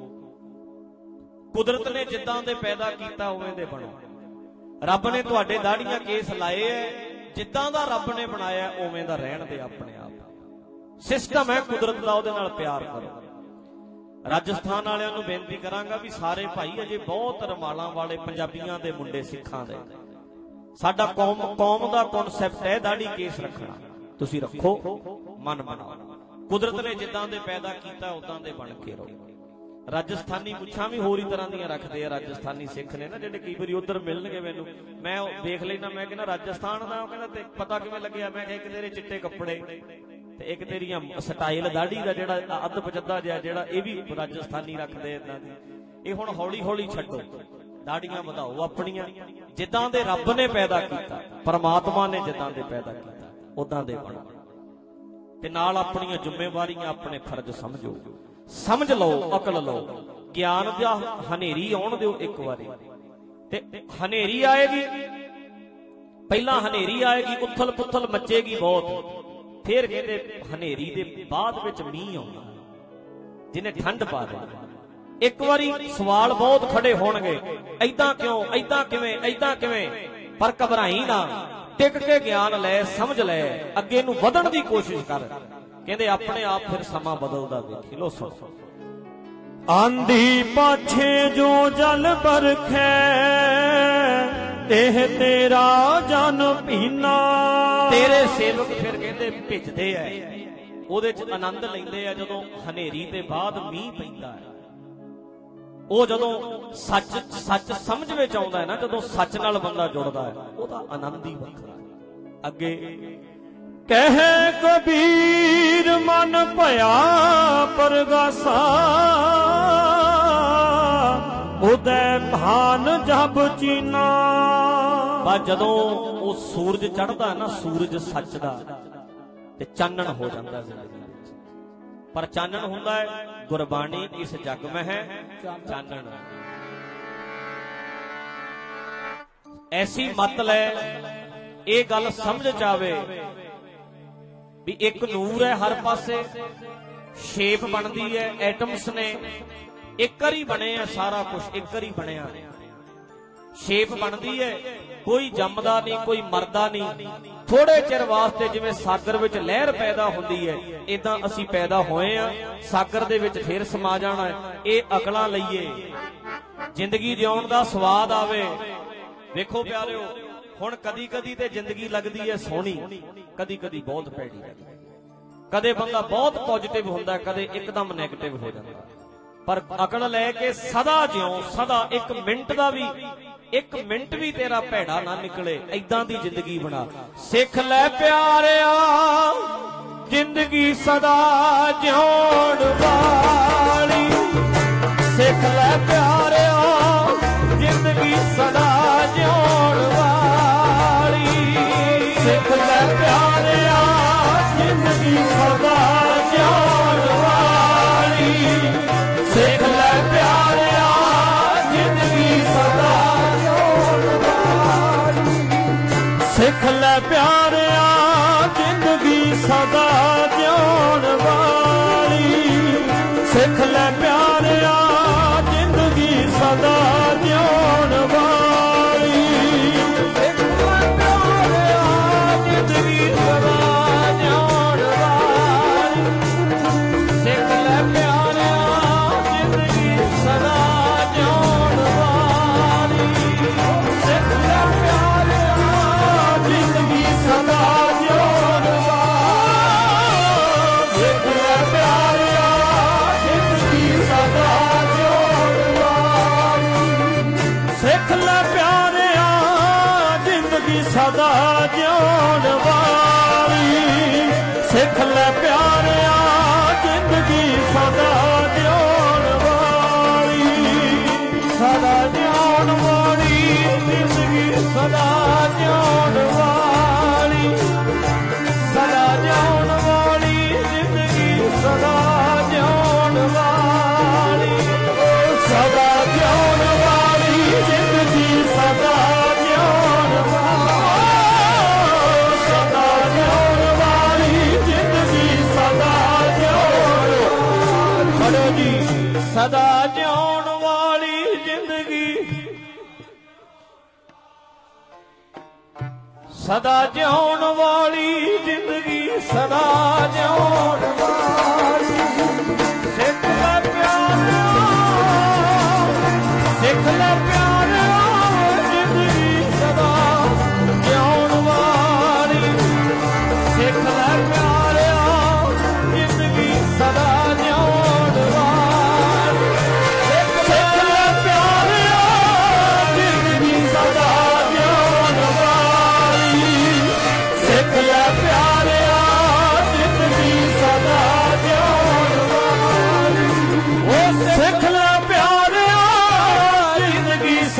ਕੁਦਰਤ ਨੇ ਜਿੱਦਾਂ ਦੇ ਪੈਦਾ ਕੀਤਾ ਉਵੇਂ ਦੇ ਬਣੋ। ਰੱਬ ਨੇ ਤੁਹਾਡੇ ਦਾੜੀਆਂ ਕੇਸ ਲਾਏ ਐ, ਜਿੱਦਾਂ ਦਾ ਰੱਬ ਨੇ ਬਣਾਇਆ ਉਵੇਂ ਦਾ ਰਹਿਣ ਦੇ ਆਪਣੇ ਆਪ। ਸਿਸਟਮ ਹੈ ਕੁਦਰਤ ਦਾ, ਉਹਦੇ ਨਾਲ ਪਿਆਰ ਕਰੋ। ਰਾਜਸਥਾਨ ਵਾਲਿਆਂ ਨੂੰ ਬੇਨਤੀ ਕਰਾਂਗਾ ਵੀ ਸਾਰੇ ਭਾਈ ਅਜੇ ਬਹੁਤ ਰਮਾਲਾਂ ਵਾਲੇ ਪੰਜਾਬੀਆਂ ਦੇ ਮੁੰਡੇ ਸਿੱਖਾਂ ਦੇ, ਸਾਡਾ ਕੌਮ ਕੌਮ ਦਾ ਕਨਸੈਪਟ ਹੈ ਦਾੜੀ ਕੇਸ ਰੱਖਣਾ। ਤੁਸੀਂ ਰੱਖੋ, ਮਨ ਬਣਾਓ, ਕੁਦਰਤ ਨੇ ਜਿੱਦਾਂ ਦੇ ਪੈਦਾ ਕੀਤਾ ਉਦਾਂ ਦੇ ਬਣ ਕੇ ਰਹੋ। ਰਾਜਸਥਾਨੀ ਮੁੱਛਾਂ ਵੀ ਹੋਰ ਹੀ ਤਰ੍ਹਾਂ ਦੀਆਂ ਰੱਖਦੇ ਆ, ਰਾਜਸਥਾਨੀ ਸਿੱਖ ਨੇ ਨਾ ਜਿਹੜੇ ਕਈ ਵਾਰੀ ਉਧਰ ਮਿਲਣਗੇ ਮੈਨੂੰ, ਮੈਂ ਵੇਖ ਲੈਣਾ, ਮੈਂ ਕਹਿੰਦਾ ਰਾਜਸਥਾਨ ਦਾ, ਉਹ ਕਹਿੰਦਾ ਤੇ ਪਤਾ ਕਿਵੇਂ ਲੱਗਿਆ? ਮੈਂ ਕਿਹਾ ਇੱਕ ਤੇਰੇ ਚਿੱਟੇ ਕੱਪੜੇ ਤੇ ਇੱਕ ਤੇਰੀਆਂ ਸਟਾਈਲ ਦਾੜੀ ਦਾ ਜਿਹੜਾ ਅੱਧ ਪਚੱਦਾ ਜਿਹਾ ਜਿਹੜਾ, ਇਹ ਵੀ ਰਾਜਸਥਾਨੀ ਰੱਖਦੇ ਏਦਾਂ ਦੀ। ਇਹ ਹੁਣ ਹੌਲੀ ਹੌਲੀ ਛੱਡੋ, ਦਾੜੀਆਂ ਵਧਾਓ ਆਪਣੀਆਂ, ਜਿੱਦਾਂ ਦੇ ਰੱਬ ਨੇ ਪੈਦਾ ਕੀਤਾ, ਪਰਮਾਤਮਾ ਨੇ ਜਿੱਦਾਂ ਦੇ ਪੈਦਾ ਕੀਤਾ ਉਦਾਂ ਦੇ ਬਣੋ। ते नाल अपनी जिम्मेवारियां अपने फर्ज समझो, समझ लो, अकल लो, ज्ञान दा हनेरी आउण दिओ एक वारी। ते हनेरी आएगी, पहला हनेरी आएगी, उथल पुथल मचेगी बहुत, फिर कहते हनेरी दे बाद विच मींह आउंदा जिन्हें ठंड पा दे। एक वारी सवाल बहुत खड़े होणगे, ऐदां क्यों, ऐदां किवें, ऐदां किवें, पर घबराई ना, टिक के ज्ञान लै, समझ लै, अगे नूं वधण दी कोशिश कर। कहंदे अपने आप फिर समा बदलदा देखी। लो सुण। आंधी पाछे जो जल बरखै, एह तेरा जन पीना। तेरे सेवक फिर कहंदे भिजदे ऐ, ਉਹਦੇ ਚ ਆਨੰਦ ਲੈਂਦੇ ਆ ਜਦੋਂ ਹਨੇਰੀ ਤੇ ਬਾਅਦ ਮੀਂਹ ਪੈਂਦਾ ਹੈ। ਉਹ ਜਦੋਂ ਸੱਚ ਸੱਚ ਸਮਝ ਵਿੱਚ ਆਉਂਦਾ ਹੈ ਨਾ, ਜਦੋਂ ਸੱਚ ਨਾਲ ਬੰਦਾ ਜੁੜਦਾ ਹੈ, ਉਹਦਾ ਆਨੰਦ ਹੀ ਵੱਖਰਾ ਹੈ। ਅੱਗੇ ਕਹਿ ਕਬੀਰ ਮਨ ਭਇਆ ਪਰਗਾਸਾ, ਉਦੈ ਭਾਨ ਜਬ ਚੀਨਾ। ਬਸ ਜਦੋਂ ਉਹ ਸੂਰਜ ਚੜ੍ਹਦਾ ਨਾ, ਸੂਰਜ ਸੱਚ ਦਾ, ਤੇ ਚਾਨਣ ਹੋ ਜਾਂਦਾ ਜ਼ਿੰਦਗੀ ਵਿੱਚ। ਪਰ ਚਾਨਣ ਹੁੰਦਾ ਹੈ ਗੁਰਬਾਣੀ, ਇਸ ਜਗ ਮਹਿ ਹੈ ਚਾਨਣ। ਐਸੀ ਮਤ ਲੈ, ਇਹ ਗੱਲ ਸਮਝ ਚ ਆਵੇ ਵੀ ਇੱਕ ਨੂਰ ਹੈ ਹਰ ਪਾਸੇ, ਸ਼ੇਪ ਬਣਦੀ ਹੈ, ਐਟਮਸ ਨੇ, ਇੱਕ ਵਾਰੀ ਬਣੇ ਆ ਸਾਰਾ ਕੁਝ, ਇੱਕ ਵਾਰੀ ਬਣਿਆ, ਸ਼ੇਪ ਬਣਦੀ ਹੈ, ਕੋਈ ਜੰਮਦਾ ਨਹੀਂ, ਕੋਈ ਮਰਦਾ ਨਹੀਂ। ਥੋੜੇ ਚਿਰ ਵਾਸਤੇ ਜਿਵੇਂ ਸਾਗਰ ਵਿੱਚ ਲਹਿਰ ਪੈਦਾ ਹੁੰਦੀ ਹੈ, ਇਦਾਂ ਅਸੀਂ ਪੈਦਾ ਹੋਏ ਆ, ਸਾਗਰ ਦੇ ਵਿੱਚ ਫੇਰ ਸਮਾ ਜਾਣਾ ਹੈ। ਇਹ ਅਕਲਾਂ ਲਈਏ, ਜ਼ਿੰਦਗੀ ਜਿਉਣ ਦਾ ਸਵਾਦ ਆਵੇ। ਵੇਖੋ ਪਿਆਰਿਓ, ਹੁਣ ਕਦੀ ਕਦੀ ਤੇ ਜ਼ਿੰਦਗੀ ਲੱਗਦੀ ਹੈ ਸੋਹਣੀ, ਕਦੀ ਕਦੀ ਬਹੁਤ ਭੈੜੀ ਲੱਗਦੀ। ਕਦੇ ਬੰਦਾ ਬਹੁਤ ਪੋਜ਼ਿਟਿਵ ਹੁੰਦਾ, ਕਦੇ ਇੱਕਦਮ ਨੈਗੇਟਿਵ ਹੋ ਜਾਂਦਾ। ਪਰ ਅਕਲ ਲੈ ਕੇ ਸਦਾ ਜਿਉਂ, ਸਦਾ ਇੱਕ ਮਿੰਟ ਦਾ ਵੀ, ਇੱਕ ਮਿੰਟ ਵੀ ਤੇਰਾ ਭੈੜਾ ਨਾ ਨਿਕਲੇ, ਏਦਾਂ ਦੀ ਜ਼ਿੰਦਗੀ ਬਣਾ। ਸਿੱਖ ਲੈ ਪਿਆਰਿਆ ਜ਼ਿੰਦਗੀ ਸਦਾ ਜਿਉਣ ਵਾਲੀ, ਸਿੱਖ ਲੈ ਪਿਆਰਿਆ ਜ਼ਿੰਦਗੀ ਸਦਾ ਜਿਉਣ ਵਾਲੀ, ਸਿੱਖ ਲੈ ਪਿਆਰਿਆ ਜ਼ਿੰਦਗੀ ਸਦਾ ਜਿਉਣ ਵਾਲੀ, ਸਿੱਖ ਲੈ ਪਿਆਰਿਆ ਜ਼ਿੰਦਗੀ ਸਦਾ, ਸਿੱਖ ਲੈ ਪਿਆਰਿਆ ਜ਼ਿੰਦਗੀ ਸਦਾ ਜਿਉਣ ਵਾਲੀ, ਸਿੱਖ ਲੈ ਪਿਆਰਿਆ ਜ਼ਿੰਦਗੀ ਸਦਾ ਜਿਉਣ ਵਾਲੀ, ਸਿੱਖ ਲੈ ਪਿਆਰਿਆ ਜ਼ਿੰਦਗੀ ਸਦਾ ਜਿਉਣ ਵਾਲੀ, ਸਿੱਖ ਲੈ ਪਿਆਰਿਆ ਜ਼ਿੰਦਗੀ ਸਦਾ ਜਿਉਣ ਵਾਲੀ, ਸਿੱਖ ਲੈ ਪਿਆਰਿਆ ਜ਼ਿੰਦਗੀ ਸਦਾ ਜਿਉਣ ਵਾਲੀ, ਸਿੱਖ ਲੈ ਪਿਆਰਿਆ ਜ਼ਿੰਦਗੀ ਸਦਾ ਜਿਉਣ ਵਾਲੀ, ਸਿੱਖ ਲੈ ਪਿਆਰਿਆ ਜ਼ਿੰਦਗੀ ਸਦਾ ਜਿਉਣ ਵਾਲੀ, ਸਿੱਖ ਲੈ ਪਿਆਰਿਆ ਜ਼ਿੰਦਗੀ ਸਦਾ ਜਿਉਣ ਵਾਲੀ, ਸਦਾ ਜਿਉਣ ਵਾਲੀ ਜ਼ਿੰਦਗੀ ਸਦਾ ਜਿਉਣ ਵਾਲੀ, ਸਦਾ ਜਿਉਣ ਵਾਲੀ ਜ਼ਿੰਦਗੀ ਸਦਾ ਜਿਉਣ ਵਾਲੀ, ਸਦਾ ਜਿਉਣ ਵਾਲੀ ਜ਼ਿੰਦਗੀ ਸਦਾ ਜਿਉਣ ਵਾਲੀ, ਸਦਾ ਜਿਉਣ ਵਾਲੀ ਜ਼ਿੰਦਗੀ ਸਦਾ ਜਿਉਣ ਵਾਲੀ। ਪੜੋ ਜੀ, ਸਦਾ ਜਿਉਣ ਵਾਲੀ ਜ਼ਿੰਦਗੀ, ਸਦਾ ਜਿਉਣ ਵਾਲੀ ਜ਼ਿੰਦਗੀ ਸਦਾ ਜਿਉਣ ਵਾਲੀ, ਸਿੱਖ ਲੈ ਪਿਆਰਿਆ, ਸਿੱਖ ਲੈ ਪਿਆਰਿਆ ਜ਼ਿੰਦਗੀ ਸਦਾ ਜਿਉਣ ਵਾਲੀ, ਸਿੱਖ ਲੈ ਪਿਆਰਿਆ ਜ਼ਿੰਦਗੀ ਸਦਾ ਜਿਉਣ ਵਾਲੀ, ਸਿੱਖ ਲੈ ਪਿਆਰਿਆ ਜ਼ਿੰਦਗੀ ਸਦਾ ਜਿਉਣ ਵਾਲੀ, ਸਿੱਖ ਲੈ ਪਿਆਰਿਆ ਜ਼ਿੰਦਗੀ ਸਦਾ ਜਿਉਣ ਵਾਲੀ, ਉਹ ਸਿੱਖ ਲੈ ਪਿਆਰਿਆ ਜ਼ਿੰਦਗੀ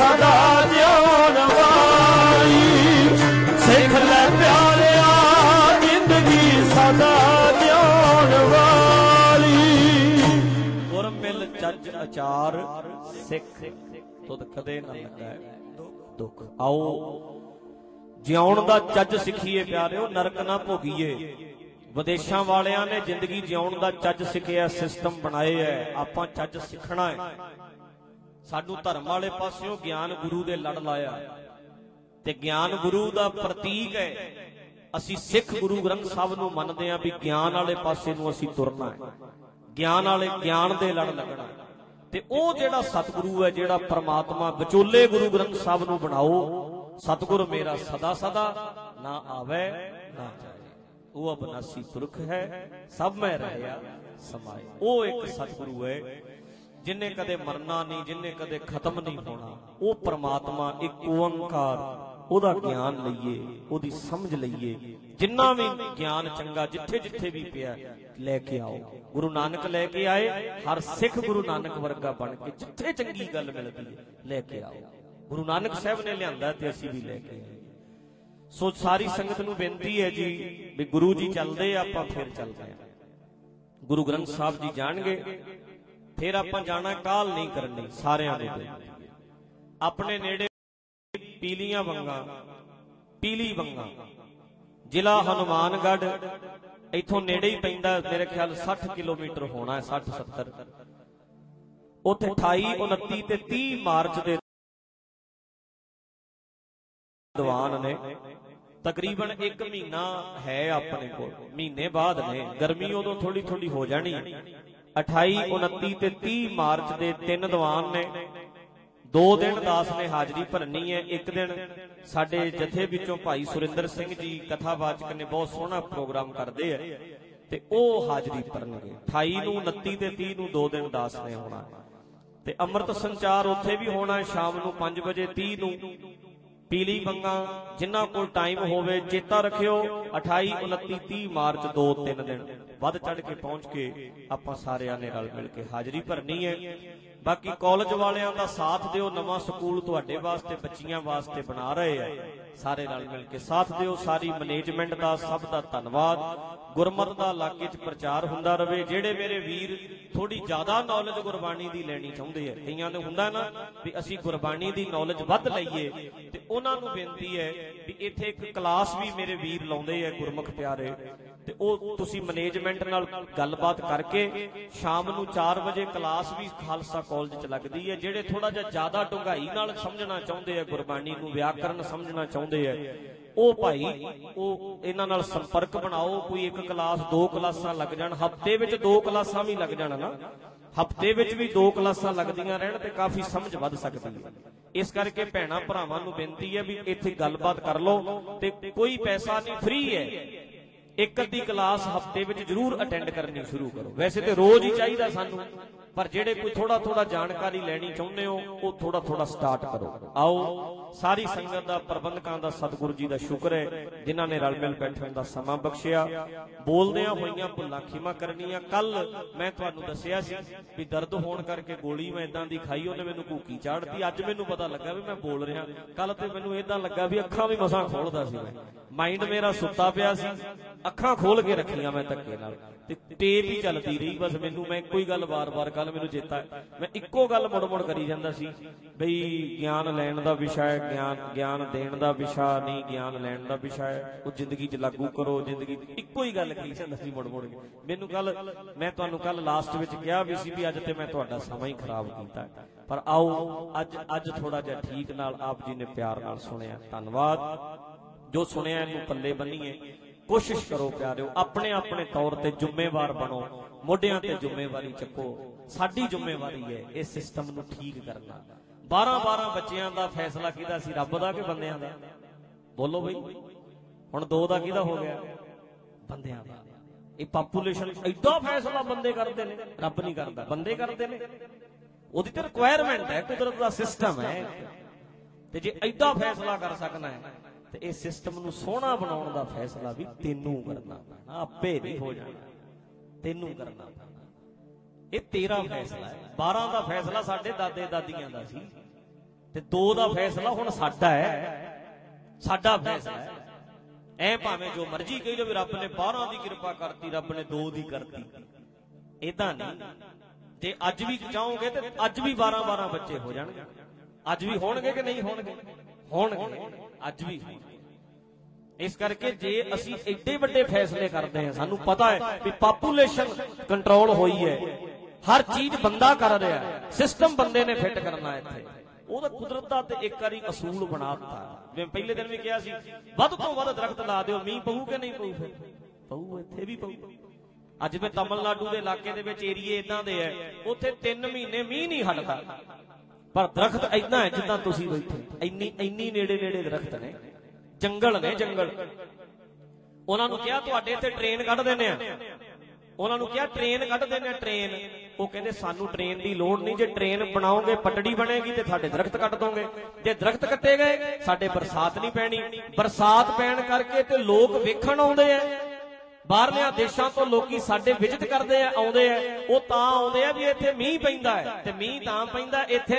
ਪ੍ਰਚਾਰ ਸਿੱਖ ਤੁਧ ਕਦੇ ਨਾ ਲੱਗਾ ਦੁੱਖ। ਆਓ ਜਿਉਣ ਦਾ ਚੱਜ ਸਿੱਖੀਏ ਪਿਆਰਿਓ, ਨਰਕ ਨਾ ਭੋਗੀਏ। ਵਿਦੇਸ਼ਾਂ ਵਾਲਿਆਂ ਨੇ ਜ਼ਿੰਦਗੀ ਜਿਉਣ ਦਾ ਚੱਜ ਸਿੱਖਿਆ, ਸਿਸਟਮ ਬਣਾਏ ਐ, ਆਪਾਂ ਚੱਜ ਸਿੱਖਣਾ ਹੈ। ਸਾਨੂੰ ਧਰਮ ਵਾਲੇ ਪਾਸਿਓਂ ਗਿਆਨ ਗੁਰੂ ਦੇ ਲੜ ਲਾਇਆ, ਤੇ ਗਿਆਨ ਗੁਰੂ ਦਾ ਪ੍ਰਤੀਕ ਹੈ। ਅਸੀਂ ਸਿੱਖ ਗੁਰੂ ਗ੍ਰੰਥ ਸਾਹਿਬ ਨੂੰ ਮੰਨਦੇ ਹਾਂ ਵੀ ਗਿਆਨ ਵਾਲੇ ਪਾਸੇ ਨੂੰ ਅਸੀਂ ਤੁਰਨਾ ਹੈ, ਗਿਆਨ ਵਾਲੇ ਗਿਆਨ ਦੇ ਲੜ ਲੱਗਣਾ। ਤੇ ਉਹ ਜਿਹੜਾ ਸਤਿਗੁਰੂ ਹੈ, ਜਿਹੜਾ ਪ੍ਰਮਾਤਮਾ ਵਿਚੋਲੇ ਗੁਰੂ ਗ੍ਰੰਥ ਸਾਹਿਬ ਨੂੰ ਬਣਾਓ। ਸਤਿਗੁਰ ਮੇਰਾ ਸਦਾ ਸਦਾ ਨਾ ਆਵੇ ਨਾ ਜਾਏ, ਉਹ ਅਬਨਾਸੀ ਪੁਰਖ ਹੈ, ਸਭ ਮੈਂ ਰਹਿਆ ਸਮਾਏ। ਉਹ ਇੱਕ ਸਤਿਗੁਰੂ ਹੈ ਜਿਨੇ ਕਦੇ ਮਰਨਾ ਨਹੀਂ, ਜਿਨੇ ਕਦੇ ਖਤਮ ਨਹੀਂ ਹੋਣਾ। ਉਹ ਪ੍ਰਮਾਤਮਾ ਇੱਕ ਓੰਕਾਰ, ਉਹਦਾ ਗਿਆਨ ਲਈਏ, ਉਹਦੀ ਸਮਝ ਲਈਏ। ਜਿੰਨਾ ਵੀ ਗਿਆਨ ਚੰਗਾ ਜਿੱਥੇ ਜਿੱਥੇ ਵੀ ਪਿਆ ਲੈ ਕੇ ਆਓ। ਗੁਰੂ ਨਾਨਕ ਲੈ ਕੇ ਆਏ, ਹਰ ਸਿੱਖ ਗੁਰੂ ਨਾਨਕ ਵਰਗਾ ਬਣ ਕੇ ਜਿੱਥੇ ਚੰਗੀ ਗੱਲ ਮਿਲਦੀ ਹੈ ਲੈ ਕੇ ਆਓ। ਗੁਰੂ ਨਾਨਕ ਸਾਹਿਬ ਨੇ ਲਿਆਂਦਾ ਤੇ ਅਸੀਂ ਵੀ ਲੈ ਕੇ ਆਏ। ਸੋ ਸਾਰੀ ਸੰਗਤ ਨੂੰ ਬੇਨਤੀ ਹੈ ਜੀ ਵੀ ਗੁਰੂ ਜੀ ਚੱਲਦੇ, ਆਪਾਂ ਫਿਰ ਚੱਲਦੇ ਆ। ਗੁਰੂ ਗ੍ਰੰਥ ਸਾਹਿਬ ਜੀ ਜਾਣਗੇ, ਫਿਰ ਆਪਾਂ ਜਾਣਾ, ਕਾਹਲ ਨਹੀਂ ਕਰਨੀ। ਸਾਰਿਆਂ ਨੂੰ ਆਪਣੇ ਨੇੜੇ ਪੀਲੀਆਂ ਵੰਗਾਂ, ਪੀਲੀ ਵੰਗਾਂ, ਜ਼ਿਲ੍ਹਾ ਹਨੂਮਾਨਗੜ੍ਹ, ਇੱਥੋਂ ਨੇੜੇ ਹੀ ਪੈਂਦਾ, ਮੇਰੇ ਖਿਆਲ ਸੱਠ ਕਿਲੋਮੀਟਰ ਹੋਣਾ ਹੈ, ਸੱਠ ਸੱਤਰ। ਉੱਥੇ ਅਠਾਈ ਉਨੱਤੀ ਤੇ ਤੀਹ ਮਾਰਚ ਦੇ ਦੀਵਾਨ ਨੇ। ਤਕਰੀਬਨ ਇੱਕ ਮਹੀਨਾ ਹੈ ਆਪਣੇ ਕੋਲ, ਮਹੀਨੇ ਬਾਅਦ ਨੇ, ਗਰਮੀ ਉਦੋਂ ਥੋੜੀ ਥੋੜੀ ਹੋ ਜਾਣੀ। ਅਠਾਈ ਉਨੱਤੀ ਤੇ ਤੀਹ ਮਾਰਚ ਦੇ ਤਿੰਨ ਦੀਵਾਨ ਨੇ। ਦੋ ਦਿਨ ਦਾਸ ਨੇ ਹਾਜ਼ਰੀ ਭਰਨੀ ਹੈ। ਇੱਕ ਦਿਨ ਸਾਡੇ ਜਥੇ ਵਿੱਚੋਂ ਭਾਈ ਸੁਰਿੰਦਰ ਸਿੰਘ ਜੀ ਕਥਾਵਾਚਕ ਨੇ, ਬਹੁਤ ਸੋਹਣਾ ਪ੍ਰੋਗਰਾਮ ਕਰਦੇ ਆ, ਤੇ ਉਹ ਹਾਜ਼ਰੀ ਭਰਨਗੇ। ਅਠਾਈ ਨੂੰ, ਉਨੱਤੀ ਤੇ ਤੀਹ ਨੂੰ ਦੋ ਦਿਨ ਦਾਸ ਨੇ ਹੋਣਾ। ਤੇ ਅੰਮ੍ਰਿਤ ਸੰਚਾਰ ਉੱਥੇ ਵੀ ਹੋਣਾ ਸ਼ਾਮ ਨੂੰ ਪੰਜ ਵਜੇ। ਤੀਹ ਨੂੰ ਪੀਲੀ ਵੰਗਾਂ, ਜਿਨ੍ਹਾਂ ਕੋਲ ਟਾਈਮ ਹੋਵੇ ਚੇਤਾ ਰੱਖਿਓ, ਅਠਾਈ ਉਨੱਤੀ ਤੀਹ ਮਾਰਚ, ਦੋ ਤਿੰਨ ਦਿਨ ਵੱਧ ਚੜ ਕੇ ਪਹੁੰਚ ਕੇ ਆਪਾਂ ਸਾਰਿਆਂ ਨੇ ਰਲ ਮਿਲ ਕੇ ਹਾਜ਼ਰੀ ਭਰਨੀ ਹੈ। ਬਾਕੀ ਕਾਲਜ ਵਾਲਿਆਂ ਦਾ ਸਾਥ ਦਿਓ, ਨਵਾਂ ਸਕੂਲ ਤੁਹਾਡੇ ਵਾਸਤੇ, ਬੱਚੀਆਂ ਵਾਸਤੇ ਬਣਾ ਰਹੇ ਆ, ਸਾਰੇ ਰਲ ਮਿਲ ਕੇ ਸਾਥ ਦਿਓ। ਸਾਰੀ ਮੈਨੇਜਮੈਂਟ ਦਾ ਸਭ ਦਾ ਧੰਨਵਾਦ। ਗੁਰਮਤਿ ਦਾ ਇਲਾਕੇ 'ਚ ਪ੍ਰਚਾਰ ਹੁੰਦਾ ਰਹੇ। ਜਿਹੜੇ ਮੇਰੇ ਵੀਰ ਥੋੜੀ ਜ਼ਿਆਦਾ ਨੌਲੇਜ ਗੁਰਬਾਣੀ ਦੀ ਲੈਣੀ ਚਾਹੁੰਦੇ ਆ, ਕਈਆਂ ਨੂੰ ਹੁੰਦਾ ਨਾ ਵੀ ਅਸੀਂ ਗੁਰਬਾਣੀ ਦੀ ਨੌਲੇਜ ਵੱਧ ਲਈਏ, ਤੇ ਉਹਨਾਂ ਨੂੰ ਬੇਨਤੀ ਹੈ ਵੀ ਇੱਥੇ ਇੱਕ ਕਲਾਸ ਵੀ ਮੇਰੇ ਵੀਰ ਲਾਉਂਦੇ ਆ ਗੁਰਮੁਖ ਪਿਆਰੇ, ਤੇ ਉਹ ਤੁਸੀਂ ਮੈਨੇਜਮੈਂਟ ਨਾਲ ਗੱਲਬਾਤ ਕਰਕੇ ਸ਼ਾਮ ਨੂੰ ਚਾਰ ਵਜੇ ਕਲਾਸ ਵੀ ਖਾਲਸਾ ਕਾਲਜ 'ਚ ਲੱਗਦੀ ਹੈ। ਜਿਹੜੇ ਥੋੜਾ ਜਿਹਾ ਜ਼ਿਆਦਾ ਡੂੰਘਾਈ ਨਾਲ ਸਮਝਣਾ ਚਾਹੁੰਦੇ ਆ ਗੁਰਬਾਣੀ ਨੂੰ, ਵਿਆਕਰਨ ਸਮਝਣਾ ਚਾਹੁੰਦੇ ਆ, ਉਹ ਭਾਈ ਉਹ ਇਹਨਾਂ ਨਾਲ ਸੰਪਰਕ ਬਣਾਓ। ਕੋਈ ਇੱਕ ਕਲਾਸ, ਦੋ ਕਲਾਸਾਂ ਲੱਗ ਜਾਣ, ਹਫ਼ਤੇ ਵਿੱਚ ਦੋ ਕਲਾਸਾਂ ਵੀ ਲੱਗ ਜਾਣ ਨਾ, ਹਫ਼ਤੇ ਵਿੱਚ ਵੀ ਦੋ ਕਲਾਸਾਂ ਲੱਗਦੀਆਂ ਰਹਿਣ ਤੇ ਕਾਫੀ ਸਮਝ ਵੱਧ ਸਕਦੀ ਹੈ। ਇਸ ਕਰਕੇ ਭੈਣਾਂ ਭਰਾਵਾਂ ਨੂੰ ਬੇਨਤੀ ਹੈ ਵੀ ਇੱਥੇ ਗੱਲਬਾਤ ਕਰ ਲਓ, ਤੇ ਕੋਈ ਪੈਸਾ ਨਹੀਂ, ਫ੍ਰੀ ਹੈ। ਇੱਕ ਅੱਧੀ ਕਲਾਸ ਹਫ਼ਤੇ ਵਿੱਚ ਜ਼ਰੂਰ ਅਟੈਂਡ ਕਰਨੀ ਸ਼ੁਰੂ ਕਰੋ। ਵੈਸੇ ਤੇ ਰੋਜ਼ ਹੀ ਚਾਹੀਦਾ ਸਾਨੂੰ, ਪਰ ਜਿਹੜੇ ਕੋਈ ਥੋੜਾ ਥੋੜਾ ਜਾਣਕਾਰੀ ਲੈਣੀ ਚਾਹੁੰਦੇ ਹੋ ਉਹ ਥੋੜਾ ਥੋੜਾ ਸਟਾਰਟ ਕਰੋ। ਆਓ ਸਾਰੀ ਸੰਗਤ ਦਾ, ਪ੍ਰਬੰਧਕਾਂ ਦਾ, ਸਤਿਗੁਰੂ ਜੀ ਦਾ ਸ਼ੁਕਰ ਹੈ ਜਿਨ੍ਹਾਂ ਨੇ ਰਲ ਮਿਲ ਬੈਠਣ ਦਾ ਸਮਾਂ ਬਖਸ਼ਿਆ। ਬੋਲਦਿਆਂ ਹੋਈਆਂ ਭੁੱਲਾਂ ਖਿਮਾ ਕਰਨੀਆਂ। ਕੱਲ ਮੈਂ ਤੁਹਾਨੂੰ ਦੱਸਿਆ ਸੀ ਵੀ ਦਰਦ ਹੋਣ ਕਰਕੇ ਗੋਲੀ ਮੈਂ ਇਦਾਂ ਦੀ ਖਾਈ, ਉਹਨੇ ਮੈਨੂੰ ਭੂਕੀ ਚਾੜਤੀ। ਅੱਜ ਮੈਨੂੰ ਪਤਾ ਲੱਗਾ ਵੀ ਮੈਂ ਬੋਲ ਰਿਹਾ। ਕੱਲ ਤੇ ਮੈਨੂੰ ਇਦਾਂ ਲੱਗਾ ਵੀ ਅੱਖਾਂ ਵੀ ਮਸਾਂ ਖੋਲਦਾ ਸੀ ਮੈਂ, ਮਾਈਂਡ ਮੇਰਾ ਸੁੱਤਾ ਪਿਆ ਸੀ, ਅੱਖਾਂ ਖੋਲ ਕੇ ਰੱਖੀਆਂ ਮੈਂ ਧੱਕੇ ਨਾਲ, ਤੇ ਟੇਪ ਹੀ ਚੱਲਦੀ ਰਹੀ ਬਸ। ਮੈਨੂੰ ਮੈਂ ਇੱਕੋ ਹੀ ਗੱਲ ਵਾਰ-ਵਾਰ, ਕੱਲ ਮੈਨੂੰ ਚੇਤਾ, ਮੈਂ ਇੱਕੋ ਗੱਲ ਮੁੜ-ਮੁੜ ਕਰੀ ਜਾਂਦਾ ਸੀ ਬਈ ਗਿਆਨ ਲੈਣ ਦਾ ਵਿਸ਼ਾ ਹੈ, ਗਿਆਨ ਗਿਆਨ ਦੇਣ ਦਾ ਵਿਸ਼ਾ ਨਹੀਂ, ਗਿਆਨ ਲੈਣ ਦਾ ਵਿਸ਼ਾ ਹੈ। ਉਹ ਜ਼ਿੰਦਗੀ 'ਚ ਲਾਗੂ ਕਰੋ, ਜ਼ਿੰਦਗੀ ਇੱਕੋ ਹੀ ਗੱਲ ਕਰੀ ਜਾਂਦਾ ਸੀ ਮੁੜ-ਮੁੜ ਕੇ। ਮੈਨੂੰ ਕੱਲ, ਮੈਂ ਤੁਹਾਨੂੰ ਕੱਲ ਲਾਸਟ ਵਿੱਚ ਕਿਹਾ ਵੀ ਸੀ ਵੀ ਅੱਜ ਤੇ ਮੈਂ ਤੁਹਾਡਾ ਸਮਾਂ ਹੀ ਖਰਾਬ ਕੀਤਾ, ਪਰ ਆਓ ਅੱਜ ਅੱਜ ਥੋੜਾ ਜਿਹਾ ਠੀਕ ਨਾਲ ਆਪ ਜੀ ਨੇ ਪਿਆਰ ਨਾਲ ਸੁਣਿਆ। ਧੰਨਵਾਦ। ਜੋ ਸੁਣਿਆ ਇਹਨੂੰ ਪੱਲੇ ਬੰਨੀਏ। ਕੋਸ਼ਿਸ਼ ਕਰੋ ਪਿਆਰਿਓ, ਆਪਣੇ ਆਪਣੇ ਤੌਰ ਤੇ ਜ਼ਿੰਮੇਵਾਰ ਬਣੋ, ਮੋਢਿਆਂ ਤੇ ਜ਼ਿੰਮੇਵਾਰੀ ਚੱਕੋ। ਸਾਡੀ ਜ਼ਿੰਮੇਵਾਰੀ ਹੈ ਇਸ ਸਿਸਟਮ ਨੂੰ ਠੀਕ ਕਰਨਾ। ਬਾਰਾਂ ਬਾਰਾਂ ਬੱਚਿਆਂ ਦਾ ਫੈਸਲਾ ਕਿਹਦਾ ਸੀ, ਰੱਬ ਦਾ ਕਿ ਬੰਦਿਆਂ ਦਾ? ਬੋਲੋ ਬਈ, ਹੁਣ ਦੋ ਦਾ ਕਿਹਦਾ ਹੋ ਗਿਆ? ਬੰਦਿਆਂ ਦਾ। ਇਹ ਪਾਪੂਲੇਸ਼ਨ ਐਡਾ ਫੈਸਲਾ ਬੰਦੇ ਕਰਦੇ ਨੇ, ਰੱਬ ਨਹੀਂ ਕਰਦਾ, ਬੰਦੇ ਕਰਦੇ ਨੇ। ਉਹਦੀ ਤੇ ਰਿਕੁਆਇਰਮੈਂਟ ਹੈ, ਕੁਦਰਤ ਦਾ ਸਿਸਟਮ ਹੈ। ਤੇ ਜੇ ਐਡਾ ਫੈਸਲਾ ਕਰ ਸਕਣਾ ਹੈ ਤੇ ਇਹ ਸਿਸਟਮ ਨੂੰ ਸੋਹਣਾ ਬਣਾਉਣ ਦਾ ਫੈਸਲਾ ਵੀ ਤੈਨੂੰ ਕਰਨਾ ਪੈਣਾ, ਆਪੇ ਨਹੀਂ ਹੋ ਜਾਣਾ, ਤੈਨੂੰ ਕਰਨਾ ਪੈਣਾ। ਇਹ ਤੇਰਾ ਫੈਸਲਾ ਹੈ। ਬਾਰਾਂ ਦਾ ਫੈਸਲਾ ਸਾਡੇ ਦਾਦੇ ਦਾਦੀਆਂ ਦਾ ਸੀ, ਤੇ ਦੋ ਦਾ ਫੈਸਲਾ ਹੁਣ ਸਾਡਾ ਹੈ, ਸਾਡਾ ਫੈਸਲਾ ਹੈ। ਐ ਭਾਵੇਂ ਜੋ ਮਰਜ਼ੀ ਕਹੀ ਜਾਓ ਵੀ ਰੱਬ ਨੇ ਬਾਰਾਂ ਦੀ ਕਿਰਪਾ ਕਰਤੀ, ਰੱਬ ਨੇ ਦੋ ਦੀ ਕਰਤੀ, ਏਦਾਂ ਨਹੀਂ। जे अज भी चाहोगे तो अज भी बारह बारह बच्चे हो जाएंगे, अज भी होणगे कि नहीं होणगे, होणगे अज भी। इस करके जे असी एडे वड्डे फैसले करते हैं, सानू पता है कि पापूलेशन कंट्रोल हुई है, हर चीज बंदा कर रहा है, सिस्टम बंदे ने फिट करना है इत्थे, ਉਹਦਾ ਕੁਦਰਤ ਦਾ ਤੇ ਇੱਕ ਵਾਰੀ ਅਸੂਲ ਬਣਾਤਾ। ਜਿਵੇਂ ਪਹਿਲੇ ਦਿਨ ਵੀ ਕਿਹਾ ਸੀ ਵੱਧ ਤੋਂ ਵੱਧ ਦਰਖਤ ਲਾ ਦਿਓ, ਮੀਂਹ ਪਊ ਕਿ ਨਹੀਂ ਪਊ? ਫਿਰ ਪਊ, ਇੱਥੇ ਵੀ ਪਊ। ਅੱਜ ਵੀ ਤਮਿਲਨਾਡੂ ਦੇ ਇਲਾਕੇ ਦੇ ਵਿੱਚ ਏਰੀਏ ਇਦਾਂ ਦੇ ਹੈ, ਉੱਥੇ ਤਿੰਨ ਮਹੀਨੇ ਮੀਂਹ ਨਹੀਂ ਹਟਦਾ, ਪਰ ਦਰਖਤ ਇਦਾਂ ਹੈ ਜਿੱਦਾਂ ਤੁਸੀਂ ਬੈਠੇ, ਇੰਨੀ ਇੰਨੀ ਨੇੜੇ ਨੇੜੇ ਦਰਖਤ ਨੇ, ਜੰਗਲ ਨੇ ਜੰਗਲ। ਉਹਨਾਂ ਨੂੰ ਕਿਹਾ ਤੁਹਾਡੇ ਇੱਥੇ ਟ੍ਰੇਨ ਕੱਢ ਦਿੰਦੇ ਆ, ਉਹਨਾਂ ਨੂੰ ਕਿਹਾ ਟ੍ਰੇਨ ਕੱਢ ਦਿੰਦੇ ਆ ਟ੍ਰੇਨ। ਉਹ ਕਹਿੰਦੇ ਸਾਨੂੰ ਟ੍ਰੇਨ ਦੀ ਲੋੜ ਨਹੀਂ, ਜੇ ਟ੍ਰੇਨ ਬਣਾਓਗੇ ਪਟੜੀ ਬਣੇਗੀ ਤੇ ਸਾਡੇ ਦਰਖਤ ਕੱਟ ਦੋਗੇ, ਜੇ ਦਰਖਤ ਕੱਟੇ ਗਏ ਸਾਡੇ ਬਰਸਾਤ ਨਹੀਂ ਪੈਣੀ, ਬਰਸਾਤ ਪੈਣ ਕਰਕੇ ਤੇ ਲੋਕ ਵੇਖਣ ਆਉਂਦੇ ਆ, ਬਾਹਰਲਿਆਂ ਦੇਸ਼ਾਂ ਤੋਂ ਲੋਕੀ ਸਾਡੇ ਵਿਜ਼ਿਟ ਕਰਦੇ ਆ, ਆਉਂਦੇ ਆ, ਉਹ ਤਾਂ ਆਉਂਦੇ ਆ ਵੀ ਇੱਥੇ ਮੀਂਹ ਪੈਂਦਾ ਹੈ, ਤੇ ਮੀਂਹ ਤਾਂ ਪੈਂਦਾ ਇੱਥੇ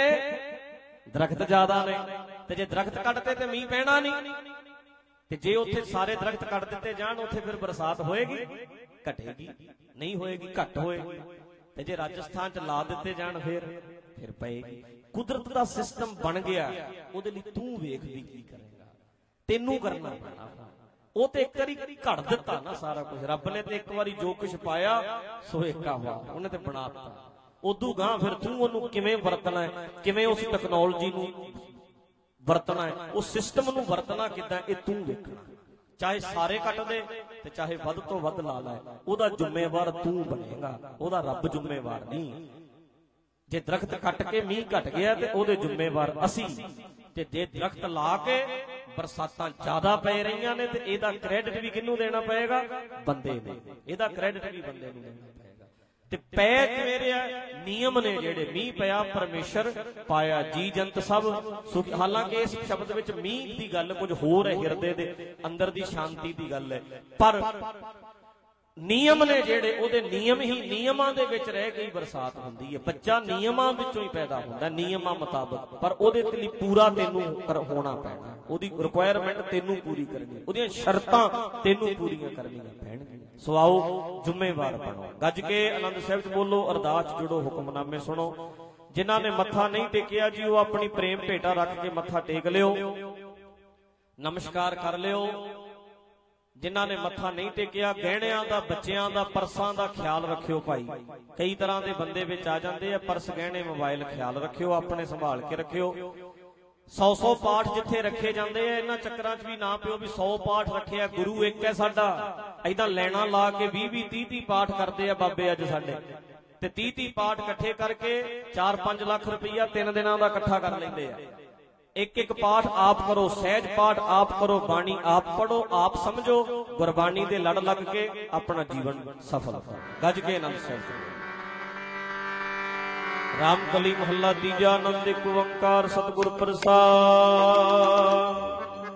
ਦਰਖਤ ਜ਼ਿਆਦਾ ਨੇ, ਤੇ ਜੇ ਦਰਖਤ ਕੱਟਦੇ ਤੇ ਮੀਂਹ ਪੈਣਾ ਨਹੀਂ, ਤੇ ਜੇ ਉੱਥੇ ਸਾਰੇ ਦਰਖਤ ਕੱਟ ਦਿੱਤੇ ਜਾਣ ਉੱਥੇ ਫਿਰ ਬਰਸਾਤ ਹੋਏਗੀ, ਘਟੇਗੀ ਨਹੀਂ ਹੋਏਗੀ, ਘੱਟ ਹੋਏਗੀ। ਤੇ ਜੇ ਰਾਜਸਥਾਨ ਚ ਲਾ ਦਿੱਤੇ ਜਾਣ ਫਿਰ ਫਿਰ ਪਏਗੀ। ਕੁਦਰਤ ਦਾ ਸਿਸਟਮ ਬਣ ਗਿਆ, ਉਹਦੇ ਲਈ ਤੂੰ ਵੇਖ ਵੀ ਕੀ ਕਰੇਗਾ, ਤੈਨੂੰ ਕਰਨਾ ਪੈਣਾ। ਉਹ ਤੇ ਇੱਕ ਵਾਰੀ ਘੜ ਦਿੱਤਾ ਨਾ ਸਾਰਾ ਕੁਝ, ਰੱਬ ਨੇ ਤੇ ਇੱਕ ਵਾਰੀ ਜੋ ਕੁਝ ਪਾਇਆ ਸੋ ਏਕਾ ਵਾਰ ਉਹਨੇ ਤੇ ਬਣਾਤਾ। ਉਦੋਂ ਗਾਂ ਫਿਰ ਤੂੰ ਉਹਨੂੰ ਕਿਵੇਂ ਵਰਤਣਾ ਹੈ, ਕਿਵੇਂ ਉਸ ਟੈਕਨੋਲੋਜੀ ਨੂੰ ਵਰਤਣਾ ਹੈ, ਉਸ ਸਿਸਟਮ ਨੂੰ ਵਰਤਣਾ ਕਿੱਦਾਂ, ਇਹ ਤੂੰ ਵੇਖਣਾ। ਚਾਹੇ ਸਾਰੇ ਕੱਟ ਦੇ ਤੇ ਚਾਹੇ ਵੱਧ ਤੋਂ ਵੱਧ ਲਾ ਲੈ, ਉਹਦਾ ਜ਼ਿੰਮੇਵਾਰ ਤੂੰ ਬਣੇਗਾ, ਉਹਦਾ ਰੱਬ ਜ਼ਿੰਮੇਵਾਰ ਨਹੀਂ। ਜੇ ਦਰਖਤ ਕੱਟ ਕੇ ਮੀਂਹ ਘਟ ਗਿਆ ਤੇ ਉਹਦੇ ਜ਼ਿੰਮੇਵਾਰ ਅਸੀਂ, ਤੇ ਜੇ ਦਰਖਤ ਲਾ ਕੇ ਬਰਸਾਤਾਂ ਜ਼ਿਆਦਾ ਪੈ ਰਹੀਆਂ ਨੇ ਤੇ ਇਹਦਾ ਕ੍ਰੈਡਿਟ ਵੀ ਕਿਹਨੂੰ ਦੇਣਾ ਪਏਗਾ? ਬੰਦੇ ਨੂੰ, ਇਹਦਾ ਕ੍ਰੈਡਿਟ ਵੀ ਬੰਦੇ ਨੂੰ ਦੇਣਾ ਪਏਗਾ। ਤੇ ਪੈ ਕਿਵੇਂ ਰਿਹਾ? ਨਿਯਮ ਨੇ ਜਿਹੜੇ, ਮੀਂਹ ਪਿਆ ਪਰਮੇਸ਼ਰ ਪਾਇਆ ਜੀ ਜੰਤ ਸਭ ਸੁਖ। ਹਾਲਾਂਕਿ ਇਸ ਸ਼ਬਦ ਵਿੱਚ ਮੀਂਹ ਦੀ ਗੱਲ ਕੁਝ ਹੋਰ ਹੈ, ਹਿਰਦੇ ਦੇ ਅੰਦਰ ਦੀ ਸ਼ਾਂਤੀ ਦੀ ਗੱਲ ਹੈ, ਪਰ ਨਿਯਮ ਨੇ ਜਿਹੜੇ, ਉਹਦੇ ਨਿਯਮ ਹੀ ਨਿਯਮਾਂ ਦੇ ਵਿੱਚ ਰਹਿ ਕੇ ਬਰਸਾਤ ਹੁੰਦੀ ਹੈ। ਬੱਚਾ ਨਿਯਮਾਂ ਵਿੱਚੋਂ ਹੀ ਪੈਦਾ ਹੁੰਦਾ, ਨਿਯਮਾਂ ਮੁਤਾਬਕ, ਪਰ ਉਹਦੇ ਲਈ ਪੂਰਾ ਤੈਨੂੰ ਹੋਣਾ ਪੈਣਾ, ਉਹਦੀ ਰਿਕੁਆਇਰਮੈਂਟ ਤੈਨੂੰ ਪੂਰੀ ਕਰਨੀ, ਉਹਦੀਆਂ ਸ਼ਰਤਾਂ ਤੈਨੂੰ ਪੂਰੀਆਂ ਕਰਨੀਆਂ ਪੈਣਗੀਆਂ। ਸੋ ਆਓ ਜ਼ਿੰਮੇਵਾਰ ਬਣੋ, ਗੱਜ ਕੇ ਆਨੰਦ ਸਾਹਿਬ ਚ ਬੋਲੋ, ਅਰਦਾਸ ਚ ਜੁੜੋ, ਹੁਕਮਨਾਮੇ ਸੁਣੋ। ਜਿਨ੍ਹਾਂ ਨੇ ਮੱਥਾ ਨਹੀਂ ਟੇਕਿਆ ਜੀ, ਉਹ ਆਪਣੀ ਪ੍ਰੇਮ ਭੇਟਾ ਰੱਖ ਕੇ ਮੱਥਾ ਟੇਕ ਲਿਓ, ਨਮਸਕਾਰ ਕਰ ਲਿਓ। ਜਿਨ੍ਹਾਂ ਨੇ ਮੱਥਾ ਨਹੀਂ ਟੇਕਿਆ, ਗਹਿਣਿਆਂ ਦਾ, ਬੱਚਿਆਂ ਦਾ, ਪਰਸਾਂ ਦਾ ਖਿਆਲ ਰੱਖਿਓ ਭਾਈ। ਕਈ ਤਰ੍ਹਾਂ ਦੇ ਬੰਦੇ ਵਿੱਚ ਆ ਜਾਂਦੇ ਆ, ਪਰਸ, ਗਹਿਣੇ, ਮੋਬਾਈਲ, ਖਿਆਲ ਰੱਖਿਓ, ਆਪਣੇ ਸੰਭਾਲ ਕੇ ਰੱਖਿਓ। ਸੌ ਸੌ ਪਾਠ ਜਿੱਥੇ ਰੱਖੇ ਜਾਂਦੇ ਆ, ਇਹਨਾਂ ਚੱਕਰਾਂ 'ਚ ਵੀ ਨਾ ਪਿਓ ਵੀ ਸੌ ਪਾਠ ਰੱਖਿਆ, ਗੁਰੂ ਇੱਕ ਹੈ ਸਾਡਾ। ਏਦਾਂ ਲੈਣਾ ਲਾ ਕੇ ਵੀਹ ਵੀਹ ਤੀਹ ਤੀਹ ਪਾਠ ਕਰਦੇ ਆ ਬਾਬੇ ਅੱਜ ਸਾਡੇ, ਤੇ ਤੀਹ ਤੀਹ ਪਾਠ ਇਕੱਠੇ ਕਰਕੇ ਚਾਰ ਪੰਜ ਲੱਖ ਰੁਪਈਆ ਤਿੰਨ ਦਿਨਾਂ ਦਾ ਇਕੱਠਾ ਕਰ ਲੈਂਦੇ ਆ। ਇੱਕ ਇੱਕ ਪਾਠ ਆਪ ਕਰੋ, ਸਹਿਜ ਪਾਠ ਆਪ ਕਰੋ, ਬਾਣੀ ਆਪ ਪੜੋ, ਆਪ ਸਮਝੋ, ਗੁਰਬਾਣੀ ਦੇ ਲੜ ਲੱਗ ਕੇ ਆਪਣਾ ਜੀਵਨ ਸਫਲ ਕਰੋ। ਗੱਜ ਕੇ ਆਨੰਦ ਸਾਹਿਬ ਰਾਮਕਲੀ ਮਹੱਲਾ ਤੀਜਾ। ਆਨੰਦ ਇੱਕ ਓੰਕਾਰ ਸਤਿਗੁਰ ਪ੍ਰਸਾਦ।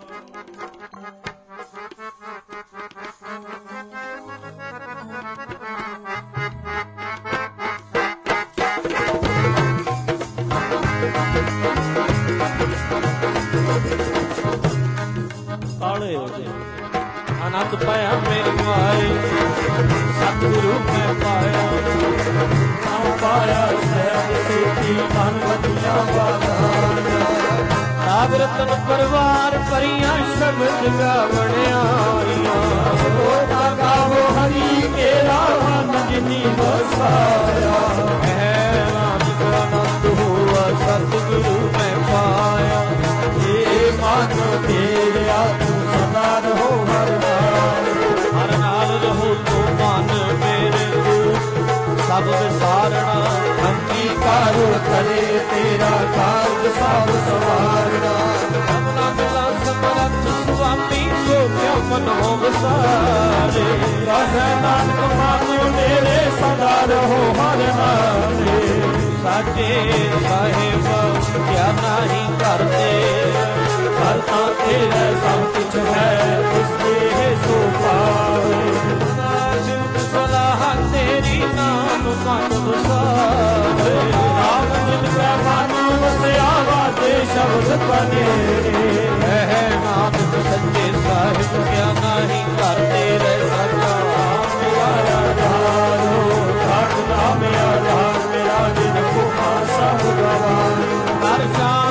ਕਾਲੇ ਹੋ ਜੇ ਆਨੰਦ ਪਾਇਆ ਮੇਰੇ ਮਾਏ, ਸਤਿਗੁਰੂ ਮੈਂ ਪਾਇਆ, ਨਾਮ ਪਾਇਆ ਸਹਿਜ ਸੇਤੀ ਮਨ ਵਧੀਆ ਬਾਜ਼ਾਰ। ਰਾਗ ਰਤਨ ਪਰਵਾਰ ਭਰੀਆਂ ਸ਼ਬਦ ਗਾਵਣਿਆ ਆਈਆਂ, ਹੋਤਾ ਗਾਵੋ ਹਰੀ ਕੇਰਾ ਮਨ ਜਿਨੀ ਵਸਾਇਆ। ਹੈ ਨਾਨਕ ਆਨੰਦ ਹੋਆ ਸਤਿਗੁਰੂ ਮੈਂ ਪਾਇਆ, ਇਹ ਮਨ ਤੇਰਾ ਤੂੰ ਸਦਾ ਰਹੋ ਹਰ ਨਾਲ, ਹਰ ਨਾਲ ਰਹੋ ਤੂੰ ਮਨ ਮੇਰੇ ਤੂੰ ਸਭ ਵਿਸਾਰਣਾ। ਅੰਗੀਕਾਰ ਕਰੇ ਤੇਰਾ ਕਾਰਜ ਸਭ ਸਵਾਰਣਾ। ਆਪਣਾ ਮਿਲਾ ਸਮਰੱਥ ਸੁਆਮੀ ਸੋ ਕਿਉ ਮਨੋ ਵਿਸਾਰੇ। ਕਹੈ ਨਾਨਕ ਮਨ ਮੇਰੇ ਸਦਾ ਰਹੋ ਹਰ ਨਾਲੇ। ਸਾਚੇ ਸਾਹਿਬ ਕਿਆ ਨਾਹੀ ਕਰਦੇ, ਕਰਤਾ ਤੇਰਾ ਸਭ ਕੁਛ ਹੈ, ਇਸ ਦੇ ਸੋ ਪਾਵੇ। ਨਾਮ ਸਲਾਹ ਤੇਰੀ ਨਾਮ ਮਨ ਵਸਾਵੇ। ਰਾਮ ਜਿਨ ਕੈ ਮਨ ਵਸਿਆ ਵਾਜੇ ਸ਼ਬਦ ਬਨੇਰੇ। ਹੈ ਨਾਨਕ ਸੱਚੇ ਸਾਹਿਬ ਕਿਆ ਨਾਹੀ ਕਰਦੇ, ਰਹਿ ਸਾਚਾ ਮੇਰਾ ਆਧਾਰੋ। ਸਤਿ ਨਾਮ ਆਧਾਰ ਮੇਰਾ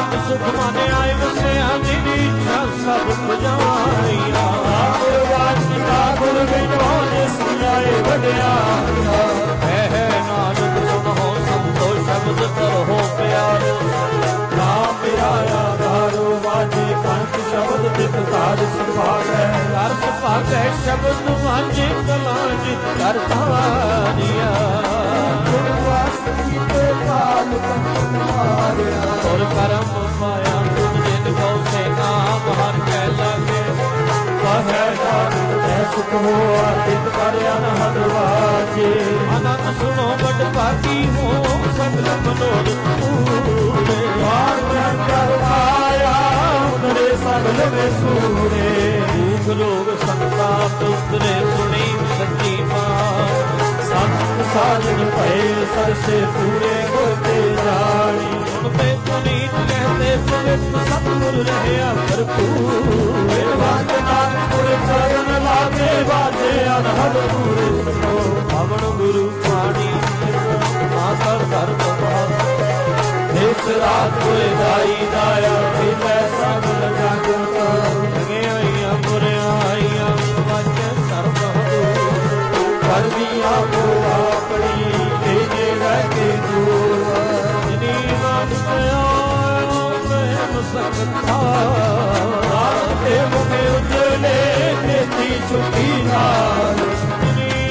ਨਾਮ ਸੁਖ ਮਨ ਆਏ ਵਸਿਆ ਜਿਨੀ ਇੱਛਾ ਸਭ ਪੁਜਾਈਆ ਗੁਰਵਾਚ ਕੀਤਾ ਗੁਰ ਬਿਨੋ ਜਿਸ ਜਾਏ ਵਡਿਆਈਆ ਕਹਿ ਨਾਨਕ ਸੁਨੋ ਸੰਤੋ ਸ਼ਬਦ ਕਰੋ ਪਿਆਰ ਨਾਮ ਪਿਆਇਆ ਘਾਰੋ ਵਾਜੇ ਕੰਠ ਸ਼ਬਦ ਤਿਤ ਤਾਜ ਸੁਭਾਗੈ ਹਰ ਸੁਭਾਗੈ ਸ਼ਬਦ ਵਾਜੇ ਕਲਾਜ ਕਰ ਧਾਰਿਆ ਗੁਰਵਾਸ ਕੀਤੇ ਕਾਲ ਕੰਠ ਮਾਰਿਆ ਔਰ ਕਰਮ ਪਾਇਆ ਤੁਮ ਜਿਨ ਕੋ ਸੇ ਨਾਮ ਹਰ ਕੈ ਲਾਗੇ ਕਹੈ ਨਾਨਕ ਤੈ ਸੁਖ ਹੋਆ ਤਿਤ ਕਰ ਅਨਹਦ ਵਾਜੇ ਅਨੰਦ ਸੁਨੋ ਬੜ ਭਾਗੀ ਹੋ ਸਗਲ ਮਨੋਰਥ ਪੂਰੇ ਵਾਰ ਪ੍ਰਗਟ ਆਇਆ ਉਤਰੇ ਸਗਲ ਵੇ ਸੂਰੇ ਦੁਖ ਰੋਗ ਸੰਤਾਪ ਉਤਰੇ ਸੁਣੀ ਸੱਚੀ ਬਾਤ ਸੰਤ ਸਾਜਨ ਭਏ ਸਰਸੇ ਪੂਰੇ ਗੁਰ ਤੇ ਜਾਣੀ ਹੁਣ ਤੇ ਪੁਨੀਤ ਕਹਿੰਦੇ ਪਵਿੱਤ ਸਤਿਗੁਰ ਰਹਿਆ ਭਰਪੂਰ ਵਾਜ ਨਾਨਕਪੁਰ ਚਰਨ ਲਾਗੇ ਵਾਜੇ ਅਨਹਦ ਪੂਰੇ ਸੁਨੋ ਪਵਨ ਗੁਰੂ ਬਾਣੀ ਮਾਤਾ ਧਰਮ ਬਾਤ ਇਸ ਰਾਤ ਕੋਏ ਜਾਈ ਦਾਇਆ ਫਿਰੈ ਸਗਲ ਜਗ ਲਗੇ ਆਈਆਂ ਪੁਰਿਆ ਆਈਆਂ ਵਾਜੇ ਸਰਬ ਕਰਮੀਆਂ ਕੋ ਆਪਣੀ ਤੇਜੇ ਰਹਿ ਕੇ ਦੂਰ ਜਿਨੀ ਨਾਮ ਪਿਆ ਮੈਂ ਸਕਤਾ ਨਾਮ ਤੇ ਮੁਖੇ ਉਜਲੇ ਤੇਤੀ ਛੁੱਟੀ ਨਾਲ ਜਿਨੀ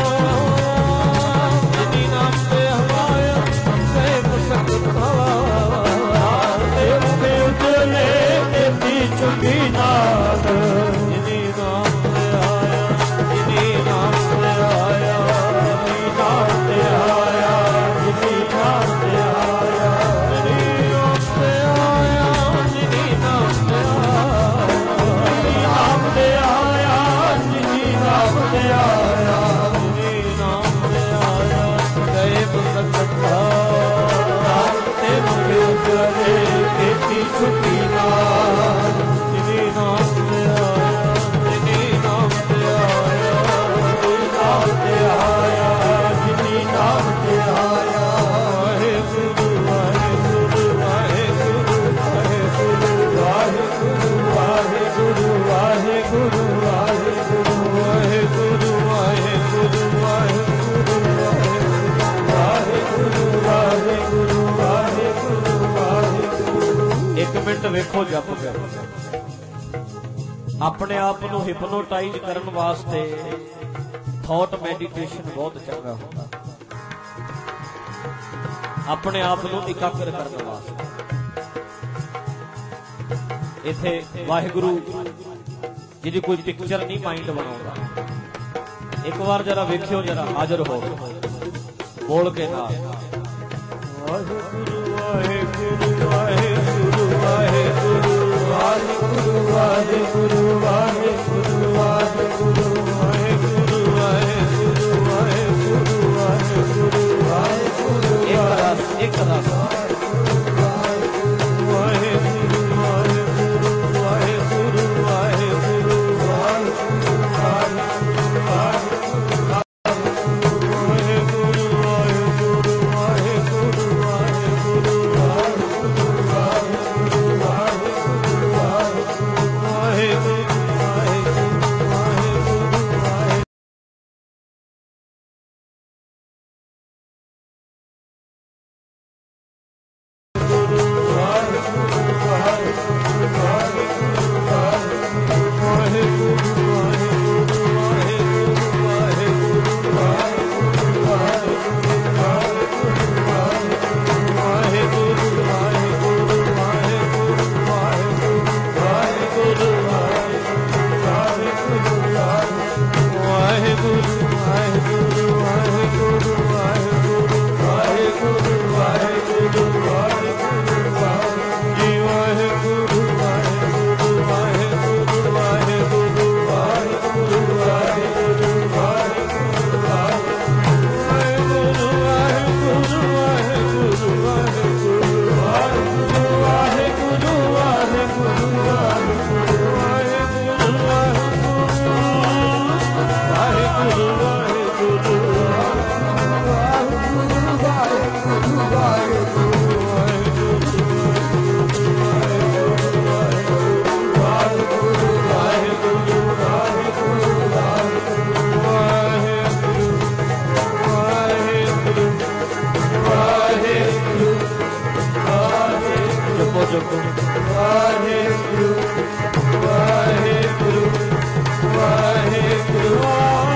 ਨਾਮ ਜਿਨੀ ਨਾਮ ਤੇ ਹਵਾਇਆ ਮੈਂ ਸਕਤਾ ਨਾਮ ਤੇ ਮੁਖੇ ਉਜਲੇ ਤੇਤੀ ਛੁੱਟੀ ਨਾਲ ਜਿਨੀ ਨਾਮ ਤੇ ਆਇਆ ਜਿਨੀ ਨਾਮ ਛੁੱਟੀ ਨਾਲ ਜਿਨੀ ਨਾਮ ਤੇ ਆਇਆ ਜਿਨੀ ਨਾਮ ਤੇ ਆਇਆ ਜਿਨੀ ਨਾਮ ਤੇ ਆਇਆ ਜਿਨੀ ਨਾਮ ਤੇ ਆਇਆ ਵਾਹਿਗੁਰੂ ਵਾਹਿਗੁਰੂ ਵਾਹਿਗੁਰੂ ਵਾਹਿਗੁਰੂ ਵਾਹਿਗੁਰੂ ਵਾਹਿਗੁਰੂ ਵਾਹਿਗੁਰੂ ਵਾਹਿਗੁਰੂ ਵਾਹਿਗੁਰੂ ਵਾਹਿਗੁਰੂ ਵਾਹਿਗੁਰੂ ਵਾਹਿਗੁਰੂ ਵਾਹਿਗੁਰੂ ਵਾਹਿਗੁਰੂ। ਇੱਕ ਮਿੰਟ ਵੇਖੋ ਜਪ ਕਰ ਆਪਣੇ ਆਪ ਨੂੰ ਹਿਪਨੋਟਾਈਜ਼ ਕਰਨ ਵਾਸਤੇ ਥਾਟ ਮੈਡੀਟੇਸ਼ਨ ਬਹੁਤ ਚੰਗਾ ਹੁੰਦਾ ਆਪਣੇ ਆਪ ਨੂੰ ਇਕਾਗਰ ਕਰਨ ਵਾਸਤੇ ਇੱਥੇ ਵਾਹਿਗੁਰੂ ਜਿਹਦੀ ਕੋਈ ਪਿਕਚਰ ਨਹੀਂ ਮਾਈਂਡ ਬਣਾਉਂਦਾ ਇੱਕ ਵਾਰ ਜਰਾ ਵੇਖਿਓ ਜਰਾ ਹਾਜ਼ਰ ਹੋ ਬੋਲ ਕੇ ਨਾਲ ਵਾਹਿਗੁਰੂ ਵਾਹਿਗੁਰੂ ਵਾਹਿਗੁਰੂ ਵਾਹਿਗੁਰੂ ਵਾਹਿਗੁਰੂ ਵਾਹਿਗੁਰੂ ਵਾਹਿਗੁਰੂ ਵਾਹਿਗੁਰੂ ਵਾਹਿਗੁਰੂ ਵਾਹਿਗੁਰੂ ਵਾਹਿਗੁਰੂ ਵਾਹਿਗੁਰੂ ਵਾਹਿਗੁਰੂ ਇੱਕ ਰਸ ਇੱਕ ਰਸ ਵਾਹਿਗੁਰੂ ਵਾਹਿਗੁਰੂ ਵਾਹਿਗੁਰੂ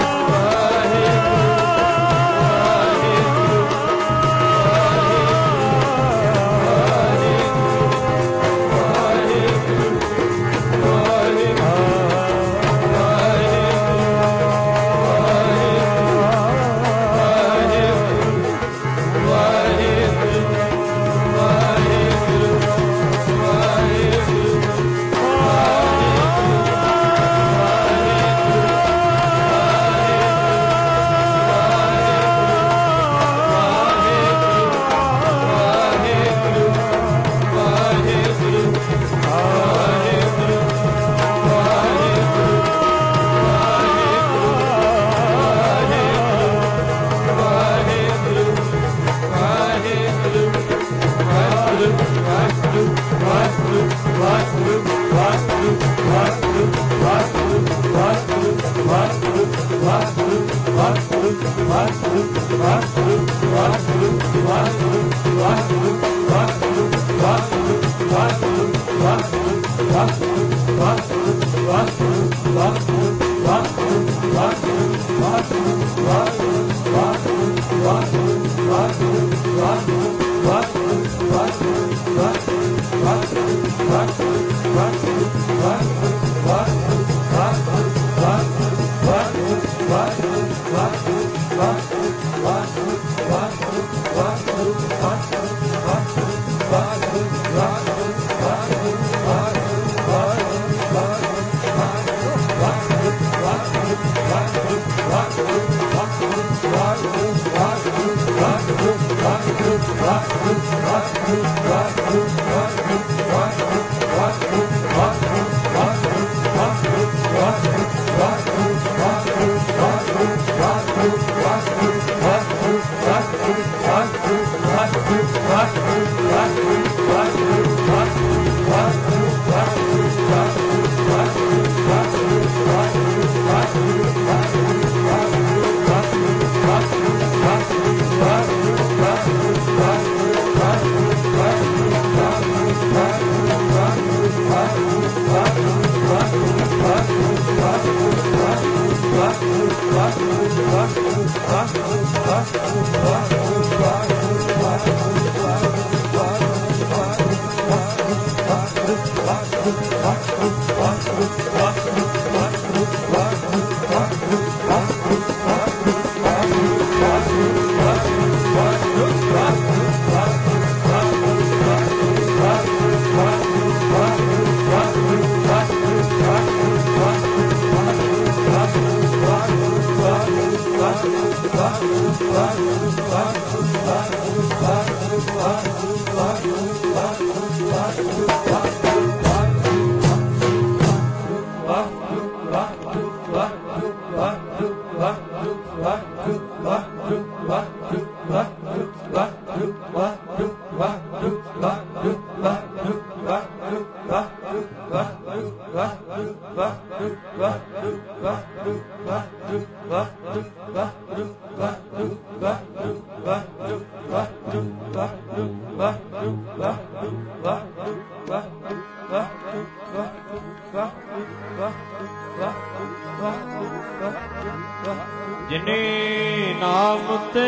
ਜਿਨੇ ਨਾਮ ਤੇ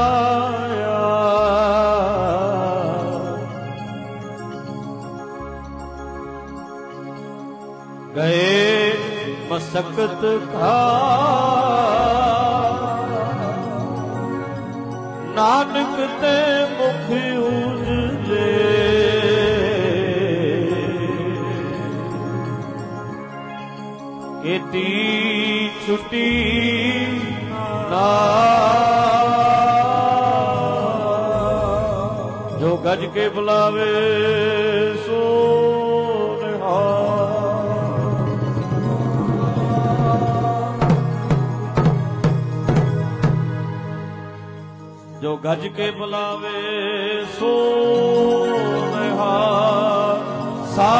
ਆਇਆ ਗਏ ਮਸਕਤ ਖਾ ਨਾਨਕ ਤੇ ਮੁਖ ਉਜਲੇ ਕੀਤੀ ਛੁੱਟੀ ਨਾ ਜੋ ਗੱਜ ਕੇ ਬੁਲਾਵੇ ਸੋ ਨਿਹਾਲ ਜੋ ਗੱਜ ਕੇ ਬੁਲਾਵੇ ਸੋ ਨਿਹਾਲ ਸਾ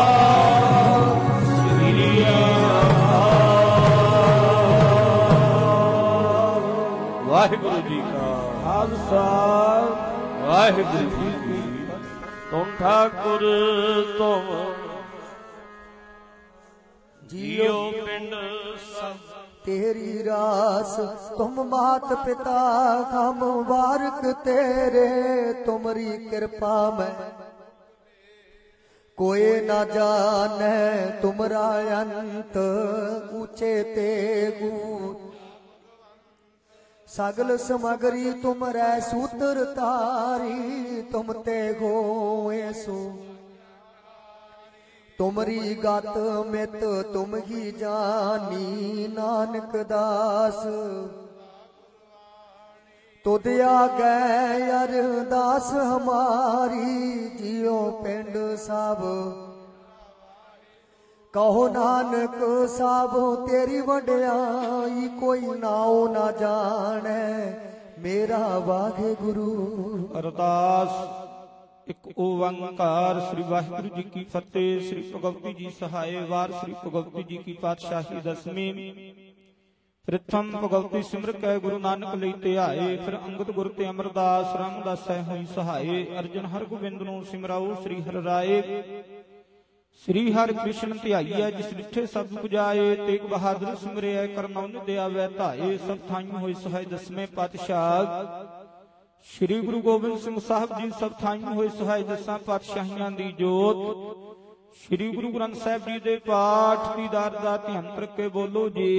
ਵਾਹਿਗੁਰੂ ਜੀ ਕਾ ਖਾਲਸਾ ਵਾਹਿਗੁਰੂ ਜੀ ਕੀ ਫਤਿਹ। ठाकुर तुम जियो पिंड सब तेरी रास तुम मात पिता हम बारक तेरे तुमरी कृपा में कोई ना जाने तुमरा अंत ऊंचे तेगु सगल समगरी तुम रै सूत्र तारी तुम ते गोए सो तुमरी गात मित तुम ही जानी नानक दास तुद आगे अरदास हमारी जियो पिंड सब कहो नानक साब तेरी वड्याई कोई नाओ ना जाने मेरा वाहे गुरु। अरदास एक ओंकार श्री वाहिगुरु जी की फतेह। श्री भगवती जी सहाय वार श्री भगवती जी की पातशाही दसवीं। प्रथम भगवती सिमर कै गुरु नानक लई ध्याए फिर अंगद गुर ते अमरदास रामदास सह होई सहाय। अर्जन हर गोबिंद नूं सिमराओ श्री हर राय। श्री हर कृष्ण ध्याईਐ जिस डिठे सब पुजाए तेग बहादुर सिमरिਐ करनौन दयावै धाए। सब थाई होई सहाय दसवें पातशाह श्री गुरु गोबिंद सिंह साहब जी सब थाई होए सहाय दसां पातशाहियां दी जोत। श्री गुरु ग्रंथ साहिब जी दे पाठ दीदार दा ध्यान रखे बोलो जी।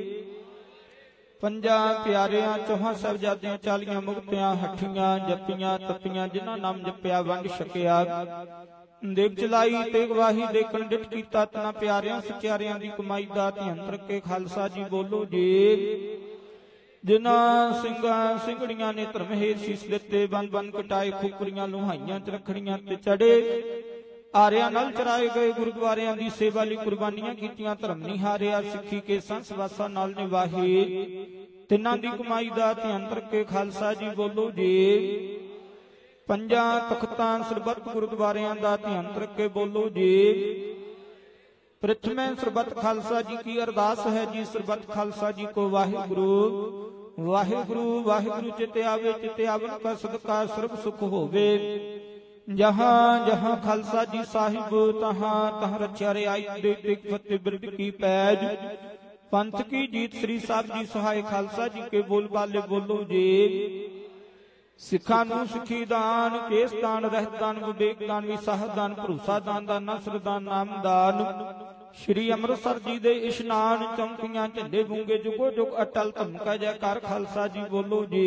पंजां प्यारियां चौहां साहिबजादियां चालीआं मुक्तियां हठियां जपियां तपियां जिन्हां नाम जपिया वंड छकिया देव चलाई तेग वाही देखण डिठ कीता तना प्यारियां सचियारियां दी कमाई दा ध्यान रखे खालसा जी बोलो जी। जिन्हां ਸਿੰਘਾਂ ਸਿੰਘੜੀਆਂ ने धर्म हेर सीस ਦਿੱਤੇ बन बन कटाए खुपरियां लुहाइयां च रखड़ियां ते चढ़े आरियां नाल चराए गए गुरुद्वारियां दी सेवा ਲਈ कुर्बानियां कीतियां धर्म नहीं हारिया सिੱਖੀ के संस वासा नाल निवाहे तिन्हां दी कमाई दा ध्यान रखे खालसा जी बोलो जी। पंजां तख्तां सरबत गुरुद्वारियां दा ध्यान रखे बोलो जी। प्रथमे सरबत खालसा जी की अरदास है जी सरबत खालसा जी को वाहिगुरु वाहिगुरु वाहिगुरु चित आवे चित आवन का सदका सर्व सुख होवे। जहां जहां खालसा जी साहिब तहां तहां रचया रियाई दे तिक फतेह बिरद की पैज पंथ की जीत श्री साहब जी सहाय खालसा जी के बोल बाले बोलो जी। सिखा नूं सिखी दान केस दान रहत दान विवेक दान विसाह दान भरोसा दान दा नसर दान नाम दान श्री अमृतसर जी दे इशनान चौंकियां झंडे बूंगे जुगो जुग अटल धमका जयकार खालसा जी बोलो जी।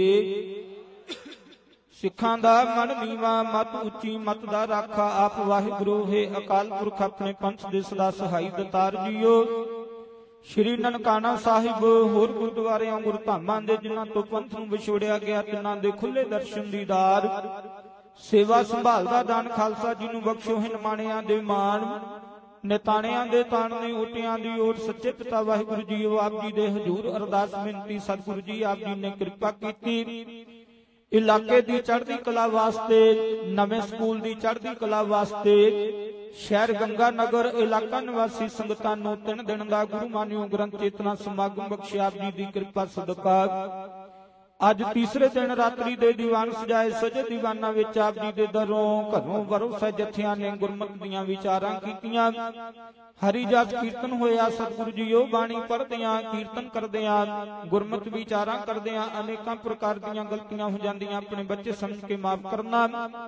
सिखां दा मन नीवा मत उची मत दा राखा आप वाहिगुरु है अकाल पुरख अपने पंथ दे सदा सहाई दतार जीओ। श्री ननकाना साहिब होर गुरुद्वारियां गुरधामां दे जिन्हां तो पंथ नूं विछोड़िया गया तिन्हां दे खुले दर्शन दीदार सेवा संभाल दा दान खालसा जी नूं बख्शो है निमाणियां दे मान निताणियां दे ताण ने ओटियां दी ओट सच्चे पिता वाहिगुरु जी आप जी दे हजूर अरदास बेनती सतगुरु जी आप जी ने किरपा कीती इलाके दी चढ़दी कला वास्ते नवें स्कूल दी चढ़दी कला वास्ते शहर गंगा नगर इलाका निवासी संगतां नूं तीन दिन दा गुरु मानियो ग्रंथ चेतना समागम बख्शिया आप जी दी कृपा सदका अज तीसरे दिन रात्रि दे दीवान सजाए सजे दीवाना विच आप जी दे दरों घरों वरों जथियां ने गुरमत दीआं विचारां कीतियां हरि जस कीर्तन होया सतगुरु जीओ बाणी पढ़दियां कीर्तन करदियां गुरमत विचारां करदियां अनेकां प्रकार दीआं गलतियां हो जांदियां अपने बच्चे समझ के माफ करना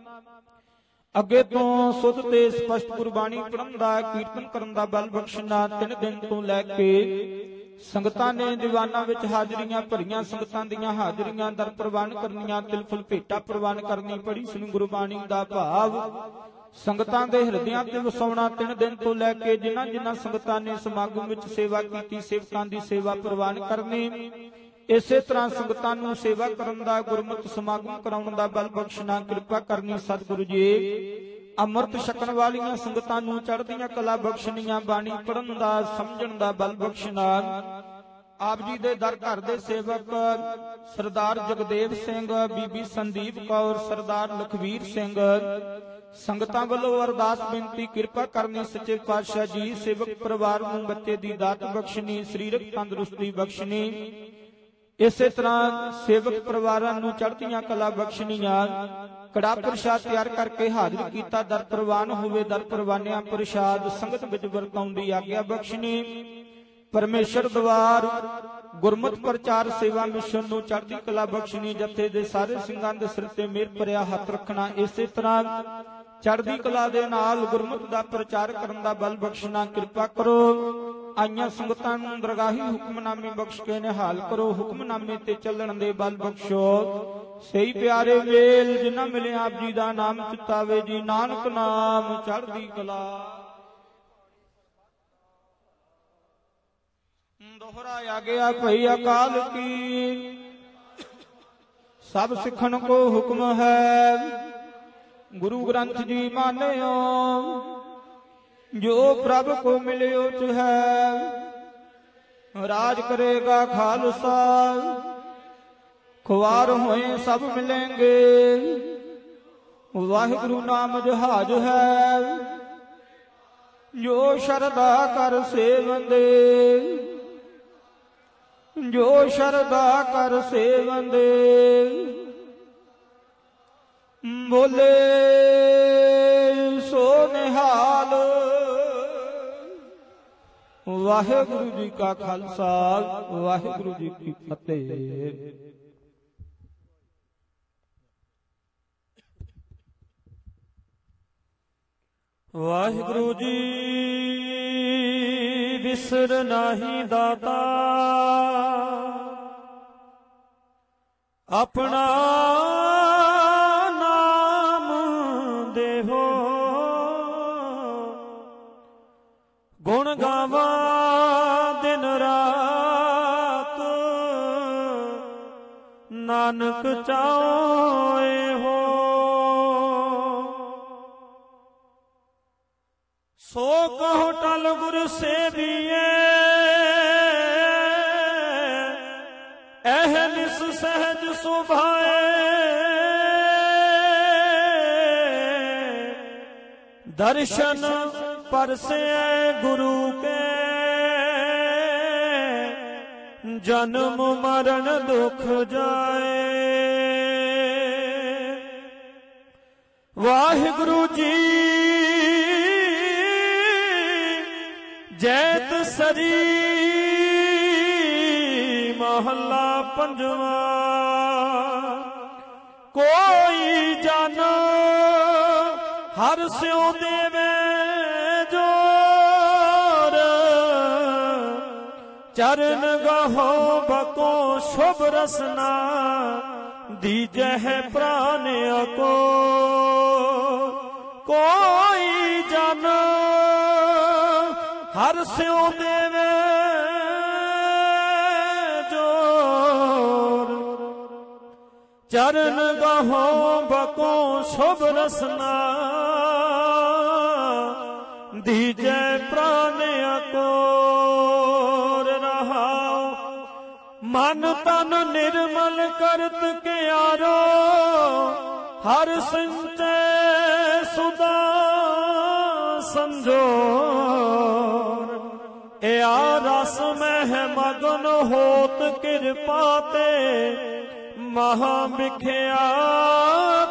अगे तो सुध ते स्पष्ट गुरबाणी पढ़न दा कीर्तन करन दा बल बख्शना तीन दिन तो लैके संगतां ने दीवाना विच हाजरियां भरियां संगतां दीआं हाजरियां दर प्रवान करनियां तिलफुल भेटा प्रवान करनी पड़ी सुन गुरबाणी दा भाव संगतां दे हिरदियां ते वसाउणा तीन दिन तो लैके जिन्हां जिन्हां संगतां ने समागम विच सेवा कीती सेवकां दी सेवा प्रवान करनी इसे तरह संगतां नूं सेवा करन दा गुरमत समागम कराउण दा बल बख्शना किरपा करनी सतगुरु जी। अमृत छकण वालियां संगतां नूं चढ़दियां कला बख्शनियां बाणी पढ़न दा समझण दा बल बख्शना आप जी दे दर घर दे सेवक सरदार जगदेव सिंह बीबी संदीप कौर सरदार लखवीर सिंह संगतां वल्लों अरदास बेनती किरपा करनी सच्चे पातशाह जी सेवक परिवार नूं बच्चे दी दात बख्शनी सरीरक तंदुरुस्ती बख्शनी इसे तरह सेवक परिवारां नूं चढ़दियां कला बख्शनियां ਕੜਾ ਪ੍ਰਸ਼ਾਦ ਤਿਆਰ ਕਰਕੇ ਹਾਜ਼ਰ ਕੀਤਾ। ਦਰ ਪ੍ਰਵਾਨ ਹੋਵੇ ਦਰ ਪ੍ਰਵਾਨਿਆ ਪ੍ਰਸ਼ਾਦ ਸੰਗਤ ਵਿੱਚ ਵਰਤਾਉਣ ਦੀ ਆਗਿਆ ਬਖਸ਼ਣੀ। ਪਰਮੇਸ਼ਰ ਦਵਾਰ ਗੁਰਮਤਿ ਪ੍ਰਚਾਰ ਸੇਵਾ ਮਿਸ਼ਨ ਨੂੰ ਚੜ੍ਹਦੀ ਕਲਾ ਬਖਸ਼ਣੀ। ਜਥੇ ਦੇ ਸਾਰੇ ਸਿੰਘਾਂ ਦੇ ਸਿਰ ਤੇ ਮਿਹਰ ਭਰਿਆ ਹੱਥ ਰੱਖਣਾ। ਇਸੇ ਤਰ੍ਹਾਂ ਚੜ੍ਹਦੀ ਕਲਾ ਦੇ ਨਾਲ ਗੁਰਮਤਿ ਦਾ ਪ੍ਰਚਾਰ ਕਰਨ ਦਾ ਬਲ ਬਖਸ਼ਣਾ। ਕਿਰਪਾ ਕਰੋ ਆਈਆਂ ਸੰਗਤਾਂ ਨੂੰ ਦਰਗਾਹੀ ਹੁਕਮਨਾਮੇ ਬਖਸ਼ ਕੇ ਨਿਹਾਲ ਕਰੋ। ਹੁਕਮਨਾਮੇ ਤੇ ਚੱਲਣ ਦੇ ਬਲ ਬਖਸ਼ੋ। ਸਹੀ ਪਿਆਰੇ ਵੇਲ ਜਿਨ੍ਹਾਂ ਮਿਲੇ ਆਪ ਜੀ ਦਾ ਨਾਮ ਚਿਤਾਵੇ ਜੀ। ਨਾਨਕ ਨਾਮ ਚੜ੍ਹਦੀ ਕਲਾ। दोहरा आज्ञा भई अकाल की सब सिखन को हुक्म है। गुरु ग्रंथ जी मानियो जो प्रभ को मिलियो है। राज करेगा खालसा खुआर होए सब मिलेंगे। वाहिगुरु नाम जहाज है जो शरदा कर सेवंदे। जो शरदा कर सेवंदे बोले सो निहाल। वाहिगुरु जी का खालसा वाहिगुरु जी की फतेह। वाहिगुरु जी विसर नाही दाता अपना नाम देहो। गुण गावा दिन रात नानक चाहे हो। सो कहो टल गुर सेविए अहनिस सहज सुभाए। दर्शन परसे गुरु के जन्म मरण दुख जाए। वाहिगुरु जी जैत सरी महला पंजवा। कोई जानो हर स्यों देवे जोर। चरण गहो बको शुभ रसना दीजै है प्राण को। कोई जानो हर स्यों देवे जोर। चरण गहो बको शुभ रसना दीजै प्राण अकोर। रहा मन तन निर्मल करत के आरो हर संचय सुदा समझो। या रस में है मगन होत कृपा ते महा बिख्या